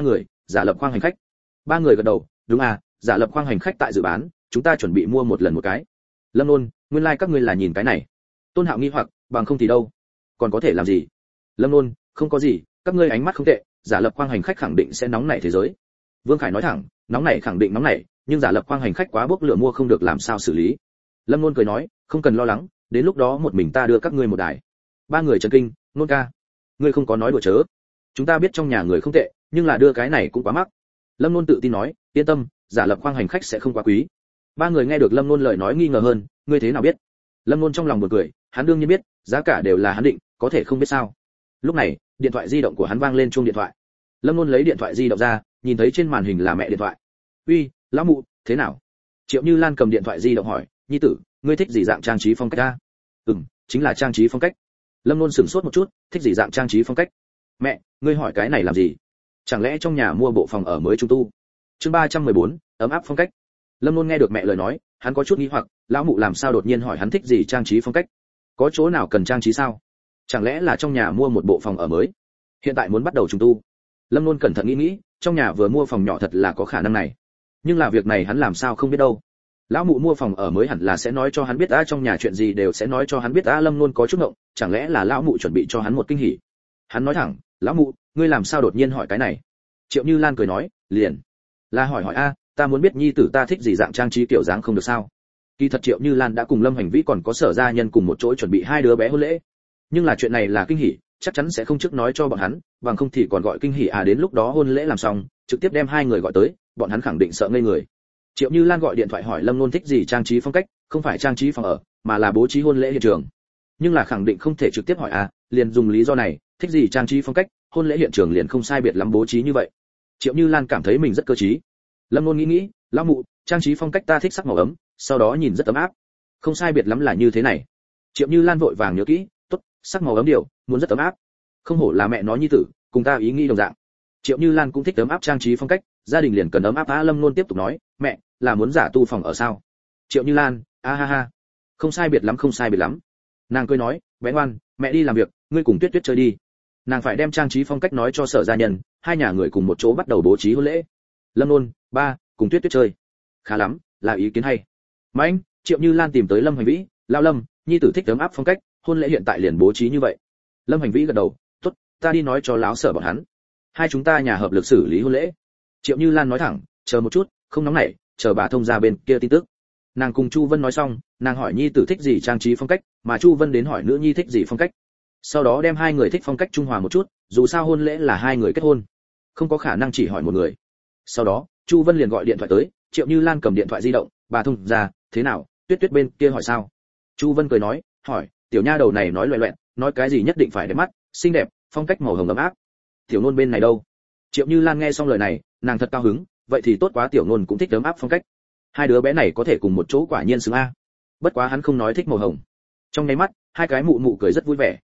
giả lập khoang hành khách. Ba người gật đầu, đúng à, giả lập khoang hành khách tại dự bán, chúng ta chuẩn bị mua một lần một cái. Lâm Nôn, nguyên lai like các ngươi là nhìn cái này. Tôn Hạo nghi hoặc, bằng không thì đâu, còn có thể làm gì? Lâm Nôn, không có gì, các ngươi ánh mắt không tệ, giả lập khoang hành khách khẳng định sẽ nóng nảy thế giới. Vương Khải nói thẳng, nóng nảy khẳng định nóng nảy, nhưng giả lập khoang hành khách quá bốc lửa mua không được làm sao xử lý. Lâm Nôn cười nói, không cần lo lắng, đến lúc đó một mình ta đưa các ngươi một đài. Ba người chấn kinh, Nôn ca, ngươi không có nói đùa chớ. Chúng ta biết trong nhà người không tệ, nhưng là đưa cái này cũng quá mắc. Lâm Nôn tự tin nói, yên tâm, giả lập khoang hành khách sẽ không quá quý. Ba người nghe được Lâm Nôn lời nói nghi ngờ hơn, ngươi thế nào biết? Lâm Nôn trong lòng buồn cười, hắn đương nhiên biết, giá cả đều là hắn định, có thể không biết sao? Lúc này, điện thoại di động của hắn vang lên chuông điện thoại. Lâm Nôn lấy điện thoại di động ra, nhìn thấy trên màn hình là mẹ điện thoại. "Uy, lão mụ, thế nào?" Triệu Như Lan cầm điện thoại di động hỏi, "Nhi tử, ngươi thích gì dạng trang trí phong cách a?" Chính là trang trí phong cách." Lâm Nôn sửng sốt một chút, thích gì dạng trang trí phong cách? "Mẹ, ngươi hỏi cái này làm gì? Chẳng lẽ trong nhà mua bộ phòng ở mới trung tu?" Chương 314, ấm áp phong cách. Lâm Nôn nghe được mẹ lời nói, hắn có chút nghi hoặc, lão mụ làm sao đột nhiên hỏi hắn thích gì trang trí phong cách? Có chỗ nào cần trang trí sao? Chẳng lẽ là trong nhà mua một bộ phòng ở mới, hiện tại muốn bắt đầu trùng tu? Lâm Nôn cẩn thận nghĩ, trong nhà vừa mua phòng nhỏ thật là có khả năng này. Nhưng là việc này hắn làm sao không biết đâu. Lão mụ mua phòng ở mới hẳn là sẽ nói cho hắn biết trong nhà chuyện gì đều sẽ nói cho hắn biết Lâm Nôn có chút ngộng, chẳng lẽ là lão mụ chuẩn bị cho hắn một kinh hỉ. Hắn nói thẳng, lão mụ, ngươi làm sao đột nhiên hỏi cái này? Triệu Như Lan cười nói, liền là hỏi ta muốn biết nhi tử ta thích gì dạng trang trí kiểu dáng không được sao? Kỳ thật Triệu Như Lan đã cùng Lâm Hành Vĩ còn có Sở gia nhân cùng một chỗ chuẩn bị hai đứa bé hôn lễ. Nhưng là chuyện này là kinh hỉ, chắc chắn sẽ không trước nói cho bọn hắn, bằng không thì còn gọi kinh hỉ đến lúc đó hôn lễ làm xong, trực tiếp đem hai người gọi tới, bọn hắn khẳng định sợ ngây người. Triệu Như Lan gọi điện thoại hỏi Lâm Nôn thích gì trang trí phong cách, không phải trang trí phòng ở, mà là bố trí hôn lễ hiện trường. Nhưng là khẳng định không thể trực tiếp hỏi liền dùng lý do này, thích gì trang trí phong cách, hôn lễ hiện trường liền không sai biệt lắm bố trí như vậy. Triệu Như Lan cảm thấy mình rất cơ trí. Lâm Nôn nghĩ, lão mụ, trang trí phong cách ta thích sắc màu ấm, sau đó nhìn rất ấm áp. Không sai biệt lắm là như thế này. Triệu Như Lan vội vàng nhớ kỹ, tốt, sắc màu ấm điều, muốn rất ấm áp. Không hổ là mẹ nói nhi tử, cùng ta ý nghĩ đồng dạng. Triệu Như Lan cũng thích ấm áp trang trí phong cách, gia đình liền cần ấm áp. Lâm Nôn tiếp tục nói, mẹ, là muốn giả tu phòng ở sao? Triệu Như Lan, ha, không sai biệt lắm. Nàng cười nói, bé ngoan, mẹ đi làm việc, ngươi cùng Tuyết Tuyết chơi đi. Nàng phải đem trang trí phong cách nói cho Sở gia nhân, hai nhà người cùng một chỗ bắt đầu bố trí hôn lễ. Lâm Nôn, ba, cùng Tuyết Tuyết chơi. Khá lắm, là ý kiến hay. Mạnh, Triệu Như Lan tìm tới Lâm Hành Vĩ, lao Lâm, nhi tử thích ấm áp phong cách, hôn lễ hiện tại liền bố trí như vậy. Lâm Hành Vĩ gật đầu, tốt, ta đi nói cho láo Sở bọn hắn. Hai chúng ta nhà hợp lực xử lý hôn lễ. Triệu Như Lan nói thẳng, chờ một chút, không nóng nảy, chờ bà thông ra bên kia tin tức. Nàng cùng Chu Vân nói xong, nàng hỏi nhi tử thích gì trang trí phong cách, mà Chu Vân đến hỏi nữ nhi thích gì phong cách. Sau đó đem hai người thích phong cách trung hòa một chút, dù sao hôn lễ là hai người kết hôn, không có khả năng chỉ hỏi một người. Sau đó, Chu Vân liền gọi điện thoại tới, Triệu Như Lan cầm điện thoại di động, bà thông ra, thế nào, Tuyết Tuyết bên kia hỏi sao? Chu Vân cười nói, hỏi, tiểu nha đầu này nói loẹt loẹt, nói cái gì nhất định phải đẹp mắt, xinh đẹp, phong cách màu hồng ấm áp. Tiểu Nôn bên này đâu? Triệu Như Lan nghe xong lời này, nàng thật cao hứng, vậy thì tốt quá, Tiểu Nôn cũng thích ấm áp phong cách. Hai đứa bé này có thể cùng một chỗ quả nhiên xứng a. Bất quá hắn không nói thích màu hồng. Trong nháy mắt, hai cái mụ mụ cười rất vui vẻ,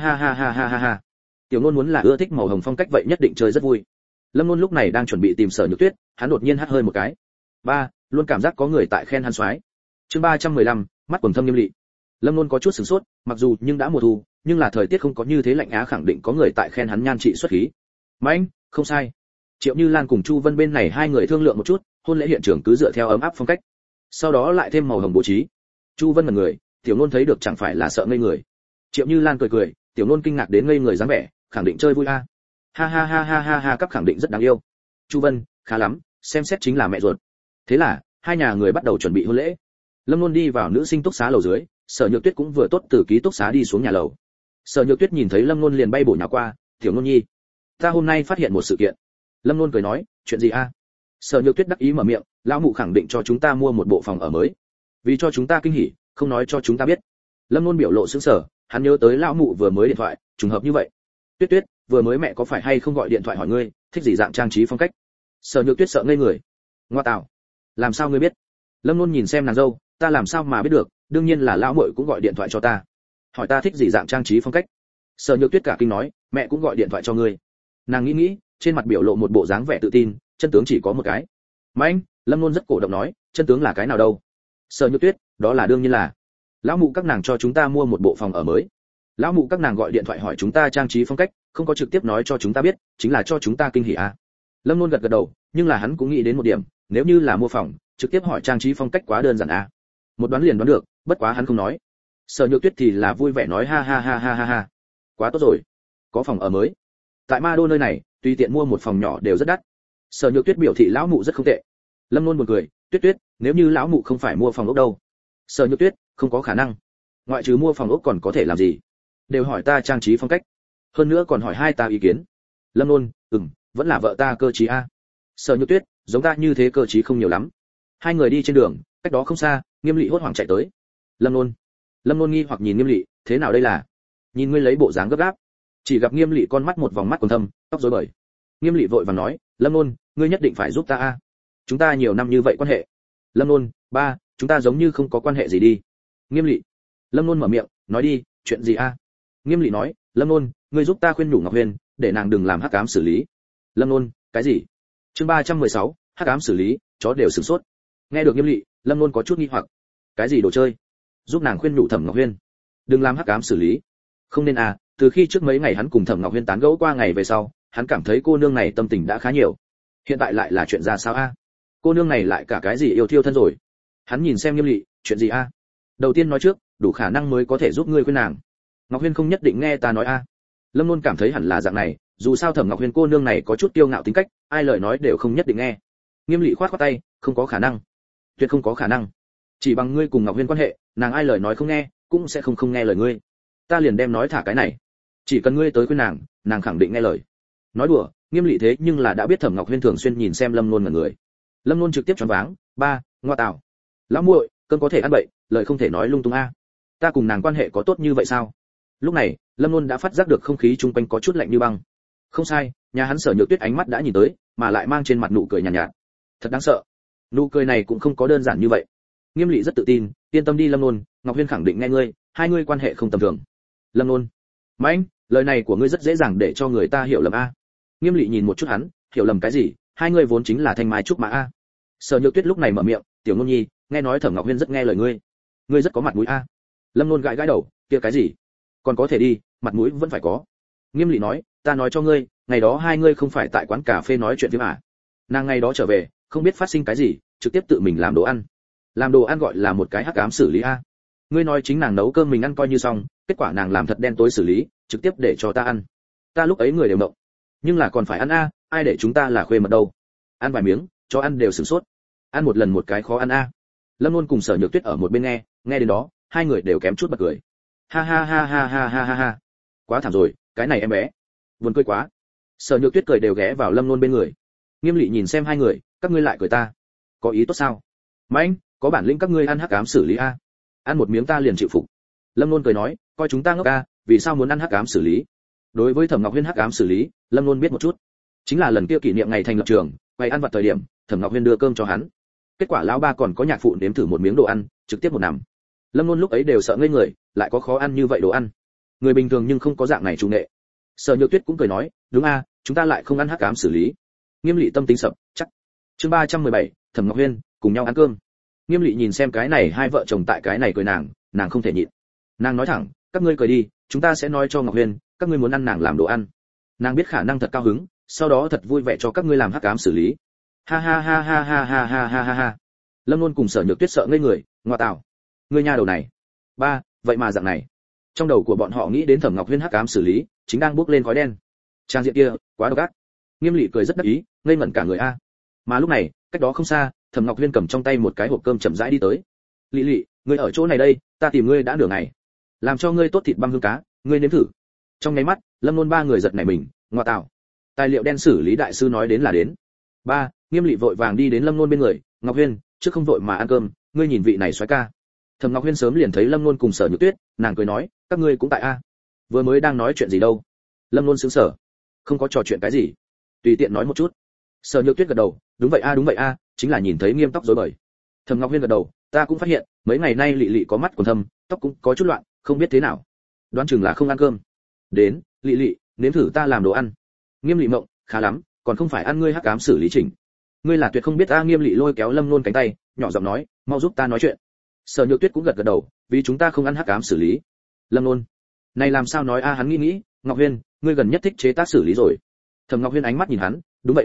ha. Tiểu Nôn muốn là ưa thích màu hồng phong cách vậy nhất định chơi rất vui. Lâm Nôn lúc này đang chuẩn bị tìm Sở Nhược Tuyết, hắn đột nhiên hắt hơi một cái. Ba, luôn cảm giác có người tại khen hắn soái. Chương 315, mắt quầng thâm nghiêm lị. Lâm Nôn có chút sửng sốt, mặc dù nhưng đã mùa thu, nhưng là thời tiết không có như thế lạnh á, khẳng định có người tại khen hắn nhan trị xuất khí. Mạnh, không sai. Triệu Như Lan cùng Chu Vân bên này hai người thương lượng một chút, hôn lễ hiện trường cứ dựa theo ấm áp phong cách, sau đó lại thêm màu hồng bố trí. Chu Vân là người, Tiểu Nôn thấy được chẳng phải là sợ ngây người. Triệu Như Lan cười, Tiểu Nôn kinh ngạc đến ngây người dáng vẻ, khẳng định chơi vui a. Ha, các khẳng định rất đáng yêu. Chu Vân, khá lắm, xem xét chính là mẹ ruột. Thế là, hai nhà người bắt đầu chuẩn bị hôn lễ. Lâm Nôn đi vào nữ sinh túc xá lầu dưới, Sở Nhược Tuyết cũng vừa tốt từ ký túc xá đi xuống nhà lầu. Sở Nhược Tuyết nhìn thấy Lâm Nôn liền bay bổ nhào qua, "Tiểu Nôn nhi, ta hôm nay phát hiện một sự kiện." Lâm Nôn cười nói, "Chuyện gì a?" Sở Nhược Tuyết đắc ý mở miệng, "Lão mụ khẳng định cho chúng ta mua một bộ phòng ở mới, vì cho chúng ta kinh hỉ, không nói cho chúng ta biết." Lâm Nôn biểu lộ sững sờ, hắn nhớ tới lão mụ vừa mới điện thoại, trùng hợp như vậy. "Tuyết Tuyết, vừa mới mẹ có phải hay không gọi điện thoại hỏi ngươi, thích gì dạng trang trí phong cách?" Sở Nhược Tuyết sợ ngây người. "Ngoa tạo, làm sao ngươi biết?" Lâm Nôn nhìn xem nàng dâu, "Ta làm sao mà biết được, đương nhiên là lão muội cũng gọi điện thoại cho ta, hỏi ta thích gì dạng trang trí phong cách." Sở Nhược Tuyết cả kinh nói, "Mẹ cũng gọi điện thoại cho ngươi?" Nàng nghĩ, trên mặt biểu lộ một bộ dáng vẻ tự tin, chân tướng chỉ có một cái. "Mạnh," Lâm Nôn rất cổ động nói, "Chân tướng là cái nào đâu?" Sở Nhược Tuyết, "Đó là đương nhiên là lão mụ các nàng cho chúng ta mua một bộ phòng ở mới. Lão mụ các nàng gọi điện thoại hỏi chúng ta trang trí phong cách, không có trực tiếp nói cho chúng ta biết, chính là cho chúng ta kinh hỉ a." Lâm Luân gật gật đầu, nhưng là hắn cũng nghĩ đến một điểm, nếu như là mua phòng, trực tiếp hỏi trang trí phong cách quá đơn giản à. Một đoán liền đoán được, bất quá hắn không nói. Sở Nhược Tuyết thì là vui vẻ nói ha ha ha ha ha ha. Quá tốt rồi, có phòng ở mới. Tại Ma Đô nơi này, tùy tiện mua một phòng nhỏ đều rất đắt. Sở Nhược Tuyết biểu thị lão mụ rất không tệ. Lâm Luân buồn cười, Tuyết Tuyết, nếu như lão mụ không phải mua phòng ốc đâu? Sở Nhược Tuyết, không có khả năng. Ngoại trừ mua phòng ốc còn có thể làm gì? Đều hỏi ta trang trí phong cách, hơn nữa còn hỏi hai ta ý kiến. Lâm Luân, vẫn là vợ ta cơ trí a. Sở Nhược Tuyết, giống ta như thế cơ trí không nhiều lắm. Hai người đi trên đường, cách đó không xa, Nghiêm Lệ hốt hoảng chạy tới. Lâm Luân nghi hoặc nhìn Nghiêm Lệ, thế nào đây là? Nhìn ngươi lấy bộ dáng gấp gáp. Chỉ gặp Nghiêm Lệ con mắt một vòng mắt còn thâm, tóc rối bời. Nghiêm Lệ vội vàng nói, Lâm Luân, ngươi nhất định phải giúp ta a. Chúng ta nhiều năm như vậy quan hệ. Lâm Luân, ba, chúng ta giống như không có quan hệ gì đi. Nghiêm Lệ. Lâm Luân mở miệng, nói đi, chuyện gì a? Nghiêm Lệ nói, Lâm Luân, ngươi giúp ta khuyên nhủ Ngọc Huyền, để nàng đừng làm hắc ám xử lý. Lâm Luân, cái gì? Chương 316, hắc ám xử lý, chó đều sửng sốt. Nghe được Nghiêm Lệ, Lâm Luân có chút nghi hoặc. Cái gì đồ chơi? Giúp nàng khuyên nhủ Thẩm Ngọc Huyền, đừng làm hắc ám xử lý. Không nên à, từ khi trước mấy ngày hắn cùng Thẩm Ngọc Huyền tán gẫu qua ngày về sau, hắn cảm thấy cô nương này tâm tình đã khá nhiều. Hiện tại lại là chuyện ra sao a? Cô nương này lại cả cái gì yêu thiêu thân rồi? Hắn nhìn xem Nghiêm Lệ, chuyện gì a? Đầu tiên nói trước, đủ khả năng mới có thể giúp ngươi khuyên nàng. Ngọc Huyền không nhất định nghe ta nói a. Lâm Luân cảm thấy hẳn là dạng này, dù sao Thẩm Ngọc Huyền cô nương này có chút kiêu ngạo tính cách, ai lời nói đều không nhất định nghe. Nghiêm Lệ khoát khoát tay, không có khả năng, tuyệt không có khả năng. Chỉ bằng ngươi cùng Ngọc Huyền quan hệ, nàng ai lời nói không nghe, cũng sẽ không nghe lời ngươi. Ta liền đem nói thả cái này, chỉ cần ngươi tới khuyên nàng, nàng khẳng định nghe lời. Nói đùa, Nghiêm Lệ thế nhưng là đã biết Thẩm Ngọc Huyền thường xuyên nhìn xem Lâm Luân ngẩn người. Lâm Luân trực tiếp choáng váng, ba, ngoa tào, lão muội, cơn có thể ăn bậy, lời không thể nói lung tung a. Ta cùng nàng quan hệ có tốt như vậy sao? Lúc này, Lâm Luân đã phát giác được không khí chung quanh có chút lạnh như băng. Không sai, nhà hắn Sở Nhược Tuyết ánh mắt đã nhìn tới, mà lại mang trên mặt nụ cười nhàn nhạt. Thật đáng sợ. Nụ cười này cũng không có đơn giản như vậy. Nghiêm Lệ rất tự tin, yên tâm đi Lâm Luân, Ngọc Huyền khẳng định nghe ngươi, hai ngươi quan hệ không tầm thường. Lâm Luân, Mạnh, lời này của ngươi rất dễ dàng để cho người ta hiểu lầm a. Nghiêm Lệ nhìn một chút hắn, hiểu lầm cái gì? Hai ngươi vốn chính là thanh mai trúc mã a. Sở Nhược Tuyết lúc này mở miệng, tiểu Ngôn Nhi, nghe nói Thẩm Ngọc Huyền rất nghe lời ngươi, ngươi rất có mặt mũi a. Lâm Luân gãi gãi đầu, kia cái gì? Còn có thể đi, mặt mũi vẫn phải có. Nghiêm Lệ nói, ta nói cho ngươi, ngày đó hai ngươi không phải tại quán cà phê nói chuyện với à? Nàng ngày đó trở về, không biết phát sinh cái gì, trực tiếp tự mình làm đồ ăn. Làm đồ ăn gọi là một cái hắc ám xử lý a. Ngươi nói chính nàng nấu cơm mình ăn coi như xong, kết quả nàng làm thật đen tối xử lý, trực tiếp để cho ta ăn. Ta lúc ấy người đều động, nhưng là còn phải ăn a, ai để chúng ta là khuê mật đâu. Ăn vài miếng, cho ăn đều sửng sốt. Ăn một lần một cái khó ăn a. Lâm Luân cùng Sở Nhược Tuyết ở một bên nghe đến đó, hai người đều kém chút bật cười. Ha ha ha ha ha ha ha ha. Quá thảm rồi, cái này em bé. Buồn cười quá. Sở Nhược Tuyết cười đều ghé vào Lâm Luân bên người. Nghiêm Lệ nhìn xem hai người, các ngươi lại cười ta. Có ý tốt sao? Mạnh, có bản lĩnh các ngươi ăn hắc ám xử lý a. Ăn một miếng ta liền chịu phục. Lâm Luân cười nói, coi chúng ta ngốc a, vì sao muốn ăn hắc ám xử lý? Đối với Thẩm Ngọc Huyền hắc ám xử lý, Lâm Luân biết một chút. Chính là lần kia kỷ niệm ngày thành lập trường, quay ăn vặt thời điểm, Thẩm Ngọc Huyền đưa cơm cho hắn. Kết quả lão ba còn có nhạc phụ nếm thử một miếng đồ ăn, trực tiếp một nằm. Lâm Luân lúc ấy đều sợ ngây người, lại có khó ăn như vậy đồ ăn. Người bình thường nhưng không có dạng này chủ nghệ. Sở Nhược Tuyết cũng cười nói, đúng a, chúng ta lại không ăn hắc ám xử lý. Nghiêm Lệ tâm tính sập, chắc. Chương 317, Thẩm Ngọc Huyền cùng nhau ăn cơm. Nghiêm Lệ nhìn xem cái này hai vợ chồng tại cái này cười nàng không thể nhịn. Nàng nói thẳng, các ngươi cười đi, chúng ta sẽ nói cho Ngọc Huyền, các ngươi muốn ăn nàng làm đồ ăn. Nàng biết khả năng thật cao hứng, sau đó thật vui vẻ cho các ngươi làm hắc ám xử lý. Ha ha ha ha ha ha ha ha ha ha. Lâm Luân cùng Sở Nhược Tuyết sợ ngây người, ngoa tào. Ngươi nha đầu này. Ba, vậy mà dạng này. Trong đầu của bọn họ nghĩ đến Thẩm Ngọc Huyền hắc ám xử lý, chính đang bốc lên khói đen. Trang diện kia, quá độc ác. Nghiêm Lệ cười rất đắc ý, ngây ngẩn cả người a. Mà lúc này, cách đó không xa, Thẩm Ngọc Huyền cầm trong tay một cái hộp cơm chậm rãi đi tới. Lệ, ngươi ở chỗ này đây, ta tìm ngươi đã nửa ngày. Làm cho ngươi tốt thịt băm hương cá, ngươi nếm thử. Trong nháy mắt, Lâm Luân ba người giật nảy mình, ngoa tào. Tài liệu đen xử lý đại sư nói đến là đến. Ba, Nghiêm Lệ vội vàng đi đến Lâm Luân bên người, Ngọc Huyền, trước không vội mà ăn cơm, ngươi nhìn vị này soái ca. Thẩm Ngọc Huyền sớm liền thấy Lâm Luân cùng Sở Nhược Tuyết, nàng cười nói, các ngươi cũng tại a. Vừa mới đang nói chuyện gì đâu? Lâm Luân sững sờ, không có trò chuyện cái gì, tùy tiện nói một chút. Sở Nhược Tuyết gật đầu, đúng vậy a, chính là nhìn thấy Nghiêm tóc rối bời. Thẩm Ngọc Huyền gật đầu, ta cũng phát hiện, mấy ngày nay Lệ có mắt còn thâm, tóc cũng có chút loạn, không biết thế nào. Đoán chừng là không ăn cơm. Đến, Lệ, nếm thử ta làm đồ ăn. Nghiêm Lệ mộng, khá lắm, còn không phải ăn ngươi hắc ám xử lý chỉnh. Ngươi là tuyệt không biết a. Nghiêm Lệ lôi kéo Lâm Luân cánh tay, nhỏ giọng nói, mau giúp ta nói chuyện. Sở Nhược Tuyết cũng gật gật đầu, vì chúng ta không ăn hắc ám xử lý. Lâm Luân, này làm sao nói a. Hắn nghĩ, Ngọc Huyền, ngươi gần nhất thích chế tác xử lý rồi. Thẩm Ngọc Huyền ánh mắt nhìn hắn, đúng vậy a,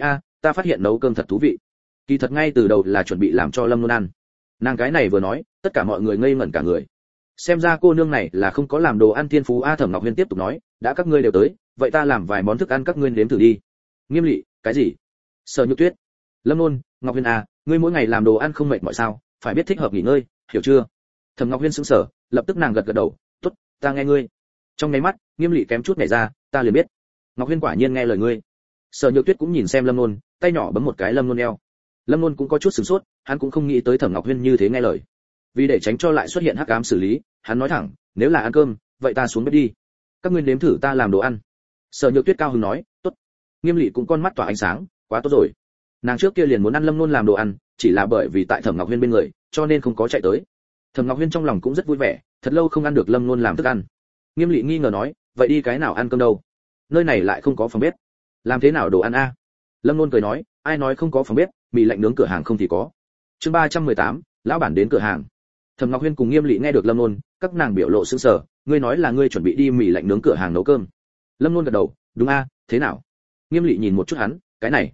ta phát hiện nấu cơm thật thú vị. Kỳ thật ngay từ đầu là chuẩn bị làm cho Lâm Nôn ăn. Nàng cái này vừa nói, tất cả mọi người ngây ngẩn cả người. Xem ra cô nương này là không có làm đồ ăn thiên phú a. Thẩm Ngọc Huyên tiếp tục nói, đã các ngươi đều tới, vậy ta làm vài món thức ăn các ngươi nếm thử đi. Nghiêm Lị, cái gì? Sở Nhược Tuyết, Lâm Nôn, Ngọc Huyên à, ngươi mỗi ngày làm đồ ăn không mệt mỏi sao? Phải biết thích hợp nghỉ ngơi, hiểu chưa? Thẩm Ngọc Huyên sững sờ, lập tức nàng gật gật đầu, tốt, ta nghe ngươi. Trong nháy mắt, Nghiêm Lị kém chút nhảy ra, ta liền biết. Ngọc Huyên quả nhiên nghe lời ngươi. Sở Nhược Tuyết cũng nhìn xem Lâm Nôn, tay nhỏ bấm một cái Lâm Nôn eo. Lâm Nôn cũng có chút sửng sốt, hắn cũng không nghĩ tới Thẩm Ngọc Huyên như thế nghe lời. Vì để tránh cho lại xuất hiện hắc ám xử lý, hắn nói thẳng, nếu là ăn cơm, vậy ta xuống bếp đi. Các ngươi nếm thử ta làm đồ ăn. Sở Nhược Tuyết cao hứng nói, tốt. Nghiêm Lị cũng con mắt tỏa ánh sáng, quá tốt rồi. Nàng trước kia liền muốn ăn Lâm Nôn làm đồ ăn, chỉ là bởi vì tại Thẩm Ngọc Huyên bên người, cho nên không có chạy tới. Thẩm Ngọc Huyên trong lòng cũng rất vui vẻ, thật lâu không ăn được Lâm Nôn làm thức ăn. Nghiêm Lị nghi ngờ nói, vậy đi cái nào ăn cơm đâu? Nơi này lại không có phòng bếp. Làm thế nào đồ ăn a? Lâm Nôn cười nói, ai nói không có phòng bếp, mì lạnh nướng cửa hàng không thì có. Chương 318, lão bản đến cửa hàng. Thẩm Ngọc Huyên cùng Nghiêm Lị nghe được Lâm Nôn, các nàng biểu lộ sững sờ, ngươi nói là ngươi chuẩn bị đi mì lạnh nướng cửa hàng nấu cơm. Lâm Nôn gật đầu, đúng a, thế nào? Nghiêm Lị nhìn một chút hắn,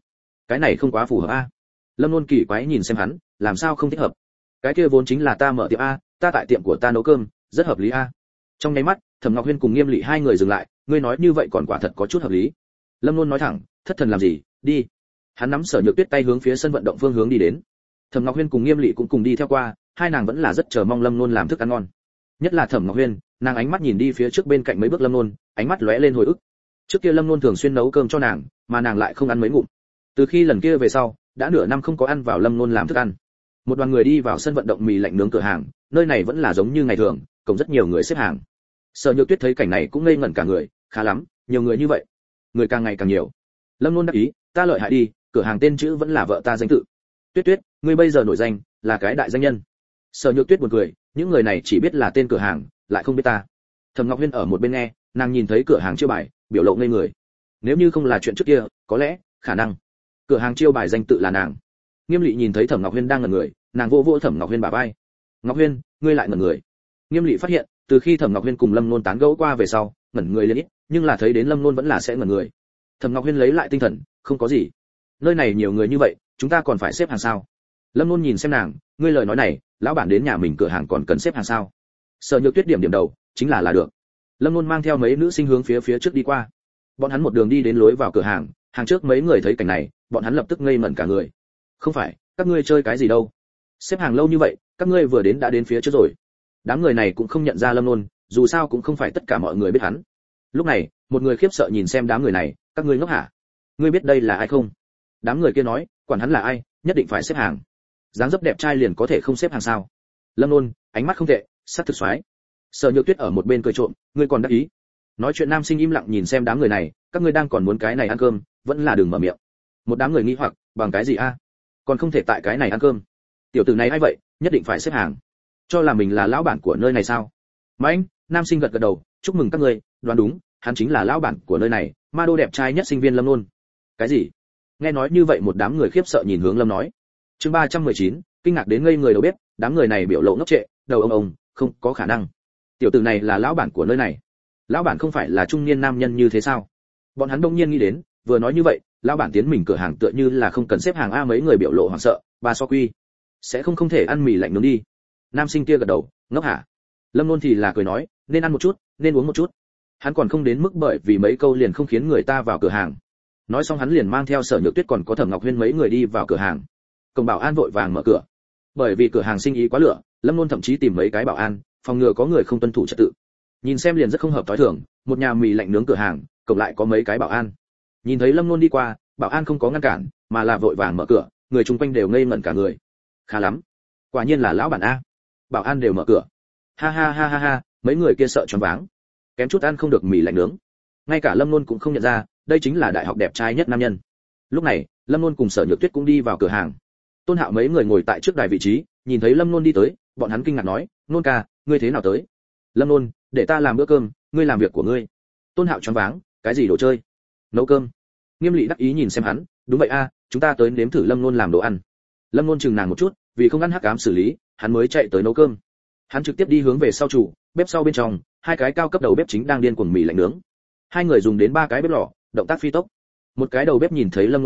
cái này không quá phù hợp a. Lâm Nôn kỳ quái nhìn xem hắn, làm sao không thích hợp? Cái kia vốn chính là ta mở tiệm a, ta tại tiệm của ta nấu cơm, rất hợp lý a. Trong nháy mắt, Thẩm Ngọc Huyên cùng Nghiêm Lị hai người dừng lại, ngươi nói như vậy còn quả thật có chút hợp lý. Lâm Nôn nói thẳng, thất thần làm gì, đi. Hắn nắm Sở Nhược Tuyết tay hướng phía sân vận động phương hướng đi đến. Thẩm Ngọc Huyên cùng Nghiêm Lị cũng cùng đi theo qua, hai nàng vẫn là rất chờ mong Lâm Nôn làm thức ăn ngon. Nhất là Thẩm Ngọc Huyên, nàng ánh mắt nhìn đi phía trước bên cạnh mấy bước Lâm Nôn, ánh mắt lóe lên hồi ức. Trước kia Lâm Nôn thường xuyên nấu cơm cho nàng, mà nàng lại không ăn mấy ngụm. Từ khi lần kia về sau, đã nửa năm không có ăn vào Lâm Nôn làm thức ăn. Một đoàn người đi vào sân vận động mì lạnh nướng cửa hàng, nơi này vẫn là giống như ngày thường, cổng rất nhiều người xếp hàng. Sở Nhược Tuyết thấy cảnh này cũng ngây ngẩn cả người, khá lắm, nhiều người như vậy, người càng ngày càng nhiều. Lâm Nôn đáp ý, ta lợi hại đi, cửa hàng tên chữ vẫn là vợ ta danh tự. Tuyết Tuyết, ngươi bây giờ nổi danh, là cái đại danh nhân. Sở Nhược Tuyết buồn cười, những người này chỉ biết là tên cửa hàng, lại không biết ta. Thẩm Ngọc Huyên ở một bên nghe, nàng nhìn thấy cửa hàng chiêu bài, biểu lộ ngây người. Nếu như không là chuyện trước kia, có lẽ, khả năng, cửa hàng chiêu bài danh tự là nàng. Nghiêm Lị nhìn thấy Thẩm Ngọc Huyên đang ngẩn người, nàng vỗ vỗ Thẩm Ngọc Huyên bả vai. Ngọc Huyên, ngươi lại ngẩn người. Nghiêm Lị phát hiện, từ khi Thẩm Ngọc Huyên cùng Lâm Nôn tán gẫu qua về sau, ngẩn người lên ít, nhưng là thấy đến Lâm Nôn vẫn là sẽ ngẩn người. Thẩm Ngọc Huyên lấy lại tinh thần, không có gì. Nơi này nhiều người như vậy, chúng ta còn phải xếp hàng sao? Lâm Nôn nhìn xem nàng, ngươi lời nói này, lão bản đến nhà mình cửa hàng còn cần xếp hàng sao? Sở Nhược Tuyết điểm điểm đầu, chính là được. Lâm Nôn mang theo mấy nữ sinh hướng phía trước đi qua. Bọn hắn một đường đi đến lối vào cửa hàng, hàng trước mấy người thấy cảnh này, bọn hắn lập tức ngây ngẩn cả người. Không phải, các ngươi chơi cái gì đâu? Xếp hàng lâu như vậy, các ngươi vừa đến đã đến phía trước rồi. Đám người này cũng không nhận ra Lâm Nôn, dù sao cũng không phải tất cả mọi người biết hắn. Lúc này, một người khiếp sợ nhìn xem đám người này, các ngươi ngốc hả? Ngươi biết đây là ai không? Đám người kia nói, quản hắn là ai, nhất định phải xếp hàng. Dáng dấp đẹp trai liền có thể không xếp hàng sao? Lâm Nôn, ánh mắt không tệ, sắc thực xoái. Sở Nhược Tuyết ở một bên cười trộm, ngươi còn đắc ý. Nói chuyện nam sinh im lặng nhìn xem đám người này, các ngươi đang còn muốn cái này ăn cơm, vẫn là đừng mở miệng. Một đám người nghi hoặc, bằng cái gì a? Còn không thể tại cái này ăn cơm. Tiểu tử này ai vậy, nhất định phải xếp hàng. Cho là mình là lão bản của nơi này sao? Mạnh, nam sinh gật gật đầu, chúc mừng các ngươi, đoán đúng, hắn chính là lão bản của nơi này, ma đô đẹp trai nhất sinh viên Lâm Nôn. Cái gì? Nghe nói như vậy một đám người khiếp sợ nhìn hướng Lâm nói. Chương 319, kinh ngạc đến ngây người đầu bếp, đám người này biểu lộ ngốc trệ, đầu ông, không có khả năng. Tiểu tử này là lão bản của nơi này. Lão bản không phải là trung niên nam nhân như thế sao? Bọn hắn đông nhiên nghĩ đến, vừa nói như vậy, lão bản tiến mình cửa hàng tựa như là không cần xếp hàng a. Mấy người biểu lộ hoảng sợ, bà so quy, sẽ không thể ăn mì lạnh nướng đi. Nam sinh kia gật đầu, ngốc hả? Lâm Nôn thì là cười nói, nên ăn một chút, nên uống một chút. Hắn còn không đến mức bởi vì mấy câu liền không khiến người ta vào cửa hàng. Nói xong hắn liền mang theo Sở Nhược Tuyết còn có Thẩm Ngọc Huyên mấy người đi vào cửa hàng. Cổng bảo an vội vàng mở cửa. Bởi vì cửa hàng sinh ý quá lửa, Lâm Nôn thậm chí tìm mấy cái bảo an, phòng ngừa có người không tuân thủ trật tự. Nhìn xem liền rất không hợp thói thường, một nhà mì lạnh nướng cửa hàng, cổng lại có mấy cái bảo an. Nhìn thấy Lâm Nôn đi qua, bảo an không có ngăn cản, mà là vội vàng mở cửa, người chung quanh đều ngây ngẩn cả người. Khá lắm, quả nhiên là lão bản a. Bảo an đều mở cửa. Ha ha ha ha ha, mấy người kia sợ choáng váng, kém chút ăn không được mì lạnh nướng. Ngay cả Lâm Nôn cũng không nhận ra, đây chính là đại học đẹp trai nhất nam nhân. Lúc này, Lâm Nôn cùng Sở Nhược Tuyết cũng đi vào cửa hàng. Tôn Hạo mấy người ngồi tại trước đài vị trí, nhìn thấy Lâm Nôn đi tới, bọn hắn kinh ngạc nói, "Nôn ca, ngươi thế nào tới?" Lâm Nôn, "Để ta làm bữa cơm, ngươi làm việc của ngươi." Tôn Hạo choáng váng, "Cái gì đồ chơi? Nấu cơm?" Nghiêm Lị đắc ý nhìn xem hắn, "Đúng vậy a, chúng ta tới nếm thử Lâm Nôn làm đồ ăn." Lâm Nôn chừng nàng một chút, vì không ăn hắc ám xử lý, hắn mới chạy tới nấu cơm. Hắn trực tiếp đi hướng về sau chủ, bếp sau bên trong, hai cái cao cấp đầu bếp chính đang điên cuồng mì lạnh nướng. Hai người dùng đến ba cái bếp lò, động tác phi tốc. Một cái đầu bếp nhìn thấy Lâm Nôn tới,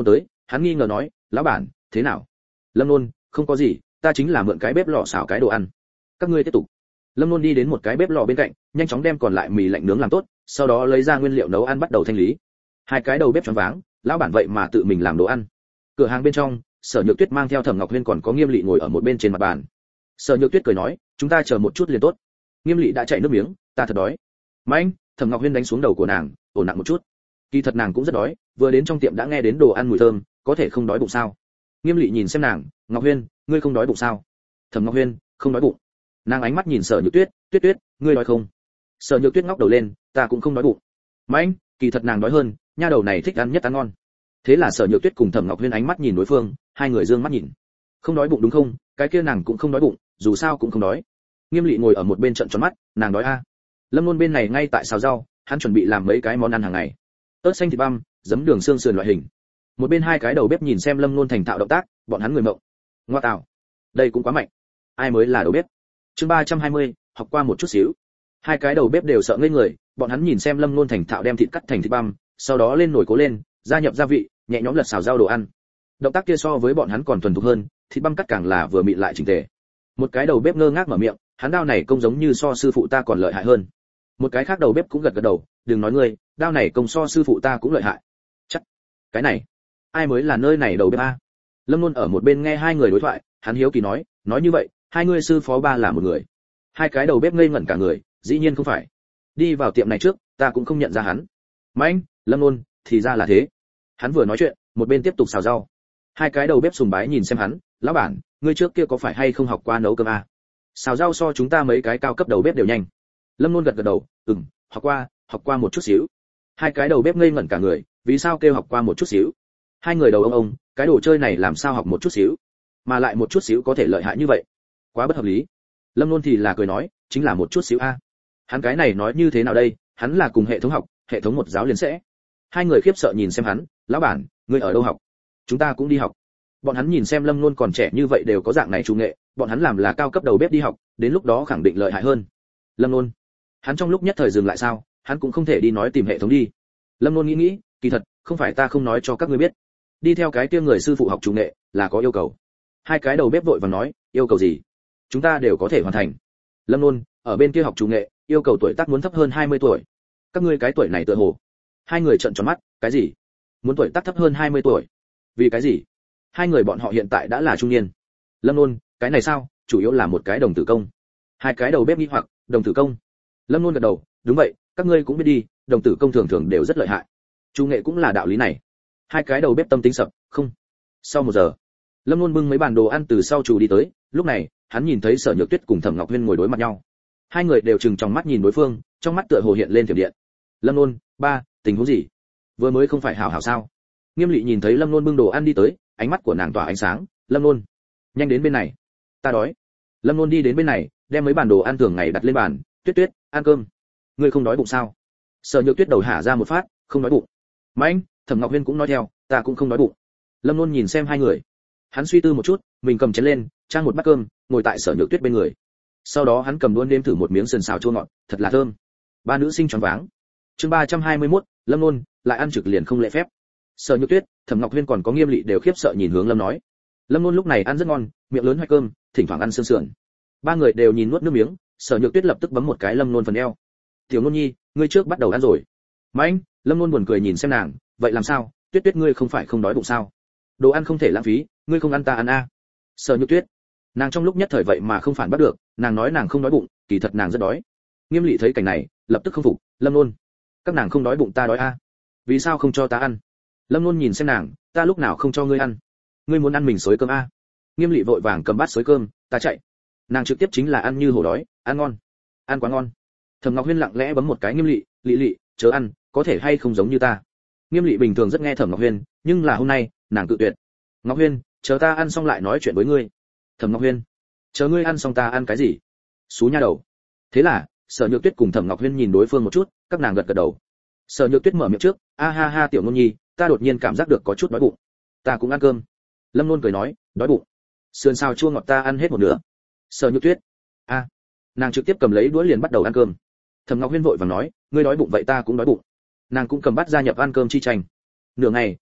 hắn nghi ngờ nói, lão bản, thế nào? Lâm Nôn, không có gì, ta chính là mượn cái bếp lò xào cái đồ ăn. Các ngươi tiếp tục. Lâm Nôn đi đến một cái bếp lò bên cạnh, nhanh chóng đem còn lại mì lạnh nướng làm tốt, sau đó lấy ra nguyên liệu nấu ăn bắt đầu thanh lý. Hai cái đầu bếp choáng váng, lão bản vậy mà tự mình làm đồ ăn. Cửa hàng bên trong, Sở Nhược Tuyết mang theo Thẩm Ngọc Huyên còn có Nghiêm Lệ ngồi ở một bên trên mặt bàn. Sở Nhược Tuyết cười nói, chúng ta chờ một chút liền tốt. Nghiêm Lệ đã chảy nước miếng, ta thật đói. Mạnh, Thẩm Ngọc Huyên đánh xuống đầu của nàng, ổn nặng một chút. Kỳ thật nàng cũng rất đói, vừa đến trong tiệm đã nghe đến đồ ăn mùi thơm, có thể không đói bụng sao? Nghiêm Lệ nhìn xem nàng, Ngọc Huyên, ngươi không đói bụng sao? Thẩm Ngọc Huyên, không đói bụng. Nàng ánh mắt nhìn Sở Nhược Tuyết, Tuyết Tuyết, ngươi đói không? Sở Nhược Tuyết ngóc đầu lên, ta cũng không đói bụng. Mạnh, kỳ thật nàng đói hơn, nha đầu này thích ăn nhất ăn ngon. Thế là Sở Nhược Tuyết cùng Thẩm Ngọc Huyên ánh mắt nhìn đối phương, hai người dương mắt nhìn. Không đói bụng đúng không? Cái kia nàng cũng không đói bụng, dù sao cũng không đói. Nghiêm Lệ ngồi ở một bên trợn tròn mắt, nàng đói a. Lâm Luân bên này ngay tại xào rau, hắn chuẩn bị làm mấy cái món ăn hàng ngày. Ớt xanh thịt băm, giấm đường xương sườn loại hình. Một bên hai cái đầu bếp nhìn xem Lâm Luân thành thạo động tác, bọn hắn người mộng. Ngoa tạo, đây cũng quá mạnh. Ai mới là đầu bếp? Chương 320, học qua một chút xíu. Hai cái đầu bếp đều sợ ngây người, bọn hắn nhìn xem Lâm Luân thành thạo đem thịt cắt thành thịt băm, sau đó lên nồi cố lên, gia nhập gia vị, nhẹ nhõm lật xào rau đồ ăn. Động tác kia so với bọn hắn còn thuần thục hơn, thịt băm cắt càng là vừa mịn lại chỉnh tề. Một cái đầu bếp ngơ ngác mở miệng, hắn đao này công giống như so sư phụ ta còn lợi hại hơn. Một cái khác đầu bếp cũng gật gật đầu, đừng nói ngươi, đao này công so sư phụ ta cũng lợi hại. Chắc, cái này, ai mới là nơi này đầu bếp a? Lâm Luân ở một bên nghe hai người đối thoại, hắn hiếu kỳ nói như vậy, hai ngươi sư phó ba là một người. Hai cái đầu bếp ngây ngẩn cả người, dĩ nhiên không phải. Đi vào tiệm này trước, ta cũng không nhận ra hắn. Mạnh, Lâm Luân, thì ra là thế. Hắn vừa nói chuyện, một bên tiếp tục xào rau. Hai cái đầu bếp sùng bái nhìn xem hắn, lão bản, ngươi trước kia có phải hay không học qua nấu cơm a? Xào rau so chúng ta mấy cái cao cấp đầu bếp đều nhanh. Lâm Luân gật gật đầu, học qua một chút xíu. Hai cái đầu bếp ngây ngẩn cả người, vì sao kêu học qua một chút xíu? Hai người đầu ông, cái đồ chơi này làm sao học một chút xíu, mà lại một chút xíu có thể lợi hại như vậy, quá bất hợp lý. Lâm Luân thì là cười nói, chính là một chút xíu a. Hắn cái này nói như thế nào đây, hắn là cùng hệ thống học, hệ thống một giáo liền sẽ. Hai người khiếp sợ nhìn xem hắn, lão bản, ngươi ở đâu học? Chúng ta cũng đi học. Bọn hắn nhìn xem Lâm Luân còn trẻ như vậy đều có dạng này trung nghệ, bọn hắn làm là cao cấp đầu bếp đi học, đến lúc đó khẳng định lợi hại hơn. Lâm Luân, hắn trong lúc nhất thời dừng lại sao, hắn cũng không thể đi nói tìm hệ thống đi. Lâm Luân nghĩ, kỳ thật, không phải ta không nói cho các ngươi biết. Đi theo cái kia người sư phụ học trung nghệ là có yêu cầu. Hai cái đầu bếp vội vàng nói, yêu cầu gì? Chúng ta đều có thể hoàn thành. Lâm Luân, ở bên kia học trung nghệ, yêu cầu tuổi tác muốn thấp hơn 20 tuổi. Các ngươi cái tuổi này tựa hồ. Hai người trợn tròn mắt, cái gì? Muốn tuổi tác thấp hơn 20 tuổi? Vì cái gì? Hai người bọn họ hiện tại đã là trung niên. Lâm Luân, cái này sao, chủ yếu là một cái đồng tử công. Hai cái đầu bếp nghi hoặc, đồng tử công. Lâm Luân gật đầu, đúng vậy, các ngươi cũng biết đi, đồng tử công thường thường đều rất lợi hại. Trung nghệ cũng là đạo lý này. Hai cái đầu bếp tâm tính sập, không. Sau 1 giờ, Lâm Luân bưng mấy bàn đồ ăn từ sau chủ đi tới, lúc này, hắn nhìn thấy Sở Nhược Tuyết cùng Thẩm Ngọc Huyên ngồi đối mặt nhau. Hai người đều trừng trong mắt nhìn đối phương, trong mắt tựa hồ hiện lên thiểm điện. Lâm Luân, ba, tình huống gì? Vừa mới không phải hảo hảo sao? Nghiêm Lệ nhìn thấy Lâm Luân bưng đồ ăn đi tới, ánh mắt của nàng tỏa ánh sáng, Lâm Luân, nhanh đến bên này, ta đói. Lâm Luân đi đến bên này, đem mấy bàn đồ ăn thường ngày đặt lên bàn, Tuyết Tuyết, ăn cơm. Ngươi không đói bụng sao? Sở Nhược Tuyết đầu hả ra một phát, không đói bụng. Mạnh, Thẩm Ngọc Huyên cũng nói theo, ta cũng không đói bụng. Lâm Luân nhìn xem hai người, hắn suy tư một chút, mình cầm chén lên, trang một bát cơm, ngồi tại Sở Nhược Tuyết bên người. Sau đó hắn cầm đũa nếm thử một miếng sườn xào chua ngọt, thật là thơm. Ba nữ sinh choáng váng. Chương 321, Lâm Luân lại ăn trực liền không lễ phép. Sở Nhược Tuyết, Thẩm Ngọc Huyên còn có Nghiêm Lệ đều khiếp sợ nhìn hướng Lâm nói. Lâm Luân lúc này ăn rất ngon, miệng lớn hoài cơm, thỉnh thoảng ăn xương sườn. Ba người đều nhìn nuốt nước miếng, Sở Nhược Tuyết lập tức bấm một cái Lâm Luân phần eo. Tiểu Luân Nhi, ngươi trước bắt đầu ăn rồi. Mạnh, Lâm Luân buồn cười nhìn xem nàng, vậy làm sao? Tuyết Tuyết ngươi không phải không đói bụng sao? Đồ ăn không thể lãng phí, ngươi không ăn ta ăn a. Sở Nhược Tuyết, nàng trong lúc nhất thời vậy mà không phản bắt được, nàng nói nàng không đói bụng, kỳ thật nàng rất đói. Nghiêm Lệ thấy cảnh này, lập tức không phục, Lâm Luân, các nàng không đói bụng ta đói a, vì sao không cho ta ăn? Lâm Luân nhìn xem nàng, ta lúc nào không cho ngươi ăn? Ngươi muốn ăn mình xối cơm a? Nghiêm Lệ vội vàng cầm bát xối cơm, ta chạy. Nàng trực tiếp chính là ăn như hổ đói, ăn ngon, ăn quá ngon. Thẩm Ngọc Huyên lặng lẽ bấm một cái Nghiêm Lệ, Lệ, chớ ăn, có thể hay không giống như ta. Nghiêm Lệ bình thường rất nghe Thẩm Ngọc Huyên, nhưng là hôm nay, nàng cự tuyệt. Ngọc Huyên, chờ ta ăn xong lại nói chuyện với ngươi. Thẩm Ngọc Huyên, chờ ngươi ăn xong ta ăn cái gì? Xú nha đầu. Thế là, Sở Nhược Tuyết cùng Thẩm Ngọc Huyên nhìn đối phương một chút, các nàng gật gật đầu. Sở Nhược Tuyết mở miệng trước, a ha ha tiểu Ngôn Nhi, ta đột nhiên cảm giác được có chút đói bụng. Ta cũng ăn cơm. Lâm Luân cười nói, đói bụng. Sườn xào chua ngọt ta ăn hết một nửa. Sở Nhược Tuyết, a, nàng trực tiếp cầm lấy đũa liền bắt đầu ăn cơm. Thẩm Ngọc Huyên vội vàng nói, ngươi đói bụng vậy ta cũng đói bụng. Nàng cũng cầm bát gia nhập ăn cơm chi tranh. Nửa ngày,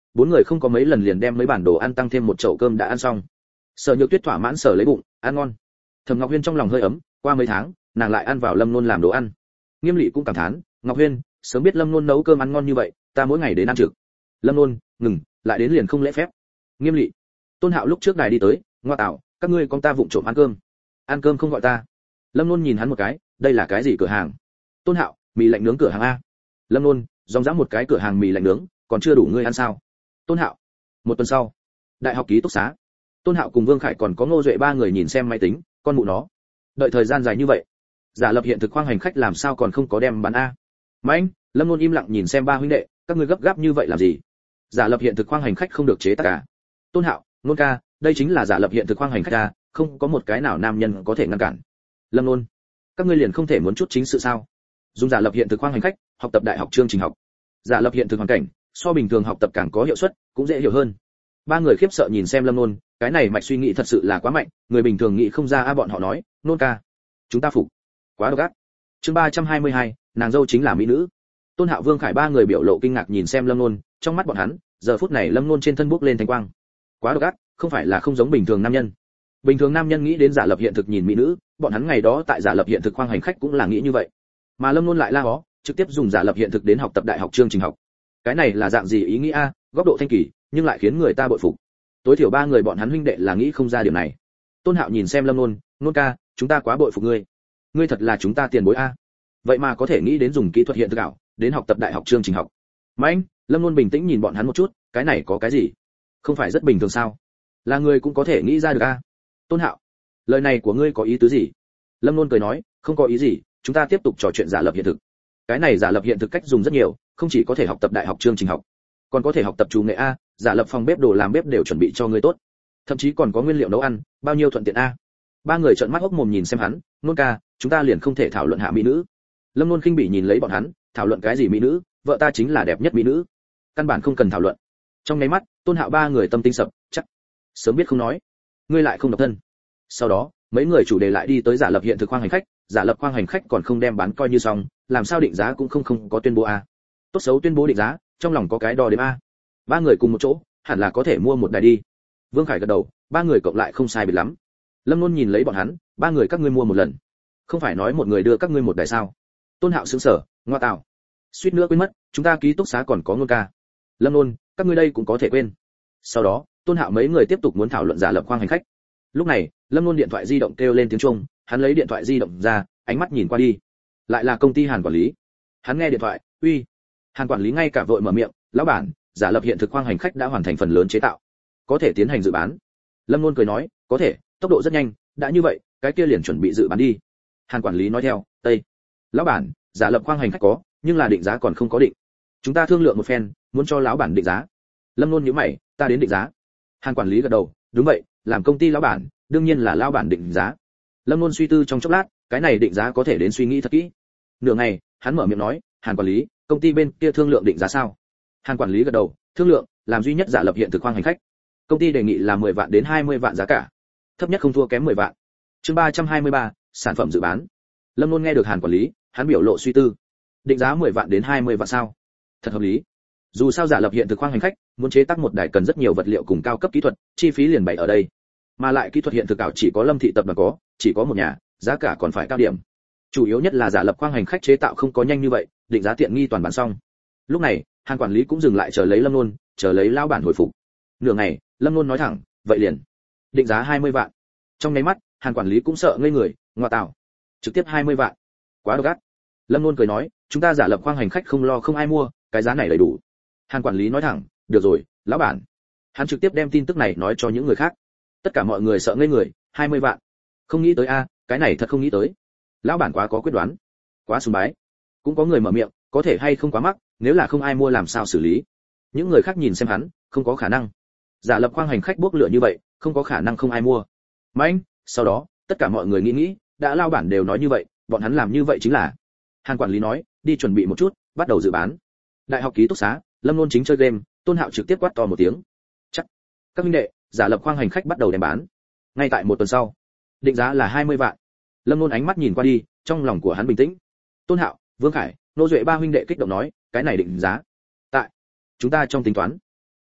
bốn người không có mấy lần liền đem mấy bản đồ ăn tăng thêm một chậu cơm đã ăn xong. Sở Nhược Tuyết thỏa mãn sờ lấy bụng, ăn ngon. Thẩm Ngọc Huyên trong lòng hơi ấm, qua mấy tháng, nàng lại ăn vào Lâm Nôn làm đồ ăn. Nghiêm Lệ cũng cảm thán, Ngọc Huyên, sớm biết Lâm Nôn nấu cơm ăn ngon như vậy, ta mỗi ngày đến ăn trực. Lâm Nôn, ngừng, lại đến liền không lễ phép. Nghiêm Lệ. Tôn Hạo lúc trước đài đi tới, ngoa tạo, các ngươi con ta vụng trộm ăn cơm không gọi ta. Lâm Nôn nhìn hắn một cái, đây là cái gì cửa hàng? Tôn Hạo, mì lạnh nướng cửa hàng a. Lâm Nôn, dòng dã một cái cửa hàng mì lạnh nướng, còn chưa đủ ngươi ăn sao? Tôn Hạo. Một tuần sau, đại học ký túc xá. Tôn Hạo cùng Vương Khải còn có Ngô Duệ ba người nhìn xem máy tính, con mụ nó. Đợi thời gian dài như vậy, giả lập hiện thực khoang hành khách làm sao còn không có đem bán a? Mạnh, Lâm Nôn im lặng nhìn xem ba huynh đệ, các ngươi gấp gáp như vậy làm gì? Giả lập hiện thực khoang hành khách không được chế tác cả. Tôn Hạo, Nôn ca, đây chính là giả lập hiện thực khoang hành khách a, không có một cái nào nam nhân có thể ngăn cản. Lâm Nôn, các ngươi liền không thể muốn chút chính sự sao? Dùng giả lập hiện thực khoang hành khách, học tập đại học chương trình học. Giả lập hiện thực hoàn cảnh, so bình thường học tập càng có hiệu suất, cũng dễ hiểu hơn. Ba người khiếp sợ nhìn xem Lâm Nôn, cái này mạch suy nghĩ thật sự là quá mạnh, người bình thường nghĩ không ra a. Bọn họ nói, Nôn ca, chúng ta phục. Quá độc ác. Chương 322, nàng dâu chính là mỹ nữ. Tôn Hạo, Vương Khải ba người biểu lộ kinh ngạc nhìn xem Lâm Nôn, trong mắt bọn hắn, giờ phút này Lâm Nôn trên thân bốc lên thanh quang. Quá độc ác, không phải là không giống bình thường nam nhân. Bình thường nam nhân nghĩ đến giả lập hiện thực nhìn mỹ nữ, bọn hắn ngày đó tại giả lập hiện thực khoang hành khách cũng là nghĩ như vậy. Mà Lâm Nôn lại la hó, trực tiếp dùng giả lập hiện thực đến học tập đại học chương trình học. Cái này là dạng gì ý nghĩ a, góc độ thanh kỳ, nhưng lại khiến người ta bội phục. Tối thiểu ba người bọn hắn huynh đệ là nghĩ không ra điều này. Tôn Hạo nhìn xem Lâm Nôn, Nôn ca, chúng ta quá bội phục ngươi. Ngươi thật là chúng ta tiền bối a. Vậy mà có thể nghĩ đến dùng kỹ thuật hiện thực ảo đến học tập đại học chương trình học. Mạnh, Lâm Nôn bình tĩnh nhìn bọn hắn một chút, cái này có cái gì? Không phải rất bình thường sao? Là người cũng có thể nghĩ ra được a. Tôn Hạo, lời này của ngươi có ý tứ gì? Lâm Nôn cười nói, không có ý gì, chúng ta tiếp tục trò chuyện giả lập hiện thực. Cái này giả lập hiện thực cách dùng rất nhiều, không chỉ có thể học tập đại học chương trình học, còn có thể học tập chủ nghệ a, giả lập phòng bếp đồ làm bếp đều chuẩn bị cho ngươi tốt, thậm chí còn có nguyên liệu nấu ăn, bao nhiêu thuận tiện a. Ba người trợn mắt hốc mồm nhìn xem hắn, Nôn ca, chúng ta liền không thể thảo luận hạ mỹ nữ? Lâm Nôn khinh bỉ nhìn lấy bọn hắn, thảo luận cái gì mỹ nữ, vợ ta chính là đẹp nhất mỹ nữ, căn bản không cần thảo luận. Trong nháy mắt, Tôn Hạo ba người tâm tinh sập, chắc sớm biết không nói, ngươi lại không độc thân. Sau đó, mấy người chủ đề lại đi tới giả lập hiện thực khoang hành khách, giả lập khoang hành khách còn không đem bán coi như xong, làm sao định giá cũng không có tuyên bố a. Tốt xấu tuyên bố định giá, trong lòng có cái đo đếm a. Ba người cùng một chỗ, hẳn là có thể mua một đài đi. Vương Khải gật đầu, ba người cộng lại không sai biệt lắm. Lâm Nôn nhìn lấy bọn hắn, ba người các ngươi mua một lần, không phải nói một người đưa các ngươi một đài sao? Tôn Hạo sững sờ, ngoa tạo, suýt nữa quên mất, chúng ta ký túc xá còn có Nôn ca. Lâm Nôn, các ngươi đây cũng có thể quên. Sau đó, Tôn Hạo mấy người tiếp tục muốn thảo luận giả lập khoang hành khách. Lúc này, Lâm Nôn điện thoại di động kêu lên tiếng chuông, hắn lấy điện thoại di động ra, ánh mắt nhìn qua đi, lại là công ty Hàn quản lý. Hắn nghe điện thoại, uy. Hàn quản lý ngay cả vội mở miệng, lão bản, giả lập hiện thực khoang hành khách đã hoàn thành phần lớn chế tạo, có thể tiến hành dự bán. Lâm Nôn cười nói, có thể, tốc độ rất nhanh, đã như vậy, cái kia liền chuẩn bị dự bán đi. Hàn quản lý nói theo, tây. Lão bản, giả lập khoang hành khách có, nhưng là định giá còn không có định. Chúng ta thương lượng một phen, muốn cho lão bản định giá. Lâm Nôn nhíu mày, ta đến định giá. Hàn quản lý gật đầu, đúng vậy, làm công ty lão bản, đương nhiên là lão bản định giá. Lâm Nôn suy tư trong chốc lát, cái này định giá có thể đến suy nghĩ thật kỹ. Nửa ngày, hắn mở miệng nói, Hàn quản lý, công ty bên kia thương lượng định giá sao? Hàn quản lý gật đầu, thương lượng, làm duy nhất giả lập hiện thực khoang hành khách. Công ty đề nghị là 10 vạn đến 20 vạn giá cả, thấp nhất không thua kém 10 vạn. Chương 323, sản phẩm dự bán. Lâm Nôn nghe được Hàn quản lý, hắn biểu lộ suy tư. Định giá 10 vạn đến 20 vạn sao? Thật hợp lý. Dù sao giả lập hiện thực khoang hành khách, muốn chế tác một đài cần rất nhiều vật liệu cùng cao cấp kỹ thuật, chi phí liền bày ở đây. Mà lại kỹ thuật hiện thực ảo chỉ có Lâm thị tập đoàn có, chỉ có một nhà, giá cả còn phải cao điểm. Chủ yếu nhất là giả lập khoang hành khách chế tạo không có nhanh như vậy, định giá tiện nghi toàn bán xong. Lúc này, Hàn quản lý cũng dừng lại chờ lấy Lâm Nôn, chờ lấy lão bản hồi phục. Nửa ngày, Lâm Nôn nói thẳng, vậy liền định giá 20 vạn. Trong nháy mắt, Hàn quản lý cũng sợ ngây người, ngoa tạo, trực tiếp 20 vạn, quá độc ác. Lâm Nôn cười nói, chúng ta giả lập khoang hành khách không lo không ai mua, cái giá này đầy đủ. Hàn quản lý nói thẳng, được rồi, lão bản. Hắn trực tiếp đem tin tức này nói cho những người khác. Tất cả mọi người sợ ngây người, 20 vạn. Không nghĩ tới a, cái này thật không nghĩ tới. Lão bản quá có quyết đoán, quá sùng bái. Cũng có người mở miệng, có thể hay không quá mắc, nếu là không ai mua làm sao xử lý. Những người khác nhìn xem hắn, không có khả năng. Giả lập khoang hành khách bốc lửa như vậy, không có khả năng không ai mua. Mạnh, sau đó, tất cả mọi người nghĩ, đã lão bản đều nói như vậy, bọn hắn làm như vậy chính là. Hàn quản lý nói, đi chuẩn bị một chút, bắt đầu dự bán. Đại học ký túc xá, Lâm Nôn chính chơi game, Tôn Hạo trực tiếp quát to một tiếng. Chắc. Các huynh đệ, giả lập khoang hành khách bắt đầu đem bán. Ngay tại một tuần sau, định giá là 20 vạn. Lâm Nôn ánh mắt nhìn qua đi, trong lòng của hắn bình tĩnh. Tôn Hạo, Vương Khải, Nô Duệ ba huynh đệ kích động nói, cái này định giá. Tại chúng ta trong tính toán.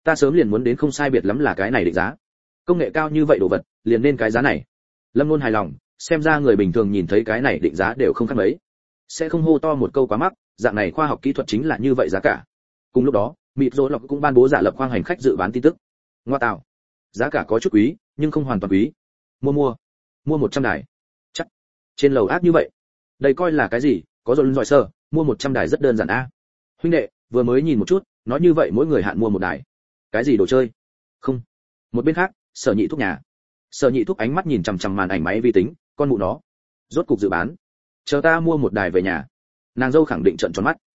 ta sớm liền muốn đến không sai biệt lắm là cái này định giá. Công nghệ cao như vậy đồ vật, liền nên cái giá này. Lâm Luân hài lòng, xem ra người bình thường nhìn thấy cái này định giá đều không khác mấy. Sẽ không hô to một câu quá mắc, dạng này khoa học kỹ thuật chính là như vậy giá cả. Cùng lúc đó, Mịp Dỗ Lộc cũng ban bố giả lập khoang hành khách dự bán tin tức. Ngoa tạo, giá cả có chút quý, nhưng không hoàn toàn quý. Mua 100 đài. Chắc. Trên lầu ác như vậy. Đây coi là cái gì, có rồi giỏi sơ, mua 100 đài rất đơn giản a. Huynh đệ, vừa mới nhìn một chút, nói như vậy mỗi người hạn mua một đài. Cái gì đồ chơi? Không. Một bên khác, Sở Nhị Thúc nhà. Sở Nhị Thúc ánh mắt nhìn chằm chằm màn ảnh máy vi tính, con mụ nó. Rốt cục dự bán. Chờ ta mua một đài về nhà. Nàng dâu khẳng định trợn tròn mắt.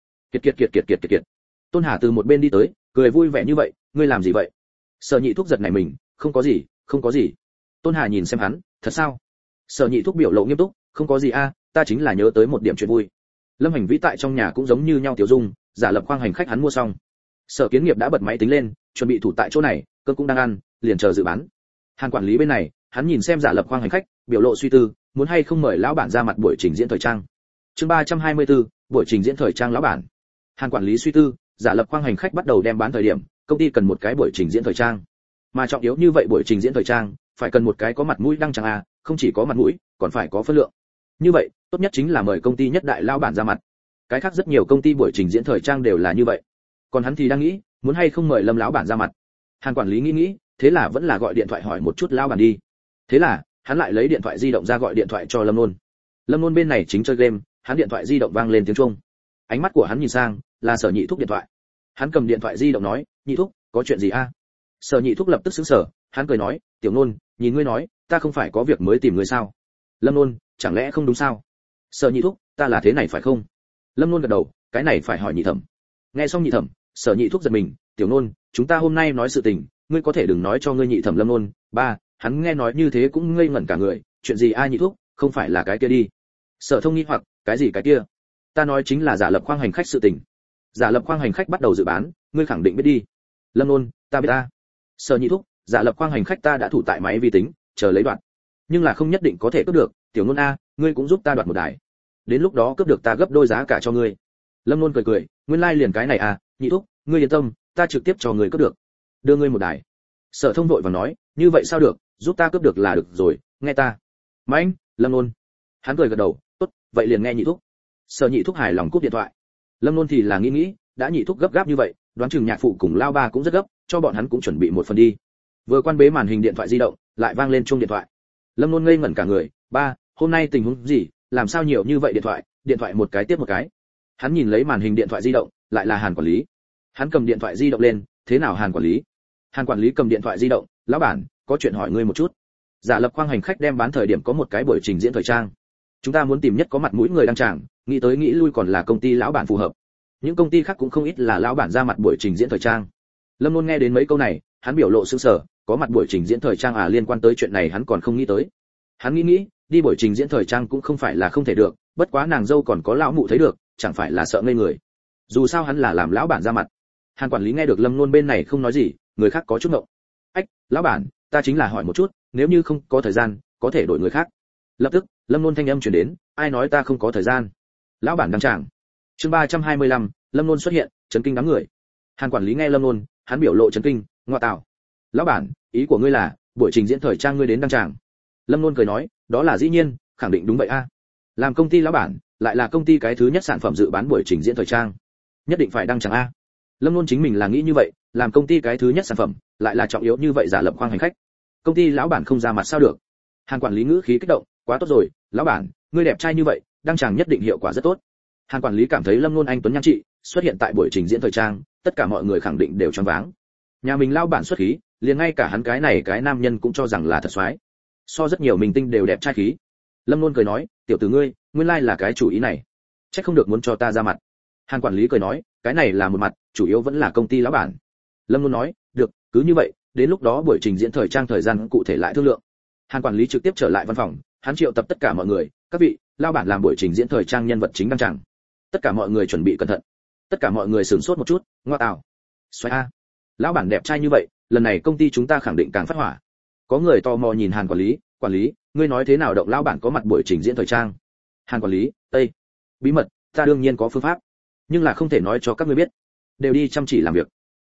Kiệt. Tôn Hà từ một bên đi tới, cười vui vẻ như vậy, ngươi làm gì vậy? Sở Nhị Thúc giật nảy mình, không có gì. Tôn Hà nhìn xem hắn, thật sao? Sở Nhị Thúc biểu lộ nghiêm túc, không có gì a, ta chính là nhớ tới một điểm chuyện vui. Lâm Hành Vĩ tại trong nhà cũng giống như nhau tiểu dung, giả lập khoang hành khách hắn mua xong. Sở Kiến Nghiệp đã bật máy tính lên, chuẩn bị thủ tại chỗ này, cơm cũng đang ăn, liền chờ dự bán. Hàn quản lý bên này, hắn nhìn xem giả lập khoang hành khách, biểu lộ suy tư, muốn hay không mời lão bản ra mặt buổi trình diễn thời trang. Chương 324, buổi trình diễn thời trang lão bản. Hàn quản lý suy tư, giả lập khoang hành khách bắt đầu đem bán thời điểm, công ty cần một cái buổi trình diễn thời trang. Mà trọng yếu như vậy buổi trình diễn thời trang, phải cần một cái có mặt mũi đăng trang a, không chỉ có mặt mũi, còn phải có phân lượng. Như vậy, tốt nhất chính là mời công ty nhất đại lão bản ra mặt. Cái khác rất nhiều công ty buổi trình diễn thời trang đều là như vậy. Còn hắn thì đang nghĩ, muốn hay không mời Lâm lão bản ra mặt. Hàn quản lý nghĩ, thế là vẫn là gọi điện thoại hỏi một chút lão bản đi. Thế là, hắn lại lấy điện thoại di động ra gọi điện thoại cho Lâm Nôn. Lâm Nôn bên này chính chơi game, hắn điện thoại di động vang lên tiếng chuông. Ánh mắt của hắn nhìn sang, là Sở Nhị Thúc điện thoại. Hắn cầm điện thoại di động nói, Nhị Thúc, có chuyện gì a? Sở Nhị Thúc lập tức sững sờ, hắn cười nói, Tiểu Nôn, nhìn ngươi nói, ta không phải có việc mới tìm ngươi sao? Lâm Nôn, chẳng lẽ không đúng sao? Sở Nhị Thúc, ta là thế này phải không? Lâm Nôn gật đầu, cái này phải hỏi Nhị Thẩm. Nghe xong Nhị Thẩm, Sở Nhị Thúc giật mình, Tiểu Nôn, chúng ta hôm nay nói sự tình, ngươi có thể đừng nói cho ngươi Nhị Thẩm Lâm Nôn. Ba, hắn nghe nói như thế cũng ngây ngẩn cả người, chuyện gì a Nhị Thúc, không phải là cái kia đi? Sở Thông nghi hoặc, cái gì cái kia? Ta nói chính là giả lập khoang hành khách sự tình. Giả lập khoang hành khách bắt đầu dự bán, ngươi khẳng định biết đi. Lâm Nôn, ta biết ta. Sở Nhị Thúc, giả lập khoang hành khách ta đã thủ tại máy vi tính, chờ lấy đoạt. Nhưng là không nhất định có thể cướp được, Tiểu Nôn a, ngươi cũng giúp ta đoạt một đài. Đến lúc đó cướp được ta gấp đôi giá cả cho ngươi. Lâm Nôn cười, nguyên lai liền cái này à, Nhị Thúc, ngươi yên tâm, ta trực tiếp cho ngươi cướp được. Đưa ngươi một đài. Sở Thông vội vàng nói, như vậy sao được, giúp ta cướp được là được rồi, nghe ta. Mạnh, Lâm Nôn. Hắn cười gật đầu, tốt, vậy liền nghe Nhị Thúc. Sở Nhị Thúc hài lòng cúp điện thoại. Lâm Nôn thì là nghĩ, đã Nhị Thúc gấp gáp như vậy, đoán chừng nhạc phụ cùng lao ba cũng rất gấp, cho bọn hắn cũng chuẩn bị một phần đi. Vừa quan bế màn hình điện thoại di động, lại vang lên chuông điện thoại. Lâm Nôn ngây ngẩn cả người, ba, hôm nay tình huống gì, làm sao nhiều như vậy điện thoại một cái tiếp một cái. Hắn nhìn lấy màn hình điện thoại di động, lại là Hàn quản lý. Hắn cầm điện thoại di động lên, thế nào Hàn quản lý? Hàn quản lý cầm điện thoại di động, lão bản, có chuyện hỏi ngươi một chút. Giả lập khoang hành khách đem bán thời điểm có một cái buổi trình diễn thời trang. Chúng ta muốn tìm nhất có mặt mũi người đăng tràng, nghĩ tới nghĩ lui còn là công ty lão bản phù hợp. Những công ty khác cũng không ít là lão bản ra mặt buổi trình diễn thời trang. Lâm Luân nghe đến mấy câu này, hắn biểu lộ sững sờ, có mặt buổi trình diễn thời trang à, liên quan tới chuyện này hắn còn không nghĩ tới. Hắn nghĩ, đi buổi trình diễn thời trang cũng không phải là không thể được, bất quá nàng dâu còn có lão mụ thấy được, chẳng phải là sợ ngây người. Dù sao hắn là làm lão bản ra mặt. Hàn quản lý nghe được Lâm Luân bên này không nói gì, người khác có chút ngộng. Ách, lão bản, ta chính là hỏi một chút, nếu như không có thời gian, có thể đổi người khác. Lập tức, Lâm Luân thanh âm truyền đến, ai nói ta không có thời gian? Lão bản đăng tràng. Chương 325, Lâm Luân xuất hiện, chấn kinh đám người. Hàn quản lý nghe Lâm Luân, hắn biểu lộ chấn kinh, ngoa tạo. Lão bản, ý của ngươi là, buổi trình diễn thời trang ngươi đến đăng tràng? Lâm Luân cười nói, đó là dĩ nhiên, khẳng định đúng vậy a. Làm công ty lão bản, lại là công ty cái thứ nhất sản phẩm dự bán buổi trình diễn thời trang, nhất định phải đăng tràng a. Lâm Luân chính mình là nghĩ như vậy, làm công ty cái thứ nhất sản phẩm, lại là trọng yếu như vậy giả lập khoang hành khách. Công ty lão bản không ra mặt sao được? Hàn quản lý ngữ khí kích động, quá tốt rồi, lão bản, ngươi đẹp trai như vậy, đăng tràng nhất định hiệu quả rất tốt. Hàn quản lý cảm thấy Lâm Luân anh tuấn nhan trị xuất hiện tại buổi trình diễn thời trang, tất cả mọi người khẳng định đều choáng váng. Nhà mình lão bản xuất khí, liền ngay cả hắn cái này cái nam nhân cũng cho rằng là thật xoái. So rất nhiều minh tinh đều đẹp trai khí. Lâm Luân cười nói, tiểu tử ngươi, nguyên lai là cái chủ ý này. Chắc không được muốn cho ta ra mặt. Hàn quản lý cười nói, cái này là một mặt, chủ yếu vẫn là công ty lão bản. Lâm Luân nói, được, cứ như vậy, đến lúc đó buổi trình diễn thời trang thời gian cụ thể lại thương lượng. Hàn quản lý trực tiếp trở lại văn phòng, hắn triệu tập tất cả mọi người, các vị, lão bản làm buổi trình diễn thời trang nhân vật chính đăng tràng. Tất cả mọi người chuẩn bị cẩn thận. Tất cả mọi người sửng sốt một chút, ngoa tào. Xoay a, lão bản đẹp trai như vậy, lần này công ty chúng ta khẳng định càng phát hỏa. Có người tò mò nhìn Hàn quản lý, ngươi nói thế nào động lão bản có mặt buổi trình diễn thời trang? Hàn quản lý, Tây, bí mật, ta đương nhiên có phương pháp, nhưng là không thể nói cho các ngươi biết. Đều đi chăm chỉ làm việc.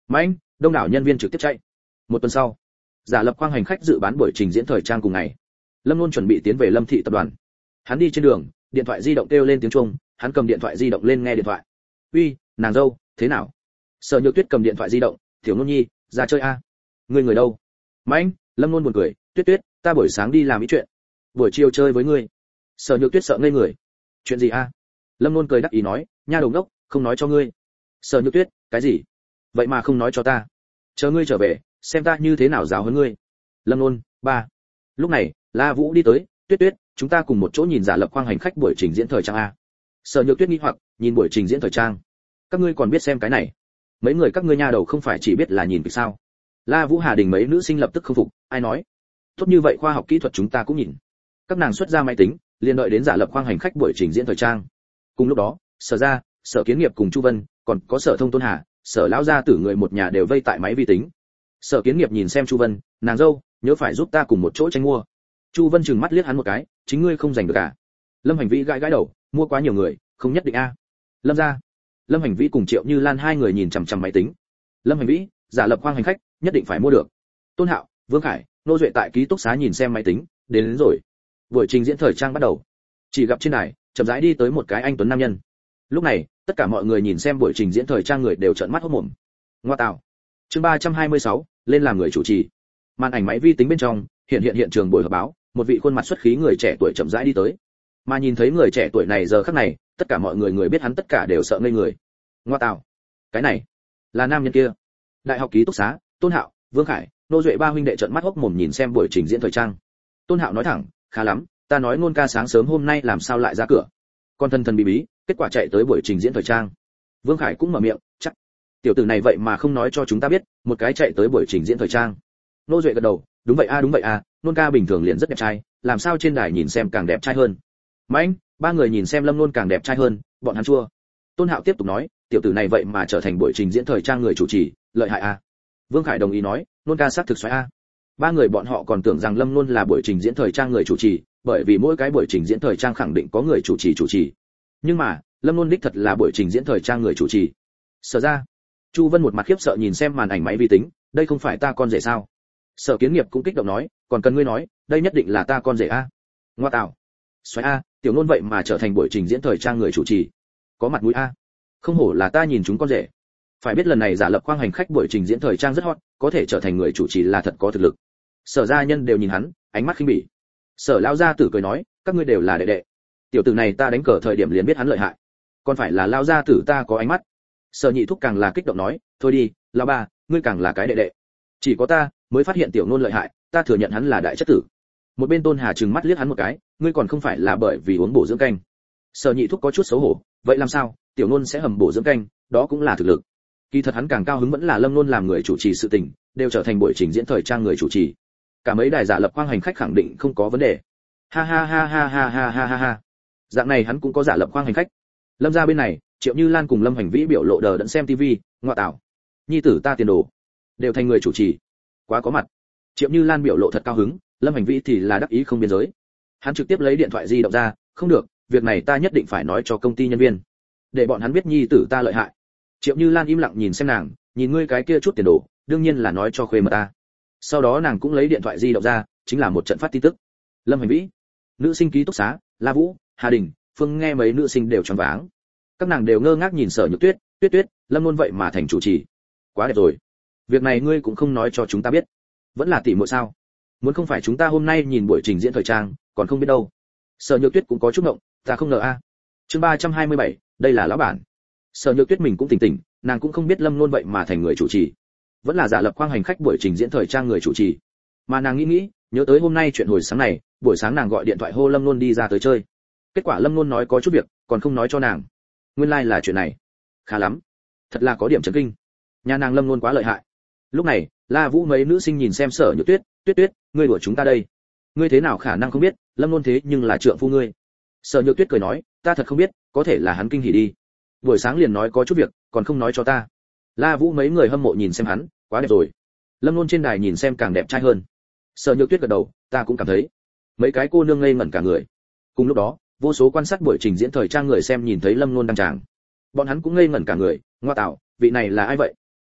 Mạnh, đông đảo nhân viên trực tiếp chạy. Một tuần sau, giả lập khoang hành khách dự bán buổi trình diễn thời trang cùng ngày. Lâm Luân chuẩn bị tiến về Lâm thị tập đoàn. Hắn đi trên đường, điện thoại di động kêu lên tiếng chuông, hắn cầm điện thoại di động lên nghe điện thoại. "Uy, nàng dâu, thế nào?" Sở Nhược Tuyết cầm điện thoại di động, "Tiểu Nôn Nhi, ra chơi a." "Ngươi người đâu?" "Mạnh." Lâm Luân buồn cười, "Tuyết Tuyết, ta buổi sáng đi làm ý chuyện, buổi chiều chơi với ngươi." Sở Nhược Tuyết sợ ngây người. "Chuyện gì a?" Lâm Luân cười đắc ý nói, "Nha đầu ngốc, không nói cho ngươi." Sở Nhược Tuyết, "Cái gì? Vậy mà không nói cho ta? Chờ ngươi trở về, xem ta như thế nào giáo huấn ngươi." Lâm Luân, "Ba." Lúc này, La Vũ đi tới, "Tuyết Tuyết, chúng ta cùng một chỗ nhìn giả lập khoang hành khách buổi trình diễn thời trang a." Sở Nhược Tuyết nghi hoặc, nhìn buổi trình diễn thời trang. "Các ngươi còn biết xem cái này? Mấy người các ngươi nha đầu không phải chỉ biết là nhìn kịch sao?" La Vũ Hà Đình mấy nữ sinh lập tức không phục, "Ai nói? Tốt như vậy khoa học kỹ thuật chúng ta cũng nhìn." Các nàng xuất ra máy tính, liền đợi đến giả lập khoang hành khách buổi trình diễn thời trang. Cùng lúc đó, Sở Gia, Sở Kiến Nghiệp cùng Chu Vân, còn có Sở Thông Tôn Hà, Sở lão gia tử người một nhà đều vây tại máy vi tính. Sở Kiến Nghiệp nhìn xem Chu Vân, "Nàng dâu, nhớ phải giúp ta cùng một chỗ tranh mua." Chu Vân trừng mắt liếc hắn một cái, "Chính ngươi không giành được à?" Lâm Hành Vĩ gãi gãi đầu, "Mua quá nhiều người, không nhất định a." Lâm gia. Lâm Hành Vĩ cùng Triệu Như Lan hai người nhìn chằm chằm máy tính. Lâm Hành Vĩ, giả lập khoang hành khách, nhất định phải mua được. Tôn Hạo, Vương Khải, Nô Duệ tại ký túc xá nhìn xem máy tính, đến rồi. Buổi trình diễn thời trang bắt đầu. Chỉ gặp trên đài, chậm rãi đi tới một cái anh tuấn nam nhân. Lúc này, tất cả mọi người nhìn xem buổi trình diễn thời trang người đều trợn mắt hốt mồm. Ngoa tạo. Chương 326, lên làm người chủ trì. Màn ảnh máy vi tính bên trong, hiện trường buổi họp báo, một vị khuôn mặt xuất khí người trẻ tuổi chậm rãi đi tới. Mà nhìn thấy người trẻ tuổi này giờ khắc này, tất cả mọi người biết hắn tất cả đều sợ ngây người. Ngoa tạo. Cái này, là nam nhân kia. Đại học ký túc xá, Tôn Hạo, Vương Khải, Nô Duệ ba huynh đệ trợn mắt hốc mồm nhìn xem buổi trình diễn thời trang. Tôn Hạo nói thẳng, "Khá lắm, ta nói Nôn ca sáng sớm hôm nay làm sao lại ra cửa? Con thân thần bí bí, kết quả chạy tới buổi trình diễn thời trang." Vương Khải cũng mở miệng, "Chắc, tiểu tử này vậy mà không nói cho chúng ta biết, một cái chạy tới buổi trình diễn thời trang." Nô Duệ gật đầu, "Đúng vậy a, Nôn ca bình thường liền rất đẹp trai, làm sao trên đài nhìn xem càng đẹp trai hơn." Mạnh, ba người nhìn xem Lâm Nôn càng đẹp trai hơn, bọn hắn chua. Tôn Hạo tiếp tục nói, "Tiểu tử này vậy mà trở thành buổi trình diễn thời trang người chủ trì, lợi hại a." Vương Khải đồng ý nói, "Nôn ca xác thực xoáy a." Ba người bọn họ còn tưởng rằng Lâm Nôn là buổi trình diễn thời trang người chủ trì, bởi vì mỗi cái buổi trình diễn thời trang khẳng định có người chủ trì. Nhưng mà, Lâm Nôn đích thật là buổi trình diễn thời trang người chủ trì. Sở Ra. Chu Vân một mặt khiếp sợ nhìn xem màn ảnh máy vi tính, "Đây không phải ta con rể sao?" Sở Kiến Nghiệp cũng kích động nói, "Còn cần ngươi nói, đây nhất định là ta con rể a." Ngoa tạo. Xoáy a, tiểu Nôn vậy mà trở thành buổi trình diễn thời trang người chủ trì. Có mặt mũi a. Không hổ là ta nhìn chúng con rể. Phải biết lần này giả lập khoang hành khách buổi trình diễn thời trang rất hot, có thể trở thành người chủ trì là thật có thực lực. Sở gia nhân đều nhìn hắn, ánh mắt khinh bỉ. Sở lão gia tử cười nói, "Các ngươi đều là đệ đệ. Tiểu tử này ta đánh cờ thời điểm liền biết hắn lợi hại. Còn phải là lão gia tử ta có ánh mắt." Sở Nhị Thúc càng là kích động nói, "Thôi đi, lão ba, ngươi càng là cái đệ đệ. Chỉ có ta mới phát hiện tiểu Nôn lợi hại, ta thừa nhận hắn là đại chất tử." Một bên Tôn Hà trừng mắt liếc hắn một cái, "Ngươi còn không phải là bởi vì uống bổ dưỡng canh." Sở Nhị Thúc có chút xấu hổ, "Vậy làm sao, tiểu Nôn sẽ hầm bổ dưỡng canh, đó cũng là thực lực." Kỳ thật hắn càng cao hứng vẫn là Lâm Nôn làm người chủ trì sự tình, đều trở thành buổi trình diễn thời trang người chủ trì. Cả mấy đài giả lập khoang hành khách khẳng định không có vấn đề. Ha ha ha ha ha ha ha ha ha. Dạng này hắn cũng có giả lập khoang hành khách. Lâm gia bên này, Triệu Như Lan cùng Lâm Hành Vĩ biểu lộ đờ đẫn xem tivi, "Ngoại tảo, nhi tử ta tiền đồ, đều thành người chủ trì, quá có mặt." Triệu Như Lan biểu lộ thật cao hứng, Lâm Hành Vĩ thì là đắc ý không biên giới. Hắn trực tiếp lấy điện thoại di động ra, "Không được, việc này ta nhất định phải nói cho công ty nhân viên, để bọn hắn biết nhi tử ta lợi hại." Triệu Như Lan im lặng nhìn xem nàng, "Nhìn ngươi cái kia chút tiền đồ, đương nhiên là nói cho khuê mật ta." Sau đó nàng cũng lấy điện thoại di động ra, chính là một trận phát tin tức. Lâm Hành Vĩ, nữ sinh ký túc xá, La Vũ, Hà Đình, Phương nghe mấy nữ sinh đều choáng váng. Các nàng đều ngơ ngác nhìn Sở Nhược Tuyết, "Tuyết Tuyết, Lâm Nôn vậy mà thành chủ trì. Quá đẹp rồi. Việc này ngươi cũng không nói cho chúng ta biết. Vẫn là tỷ muội sao? Muốn không phải chúng ta hôm nay nhìn buổi trình diễn thời trang, còn không biết đâu." Sở Nhược Tuyết cũng có chút ngộng, "Ta không ngờ a." Chương 327, đây là lão bản. Sở Nhược Tuyết mình cũng tỉnh, nàng cũng không biết Lâm Nôn vậy mà thành người chủ trì, vẫn là giả lập khoang hành khách buổi trình diễn thời trang người chủ trì. Mà nàng nghĩ, nhớ tới hôm nay chuyện hồi sáng này, buổi sáng nàng gọi điện thoại hô Lâm Nôn đi ra tới chơi. Kết quả Lâm Nôn nói có chút việc, còn không nói cho nàng. Nguyên lai là chuyện này. Khá lắm, thật là có điểm chấn kinh. Nhà nàng Lâm Nôn quá lợi hại. Lúc này, La Vũ mấy nữ sinh nhìn xem Sở Nhược Tuyết, "Tuyết Tuyết, ngươi đùa chúng ta đây. Ngươi thế nào khả năng không biết, Lâm Nôn thế nhưng là trượng phu ngươi." Sở Nhược Tuyết cười nói, "Ta thật không biết, có thể là hắn kinh hỉ đi. Buổi sáng liền nói có chút việc, còn không nói cho ta." La Vũ mấy người hâm mộ nhìn xem hắn, "Quá đẹp rồi." Lâm Nôn trên đài nhìn xem càng đẹp trai hơn. Sở Nhược Tuyết gật đầu, "Ta cũng cảm thấy." Mấy cái cô nương ngây ngẩn cả người. Cùng lúc đó, vô số quan sát buổi trình diễn thời trang người xem nhìn thấy Lâm Nôn đăng tràng. Bọn hắn cũng ngây ngẩn cả người, "Ngoa tạo, vị này là ai vậy?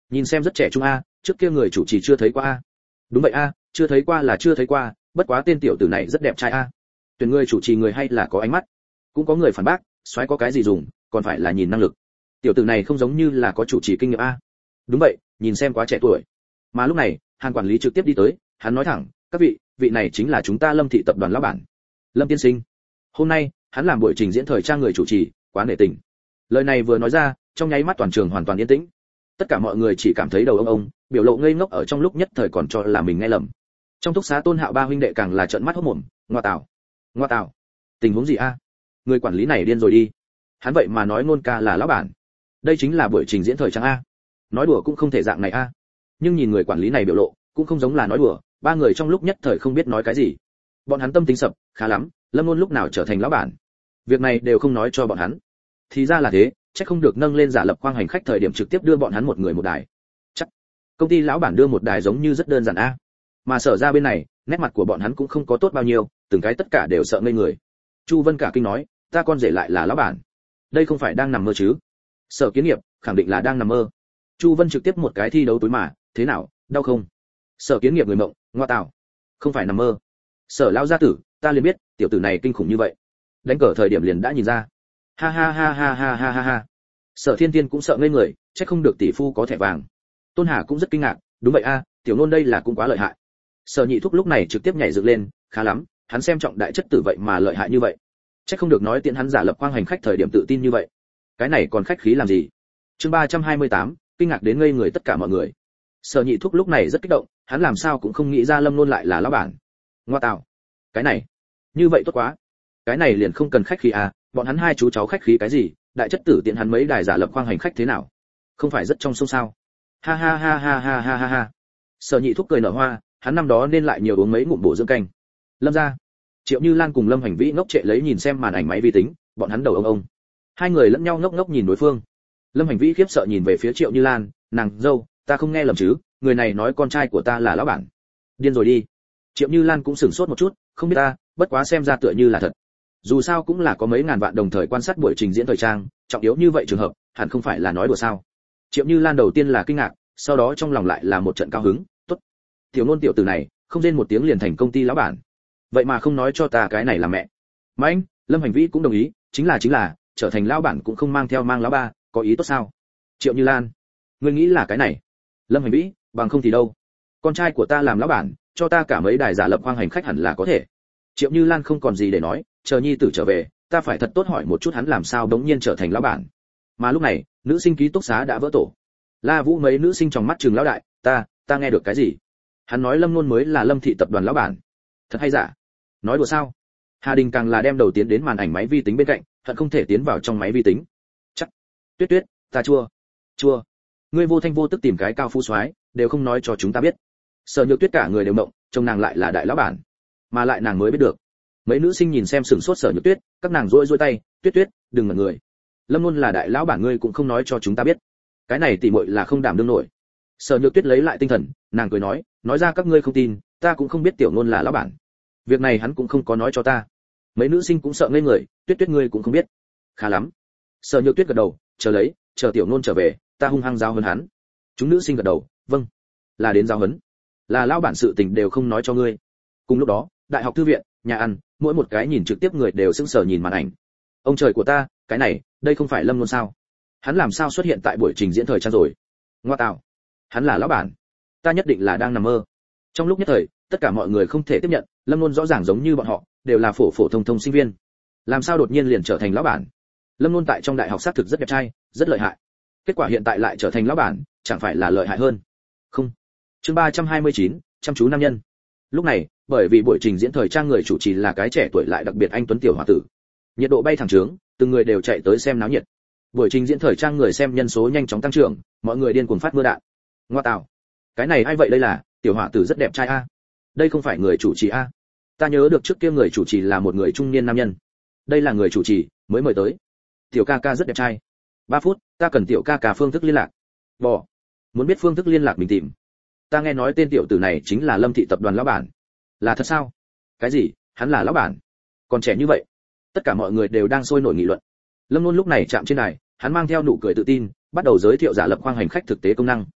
Nhìn xem rất trẻ trung a, trước kia người chủ trì chưa thấy qua a. Đúng vậy a, chưa thấy qua là chưa thấy qua, bất quá tên tiểu tử này rất đẹp trai a. Tuyển người chủ trì người hay là có ánh mắt. Cũng có người phản bác, soái có cái gì dùng, còn phải là nhìn năng lực. Tiểu tử này không giống như là có chủ trì kinh nghiệm a. Đúng vậy, nhìn xem quá trẻ tuổi. Mà lúc này, Hàn quản lý trực tiếp đi tới, hắn nói thẳng, các vị này chính là chúng ta Lâm thị tập đoàn lão bản. Lâm tiên sinh. Hôm nay, hắn làm buổi trình diễn thời trang người chủ trì, quá nể tình. Lời này vừa nói ra, trong nháy mắt toàn trường hoàn toàn yên tĩnh. Tất cả mọi người chỉ cảm thấy đầu ông, biểu lộ ngây ngốc ở trong lúc nhất thời còn cho là mình nghe lầm. Trong túc xá Tôn Hạo ba huynh đệ càng là trợn mắt hốt mồm, ngoa tào, tình huống gì a? Người quản lý này điên rồi đi. Hắn vậy mà nói Nôn ca là lão bản. Đây chính là buổi trình diễn thời trang a. Nói đùa cũng không thể dạng này a. Nhưng nhìn người quản lý này biểu lộ, cũng không giống là nói đùa, ba người trong lúc nhất thời không biết nói cái gì. Bọn hắn tâm tính sập, khá lắm, Lâm Nôn lúc nào trở thành lão bản. Việc này đều không nói cho bọn hắn. Thì ra là thế, chắc không được nâng lên giả lập khoang hành khách thời điểm trực tiếp đưa bọn hắn một người một đài. Chắc công ty lão bản đưa một đài giống như rất đơn giản a. Mà Sở ra bên này, nét mặt của bọn hắn cũng không có tốt bao nhiêu, từng cái tất cả đều sợ ngây người. Chu Vân cả kinh nói, ta con rể lại là lão bản. Đây không phải đang nằm mơ chứ? Sở Kiến Nghiệp khẳng định là đang nằm mơ. Chu Vân trực tiếp một cái thi đấu túi mà, thế nào, đau không? Sở Kiến Nghiệp người mộng, ngoa tào, không phải nằm mơ. Sở lão gia tử, ta liền biết, tiểu tử này kinh khủng như vậy. Đánh cờ thời điểm liền đã nhìn ra. Ha ha ha ha ha ha ha ha. Sở Thiên Tiên cũng sợ ngây người, chắc không được tỷ phu có thẻ vàng. Tôn Hà cũng rất kinh ngạc, đúng vậy a, tiểu nôn đây là cũng quá lợi hại. Sở Nhị Thúc lúc này trực tiếp nhảy dựng lên, khá lắm, hắn xem trọng đại chất tử vậy mà lợi hại như vậy. Chắc không được nói tiện hắn giả lập khoang hành khách thời điểm tự tin như vậy. Cái này còn khách khí làm gì? Chương 328, kinh ngạc đến ngây người tất cả mọi người. Sở Nhị Thúc lúc này rất kích động, hắn làm sao cũng không nghĩ ra Lâm Nôn lại là lão bản. Ngoa tạo, cái này, như vậy tốt quá. Cái này liền không cần khách khí à, bọn hắn hai chú cháu khách khí cái gì, đại chất tử tiện hắn mấy đài giả lập khoang hành khách thế nào? Không phải rất trong sâu sao? Ha ha ha ha ha ha ha ha. Sở Nhị Thúc cười nở hoa, hắn năm đó nên lại nhiều uống mấy ngụm bổ dưỡng canh. Lâm gia, Triệu Như Lan cùng Lâm Hành Vĩ ngốc trệ lấy nhìn xem màn ảnh máy vi tính, bọn hắn đầu ông. Hai người lẫn nhau ngốc ngốc nhìn đối phương. Lâm Hành Vĩ khiếp sợ nhìn về phía Triệu Như Lan, nàng dâu, ta không nghe lầm chứ, người này nói con trai của ta là lão bản. Điên rồi đi. Triệu Như Lan cũng sửng sốt một chút, không biết ta, bất quá xem ra tựa như là thật. Dù sao cũng là có mấy ngàn vạn đồng thời quan sát buổi trình diễn thời trang, trọng yếu như vậy trường hợp, hẳn không phải là nói đùa sao? Triệu Như Lan đầu tiên là kinh ngạc, sau đó trong lòng lại là một trận cao hứng, tốt. Tiểu Nôn tiểu tử này, không rên một tiếng liền thành công ty lão bản. Vậy mà không nói cho ta cái này là mẹ. Mạnh, Lâm Hành Vĩ cũng đồng ý, chính là, trở thành lão bản cũng không mang theo mang lão ba, có ý tốt sao? Triệu Như Lan, ngươi nghĩ là cái này? Lâm Hành Vĩ, bằng không thì đâu. Con trai của ta làm lão bản, cho ta cả mấy đài giả lập khoang hành khách hẳn là có thể. Triệu Như Lan không còn gì để nói, chờ nhi tử trở về, ta phải thật tốt hỏi một chút hắn làm sao đống nhiên trở thành lão bản. Mà lúc này, nữ sinh ký túc xá đã vỡ tổ. La Vũ mấy nữ sinh trong mắt trừng lão đại, ta nghe được cái gì? Hắn nói Lâm Nôn mới là Lâm thị tập đoàn lão bản. Thật hay giả? Nói đùa sao? Hà Đình càng là đem đầu tiến đến màn ảnh máy vi tính bên cạnh, thật không thể tiến vào trong máy vi tính. Chắc. Tuyết, ta chua. Ngươi vô thanh vô tức tìm cái cao phu soái, đều không nói cho chúng ta biết. Sở Nhược Tuyết cả người đều động, trông nàng lại là đại lão bản, mà lại nàng mới biết được. Mấy nữ sinh nhìn xem sửng sốt Sở Nhược Tuyết, các nàng rũi tay, Tuyết, đừng ngẩn người. Lâm Nôn là đại lão bản ngươi cũng không nói cho chúng ta biết. Cái này tỉ muội là không đảm đương nổi. Sở Nhược Tuyết lấy lại tinh thần, nàng cười nói ra các ngươi không tin, ta cũng không biết tiểu Nôn là lão bản. Việc này hắn cũng không có nói cho ta. Mấy nữ sinh cũng sợ ngây người, Tuyết ngươi cũng không biết. Khá lắm. Sở Nhược Tuyết gật đầu, chờ tiểu Nôn trở về, ta hung hăng giao huấn hắn. Chúng nữ sinh gật đầu, vâng, là đến giao huấn. Là lão bản sự tình đều không nói cho ngươi. Cùng lúc đó, đại học thư viện, nhà ăn, mỗi một cái nhìn trực tiếp người đều sững sờ nhìn màn ảnh. Ông trời của ta, cái này, đây không phải Lâm Nôn sao? Hắn làm sao xuất hiện tại buổi trình diễn thời trang rồi? Ngoa tạo, hắn là lão bản. Ta nhất định là đang nằm mơ. Trong lúc nhất thời, tất cả mọi người không thể tiếp nhận, Lâm Nôn rõ ràng giống như bọn họ, đều là phổ thông sinh viên. Làm sao đột nhiên liền trở thành lão bản? Lâm Nôn tại trong đại học xác thực rất đẹp trai, rất lợi hại. Kết quả hiện tại lại trở thành lão bản, chẳng phải là lợi hại hơn? Không. Chương 329, chăm chú nam nhân. Lúc này, bởi vì buổi trình diễn thời trang người chủ trì là cái trẻ tuổi lại đặc biệt anh tuấn tiểu hòa tử. Nhiệt độ bay thẳng trướng, từng người đều chạy tới xem náo nhiệt. Buổi trình diễn thời trang người xem nhân số nhanh chóng tăng trưởng, mọi người điên cuồng phát mưa đạn. Ngoa tạo, cái này ai vậy đây là, tiểu hòa tử rất đẹp trai a. Đây không phải người chủ trì a. Ta nhớ được trước kia người chủ trì là một người trung niên nam nhân. Đây là người chủ trì, mới mời tới. Tiểu ca ca rất đẹp trai. 3 phút, ta cần tiểu ca ca phương thức liên lạc. Bỏ. Muốn biết phương thức liên lạc mình tìm. Ta nghe nói tên tiểu tử này chính là Lâm thị tập đoàn lão bản. Là thật sao? Cái gì? Hắn là lão bản? Còn trẻ như vậy? Tất cả mọi người đều đang sôi nổi nghị luận. Lâm Nôn lúc này chạm trên đài, hắn mang theo nụ cười tự tin, bắt đầu giới thiệu giả lập khoang hành khách thực tế công năng.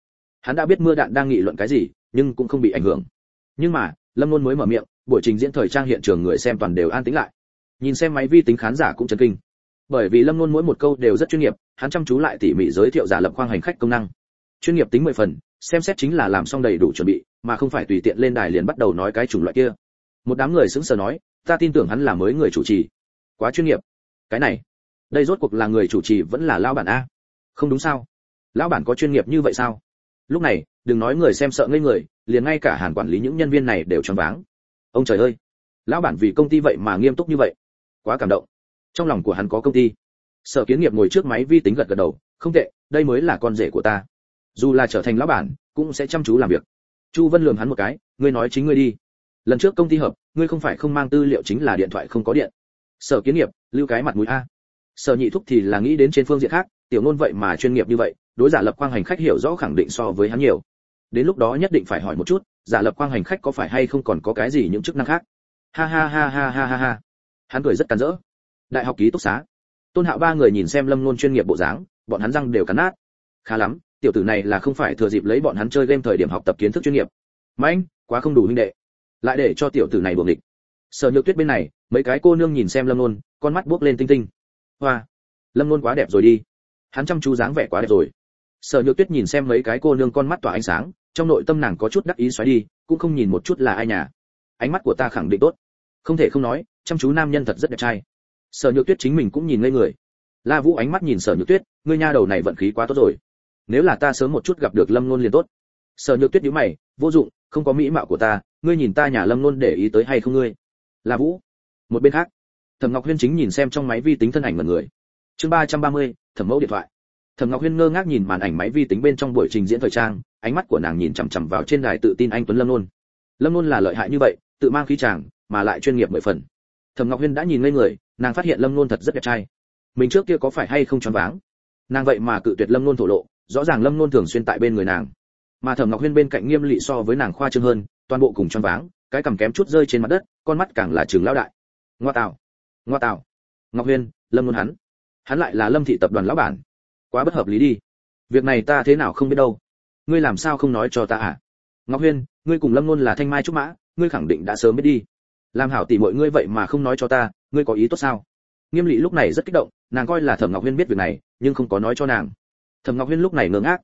Hắn đã biết mưa đạn đang nghị luận cái gì, nhưng cũng không bị ảnh hưởng. Nhưng mà Lâm Luân mới mở miệng, buổi trình diễn thời trang hiện trường người xem toàn đều an tĩnh lại. Nhìn xem máy vi tính khán giả cũng chấn kinh, bởi vì Lâm Luân mỗi một câu đều rất chuyên nghiệp, hắn chăm chú lại tỉ mỉ giới thiệu giả lập khoang hành khách công năng, chuyên nghiệp tính 10 phần, xem xét chính là làm xong đầy đủ chuẩn bị, mà không phải tùy tiện lên đài liền bắt đầu nói cái chủng loại kia. Một đám người sững sờ nói, ta tin tưởng hắn là mới người chủ trì, quá chuyên nghiệp. Cái này, đây rốt cuộc là người chủ trì vẫn là lão bản a? Không đúng sao? Lão bản có chuyên nghiệp như vậy sao? Lúc này, đừng nói người xem sợ ngây người, liền ngay cả Hàn quản lý những nhân viên này đều choáng váng. Ông trời ơi, lão bản vì công ty vậy mà nghiêm túc như vậy, quá cảm động. Trong lòng của hắn có công ty. Sở Kiến Nghiệp ngồi trước máy vi tính gật gật đầu, không tệ, đây mới là con rể của ta. Dù là trở thành lão bản, cũng sẽ chăm chú làm việc. Chu Vân lườm hắn một cái, ngươi nói chính ngươi đi. Lần trước công ty hợp, ngươi không phải không mang tư liệu chính là điện thoại không có điện. Sở Kiến Nghiệp, lưu cái mặt mũi a. Sở Nhị Thúc thì là nghĩ đến trên phương diện khác, tiểu ngôn vậy mà chuyên nghiệp như vậy, đối giả lập khoang hành khách hiểu rõ khẳng định so với hắn nhiều. Đến lúc đó nhất định phải hỏi một chút, giả lập khoang hành khách có phải hay không còn có cái gì những chức năng khác. Ha ha ha ha ha ha ha. Hắn cười rất cắn rỡ. Đại học ký túc xá. Tôn Hạo ba người nhìn xem Lâm Luân chuyên nghiệp bộ dáng, bọn hắn răng đều cắn nát. Khá lắm, tiểu tử này là không phải thừa dịp lấy bọn hắn chơi game thời điểm học tập kiến thức chuyên nghiệp. Mạnh, quá không đủ huynh đệ. Lại để cho tiểu tử này buồng địch. Sở Nhược Tuyết bên này, mấy cái cô nương nhìn xem Lâm Luân, con mắt buốc lên tinh tinh. Hoa, Lâm Luân quá đẹp rồi đi. Hắn chăm chú dáng vẻ quá đẹp rồi. Sở Nhược Tuyết nhìn xem mấy cái cô nương con mắt tỏa ánh sáng, trong nội tâm nàng có chút đắc ý xoáy đi, cũng không nhìn một chút là ai nhà. Ánh mắt của ta khẳng định tốt. Không thể không nói, chăm chú nam nhân thật rất đẹp trai. Sở Nhược Tuyết chính mình cũng nhìn ngây người. La Vũ ánh mắt nhìn Sở Nhược Tuyết, ngươi nha đầu này vận khí quá tốt rồi. Nếu là ta sớm một chút gặp được Lâm Luân liền tốt. Sở Nhược Tuyết nhíu mày, vô dụng, không có mỹ mạo của ta, ngươi nhìn ta nhà Lâm Luân để ý tới hay không ngươi? La Vũ. Một bên khác, Thẩm Ngọc Huyên chính nhìn xem trong máy vi tính thân ảnh mọi người. Chương 330, Thẩm Mẫu điện thoại. Thẩm Ngọc Huyên ngơ ngác nhìn màn ảnh máy vi tính bên trong buổi trình diễn thời trang, ánh mắt của nàng nhìn chằm chằm vào trên đài tự tin anh tuấn Lâm Luân. Lâm Luân là lợi hại như vậy, tự mang khí chàng, mà lại chuyên nghiệp 10 phần. Thẩm Ngọc Huyên đã nhìn ngây người, nàng phát hiện Lâm Luân thật rất đẹp trai. Mình trước kia có phải hay không choáng váng? Nàng vậy mà cự tuyệt Lâm Luân thổ lộ, rõ ràng Lâm Luân thường xuyên tại bên người nàng. Mà Thẩm Ngọc Huyên bên cạnh Nghiêm Lệ so với nàng khoa trương hơn, toàn bộ cùng choáng váng, cái cằm kém chút rơi trên mặt đất, con mắt càng là trừng lão đại. Ngoa tào, ngoa tào. Ngọc Huyên, Lâm Luân hắn lại là Lâm thị tập đoàn lão bản. Quá bất hợp lý đi. Việc này ta thế nào không biết đâu. Ngươi làm sao không nói cho ta à? Ngọc Huyên, ngươi cùng Lâm Luân là thanh mai trúc mã, ngươi khẳng định đã sớm biết đi. Làm hảo tỷ muội ngươi vậy mà không nói cho ta, ngươi có ý tốt sao? Nghiêm Lệ lúc này rất kích động, nàng coi là Thẩm Ngọc Huyên biết việc này, nhưng không có nói cho nàng. Thẩm Ngọc Huyên lúc này ngơ ngác,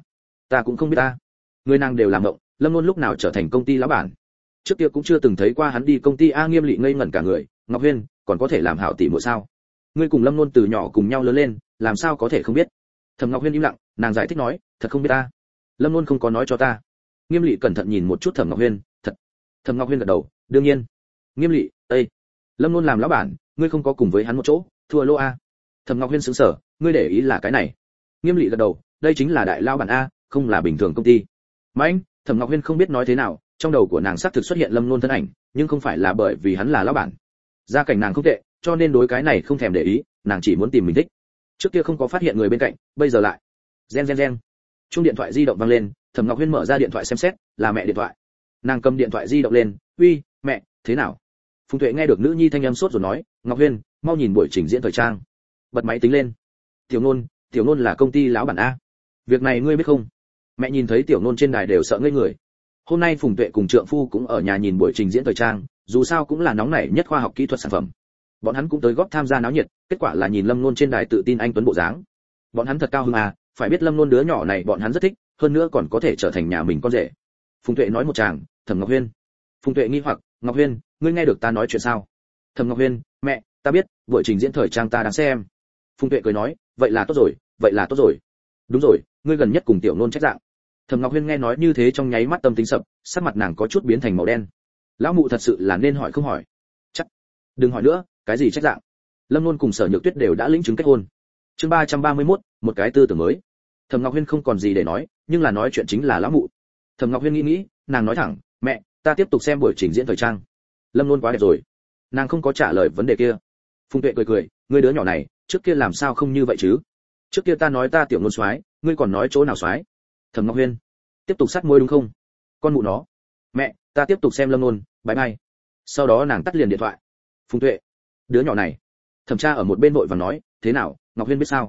ta cũng không biết ta. Người nàng đều làm mộng, Lâm Luân lúc nào trở thành công ty lão bản. Trước kia cũng chưa từng thấy qua hắn đi công ty a. Nghiêm Lệ ngây ngẩn cả người, Ngọc Huyên, còn có thể làm hảo tỷ muội sao? Ngươi cùng Lâm Luân từ nhỏ cùng nhau lớn lên, làm sao có thể không biết? Thẩm Ngọc Huyên im lặng, nàng giải thích nói, thật không biết ta. Lâm Luân không có nói cho ta. Nghiêm Lệ cẩn thận nhìn một chút Thẩm Ngọc Huyên, thật. Thẩm Ngọc Huyên gật đầu, đương nhiên. Nghiêm Lệ, ê, Lâm Luân làm lão bản, ngươi không có cùng với hắn một chỗ, thua lô a. Thẩm Ngọc Huyên sững sờ, ngươi để ý là cái này. Nghiêm Lệ gật đầu, đây chính là đại lão bản a, không là bình thường công ty. Mạnh, Thẩm Ngọc Huyên không biết nói thế nào, trong đầu của nàng xác thực xuất hiện Lâm Luân thân ảnh, nhưng không phải là bởi vì hắn là lão bản. Gia cảnh nàng không tệ, cho nên đối cái này không thèm để ý, nàng chỉ muốn tìm mình thích. Trước kia không có phát hiện người bên cạnh, bây giờ lại. Gen. Chuông điện thoại di động vang lên, Thẩm Ngọc Huyên mở ra điện thoại xem xét, là mẹ điện thoại. Nàng cầm điện thoại di động lên, "Uy, mẹ, thế nào?" Phùng Tuệ nghe được nữ nhi thanh âm sốt rồi nói, "Ngọc Huyên, mau nhìn buổi trình diễn thời trang." Bật máy tính lên. Tiểu Nôn là công ty lão bản a. Việc này ngươi biết không? Mẹ nhìn thấy Tiểu Nôn trên đài đều sợ ngây người. Hôm nay Phùng Tuệ cùng trượng phu cũng ở nhà nhìn buổi trình diễn thời trang, dù sao cũng là nóng nảy nhất khoa học kỹ thuật sản phẩm. Bọn hắn cũng tới góp tham gia náo nhiệt, kết quả là nhìn Lâm Nôn trên đài tự tin anh tuấn bộ dáng. Bọn hắn thật cao hứng à, phải biết Lâm Nôn đứa nhỏ này bọn hắn rất thích, hơn nữa còn có thể trở thành nhà mình con rể. Phùng Tuệ nói một tràng, Thẩm Ngọc Huyên. Phùng Tuệ nghi hoặc, "Ngọc Huyên, ngươi nghe được ta nói chuyện sao?" Thẩm Ngọc Huyên, "Mẹ, ta biết, buổi trình diễn thời trang ta đang xem." Phùng Tuệ cười nói, vậy là tốt rồi. Đúng rồi, ngươi gần nhất cùng Tiểu Nôn trách dạng. Thẩm Ngọc Huyên nghe nói như thế trong nháy mắt tâm tính sập, sắc mặt nàng có chút biến thành màu đen. Lão mụ thật sự là nên hỏi không hỏi. Chắc. Đừng hỏi nữa, cái gì trách dạng? Lâm Luân cùng Sở Nhược Tuyết đều đã lĩnh chứng kết hôn. Chương 331, một cái tư tưởng mới. Thẩm Ngọc Huyên không còn gì để nói, nhưng là nói chuyện chính là lão mụ. Thẩm Ngọc Huyên nghĩ, nàng nói thẳng, "Mẹ, ta tiếp tục xem buổi trình diễn thời trang." Lâm Luân quá đẹp rồi. Nàng không có trả lời vấn đề kia. Phùng Tuệ cười, "Ngươi đứa nhỏ này, trước kia làm sao không như vậy chứ? Trước kia ta nói ta Tiểu Nôn soái, ngươi còn nói chỗ nào soái?" Thẩm Ngọc Huyên, "Tiếp tục sát môi đúng không? Con mụ nó." "Mẹ, ta tiếp tục xem Lâm Luân, bye bye." Sau đó nàng tắt liền điện thoại. Phùng Tuệ, đứa nhỏ này. Thẩm tra ở một bên vội vàng nói, "Thế nào, Ngọc Huyên biết sao?"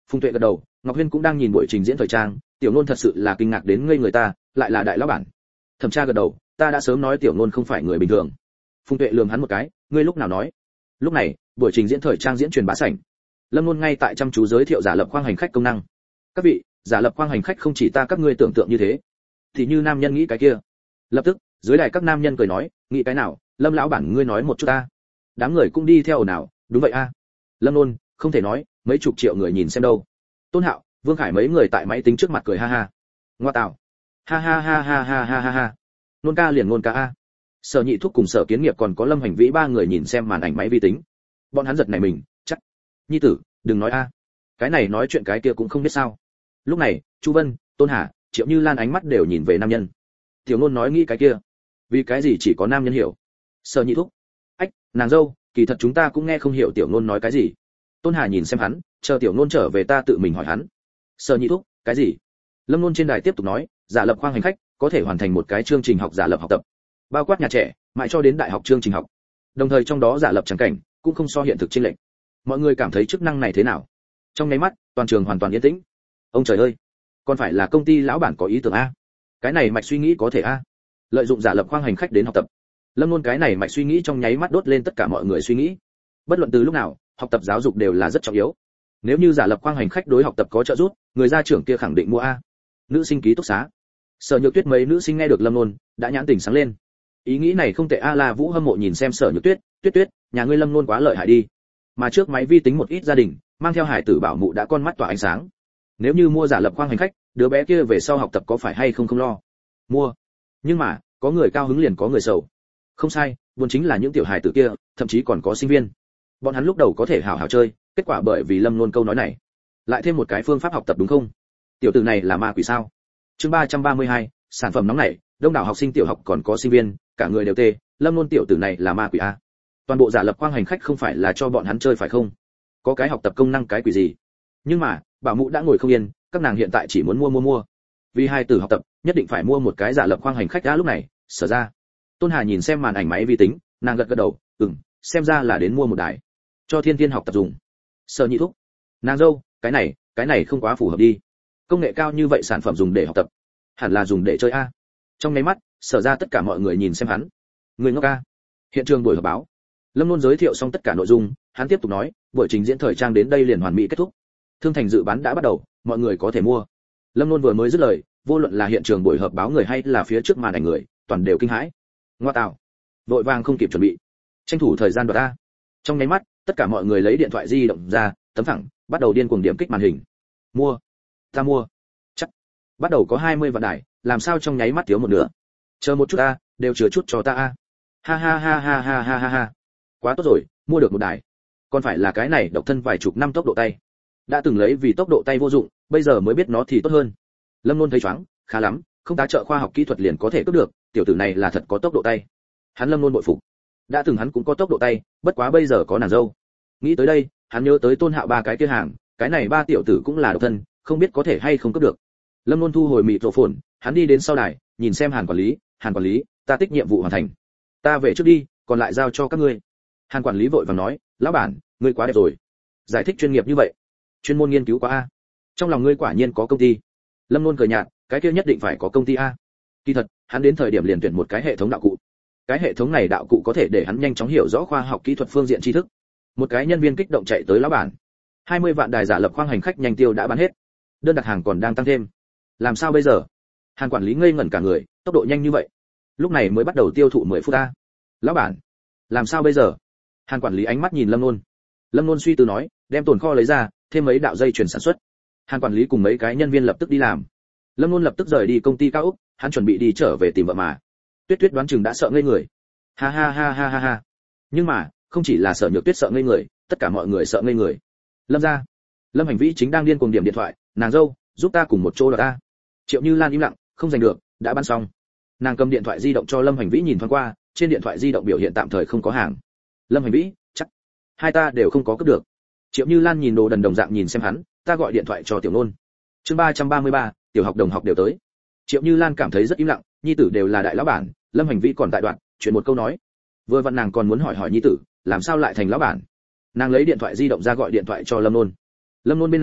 Phùng Tuệ gật đầu, Ngọc Huyên cũng đang nhìn buổi trình diễn thời trang, tiểu nôn thật sự là kinh ngạc đến ngây người ta, lại là đại lão bản. Thẩm Tra gật đầu, ta đã sớm nói tiểu nôn không phải người bình thường. Phùng Tuệ lườm hắn một cái, ngươi lúc nào nói? Lúc này, buổi trình diễn thời trang diễn truyền bá sảnh. Lâm Nôn ngay tại chăm chú giới thiệu giả lập khoang hành khách công năng. Các vị, giả lập khoang hành khách không chỉ ta các ngươi tưởng tượng như thế, thì như nam nhân nghĩ cái kia. Lập tức, dưới đài các nam nhân cười nói, nghĩ cái nào, Lâm lão bản ngươi nói một chút ta. Đám người cũng đi theo ồn ào, đúng vậy a. Lâm Nôn, không thể nói, mấy chục triệu người nhìn xem đâu. Tôn Hạo, Vương Khải mấy người tại máy tính trước mặt cười ha ha. Ngoa tạo. Ha ha ha ha ha ha ha ha. Nôn ca liền nôn ca a. Sở Nhị Thúc cùng Sở Kiến Nghiệp còn có Lâm Hành Vĩ ba người nhìn xem màn ảnh máy vi tính. Bọn hắn giật nảy mình, chắc. Nhi tử, đừng nói a. Cái này nói chuyện cái kia cũng không biết sao. Lúc này, Chu Vân, Tôn Hà, Triệu Như Lan ánh mắt đều nhìn về nam nhân. Tiểu Nôn nói nghĩ cái kia, vì cái gì chỉ có nam nhân hiểu? Sở Nhị Thúc, ách, nàng dâu, kỳ thật chúng ta cũng nghe không hiểu Tiểu Nôn nói cái gì. Tôn Hà nhìn xem hắn, chờ Tiểu Nôn trở về ta tự mình hỏi hắn. Sở Nhị Thúc, cái gì? Lâm Nôn trên đài tiếp tục nói, giả lập khoang hành khách có thể hoàn thành một cái chương trình học giả lập học tập, bao quát nhà trẻ, mãi cho đến đại học chương trình học. Đồng thời trong đó giả lập trắng cảnh cũng không so hiện thực chênh lệch. Mọi người cảm thấy chức năng này thế nào? Trong nháy mắt, toàn trường hoàn toàn yên tĩnh. Ông trời ơi, còn phải là công ty lão bản có ý tưởng a? Cái này mạch suy nghĩ có thể a? Lợi dụng giả lập khoang hành khách đến học tập. Lâm Nôn cái này mạch suy nghĩ trong nháy mắt đốt lên tất cả mọi người suy nghĩ. Bất luận từ lúc nào, học tập giáo dục đều là rất trọng yếu. Nếu như giả lập khoang hành khách đối học tập có trợ giúp, người gia trưởng kia khẳng định mua a. Nữ sinh ký túc xá. Sở Nhược Tuyết mấy nữ sinh nghe được Lâm Nôn, đã nhãn tình sáng lên. Ý nghĩ này không tệ a. La Vũ hâm mộ nhìn xem Sở Nhược Tuyết, Tuyết Tuyết, nhà ngươi Lâm Nôn quá lợi hại đi. Mà trước máy vi tính một ít gia đình, mang theo hải tử bảo mụ đã con mắt tỏa ánh sáng. Nếu như mua giả lập khoang hành khách, đứa bé kia về sau học tập có phải hay không không lo. Mua. Nhưng mà, có người cao hứng liền có người sầu. Không sai, buồn chính là những tiểu hài tử kia, thậm chí còn có sinh viên. Bọn hắn lúc đầu có thể hào hào chơi, kết quả bởi vì Lâm Nôn câu nói này, lại thêm một cái phương pháp học tập đúng không? Tiểu tử này là ma quỷ sao? Chương 332, sản phẩm nóng nảy, đông đảo học sinh tiểu học còn có sinh viên, cả người đều tê, Lâm Nôn tiểu tử này là ma quỷ a. Toàn bộ giả lập khoang hành khách không phải là cho bọn hắn chơi phải không? Có cái học tập công năng cái quỷ gì? Nhưng mà, bảo mụ đã ngồi không yên, các nàng hiện tại chỉ muốn mua. Vì hai tử học tập, nhất định phải mua một cái giả lập khoang hành khách đã lúc này, Sở ra. Tôn Hà nhìn xem màn ảnh máy vi tính, nàng gật gật đầu, xem ra là đến mua một đài. Cho Thiên Thiên học tập dùng. Sở Nhị Thúc, nàng dâu, cái này không quá phù hợp đi. Công nghệ cao như vậy sản phẩm dùng để học tập, hẳn là dùng để chơi a. Trong nháy mắt, Sở ra tất cả mọi người nhìn xem hắn. Người ngốc a. Hiện trường buổi họp báo. Lâm Nôn giới thiệu xong tất cả nội dung, hắn tiếp tục nói, buổi trình diễn thời trang đến đây liền hoàn mỹ kết thúc. Thương thành dự bán đã bắt đầu, mọi người có thể mua. Lâm Nôn vừa mới dứt lời, vô luận là hiện trường buổi họp báo người hay là phía trước màn ảnh người, toàn đều kinh hãi. Ngoa tạo, vội vàng không kịp chuẩn bị, tranh thủ thời gian đoạt ta. Trong nháy mắt, tất cả mọi người lấy điện thoại di động ra, tấm phẳng, bắt đầu điên cuồng điểm kích màn hình. Mua, ta mua. Chắc, bắt đầu có 20 vạn đài, làm sao trong nháy mắt thiếu một nửa. Chờ một chút a, đều chừa chút cho ta a. Ha ha ha ha ha ha ha ha. Quá tốt rồi, mua được một đài. Còn phải là cái này độc thân vài chục năm tốc độ tay. Đã từng lấy vì tốc độ tay vô dụng, bây giờ mới biết nó thì tốt hơn. Lâm Nôn thấy choáng, khá lắm, không tá trợ khoa học kỹ thuật liền có thể cướp được, tiểu tử này là thật có tốc độ tay. Hắn Lâm Nôn bội phục. Đã từng hắn cũng có tốc độ tay, bất quá bây giờ có nàng dâu. Nghĩ tới đây, hắn nhớ tới Tôn Hạo ba cái kia hàng, cái này ba tiểu tử cũng là độc thân, không biết có thể hay không cướp được. Lâm Nôn thu hồi mịt rộ phồn, hắn đi đến sau đài, nhìn xem Hàn quản lý, ta tích nhiệm vụ hoàn thành. Ta về trước đi, còn lại giao cho các ngươi. Hàn quản lý vội vàng nói, lão bản, ngươi quá đẹp rồi. Giải thích chuyên nghiệp như vậy, chuyên môn nghiên cứu quá a. Trong lòng ngươi quả nhiên có công ty. Lâm Nôn cười nhạt, cái kia nhất định phải có công ty a. Kỳ thật, hắn đến thời điểm liền tuyển một cái hệ thống đạo cụ. Cái hệ thống này đạo cụ có thể để hắn nhanh chóng hiểu rõ khoa học kỹ thuật phương diện tri thức. Một cái nhân viên kích động chạy tới lão bản. 20 vạn đài giả lập khoang hành khách nhanh tiêu đã bán hết. Đơn đặt hàng còn đang tăng thêm. Làm sao bây giờ? Hàn quản lý ngây ngẩn cả người, tốc độ nhanh như vậy. Lúc này mới bắt đầu tiêu thụ 10 phút a. Lão bản, làm sao bây giờ? Hàn quản lý ánh mắt nhìn Lâm Nôn. Lâm Nôn suy tư nói, đem tồn kho lấy ra, thêm mấy đạo dây chuyển sản xuất. Hàn quản lý cùng mấy cái nhân viên lập tức đi làm. Lâm Nôn lập tức rời đi công ty cao ốc, hắn chuẩn bị đi trở về tìm vợ mà. Tuyết Tuyết đoán chừng đã sợ ngây người. Ha ha ha ha ha ha. Nhưng mà, không chỉ là Sở Nhược Tuyết sợ ngây người, tất cả mọi người sợ ngây người. Lâm gia, Lâm Hành Vĩ chính đang điên cuồng điểm điện thoại, nàng dâu, giúp ta cùng một chỗ đoạt ta. Triệu Như Lan im lặng, không giành được, đã bán xong. Nàng cầm điện thoại di động cho Lâm Hành Vĩ nhìn thoáng qua, trên điện thoại di động biểu hiện tạm thời không có hàng. Lâm Hành Vĩ, chắc hai ta đều không có cướp được. Triệu Như Lan nhìn đồ đần đồng dạng nhìn xem hắn, ta gọi điện thoại cho Tiểu Nôn. Chương 333, tiểu học đồng học đều tới. Triệu Như Lan cảm thấy rất im lặng, nhi tử đều là đại lão bản, Lâm Hành Vĩ còn tại đoạn, chuyện một câu nói. Vừa vặn nàng còn muốn hỏi nhi tử, làm sao lại thành lão bản. Nàng lấy điện thoại di động ra gọi điện thoại cho Lâm Nôn. Lâm Nôn bên này,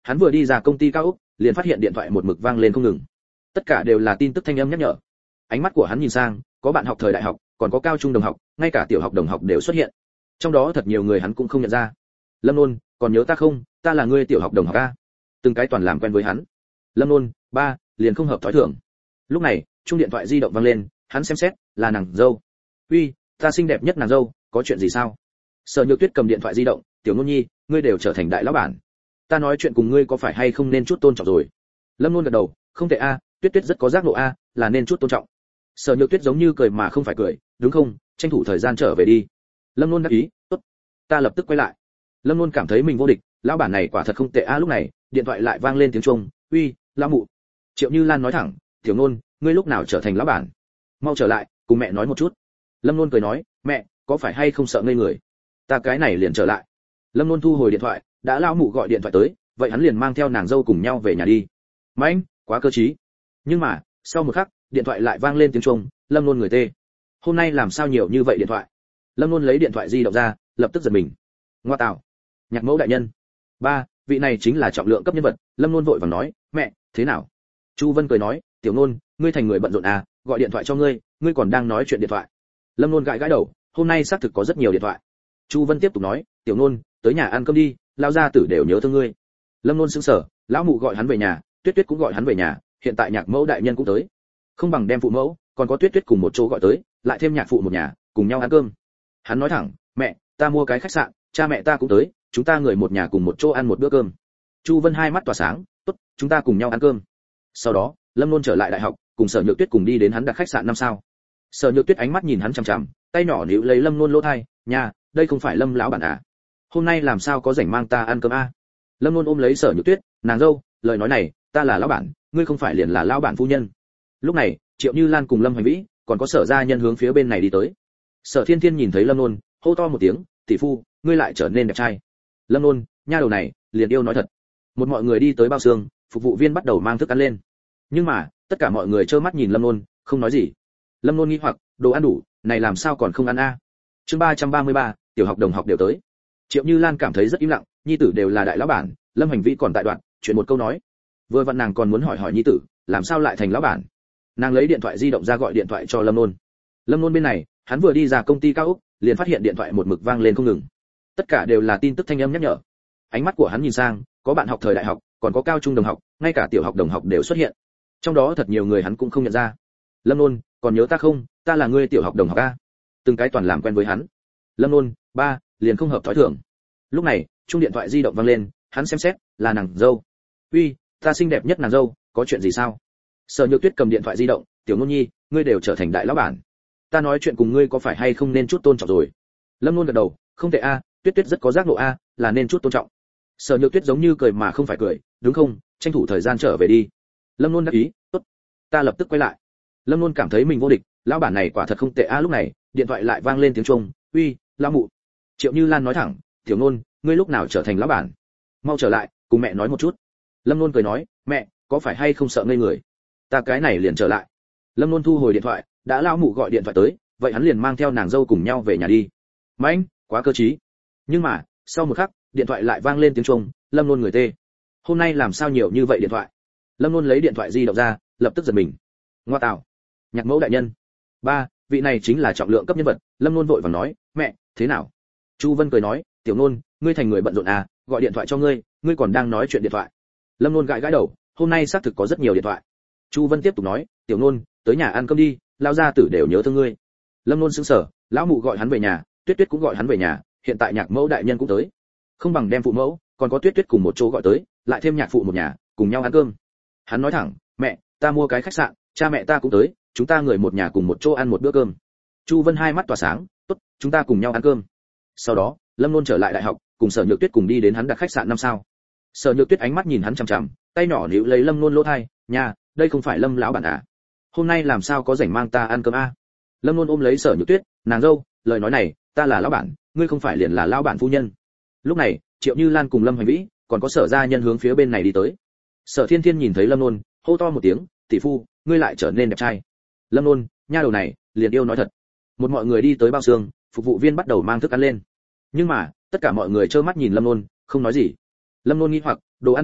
hắn vừa đi ra công ty cao ốc, liền phát hiện điện thoại một mực vang lên không ngừng. Tất cả đều là tin tức thanh âm nhắc nhở. Ánh mắt của hắn nhìn sang, có bạn học thời đại học, còn có cao trung đồng học, ngay cả tiểu học đồng học đều xuất hiện. Trong đó thật nhiều người hắn cũng không nhận ra. Lâm Nôn, còn nhớ ta không? Ta là ngươi tiểu học đồng học a. Từng cái toàn làm quen với hắn. Lâm Nôn, ba, liền không hợp thói thường. Lúc này, chuông điện thoại di động vang lên, hắn xem xét, là nàng dâu. Uy, ta xinh đẹp nhất nàng dâu, có chuyện gì sao? Sở Nhược Tuyết cầm điện thoại di động, tiểu Nôn nhi, ngươi đều trở thành đại lão bản. Ta nói chuyện cùng ngươi có phải hay không nên chút tôn trọng rồi? Lâm Nôn gật đầu, không tệ a, Tuyết Tuyết rất có giác ngộ a, là nên chút tôn trọng. Sở Nhược Tuyết giống như cười mà không phải cười, đúng không? Tranh thủ thời gian trở về đi. Lâm Nôn đáp ý, tốt. Ta lập tức quay lại. Lâm Nôn cảm thấy mình vô địch, lão bản này quả thật không tệ a. Lúc này, điện thoại lại vang lên tiếng chuông, uy, lão mụ. Triệu Như Lan nói thẳng, tiểu Nôn, ngươi lúc nào trở thành lão bản? Mau trở lại, cùng mẹ nói một chút. Lâm Nôn cười nói, mẹ, có phải hay không sợ ngây người? Ta cái này liền trở lại. Lâm Nôn thu hồi điện thoại, đã lão mụ gọi điện thoại tới, vậy hắn liền mang theo nàng dâu cùng nhau về nhà đi. Mạnh, quá cơ trí. Nhưng mà, sau một khắc, điện thoại lại vang lên tiếng chuông, Lâm Nôn người tê. Hôm nay làm sao nhiều như vậy điện thoại? Lâm Nôn lấy điện thoại di động ra, lập tức giật mình. Ngoa tạo, Nhạc Mẫu đại nhân. Ba, vị này chính là trọng lượng cấp nhân vật. Lâm Nôn vội vàng nói, mẹ, thế nào? Chu Vân cười nói, tiểu Nôn, ngươi thành người bận rộn à, gọi điện thoại cho ngươi, ngươi còn đang nói chuyện điện thoại. Lâm Nôn gãi gãi đầu, hôm nay xác thực có rất nhiều điện thoại. Chu Vân tiếp tục nói, tiểu Nôn, tới nhà ăn cơm đi, lão gia tử đều nhớ thương ngươi. Lâm Nôn sững sờ, lão mụ gọi hắn về nhà, Tuyết Tuyết cũng gọi hắn về nhà, hiện tại Nhạc Mẫu đại nhân cũng tới. Không bằng đem phụ mẫu, còn có Tuyết Tuyết cùng một chỗ gọi tới, lại thêm nhạc phụ một nhà, cùng nhau ăn cơm. Hắn nói thẳng, mẹ, ta mua cái khách sạn, cha mẹ ta cũng tới, chúng ta người một nhà cùng một chỗ ăn một bữa cơm. Chu Vân hai mắt tỏa sáng, tốt, chúng ta cùng nhau ăn cơm. Sau đó, Lâm Nôn trở lại đại học, cùng Sở Nhược Tuyết cùng đi đến hắn đặt khách sạn 5 sao. Sở Nhược Tuyết ánh mắt nhìn hắn chằm chằm, tay nhỏ níu lấy Lâm Nôn lỗ tai, nhà, đây không phải Lâm lão bản à? Hôm nay làm sao có rảnh mang ta ăn cơm a? Lâm Nôn ôm lấy Sở Nhược Tuyết, nàng dâu, lời nói này, ta là lão bản, ngươi không phải liền là lão bản phu nhân. Lúc này, Triệu Như Lan cùng Lâm Hoành Vĩ, còn có Sở gia nhân hướng phía bên này đi tới. Sở Thiên Thiên nhìn thấy Lâm Nôn, hô to một tiếng, tỷ phu, ngươi lại trở nên đẹp trai. Lâm Nôn, nha đầu này, liền yêu nói thật. Một mọi người đi tới bao xương, phục vụ viên bắt đầu mang thức ăn lên. Nhưng mà, tất cả mọi người trơ mắt nhìn Lâm Nôn, không nói gì. Lâm Nôn nghi hoặc, đồ ăn đủ, này làm sao còn không ăn a? Chương 333, tiểu học đồng học đều tới. Triệu Như Lan cảm thấy rất im lặng, nhi tử đều là đại lão bản, Lâm Hành Vĩ còn tại đoạn, chuyện một câu nói. Vừa vặn nàng còn muốn hỏi hỏi nhi tử, làm sao lại thành lão bản. Nàng lấy điện thoại di động ra gọi điện thoại cho Lâm Nôn. Lâm Nôn bên này, hắn vừa đi ra công ty cao ốc, liền phát hiện điện thoại một mực vang lên không ngừng. Tất cả đều là tin tức thanh âm nhắc nhở. Ánh mắt của hắn nhìn sang, có bạn học thời đại học, còn có cao trung đồng học, ngay cả tiểu học đồng học đều xuất hiện. Trong đó thật nhiều người hắn cũng không nhận ra. Lâm Nôn, còn nhớ ta không? Ta là ngươi tiểu học đồng học a. Từng cái toàn làm quen với hắn. Lâm Nôn, ba, liền không hợp thói thường. Lúc này, chuông điện thoại di động vang lên, hắn xem xét, là nàng dâu. Uy, ta xinh đẹp nhất nàng dâu, có chuyện gì sao? Sở Nhược Tuyết cầm điện thoại di động, tiểu Nôn nhi, ngươi đều trở thành đại lão bản. Ta nói chuyện cùng ngươi có phải hay không nên chút tôn trọng rồi? Lâm Nôn gật đầu, không tệ a, Tuyết Tuyết rất có giác ngộ a, là nên chút tôn trọng. Sở Nhược Tuyết giống như cười mà không phải cười, đúng không? Tranh thủ thời gian trở về đi. Lâm Nôn đáp ý, tốt. Ta lập tức quay lại. Lâm Nôn cảm thấy mình vô địch, lão bản này quả thật không tệ a. Lúc này, điện thoại lại vang lên tiếng chuông, uy, lão mụ. Triệu Như Lan nói thẳng, tiểu Nôn, ngươi lúc nào trở thành lão bản? Mau trở lại, cùng mẹ nói một chút. Lâm Nôn cười nói, mẹ, có phải hay không sợ ngây người? Ta cái này liền trở lại. Lâm Nôn thu hồi điện thoại, đã lão mụ gọi điện thoại tới, vậy hắn liền mang theo nàng dâu cùng nhau về nhà đi. Mạnh, quá cơ trí. Nhưng mà, sau một khắc, điện thoại lại vang lên tiếng chuông, Lâm Nôn người tê. Hôm nay làm sao nhiều như vậy điện thoại? Lâm Nôn lấy điện thoại di động ra, lập tức giật mình. Ngoa tạo, Nhạc Mẫu đại nhân. Ba, vị này chính là trọng lượng cấp nhân vật. Lâm Nôn vội vàng nói, mẹ, thế nào? Chu Vân cười nói, tiểu Nôn, ngươi thành người bận rộn à, gọi điện thoại cho ngươi, ngươi còn đang nói chuyện điện thoại. Lâm Nôn gãi gãi đầu, hôm nay xác thực có rất nhiều điện thoại. Chu Vân tiếp tục nói, tiểu Nôn, tới nhà ăn cơm đi, lão gia tử đều nhớ thương ngươi. Lâm Nôn sững sờ, lão mụ gọi hắn về nhà, Tuyết Tuyết cũng gọi hắn về nhà, hiện tại Nhạc Mẫu đại nhân cũng tới. Không bằng đem phụ mẫu, còn có Tuyết Tuyết cùng một chỗ gọi tới, lại thêm nhạc phụ một nhà, cùng nhau ăn cơm. Hắn nói thẳng, mẹ, ta mua cái khách sạn, cha mẹ ta cũng tới, chúng ta người một nhà cùng một chỗ ăn một bữa cơm. Chu Vân hai mắt tỏa sáng, tốt, chúng ta cùng nhau ăn cơm. Sau đó, Lâm Nôn trở lại đại học, cùng Sở Nhược Tuyết cùng đi đến hắn đặt khách sạn 5 sao. Sở Nhược Tuyết ánh mắt nhìn hắn chằm chằm, tay nhỏ níu lấy Lâm Nôn lỗ tai, nhà, đây không phải Lâm lão bản à? Hôm nay làm sao có rảnh mang ta ăn cơm a? Lâm Nôn ôm lấy Sở Nhược Tuyết, nàng dâu, lời nói này, ta là lão bản, ngươi không phải liền là lão bản phu nhân. Lúc này, Triệu Như Lan cùng Lâm Hoành Vĩ, còn có Sở gia nhân hướng phía bên này đi tới. Sở Thiên Thiên nhìn thấy Lâm Nôn, hô to một tiếng, tỷ phu, ngươi lại trở nên đẹp trai. Lâm Nôn, nha đầu này, liền yêu nói thật. Một mọi người đi tới bao xương, phục vụ viên bắt đầu mang thức ăn lên. Nhưng mà, tất cả mọi người trơ mắt nhìn Lâm Nôn, không nói gì. Lâm Nôn nghi hoặc, đồ ăn đủ,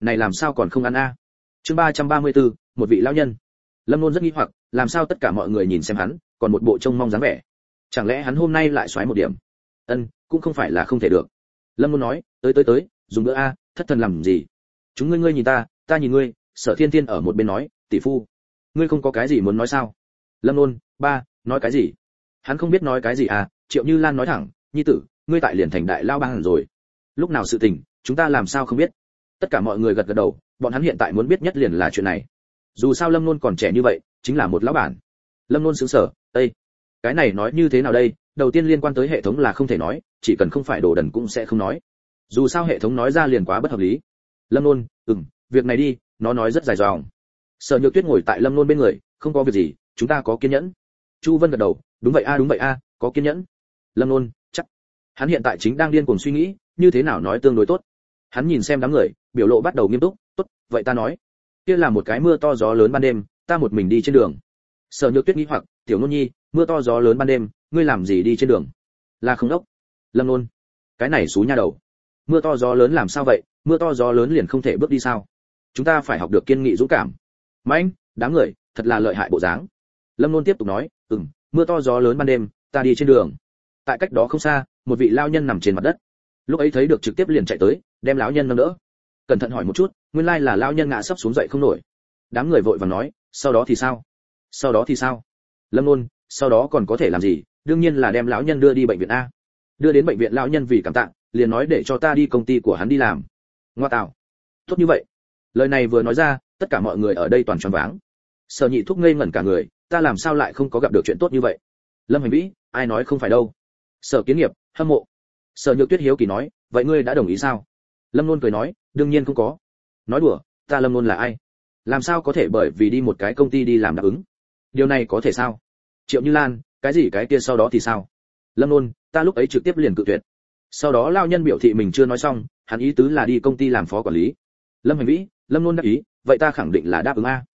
này làm sao còn không ăn a? Chương 334, một vị lão nhân. Lâm Luân rất nghi hoặc, làm sao tất cả mọi người nhìn xem hắn, còn một bộ trông mong dáng vẻ. Chẳng lẽ hắn hôm nay lại xoáy một điểm? Cũng không phải là không thể được. Lâm Luân nói, tới, dùng bữa a, thất thần làm gì? Chúng ngươi nhìn ta nhìn ngươi. Sở Thiên Thiên ở một bên nói, tỷ phu, ngươi không có cái gì muốn nói sao? Lâm Luân, ba, nói cái gì? Hắn không biết nói cái gì à? Triệu Như Lan nói thẳng, nhi tử, ngươi tại liền thành đại lao bang rồi. Lúc nào sự tình, chúng ta làm sao không biết? Tất cả mọi người gật gật đầu, bọn hắn hiện tại muốn biết nhất liền là chuyện này. Dù sao Lâm Luân còn trẻ như vậy, chính là một lão bản. Lâm Luân sững sờ, "Ê, cái này nói như thế nào đây?" Đầu tiên liên quan tới hệ thống là không thể nói, chỉ cần không phải đồ đần cũng sẽ không nói. Dù sao hệ thống nói ra liền quá bất hợp lý. Lâm Luân, việc này đi, nó nói rất dài dòng. Sở Nhược Tuyết ngồi tại Lâm Luân bên người, không có việc gì, chúng ta có kiên nhẫn. Chu Vân gật đầu, đúng vậy a, có kiên nhẫn. Lâm Luân, chắc. Hắn hiện tại chính đang điên cuồng suy nghĩ, như thế nào nói tương đối tốt. Hắn nhìn xem đám người, biểu lộ bắt đầu nghiêm túc, tốt, vậy ta nói. Kia là một cái mưa to gió lớn ban đêm, ta một mình đi trên đường. Sở Nhược Tuyết nghĩ hoặc, tiểu Nôn Nhi, mưa to gió lớn ban đêm, ngươi làm gì đi trên đường? Là không đốc. Lâm Luân, cái này xú nha đầu. Mưa to gió lớn làm sao vậy? Mưa to gió lớn liền không thể bước đi sao? Chúng ta phải học được kiên nghị dũng cảm. Mạnh, đám người, thật là lợi hại bộ dáng. Lâm Luân tiếp tục nói, mưa to gió lớn ban đêm, ta đi trên đường. Tại cách đó không xa, một vị lao nhân nằm trên mặt đất. Lúc ấy thấy được trực tiếp liền chạy tới, đem lão nhân nâng đỡ. Cẩn thận hỏi một chút, nguyên lai là lão nhân ngã sấp xuống dậy không nổi. Đám người vội vàng nói, sau đó thì sao? Sau đó thì sao? Lâm Luân, sau đó còn có thể làm gì? Đương nhiên là đem lão nhân đưa đi bệnh viện a. Đưa đến bệnh viện lão nhân vì cảm tạ, liền nói để cho ta đi công ty của hắn đi làm. Ngoa tạo. Tốt như vậy. Lời này vừa nói ra, tất cả mọi người ở đây toàn choáng váng. Sở Nhị Thúc ngây ngẩn cả người, ta làm sao lại không có gặp được chuyện tốt như vậy? Lâm Hành Vĩ, ai nói không phải đâu? Sở Kiến Nghiệp, hâm mộ. Sở Nhược Tuyết hiếu kỳ nói, vậy ngươi đã đồng ý sao? Lâm Luân cười nói, đương nhiên không có. Nói đùa, ta Lâm Luân là ai? Làm sao có thể bởi vì đi một cái công ty đi làm đáp ứng? Điều này có thể sao? Triệu Như Lan, cái gì cái kia sau đó thì sao? Lâm Luân, ta lúc ấy trực tiếp liền cự tuyệt. Sau đó lao nhân biểu thị mình chưa nói xong, hắn ý tứ là đi công ty làm phó quản lý. Lâm Hành Vĩ, Lâm Luân đáp ý, vậy ta khẳng định là đáp ứng a.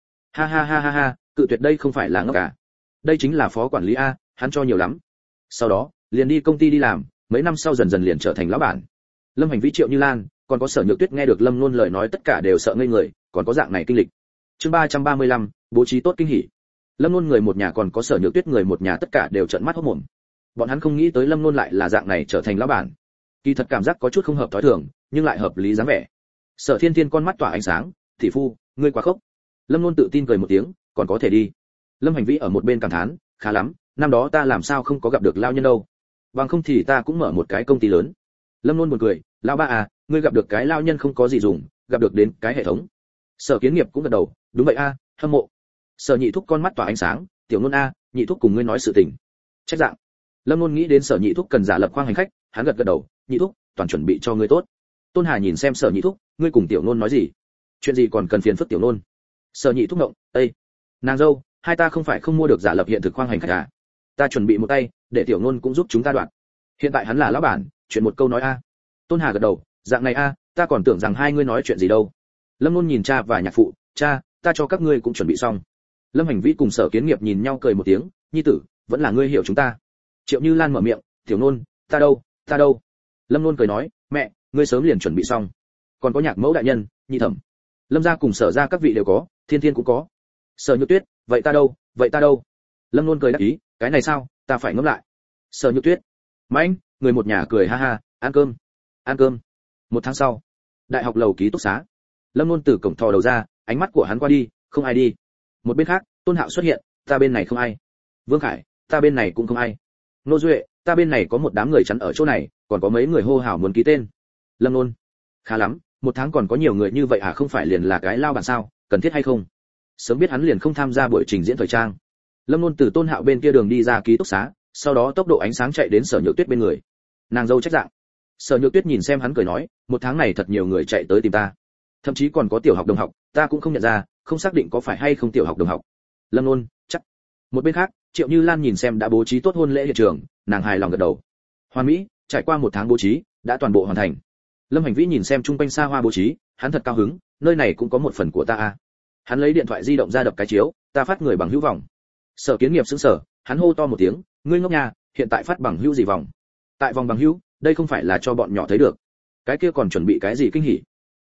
Ha, cự tuyệt đây không phải là ngốc cả. Đây chính là phó quản lý a, hắn cho nhiều lắm. Sau đó, liền đi công ty đi làm, mấy năm sau dần dần liền trở thành lão bản. Lâm Hành Vĩ, Triệu Như Lan, còn có Sở Nhược Tuyết nghe được Lâm Luân lời nói tất cả đều sợ ngây người, còn có dạng này kinh lịch. Chương 335, bố trí tốt kinh hỉ. Lâm Luân người một nhà còn có Sở Nhược Tuyết người một nhà tất cả đều trợn mắt hốt mồm. Bọn hắn không nghĩ tới Lâm Luân lại là dạng này trở thành lão bản. Kỳ thật cảm giác có chút không hợp thói thường, nhưng lại hợp lý dáng vẻ. Sở Thiên Thiên con mắt tỏa ánh sáng, "Thị phu, ngươi quá khốc." Lâm Luân tự tin cười một tiếng, "Còn có thể đi." Lâm Hành Vĩ ở một bên cảm thán, "Khá lắm, năm đó ta làm sao không có gặp được lao nhân đâu. Bằng không thì ta cũng mở một cái công ty lớn." Lâm Luân buồn cười, "Lão ba à, ngươi gặp được cái lao nhân không có gì dùng, gặp được đến cái hệ thống." Sở Kiến Nghiệp cũng gật đầu, "Đúng vậy a, hâm mộ." Sở Nhị Thúc con mắt tỏa ánh sáng, "Tiểu Luân a, Nhị Thúc cùng ngươi nói sự tình." Trách dạng. Lâm Luân nghĩ đến Sở Nhị Thúc cần giả lập khoang hành khách, hắn gật gật đầu, "Nhị Thúc, toàn chuẩn bị cho ngươi tốt." Tôn Hà nhìn xem Sở Nhị Thúc, "Ngươi cùng Tiểu Luân nói gì? Chuyện gì còn cần phiền phức Tiểu Luân?" Sở Nhị Thúc ngộng, "Ê, nàng dâu, hai ta không phải không mua được giả lập hiện thực khoang hành khách à? Ta chuẩn bị một tay, để Tiểu Luân cũng giúp chúng ta đoạn. Hiện tại hắn là lão bản, chuyện một câu nói a." Tôn Hà gật đầu, "Dạng này a, ta còn tưởng rằng hai ngươi nói chuyện gì đâu." Lâm Luân nhìn cha và nhạc phụ, "Cha, ta cho các ngươi cũng chuẩn bị xong." Lâm Hành Vĩ cùng Sở Kiến Nghiệp nhìn nhau cười một tiếng, "Nhi tử, vẫn là ngươi hiểu chúng ta." Triệu Như Lan mở miệng, "Tiểu Luân, ta đâu?" Lâm Luân cười nói, "Mẹ, ngươi sớm liền chuẩn bị xong. Còn có Nhạc Mẫu đại nhân, Nhi thẩm, Lâm gia cùng Sở gia các vị đều có, Thiên Thiên cũng có." Sở Nhược Tuyết, vậy ta đâu?" Lâm Luân cười đáp ý, "Cái này sao, ta phải ngẫm lại." Sở Nhược Tuyết, "Mãnh, người một nhà cười ha ha, ăn cơm." Một tháng sau, đại học lầu ký túc xá. Lâm Luân từ cổng thò đầu ra, ánh mắt của hắn qua đi, không ai đi. Một bên khác, Tôn Hạo xuất hiện, "Ta bên này không ai." Vương Khải, "Ta bên này cũng không ai." Nô Duệ, "Ta bên này có một đám người chắn ở chỗ này, còn có mấy người hô hào muốn ký tên." Lâm Luân, "Khá lắm, một tháng còn có nhiều người như vậy à, không phải liền là cái lao bản sao, cần thiết hay không?" Sớm biết hắn liền không tham gia buổi trình diễn thời trang. Lâm Luân từ Tôn Hạo bên kia đường đi ra ký túc xá, sau đó tốc độ ánh sáng chạy đến Sở Nhược Tuyết bên người. Nàng dâu trách dạng. Sở Nhược Tuyết nhìn xem hắn cười nói, "Một tháng này thật nhiều người chạy tới tìm ta, thậm chí còn có tiểu học đồng học, ta cũng không nhận ra, không xác định có phải hay không tiểu học đồng học." Lâm Luân, "Chắc." Một bên khác, Triệu Như Lan nhìn xem đã bố trí tốt hôn lễ hiện trường, nàng hài lòng gật đầu. Hoàn mỹ, trải qua một tháng bố trí, đã toàn bộ hoàn thành. Lâm Hành Vĩ nhìn xem trung quanh xa hoa bố trí, hắn thật cao hứng, nơi này cũng có một phần của ta a. Hắn lấy điện thoại di động ra đập cái chiếu, "Ta phát người bằng hữu vòng." Sở Kiến Nghiệp sững sờ, hắn hô to một tiếng, "Ngươi ngốc nha, hiện tại phát bằng hữu gì vòng? Tại vòng bằng hữu, đây không phải là cho bọn nhỏ thấy được. Cái kia còn chuẩn bị cái gì kinh hỉ?"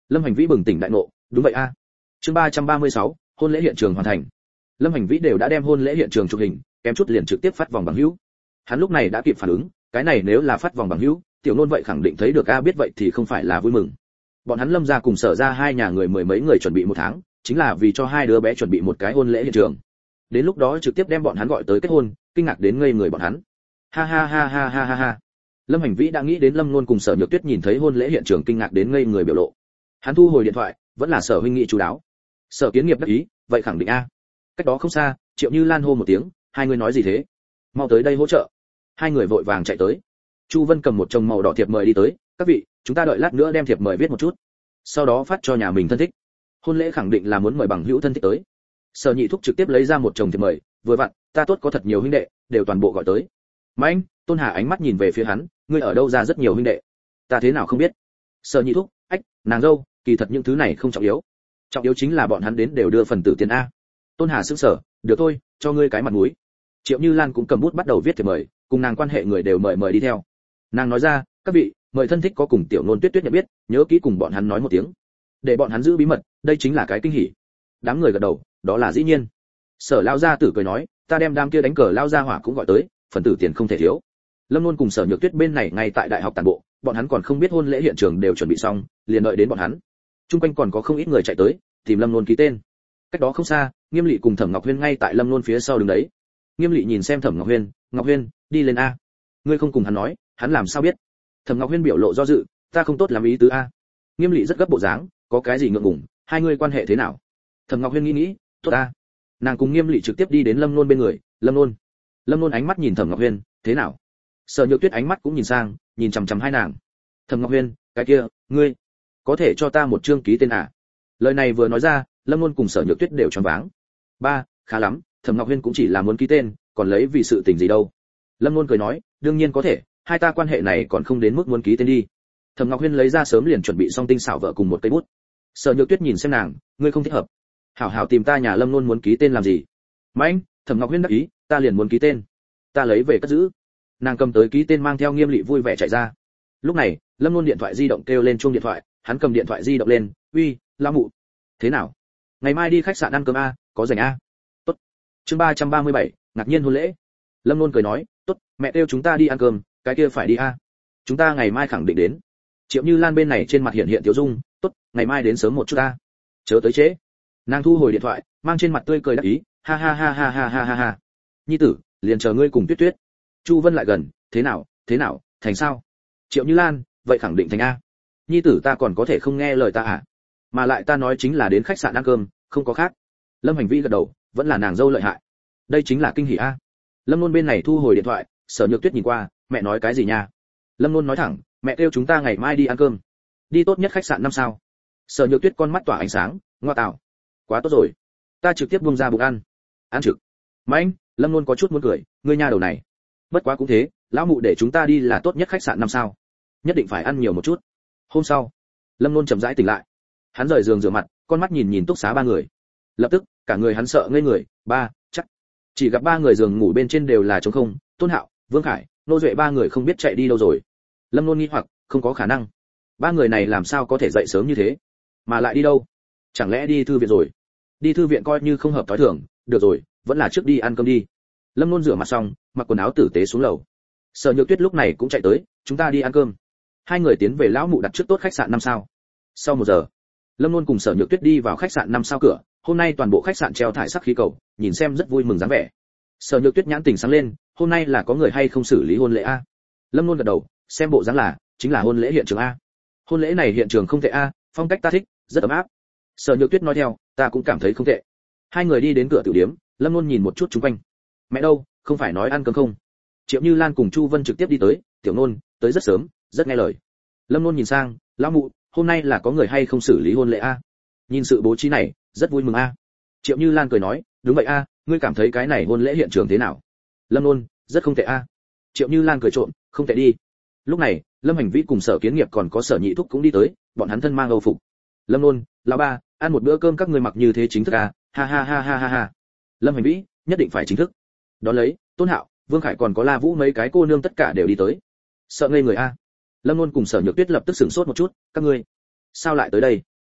Lâm Hành Vĩ bừng tỉnh đại ngộ, đúng vậy a. Chương 336, hôn lễ hiện trường hoàn thành. Lâm Hành Vĩ đều đã đem hôn lễ hiện trường chụp hình, kém chút liền trực tiếp phát vòng bằng hữu. Hắn lúc này đã kịp phản ứng, cái này nếu là phát vòng bằng hữu, tiểu nôn vậy khẳng định thấy được a, biết vậy thì không phải là vui mừng. Bọn hắn Lâm gia cùng Sở gia hai nhà người mười mấy người chuẩn bị một tháng, chính là vì cho hai đứa bé chuẩn bị một cái hôn lễ hiện trường. Đến lúc đó trực tiếp đem bọn hắn gọi tới kết hôn, kinh ngạc đến ngây người bọn hắn. Ha ha ha ha ha ha ha. Lâm Hành Vĩ đã nghĩ đến Lâm Nôn cùng Sở Nhược Tuyết nhìn thấy hôn lễ hiện trường kinh ngạc đến ngây người biểu lộ. Hắn thu hồi điện thoại, vẫn là Sở huynh nghị chú đáo. Sở Kiến Nghiệp đáp ý, vậy khẳng định a. Cách đó không xa, Triệu Như Lan hô một tiếng, hai người nói gì thế? Mau tới đây hỗ trợ. Hai người vội vàng chạy tới. Chu Vân cầm một chồng màu đỏ thiệp mời đi tới, các vị, chúng ta đợi lát nữa đem thiệp mời viết một chút, sau đó phát cho nhà mình thân thích. Hôn lễ khẳng định là muốn mời bằng hữu thân thích tới. Sở Nhị Thúc trực tiếp lấy ra một chồng thiệp mời, vừa vặn, ta tốt có thật nhiều huynh đệ, đều toàn bộ gọi tới. Mạnh, Tôn Hà ánh mắt nhìn về phía hắn, ngươi ở đâu ra rất nhiều huynh đệ? Ta thế nào không biết? Sở Nhị Thúc, ách, nàng dâu, kỳ thật những thứ này không trọng yếu. Trọng yếu chính là bọn hắn đến đều đưa phần tử tiền a. Tôn Hà sững sờ, được thôi, cho ngươi cái mặt mũi. Triệu Như Lan cũng cầm bút bắt đầu viết thiệp mời, cùng nàng quan hệ người đều mời đi theo. Nàng nói ra, các vị, mời thân thích có cùng tiểu nôn Tuyết Tuyết nhận biết, nhớ kỹ cùng bọn hắn nói một tiếng, để bọn hắn giữ bí mật, đây chính là cái kinh hỉ. Đám người gật đầu, đó là dĩ nhiên. Sở lão gia tử cười nói, ta đem đám kia đánh cờ lao gia hỏa cũng gọi tới, phần tử tiền không thể thiếu. Lâm Nôn cùng Sở Nhược Tuyết bên này ngay tại đại học tản bộ, bọn hắn còn không biết hôn lễ hiện trường đều chuẩn bị xong, liền đợi đến bọn hắn. Trung quanh còn có không ít người chạy tới, tìm Lâm Nôn ký tên. Cách đó không xa, Nghiêm Lệ cùng Thẩm Ngọc Huyên ngay tại Lâm Nôn phía sau đứng đấy. Nghiêm Lệ nhìn xem Thẩm Ngọc Huyên, đi lên a. Ngươi không cùng hắn nói, hắn làm sao biết? Thẩm Ngọc Huyên biểu lộ do dự, ta không tốt làm ý tứ a. Nghiêm Lệ rất gấp bộ dáng, có cái gì ngượng ngùng, hai người quan hệ thế nào? Thẩm Ngọc Huyên nghĩ, tốt a. Nàng cùng Nghiêm Lệ trực tiếp đi đến Lâm Nôn bên người, Lâm Nôn ánh mắt nhìn Thẩm Ngọc Huyên, thế nào? Sở Nhược Tuyết ánh mắt cũng nhìn sang, nhìn chằm chằm hai nàng. Thẩm Ngọc Huyên, cái kia, ngươi có thể cho ta một chương ký tên à? Lời này vừa nói ra, Lâm Nôn cùng Sở Nhược Tuyết đều choáng váng. Ba, khá lắm, Thẩm Ngọc Huyên cũng chỉ là muốn ký tên, còn lấy vì sự tình gì đâu? Lâm Nôn cười nói, đương nhiên có thể, hai ta quan hệ này còn không đến mức muốn ký tên đi. Thẩm Ngọc Huyên lấy ra sớm liền chuẩn bị xong tinh xảo vợ cùng một cây bút. Sở Nhược Tuyết nhìn xem nàng, ngươi không thích hợp. Hảo hảo tìm ta nhà Lâm Nôn muốn ký tên làm gì? Mạnh, Thẩm Ngọc Huyên đáp ý, ta liền muốn ký tên. Ta lấy về cất giữ. Nàng cầm tới ký tên mang theo Nghiêm Lệ vui vẻ chạy ra. Lúc này, Lâm Nôn điện thoại di động kêu lên chuông điện thoại, hắn cầm điện thoại di động lên, uy, lão mụ, thế nào? Ngày mai đi khách sạn ăn cơm a, có rảnh a? Tốt. Chương 337, ngạc nhiên hôn lễ. Lâm Nôn cười nói, tốt, mẹ kêu chúng ta đi ăn cơm, cái kia phải đi a. Chúng ta ngày mai khẳng định đến. Triệu Như Lan bên này trên mặt hiện tiểu dung, tốt, ngày mai đến sớm một chút a. Chớ tới trễ. Nàng thu hồi điện thoại, mang trên mặt tươi cười đắc ý, ha ha ha ha ha ha ha ha. Nhi tử, liền chờ ngươi cùng Tuyết Tuyết. Chu Vân lại gần, thế nào, thành sao? Triệu Như Lan, vậy khẳng định thành a. Nhi tử ta còn có thể không nghe lời ta à? Mà lại ta nói chính là đến khách sạn ăn cơm, không có khác. Lâm Hành Vi gật đầu, vẫn là nàng dâu lợi hại. Đây chính là kinh hỉ a. Lâm Nôn bên này thu hồi điện thoại, Sở Nhược Tuyết nhìn qua, mẹ nói cái gì nha? Lâm Nôn nói thẳng, mẹ kêu chúng ta ngày mai đi ăn cơm. Đi tốt nhất khách sạn 5 sao. Sở Nhược Tuyết con mắt tỏa ánh sáng, ngoa tạo. Quá tốt rồi. Ta trực tiếp buông ra bụng ăn. Ăn trực. Mạnh, Lâm Nôn có chút muốn cười, ngươi nha đầu này. Bất quá cũng thế, lão mụ để chúng ta đi là tốt nhất khách sạn 5 sao. Nhất định phải ăn nhiều một chút. Hôm sau, Lâm Nôn chậm rãi tỉnh lại. Hắn rời giường rửa mặt, con mắt nhìn túc xá ba người. Lập tức, cả người hắn sợ ngây người, ba, chắc. Chỉ gặp ba người giường ngủ bên trên đều là trống không, Tôn Hạo, Vương Khải, Nô Duệ ba người không biết chạy đi đâu rồi. Lâm Nôn nghi hoặc, không có khả năng. Ba người này làm sao có thể dậy sớm như thế? Mà lại đi đâu? Chẳng lẽ đi thư viện rồi? Đi thư viện coi như không hợp tối thường, được rồi, vẫn là trước đi ăn cơm đi. Lâm Nôn rửa mặt xong, mặc quần áo tử tế xuống lầu. Sở Nhược Tuyết lúc này cũng chạy tới, chúng ta đi ăn cơm. Hai người tiến về lão mụ đặt trước tốt khách sạn 5 sao. Sau 1 giờ, Lâm Nôn cùng Sở Nhược Tuyết đi vào khách sạn 5 sao cửa, hôm nay toàn bộ khách sạn treo thải sắc khí cầu, nhìn xem rất vui mừng dáng vẻ. Sở Nhược Tuyết nhãn tình sáng lên, hôm nay là có người hay không xử lý hôn lễ a? Lâm Nôn gật đầu, xem bộ dáng là, chính là hôn lễ hiện trường a. Hôn lễ này hiện trường không tệ a, phong cách ta thích, rất ấm áp. Sở Nhược Tuyết nói theo, ta cũng cảm thấy không tệ. Hai người đi đến cửa tiểu điếm, Lâm Nôn nhìn một chút xung quanh. Mẹ đâu, không phải nói ăn cơm không? Triệu Như Lan cùng Chu Vân trực tiếp đi tới, tiểu Nôn, tới rất sớm, rất nghe lời. Lâm Nôn nhìn sang, lão mụ, hôm nay là có người hay không xử lý hôn lễ a? Nhìn sự bố trí này, rất vui mừng a. Triệu Như Lan cười nói, đúng vậy a, ngươi cảm thấy cái này hôn lễ hiện trường thế nào? Lâm Nôn, rất không tệ a. Triệu Như Lan cười trộm, không tệ đi. Lúc này, Lâm Hành Vĩ cùng Sở Kiến Nghiệp còn có Sở Nhị Thúc cũng đi tới, bọn hắn thân mang âu phục. Lâm Nôn, lão ba, ăn một bữa cơm các ngươi mặc như thế chính thức à? Ha ha ha ha ha ha. Lâm Hành Vĩ, nhất định phải chính thức. Đón lấy, Tôn Hạo, Vương Khải còn có La Vũ mấy cái cô nương tất cả đều đi tới. Sợ ngây người a. Lâm Nôn cùng Sở Nhược Tuyết lập tức sửng sốt một chút, các ngươi sao lại tới đây?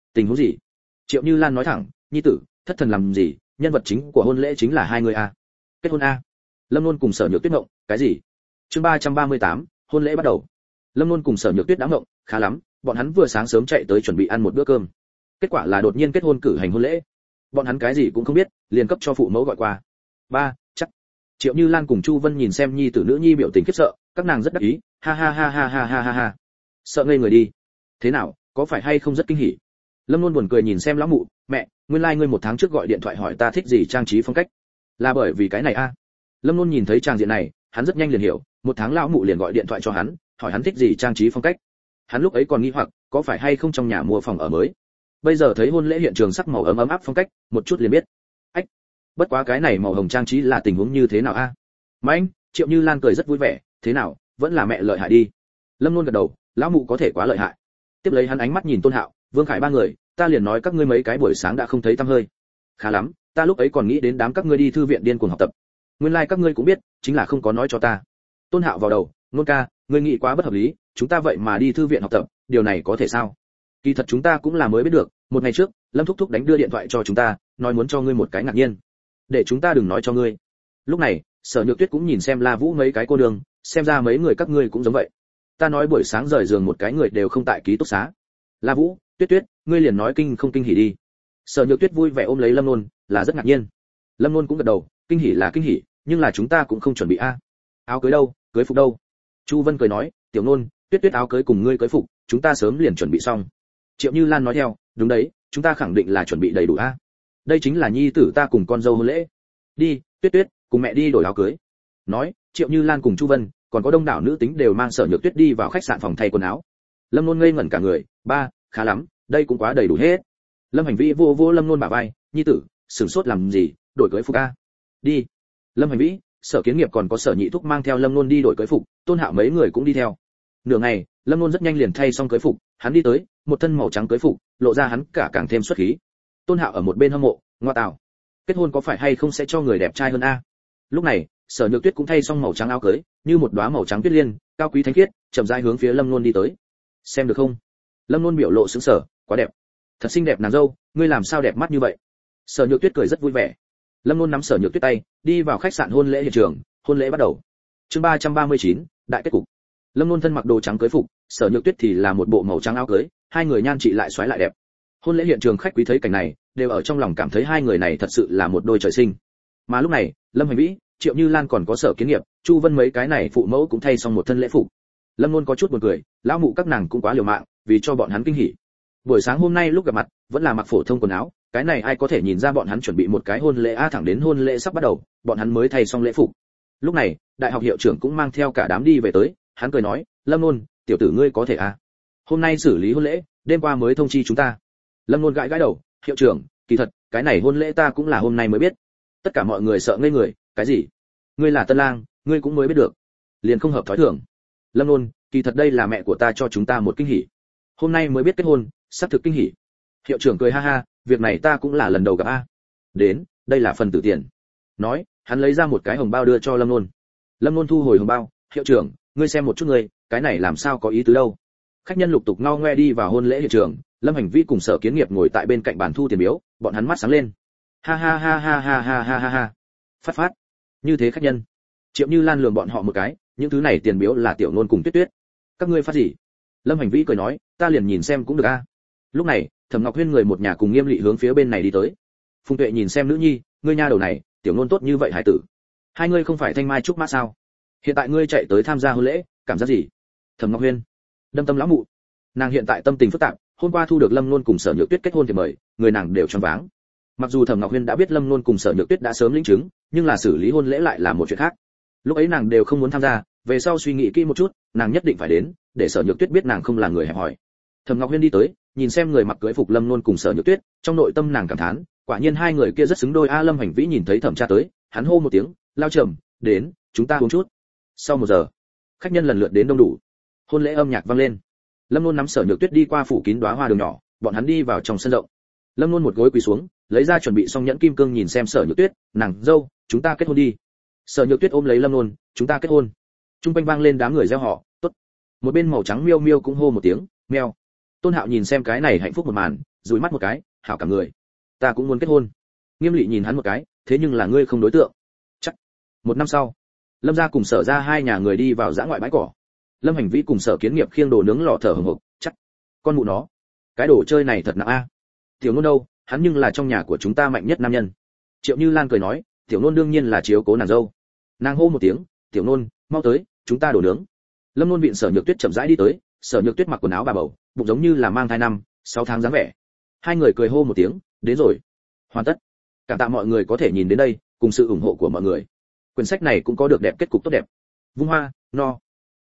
Tình huống gì? Triệu Như Lan nói thẳng, nhi tử, thất thần làm gì, nhân vật chính của hôn lễ chính là hai người a. Kết hôn a. Lâm Luân cùng Sở Nhược Tuyết ngộng, cái gì? Chương 338, hôn lễ bắt đầu. Lâm Luân cùng Sở Nhược Tuyết đã ngộng, khá lắm, bọn hắn vừa sáng sớm chạy tới chuẩn bị ăn một bữa cơm. Kết quả là đột nhiên kết hôn cử hành hôn lễ. Bọn hắn cái gì cũng không biết, liền cấp cho phụ mẫu gọi qua. Ba, chắc. Triệu Như Lan cùng Chu Vân nhìn xem nhi tử nữ nhi biểu tình khiếp sợ, các nàng rất đắc ý, ha ha ha ha ha ha ha ha. Sợ ngây người đi. Thế nào, có phải hay không rất kinh hỉ? Lâm Luân buồn cười nhìn xem lão mụ, mẹ, nguyên lai ngươi một tháng trước gọi điện thoại hỏi ta thích gì trang trí phong cách. Là bởi vì cái này a. Lâm Luân nhìn thấy trang diện này, hắn rất nhanh liền hiểu, một tháng lão mụ liền gọi điện thoại cho hắn, hỏi hắn thích gì trang trí phong cách. Hắn lúc ấy còn nghi hoặc, có phải hay không trong nhà mua phòng ở mới. Bây giờ thấy hôn lễ hiện trường sắc màu ấm ấm áp phong cách, một chút liền biết. Ách, bất quá cái này màu hồng trang trí là tình huống như thế nào a? Mạnh, Triệu Như Lan cười rất vui vẻ, thế nào, vẫn là mẹ lợi hại đi. Lâm Luân gật đầu, lão mụ có thể quá lợi hại. Tiếp lấy hắn ánh mắt nhìn Tôn Hạo, Vương Khải ba người, ta liền nói các ngươi mấy cái buổi sáng đã không thấy tăm hơi. Khá lắm, ta lúc ấy còn nghĩ đến đám các ngươi đi thư viện điên cuồng học tập. Nguyên lai like các ngươi cũng biết, chính là không có nói cho ta. Tôn Hạo vào đầu, Nôn ca, ngươi nghĩ quá bất hợp lý, chúng ta vậy mà đi thư viện học tập, điều này có thể sao? Kỳ thật chúng ta cũng là mới biết được, một ngày trước, Lâm thúc thúc đánh đưa điện thoại cho chúng ta, nói muốn cho ngươi một cái ngạc nhiên. Để chúng ta đừng nói cho ngươi. Lúc này, Sở Nhược Tuyết cũng nhìn xem La Vũ mấy cái cô đường, xem ra mấy người các ngươi cũng giống vậy. Ta nói buổi sáng rời giường một cái người đều không tại ký túc xá. La Vũ, Tuyết Tuyết, ngươi liền nói kinh không kinh hỉ đi. Sở Nhược Tuyết vui vẻ ôm lấy Lâm Nôn, là rất ngạc nhiên. Lâm Nôn cũng gật đầu, kinh hỉ là kinh hỉ, nhưng là chúng ta cũng không chuẩn bị a. Áo cưới đâu, cưới phục đâu? Chu Vân cười nói, Tiểu Nôn, Tuyết Tuyết áo cưới cùng ngươi cưới phục, chúng ta sớm liền chuẩn bị xong. Triệu Như Lan nói theo, đúng đấy, chúng ta khẳng định là chuẩn bị đầy đủ a. Đây chính là nhi tử ta cùng con dâu hôn lễ. Đi, Tuyết Tuyết, cùng mẹ đi đổi áo cưới. Nói, Triệu Như Lan cùng Chu Vân, còn có đông đảo nữ tính đều mang Sở Nhược Tuyết đi vào khách sạn phòng thay quần áo. Lâm Nôn ngây ngẩn cả người, ba, khá lắm, đây cũng quá đầy đủ hết. Lâm Hành Vĩ vô vô Lâm Nôn bả vai, nhi tử, sửng sốt làm gì, đổi cưới phục a. Đi. Lâm Hành Vĩ, Sở Kiến Nghiệp còn có Sở Nhị Thúc mang theo Lâm Nôn đi đổi cưới phục, Tôn Hạo mấy người cũng đi theo. Nửa ngày, Lâm Nôn rất nhanh liền thay xong cưới phục, hắn đi tới, một thân màu trắng cưới phục, lộ ra hắn cả càng thêm xuất khí. Tôn Hạo ở một bên hâm mộ, ngoa tào, kết hôn có phải hay không sẽ cho người đẹp trai hơn a? Lúc này, Sở Nhược Tuyết cũng thay xong màu trắng áo cưới, như một đóa màu trắng tuyết liên, cao quý thánh khiết, chậm rãi hướng phía Lâm Nôn đi tới. Xem được không? Lâm Nôn biểu lộ sững sờ, quá đẹp, thật xinh đẹp nàng dâu, ngươi làm sao đẹp mắt như vậy? Sở Nhược Tuyết cười rất vui vẻ. Lâm Nôn nắm Sở Nhược Tuyết tay, đi vào khách sạn hôn lễ hiện trường, hôn lễ bắt đầu. Chương 339, đại kết cục. Lâm Nôn thân mặc đồ trắng cưới phục, Sở Nhược Tuyết thì là một bộ màu trắng áo cưới, hai người nhan trị lại xoáy lại đẹp. Hôn lễ hiện trường khách quý thấy cảnh này, đều ở trong lòng cảm thấy hai người này thật sự là một đôi trời sinh. Mà lúc này, Lâm Hành Vĩ, Triệu Như Lan còn có Sở Kiến Nghiệp, Chu Vân mấy cái này phụ mẫu cũng thay xong một thân lễ phục. Lâm Nôn có chút buồn cười, lão mụ các nàng cũng quá liều mạng, vì cho bọn hắn kinh hỉ. Buổi sáng hôm nay lúc gặp mặt, vẫn là mặc phổ thông quần áo, cái này ai có thể nhìn ra bọn hắn chuẩn bị một cái hôn lễ thẳng đến hôn lễ sắp bắt đầu, bọn hắn mới thay xong lễ phục. Lúc này, đại học hiệu trưởng cũng mang theo cả đám đi về tới, hắn cười nói, Lâm Nôn, tiểu tử ngươi có thể à? Hôm nay xử lý hôn lễ, đêm qua mới thông chi chúng ta. Lâm Nôn gãi gãi đầu, hiệu trưởng, kỳ thật, cái này hôn lễ ta cũng là hôm nay mới biết. Tất cả mọi người sợ ngây người, cái gì? Ngươi là tân lang, ngươi cũng mới biết được. Liền không hợp thói thường. Lâm Nôn, kỳ thật đây là mẹ của ta cho chúng ta một kinh hỉ. Hôm nay mới biết kết hôn, sắp thực kinh hỉ. Hiệu trưởng cười ha ha, việc này ta cũng là lần đầu gặp a. Đến, đây là phần tử tiền. Nói, hắn lấy ra một cái hồng bao đưa cho Lâm Nôn. Lâm Nôn thu hồi hồng bao, hiệu trưởng, ngươi xem một chút ngươi, cái này làm sao có ý tứ đâu. Khách nhân lục tục ngao ngoe đi vào hôn lễ hiện trường, Lâm Hành Vi cùng Sở Kiến Nghiệp ngồi tại bên cạnh bàn thu tiền biếu, bọn hắn mắt sáng lên. Ha ha ha ha ha ha ha ha ha. Phát phát. Như thế khách nhân. Triệu Như Lan lườm bọn họ một cái, những thứ này tiền biếu là Tiểu Nôn cùng Tuyết Tuyết. Các ngươi phát gì? Lâm Hành Vĩ cười nói, ta liền nhìn xem cũng được a. Lúc này, Thẩm Ngọc Huyên người một nhà cùng Nghiêm Lệ hướng phía bên này đi tới. Phùng Tuệ nhìn xem nữ nhi, ngươi nha đầu này, Tiểu Nôn tốt như vậy hải tử. Hai ngươi không phải thanh mai trúc mã sao? Hiện tại ngươi chạy tới tham gia hôn lễ, cảm giác gì? Thẩm Ngọc Huyên, đâm tâm lão mụ. Nàng hiện tại tâm tình phức tạp, hôm qua thu được Lâm Nôn cùng Sở Nhược Tuyết kết hôn thì mời, người nàng đều choáng váng. Mặc dù Thẩm Ngọc Huyên đã biết Lâm Nôn cùng Sở Nhược Tuyết đã sớm lĩnh chứng, nhưng là xử lý hôn lễ lại là một chuyện khác. Lúc ấy nàng đều không muốn tham gia, về sau suy nghĩ kỹ một chút, nàng nhất định phải đến, để Sở Nhược Tuyết biết nàng không là người hẹp hòi. Thẩm Ngọc Huyên đi tới, nhìn xem người mặc cưới phục Lâm Nôn cùng Sở Nhược Tuyết, trong nội tâm nàng cảm thán, quả nhiên hai người kia rất xứng đôi a. Lâm Hành Vĩ nhìn thấy thẩm cha tới, hắn hô một tiếng, lao trầm, đến, chúng ta uống chút. Sau 1 giờ, khách nhân lần lượt đến đông đủ, hôn lễ âm nhạc vang lên. Lâm Nôn nắm Sở Nhược Tuyết đi qua phủ kín đóa hoa đường nhỏ, bọn hắn đi vào trong sân rộng. Lâm Nôn một gối quỳ xuống, lấy ra chuẩn bị xong nhẫn kim cương nhìn xem Sở Nhược Tuyết, nàng dâu, chúng ta kết hôn đi. Sở Nhược Tuyết ôm lấy Lâm Nôn, chúng ta kết hôn. Trung quanh vang lên đám người reo hò, tốt. Một bên màu trắng miêu miêu cũng hô một tiếng, meo. Tôn Hạo nhìn xem cái này hạnh phúc một màn, dụi mắt một cái, hảo cả người. Ta cũng muốn kết hôn. Nghiêm Lệ nhìn hắn một cái, thế nhưng là ngươi không đối tượng. Chắc. Một năm sau, Lâm gia cùng Sở gia hai nhà người đi vào dã ngoại bãi cỏ. Lâm Hành Vĩ cùng Sở Kiến Nghiệp khiêng đồ nướng lò thở hổn hộc, chắc. Con mụ nó, cái đồ chơi này thật nặng a. Tiểu Nôn đâu, hắn nhưng là trong nhà của chúng ta mạnh nhất nam nhân. Triệu Như Lan cười nói, Tiểu Nôn đương nhiên là chiếu cố nàng dâu. Nàng hô một tiếng, Tiểu Nôn, mau tới, chúng ta đổ nướng. Lâm Nôn viện Sở Nhược Tuyết chậm rãi đi tới, Sở Nhược Tuyết mặc quần áo bà bầu, bụng giống như là mang thai 6 tháng dáng vẻ. Hai người cười hô một tiếng, đến rồi. Hoàn tất. Cảm tạ mọi người có thể nhìn đến đây, cùng sự ủng hộ của mọi người. Quyển sách này cũng có được đẹp kết cục tốt đẹp. Vung hoa, no.